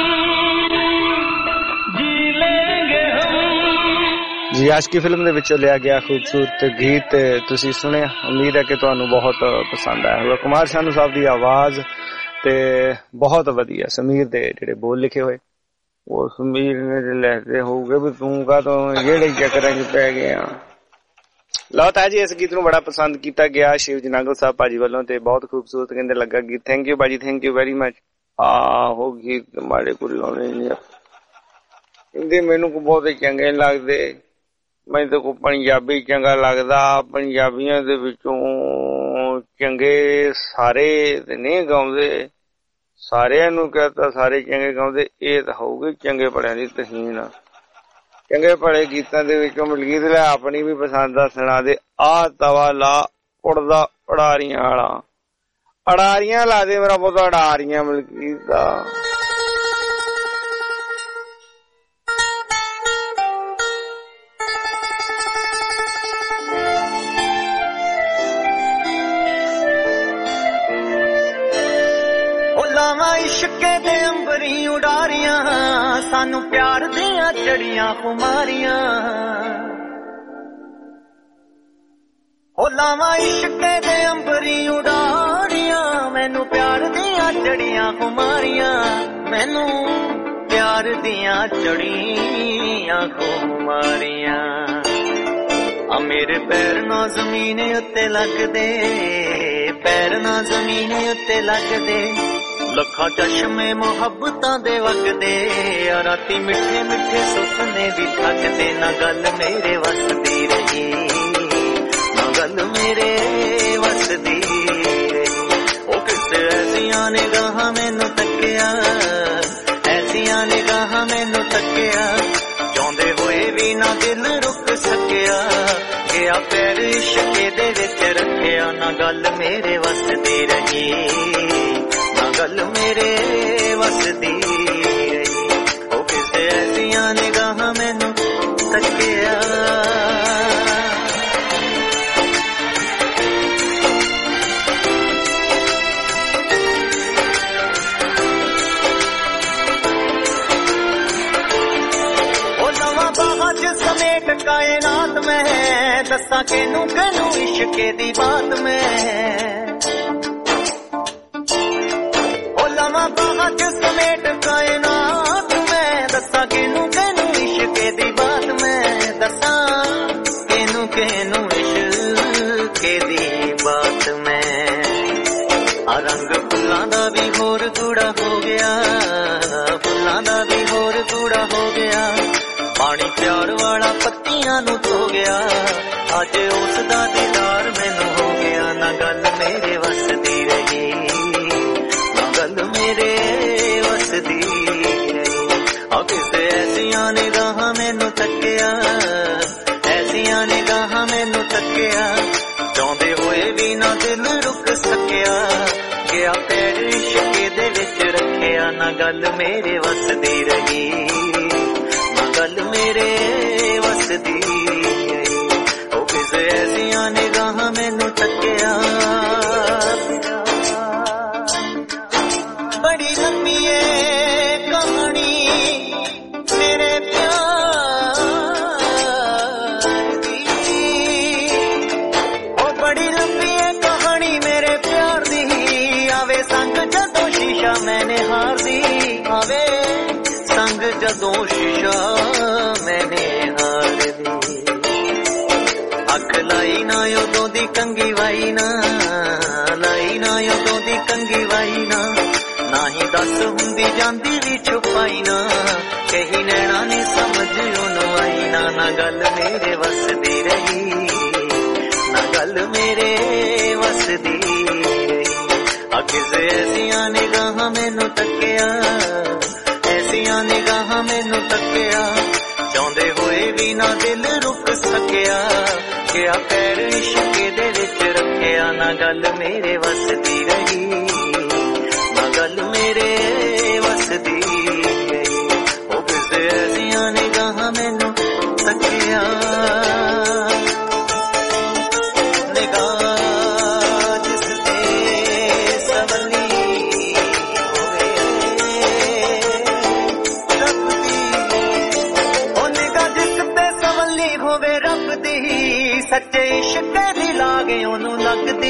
जी लेंगे हम। जी आज की फिल्म ਦੇ ਵਿੱਚੋਂ ਲਿਆ ਗਿਆ ਖੂਬਸੂਰਤ ਗੀਤ ਤੁਸੀਂ ਸੁਣਿਆ। ਉਮੀਦ ਹੈ ਕਿ ਤੁਹਾਨੂੰ ਬਹੁਤ ਪਸੰਦ ਆਇਆ ਹੋਵੇਗਾ। ਕੁਮਾਰ ਸਾਨੂ ਸਾਹਿਬ ਦੀ ਆਵਾਜ਼ ਤੇ ਬਹੁਤ ਵਧੀਆ। ਸਮੀਰ ਦੇ ਜਿਹੜੇ ਬੋਲ ਲਿਖੇ ਹੋਏ ਉਹ ਸਮੀਰ ਨੇ ਲਿਖਦੇ ਹੋਊਗੇ ਵੀ ਤੂੰ ਕਾਹਤੋਂ ਜਿਹੜੇ ਚੱਕਰਾਂ 'ਚ ਪੈ ਗਿਆ। ਲਓ ਤਾਂ ਜੀ ਇਸ ਗੀਤ ਨੂੰ ਬੜਾ ਪਸੰਦ ਕੀਤਾ ਗਿਆ ਸ਼ਿਵ ਜੀ ਨਾਗਲ ਸਾਹਿਬ ਭਾਜੀ ਵੱਲੋਂ ਤੇ ਬਹੁਤ ਖੂਬਸੂਰਤ ਕਹਿੰਦੇ ਲੱਗਾ ਗੀਤ। ਥੈਂਕ ਯੂ ਭਾਜੀ, ਥੈਂਕ ਯੂ ਵੈਰੀ ਮਚ। ਆਹੋ ਗੀਤ ਮਾੜੇ ਕੋਲ ਲਾਉਣੇ ਨਹੀਂ ਕਹਿੰਦੇ ਮੈਨੂੰ ਕੋ ਬਹੁਤ ਚੰਗੇ ਲੱਗਦੇ। ਮੈਨੂੰ ਤਾਂ ਕੋ ਪੰਜਾਬੀ ਚੰਗਾ ਲੱਗਦਾ। ਪੰਜਾਬੀਆਂ ਦੇ ਵਿੱਚੋਂ ਚੰਗੇ ਸਾਰੇ ਤੇ ਨਹੀਂ ਗਾਉਂਦੇ। ਸਾਰਿਆਂ ਨੂੰ ਕਹਤਾ ਸਾਰੇ ਚੰਗੇ ਗਾਉਂਦੇ। ਇਹ ਤਾਂ ਹੋਊਗੀ ਚੰਗੇ ਬੜਿਆਂ ਦੀ ਤਹੀਨ। ਚੰਗੇ ਭਲੇ ਗੀਤਾਂ ਦੇ ਵਿੱਚੋਂ ਮਲਕੀਤ ਲੈ ਆਪਣੀ ਵੀ ਪਸੰਦ ਦਾ ਸੁਣਾ ਦੇ। ਆ ਤਵਾ ਲਾ ਉੜਦਾ ਉਡਾਰੀਆਂ ਵਾਲਾ, ਅਡਾਰੀਆਂ ਲਾ ਦੇ ਮੇਰਾ ਪੁੱਤ, ਅਡਾਰੀਆਂ ਮਲਕੀਤ ਦਾ। इश्के दे अंबरी उडारियां सानू प्यार दियां चढ़ियां खुमारियां, ओ लावा इश्के दे अंबरी उडारियां मैनू प्यार दियां चढ़ियां खुमारियां, मैनू प्यार दियां चढ़ियां खुमारियां। आ मेरे पैर ना जमीन उत्ते लगदे, पैर ना जमीन उत्ते लगदे, लखा चश्मे मुहब्बतां दे वगदे, राती मिठे मिठे सुपने भी थकदे। ना गल मेरे वसदी रही, ना गल मेरे वसदी रही। ओ किस ऐसियां निगाहां मैनू तकिया, ऐसियां निगाहां मैनू तकिया, चाहुंदे होए भी ना दिल रुक सकिया। गया पैर इश्के दे विच रखिया, ना गल मेरे वसदी रही, गल मेरे वसदी रही। ओ किसे ऐसियां निगाहां मैनू तकिया। ओ नवा बाहां च समेट कायनात में, दस्सां केनू केनू इश्के दी बात में। समेट कायनात में, दसा केनू केनू इश्के दी बात में, दसा केनू केनू इश्के दी बात में। आ रंग फुल्लां दा भी होर गूड़ा हो गया, फुल्लां दा भी होर गूड़ा हो गया, पानी प्यार वाला पत्तियां नू धो गया, अज उस दा दीदार मैनू हो गया। ना गल मेरे वसदी रही, ना गल मेरे वसदी रही। आ किसे ऐसियां निगाहां मैनू तकिया, ऐसियां निगाहां मैनू तकिया, चाहुंदे होए भी ना दिल रुक सकिया। गया पैर इश्के दे विच रखिया, ना गल मेरे वसदी रही, ना गल मेरे वसदी रही। ओ किसे ऐसियां निगाहां मैनू तकिया। बड़ी लंबी कहानी मेरे प्यार दी, ओ बड़ी लंबी कहानी मेरे प्यार दी। आवे संग जदों शीशा मैंने हार दी, आवे संग जदों शीशा मैंने हार दी। अख लाई ना उदों दी कंगी वाई ना, लाई ना उदों दी कंगी वाई ना, ना ही दस हुंदी जांदी भी छुपाई ना, कही नैना ने समझ ओनू आई ना। ना गल मेरे वसदी रही, ना गल मेरे वसदी रही। आ किसे ऐसियां निगाहां मैनू तकिया, ऐसियां निगाहां मैनू तकिया, चाहुंदे होए भी ना दिल रुक सकिया। गया पैर इश्के दे विच रखिया, ना गल मेरे वसदी रही, ना गल मेरे वसदी रही। ओ किसे ऐसियां निगाहां मैनू तकिया, निगाह जिसते सवली होवे रब दी, ओ निगाह जिसते सवली होवे रब दी, सच्चे इश्क दी लागे ओनू लगदी।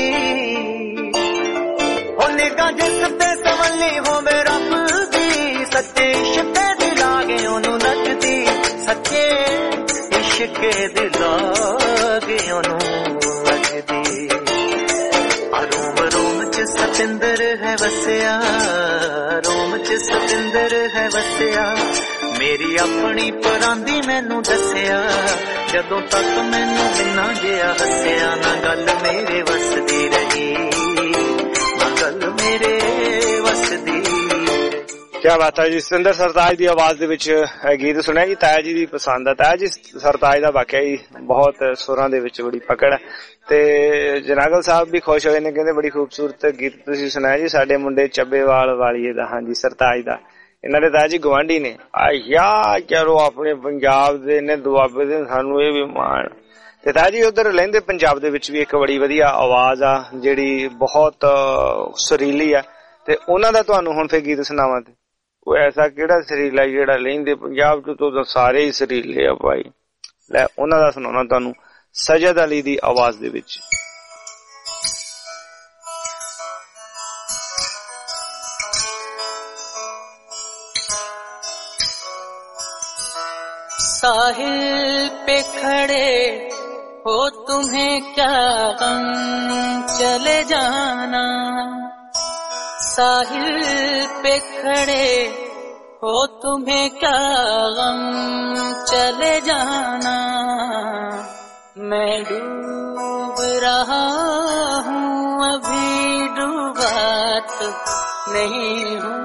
ओ निगाह जिसते सवली होवे रब दी, सच्चे इश्क दी लागे ओनू लगदी, सच्चे इश्क दी लागे ओनू लगदी। रोम रोम च सतिंदर है वसिया, रोम च सतिंदर है वसिया, मेरी अपनी परांदी मैनू दसिया, जदों तक मैनू बिना जिया हसिया। ना गल मेरे वसदी रही, ना गल मेरे वसदी। क्या बात है जी। सतिंदर सरताज की आवाज दे विच गीत सुनिया जी, ताया जी की पसंद है। ताया जी सरताज का वाकया ही बहुत सुरां दे विच बड़ी पकड़ है ते जनागल साहब भी खुश होए ने, कहंदे बड़ी खूबसूरत गीत तुसीं सुनाया जी। साडे मुंडे ਚੱਬੇਵਾਲ वालीए दा, हां जी सरताज दा। इन्हां दे ताया जी गवांढी ने। या चलो अपने पंजाब दे ने दुआबे दे, सानू ये भी मान। ते ताया जी उधर लहिंदे पंजाब दे विच भी एक बड़ी वधिया आवाज आ जिहड़ी बहुत सुरीली आ, ते उन्हां दा तुहानू हुण फिर गीत सुनावां ते कोई ऐसा किहड़ा सुरीला जिहड़ा लहिंदे पंजाब च तो सारे ही सुरीले आ भाई। लै उन्हां दा सुनाउणा तुहानू सजद अली दी आवाज दे विच। साहिल पे खड़े हो तुम्हें क्या गम, चले जाना। साहिल पे खड़े हो तुम्हें क्या गम, चले जाना। मैं डूब रहा हूँ अभी डूबा तो नहीं हूँ।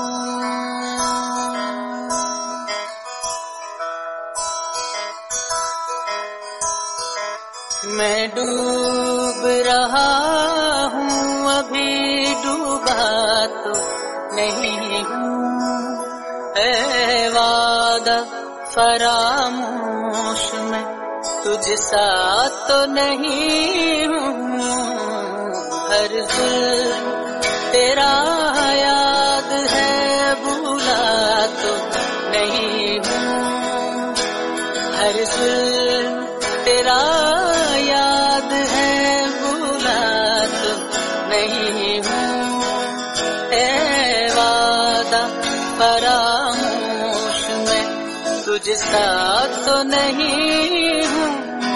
मैं डूब रहा हूँ अभी डूबा तो नहीं हूँ। ऐ वादा फरामोश मैं तुझ सा तो नहीं हूँ। हर जुल्म तेरा याद है भूला तो नहीं हूँ। हर जुल्म तेरा याद है भूला तो नहीं हूँ। ऐ वादा फरामोश मैं तुझ सा तो नहीं हूँ।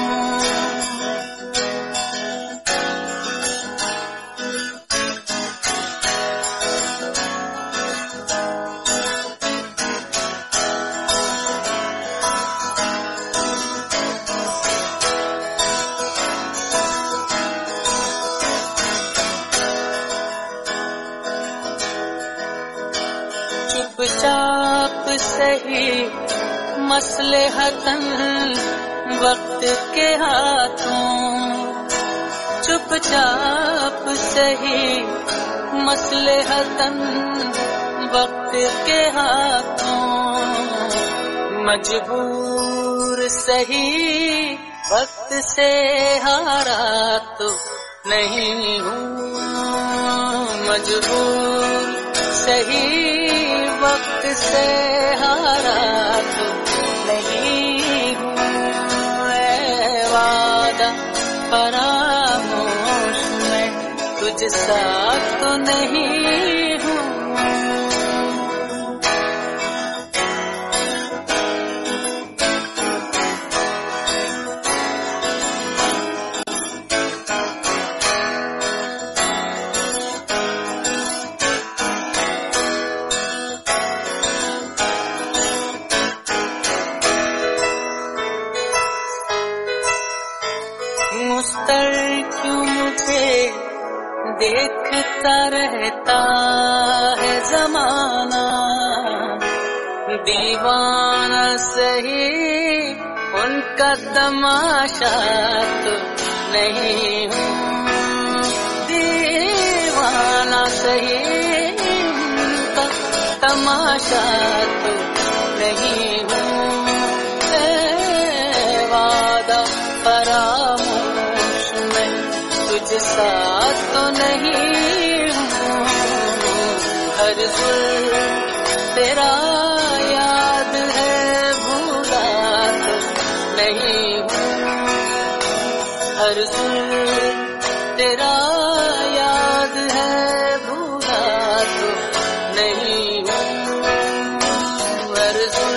चुपचाप सही मसलहतन वक्त के हाथों, चुपचाप सही मसलहतन वक्त के हाथों। मजबूर सही वक्त से हारा तो नहीं हूँ। मजबूर सही वक्त से हारा तो नहीं हूँ। ऐ वादा फरामोश मैं तुझ सा तो नहीं हूँ। मुस्तर क्यों मुझे देखता रहता है जमाना। दीवाना सही उनका तमाशा तो नहीं हूँ। दीवाना सही उनका तमाशा तो नहीं हूँ। वादा फरामोश मैं तुझ सा तो नहीं हूँ। हर जुल्म तेरा याद है भूला तो नहीं हूँ। हर जुल्म तेरा याद है भूला तो नहीं हूँ। हर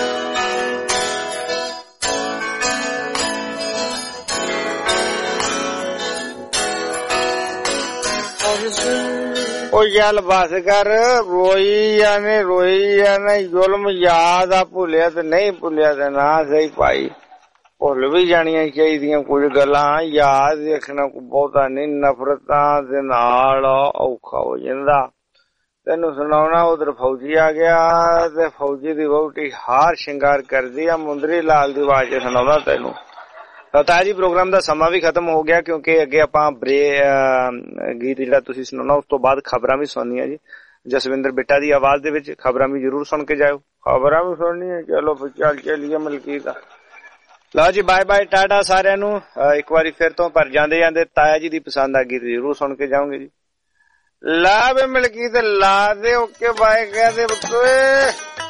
ओ यार बस कर, रोई जाने जुल्म याद आ भुलिया ते नहीं भुलिया ते ना सही भाई। भुल भी जानियां चाहिदियां कुछ गल्लां, याद रखना बहुता नहीं। नफरतां दे नाल औखा हो जांदा ਤੈਨੂੰ ਸੁਣਾਉਣਾ। ਉਧਰ ਫੌਜੀ ਆ ਗਿਆ ਤੇ ਫੌਜੀ ਦੀ ਵਹੁਟੀ ਹਾਰ ਸ਼ਿੰਗਾਰ ਕਰਦੀ ਆ, ਮੁੰਦਰੀ ਲਾਲ ਦੀ ਆਵਾਜ਼ ਚ ਸੁਣਾਉਂਦਾ ਤੈਨੂੰ। ਤਾਂ ਜੀ ਪ੍ਰੋਗਰਾਮ ਦਾ ਸਮਾਂ ਵੀ ਖਤਮ ਹੋ ਗਿਆ, ਕਿਉਂਕਿ ਅੱਗੇ ਆਪਾਂ ਗੀਤ ਜਿਹੜਾ ਤੁਸੀਂ ਸੁਣਾਉਣਾ ਉਸ ਤੋਂ ਬਾਅਦ ਖਬਰਾਂ ਵੀ ਸੁਣਨੀਆਂ ਜੀ। ਜਸਵਿੰਦਰ ਬਿੱਟਾ ਦੀ ਆਵਾਜ਼ ਦੇ ਵਿੱਚ ਖਬਰਾਂ ਵੀ ਜ਼ਰੂਰ ਸੁਣ ਕੇ ਜਾਇਓ। ਖਬਰਾਂ ਵੀ ਸੁਣਨੀਆਂ, ਚਲੋ ਫਿਰ ਚੱਲ ਚੱਲੀਏ ਮਲਕੀਤ। ਲਓ ਜੀ, ਬਾਏ ਬਾਏ, ਟਾਟਾ ਸਾਰਿਆਂ ਨੂੰ। ਇੱਕ ਵਾਰੀ ਫਿਰ ਤੋਂ ਪਰ ਜਾਂਦੇ ਜਾਂਦੇ ਤਾਇਆ ਜੀ ਦੀ ਪਸੰਦ ਦਾ ਗੀਤ ਜ਼ਰੂਰ ਸੁਣ ਕੇ ਜਾਓਗੇ ਜੀ। ਲਾ ਵੇ ਮਲਕੀਤ ਲਾ ਦੇ, ਓਕੇ ਬਾਏ ਕਹਿ ਦੇ ਬੱਤੇ।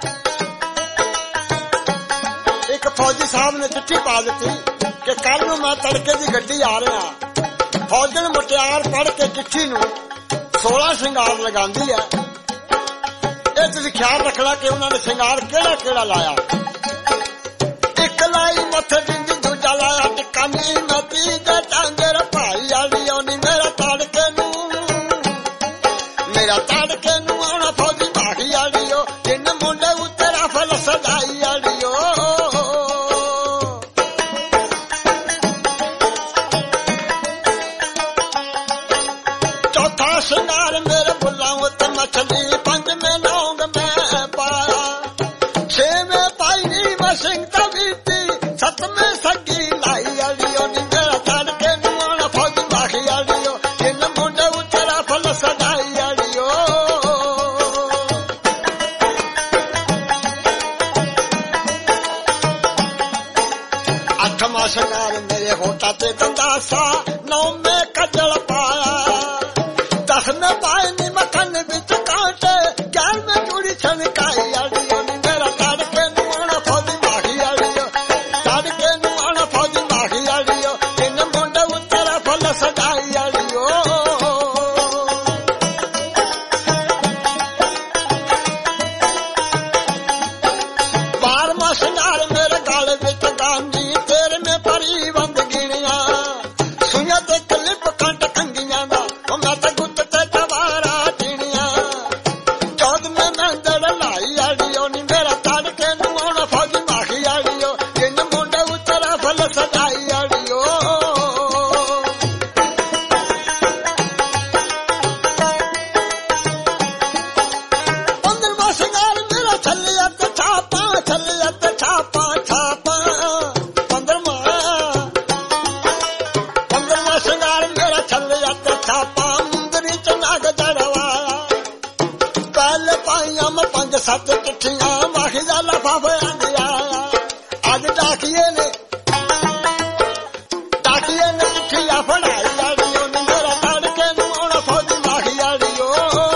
ਇੱਕ ਫੌਜੀ ਸਾਹਿਬ ਨੇ ਚਿੱਠੀ ਪਾ ਦਿੱਤੀ ਕਿ ਕੱਲ ਨੂੰ ਮੈਂ ਤੜਕੇ ਦੀ ਗੱਡੀ ਆ ਰਿਹਾ। ਫੌਜਣ ਮੁਟਿਆਰ ਪੜ੍ਹ ਕੇ ਚਿੱਠੀ ਨੂੰ 16 ਸ਼ਿੰਗਾਰ ਲਗਾਉਂਦੀ ਹੈ। ਇਹ ਤੁਸੀਂ ਖਿਆਲ ਰੱਖਣਾ ਕਿ ਉਹਨਾਂ ਨੇ ਸ਼ਿੰਗਾਰ ਕਿਹੜਾ ਕਿਹੜਾ ਲਾਇਆ। ਇੱਕ ਲਾਈ ਮੱਥੇ ਦੀ, ਦੂਜਾ ਲਾਇਆ ਟਿੱਕਾ ਨੀ, ਮੈਂ ਤੀਜੇ ਟਾਂਗਰ ਭਾਈ ਆਲੀ ਆਉਣੀ ਮੇਰਾ ਤੜਕੇ ਨੂੰ, ਮੇਰਾ ਤੜਕੇ ਨੂੰ ਆਉਣਾ ਫੌਜੀ ਭਾਗੀ ਆਲੀਓ, ਜਿੰਨ ਮੁੰਡੇ ਉੱਤੇ ਰਫਲ ਸਦਾਈ ਆਲੀਓ। ਚੌਥਾ ਸ਼ਿੰਗਾਰ ਮੇਰੇ ਬੁੱਲਾਂ ਉੱਤੇ ਮਛਲੀ, ਪੰਜਵੇਂ ਲੌਂਗ ਮੈਂ ਪਾਇਆ, ਛੇਵੇਂ ਪਾਈ ਨੀ ਮੈਂ ਸਿੰਘ ਤਵੀਤੀ, ਸੱਤਵੇਂ ਸੱਗੀ ਲਾਈ ਆਲੀਓ ਨੀ ਮੇਰਾ ਤੜਕੇ ਨੂੰ ਆਉਣਾ ਫੌਜੀ ਭਾਗੀ ਆਲੀਓ, ਜਿੰਨ ਮੁੰਡੇ ਉੱਤੇ ਰਫਲ ਸਦਾਈ ਆਲੀਓ। ਅੱਠਵਾਂ ਸ਼ਿੰਗਾਰ ਮੇਰੇ ਹੋਟਾ ਤੇ ਦੰਦਾਸਾ, ਨੌਵੇਂ ਕੱਜਲ ਪਾਇਆ, ਦਸਵੇਂ ਪਾਏ ਨੀ ਮੱਖਣ ਵਿੱਚ ਕਾਂਟੇ, 11ਵੇਂ ਚੂੜੀ ਛਣਕਾਈ ਆਲੀਓ ਨੀ ਮੇਰਾ ਤੜਕੇ ਨੂੰ ਆਉਣਾ ਫੌਜੀ ਭਾਗੀ ਆਲੀਓ, ਤੜਕੇ ਨੂੰ ਆਉਣਾ ਫੌਜੀ ਭਾਗੀ ਆਲੀਓ, ਜਿੰਨ ਮੁੰਡੇ ਉੱਤੇ ਰਫਲ ਸਦਾਈ ਆਲੀਓ। ਬਾਰਵਾਂ ਸ਼ਿੰਗਾਰ ਮੇਰੇ ਗਲ ਵਿੱਚ ਗਾਂਦੀ, 13ਵੇਂ ਪਰੀ ਬੰਦ ਗਿਣੀਆਂ, ਸੁਈਆਂ ਤੇ ਕਲਿੱਪ ਕੰਟ ਕੰਗੀਆਂ ਦਾ, ਉਹ ਮੈਂ ਤਾਂ ਗੁੱਤ ਤੇ ਤਵਾਰਾ ਟੀਣੀਆਂ, 14ਵੇਂ ਮੰਦੜ ਲਾਈ ਆਲੀਓ ਨੀ ਮੇਰਾ ਤੜਕੇ ਨੂੰ ਆਉਣਾ ਫੌਜੀ ਭਾਗੀ ਆਲੀਓ, ਜਿੰਨ ਮੁੰਡੇ ਉੱਤੇ ਰਫਲ ਸਦਾਈ ਆਲੀਓ। 15ਵਾਂ ਸ਼ਿੰਗਾਰ ਮੇਰਾ ਛੱਲਿਆ ਤੇ ਛਾਪਾਂ, ਛੱਲਿਆ ਤੇ ਛਾਪਾਂ ਛਾਪਾਂ, 15ਵਾਂ ਸ਼ਿੰਗਾਰ ਮੇਰਾ ਛੱਲਿਆ ਤੇ ਛਾਪਾਂ, ਮੁੰਦਰੀ ਚ ਨਗ ਜੜਵਾਇਆ, ਕੱਲ ਪਾਈਆਂ ਮੈਂ 5-7 ਚਿੱਠੀਆਂ, ਵਾਹੀ ਦਾ ਲਫਾਫਾ ਆਂਦਿਆ। ਅੱਜ ਡਾਕੀਏ ਨੇ ਚਿੱਠੀਆਂ ਫੜਾਈ ਆਲੀਓ ਨੀ ਮੇਰਾ ਤੜਕੇ ਨੂੰ ਆਉਣਾ ਫੌਜੀ ਭਾਗੀ ਆਲੀਓ।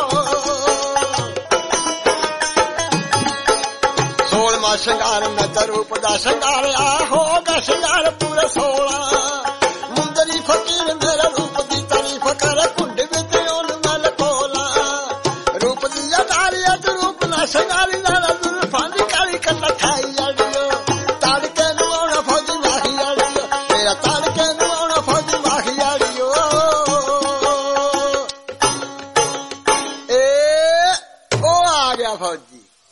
16ਵਾਂ ਸ਼ਿੰਗਾਰ ਮੈਂ ਤਾਂ ਰੂਪ ਦਾ ਸ਼ਿੰਗਾਰ, ਆ ਹੋ ਗਿਆ ਸ਼ਿੰਗਾਰ ਪੂਰੇ 16, ਮੁੰਦਰੀ ਫਕੀਰ ਮੇਰਾ ਰੂਪ ਦੀ ਤਾਰੀਫ ਕਰੇ, ਕੁੰਡ ਵਿੱਚ ਉਹਨੂੰ ਮੈਂ ਲਕੋਲਾ, ਰੂਪ ਦੀ ਅਦਾਰੀ ਅੱਜ ਰੂਪ ਨਾ ਸ਼ਿੰਗਾਰੀ ਨਾਲ ਜ਼ੁਲਫਾਂ ਦੀ ਕਾਲੀ ਕੰਨ ਖਾਈ ਆਲੀਓ, ਤੜਕੇ ਨੂੰ ਆਉਣਾ ਫੌਜੀ ਭਾਗੀ ਆਲੀਓ, ਮੇਰਾ ਤੜਕੇ ਨੂੰ ਆਉਣਾ ਫੌਜੀ ਭਾਗੀ ਆਲੀਓ। ਉਹ ਆ ਗਿਆ ਫੌਜੀ।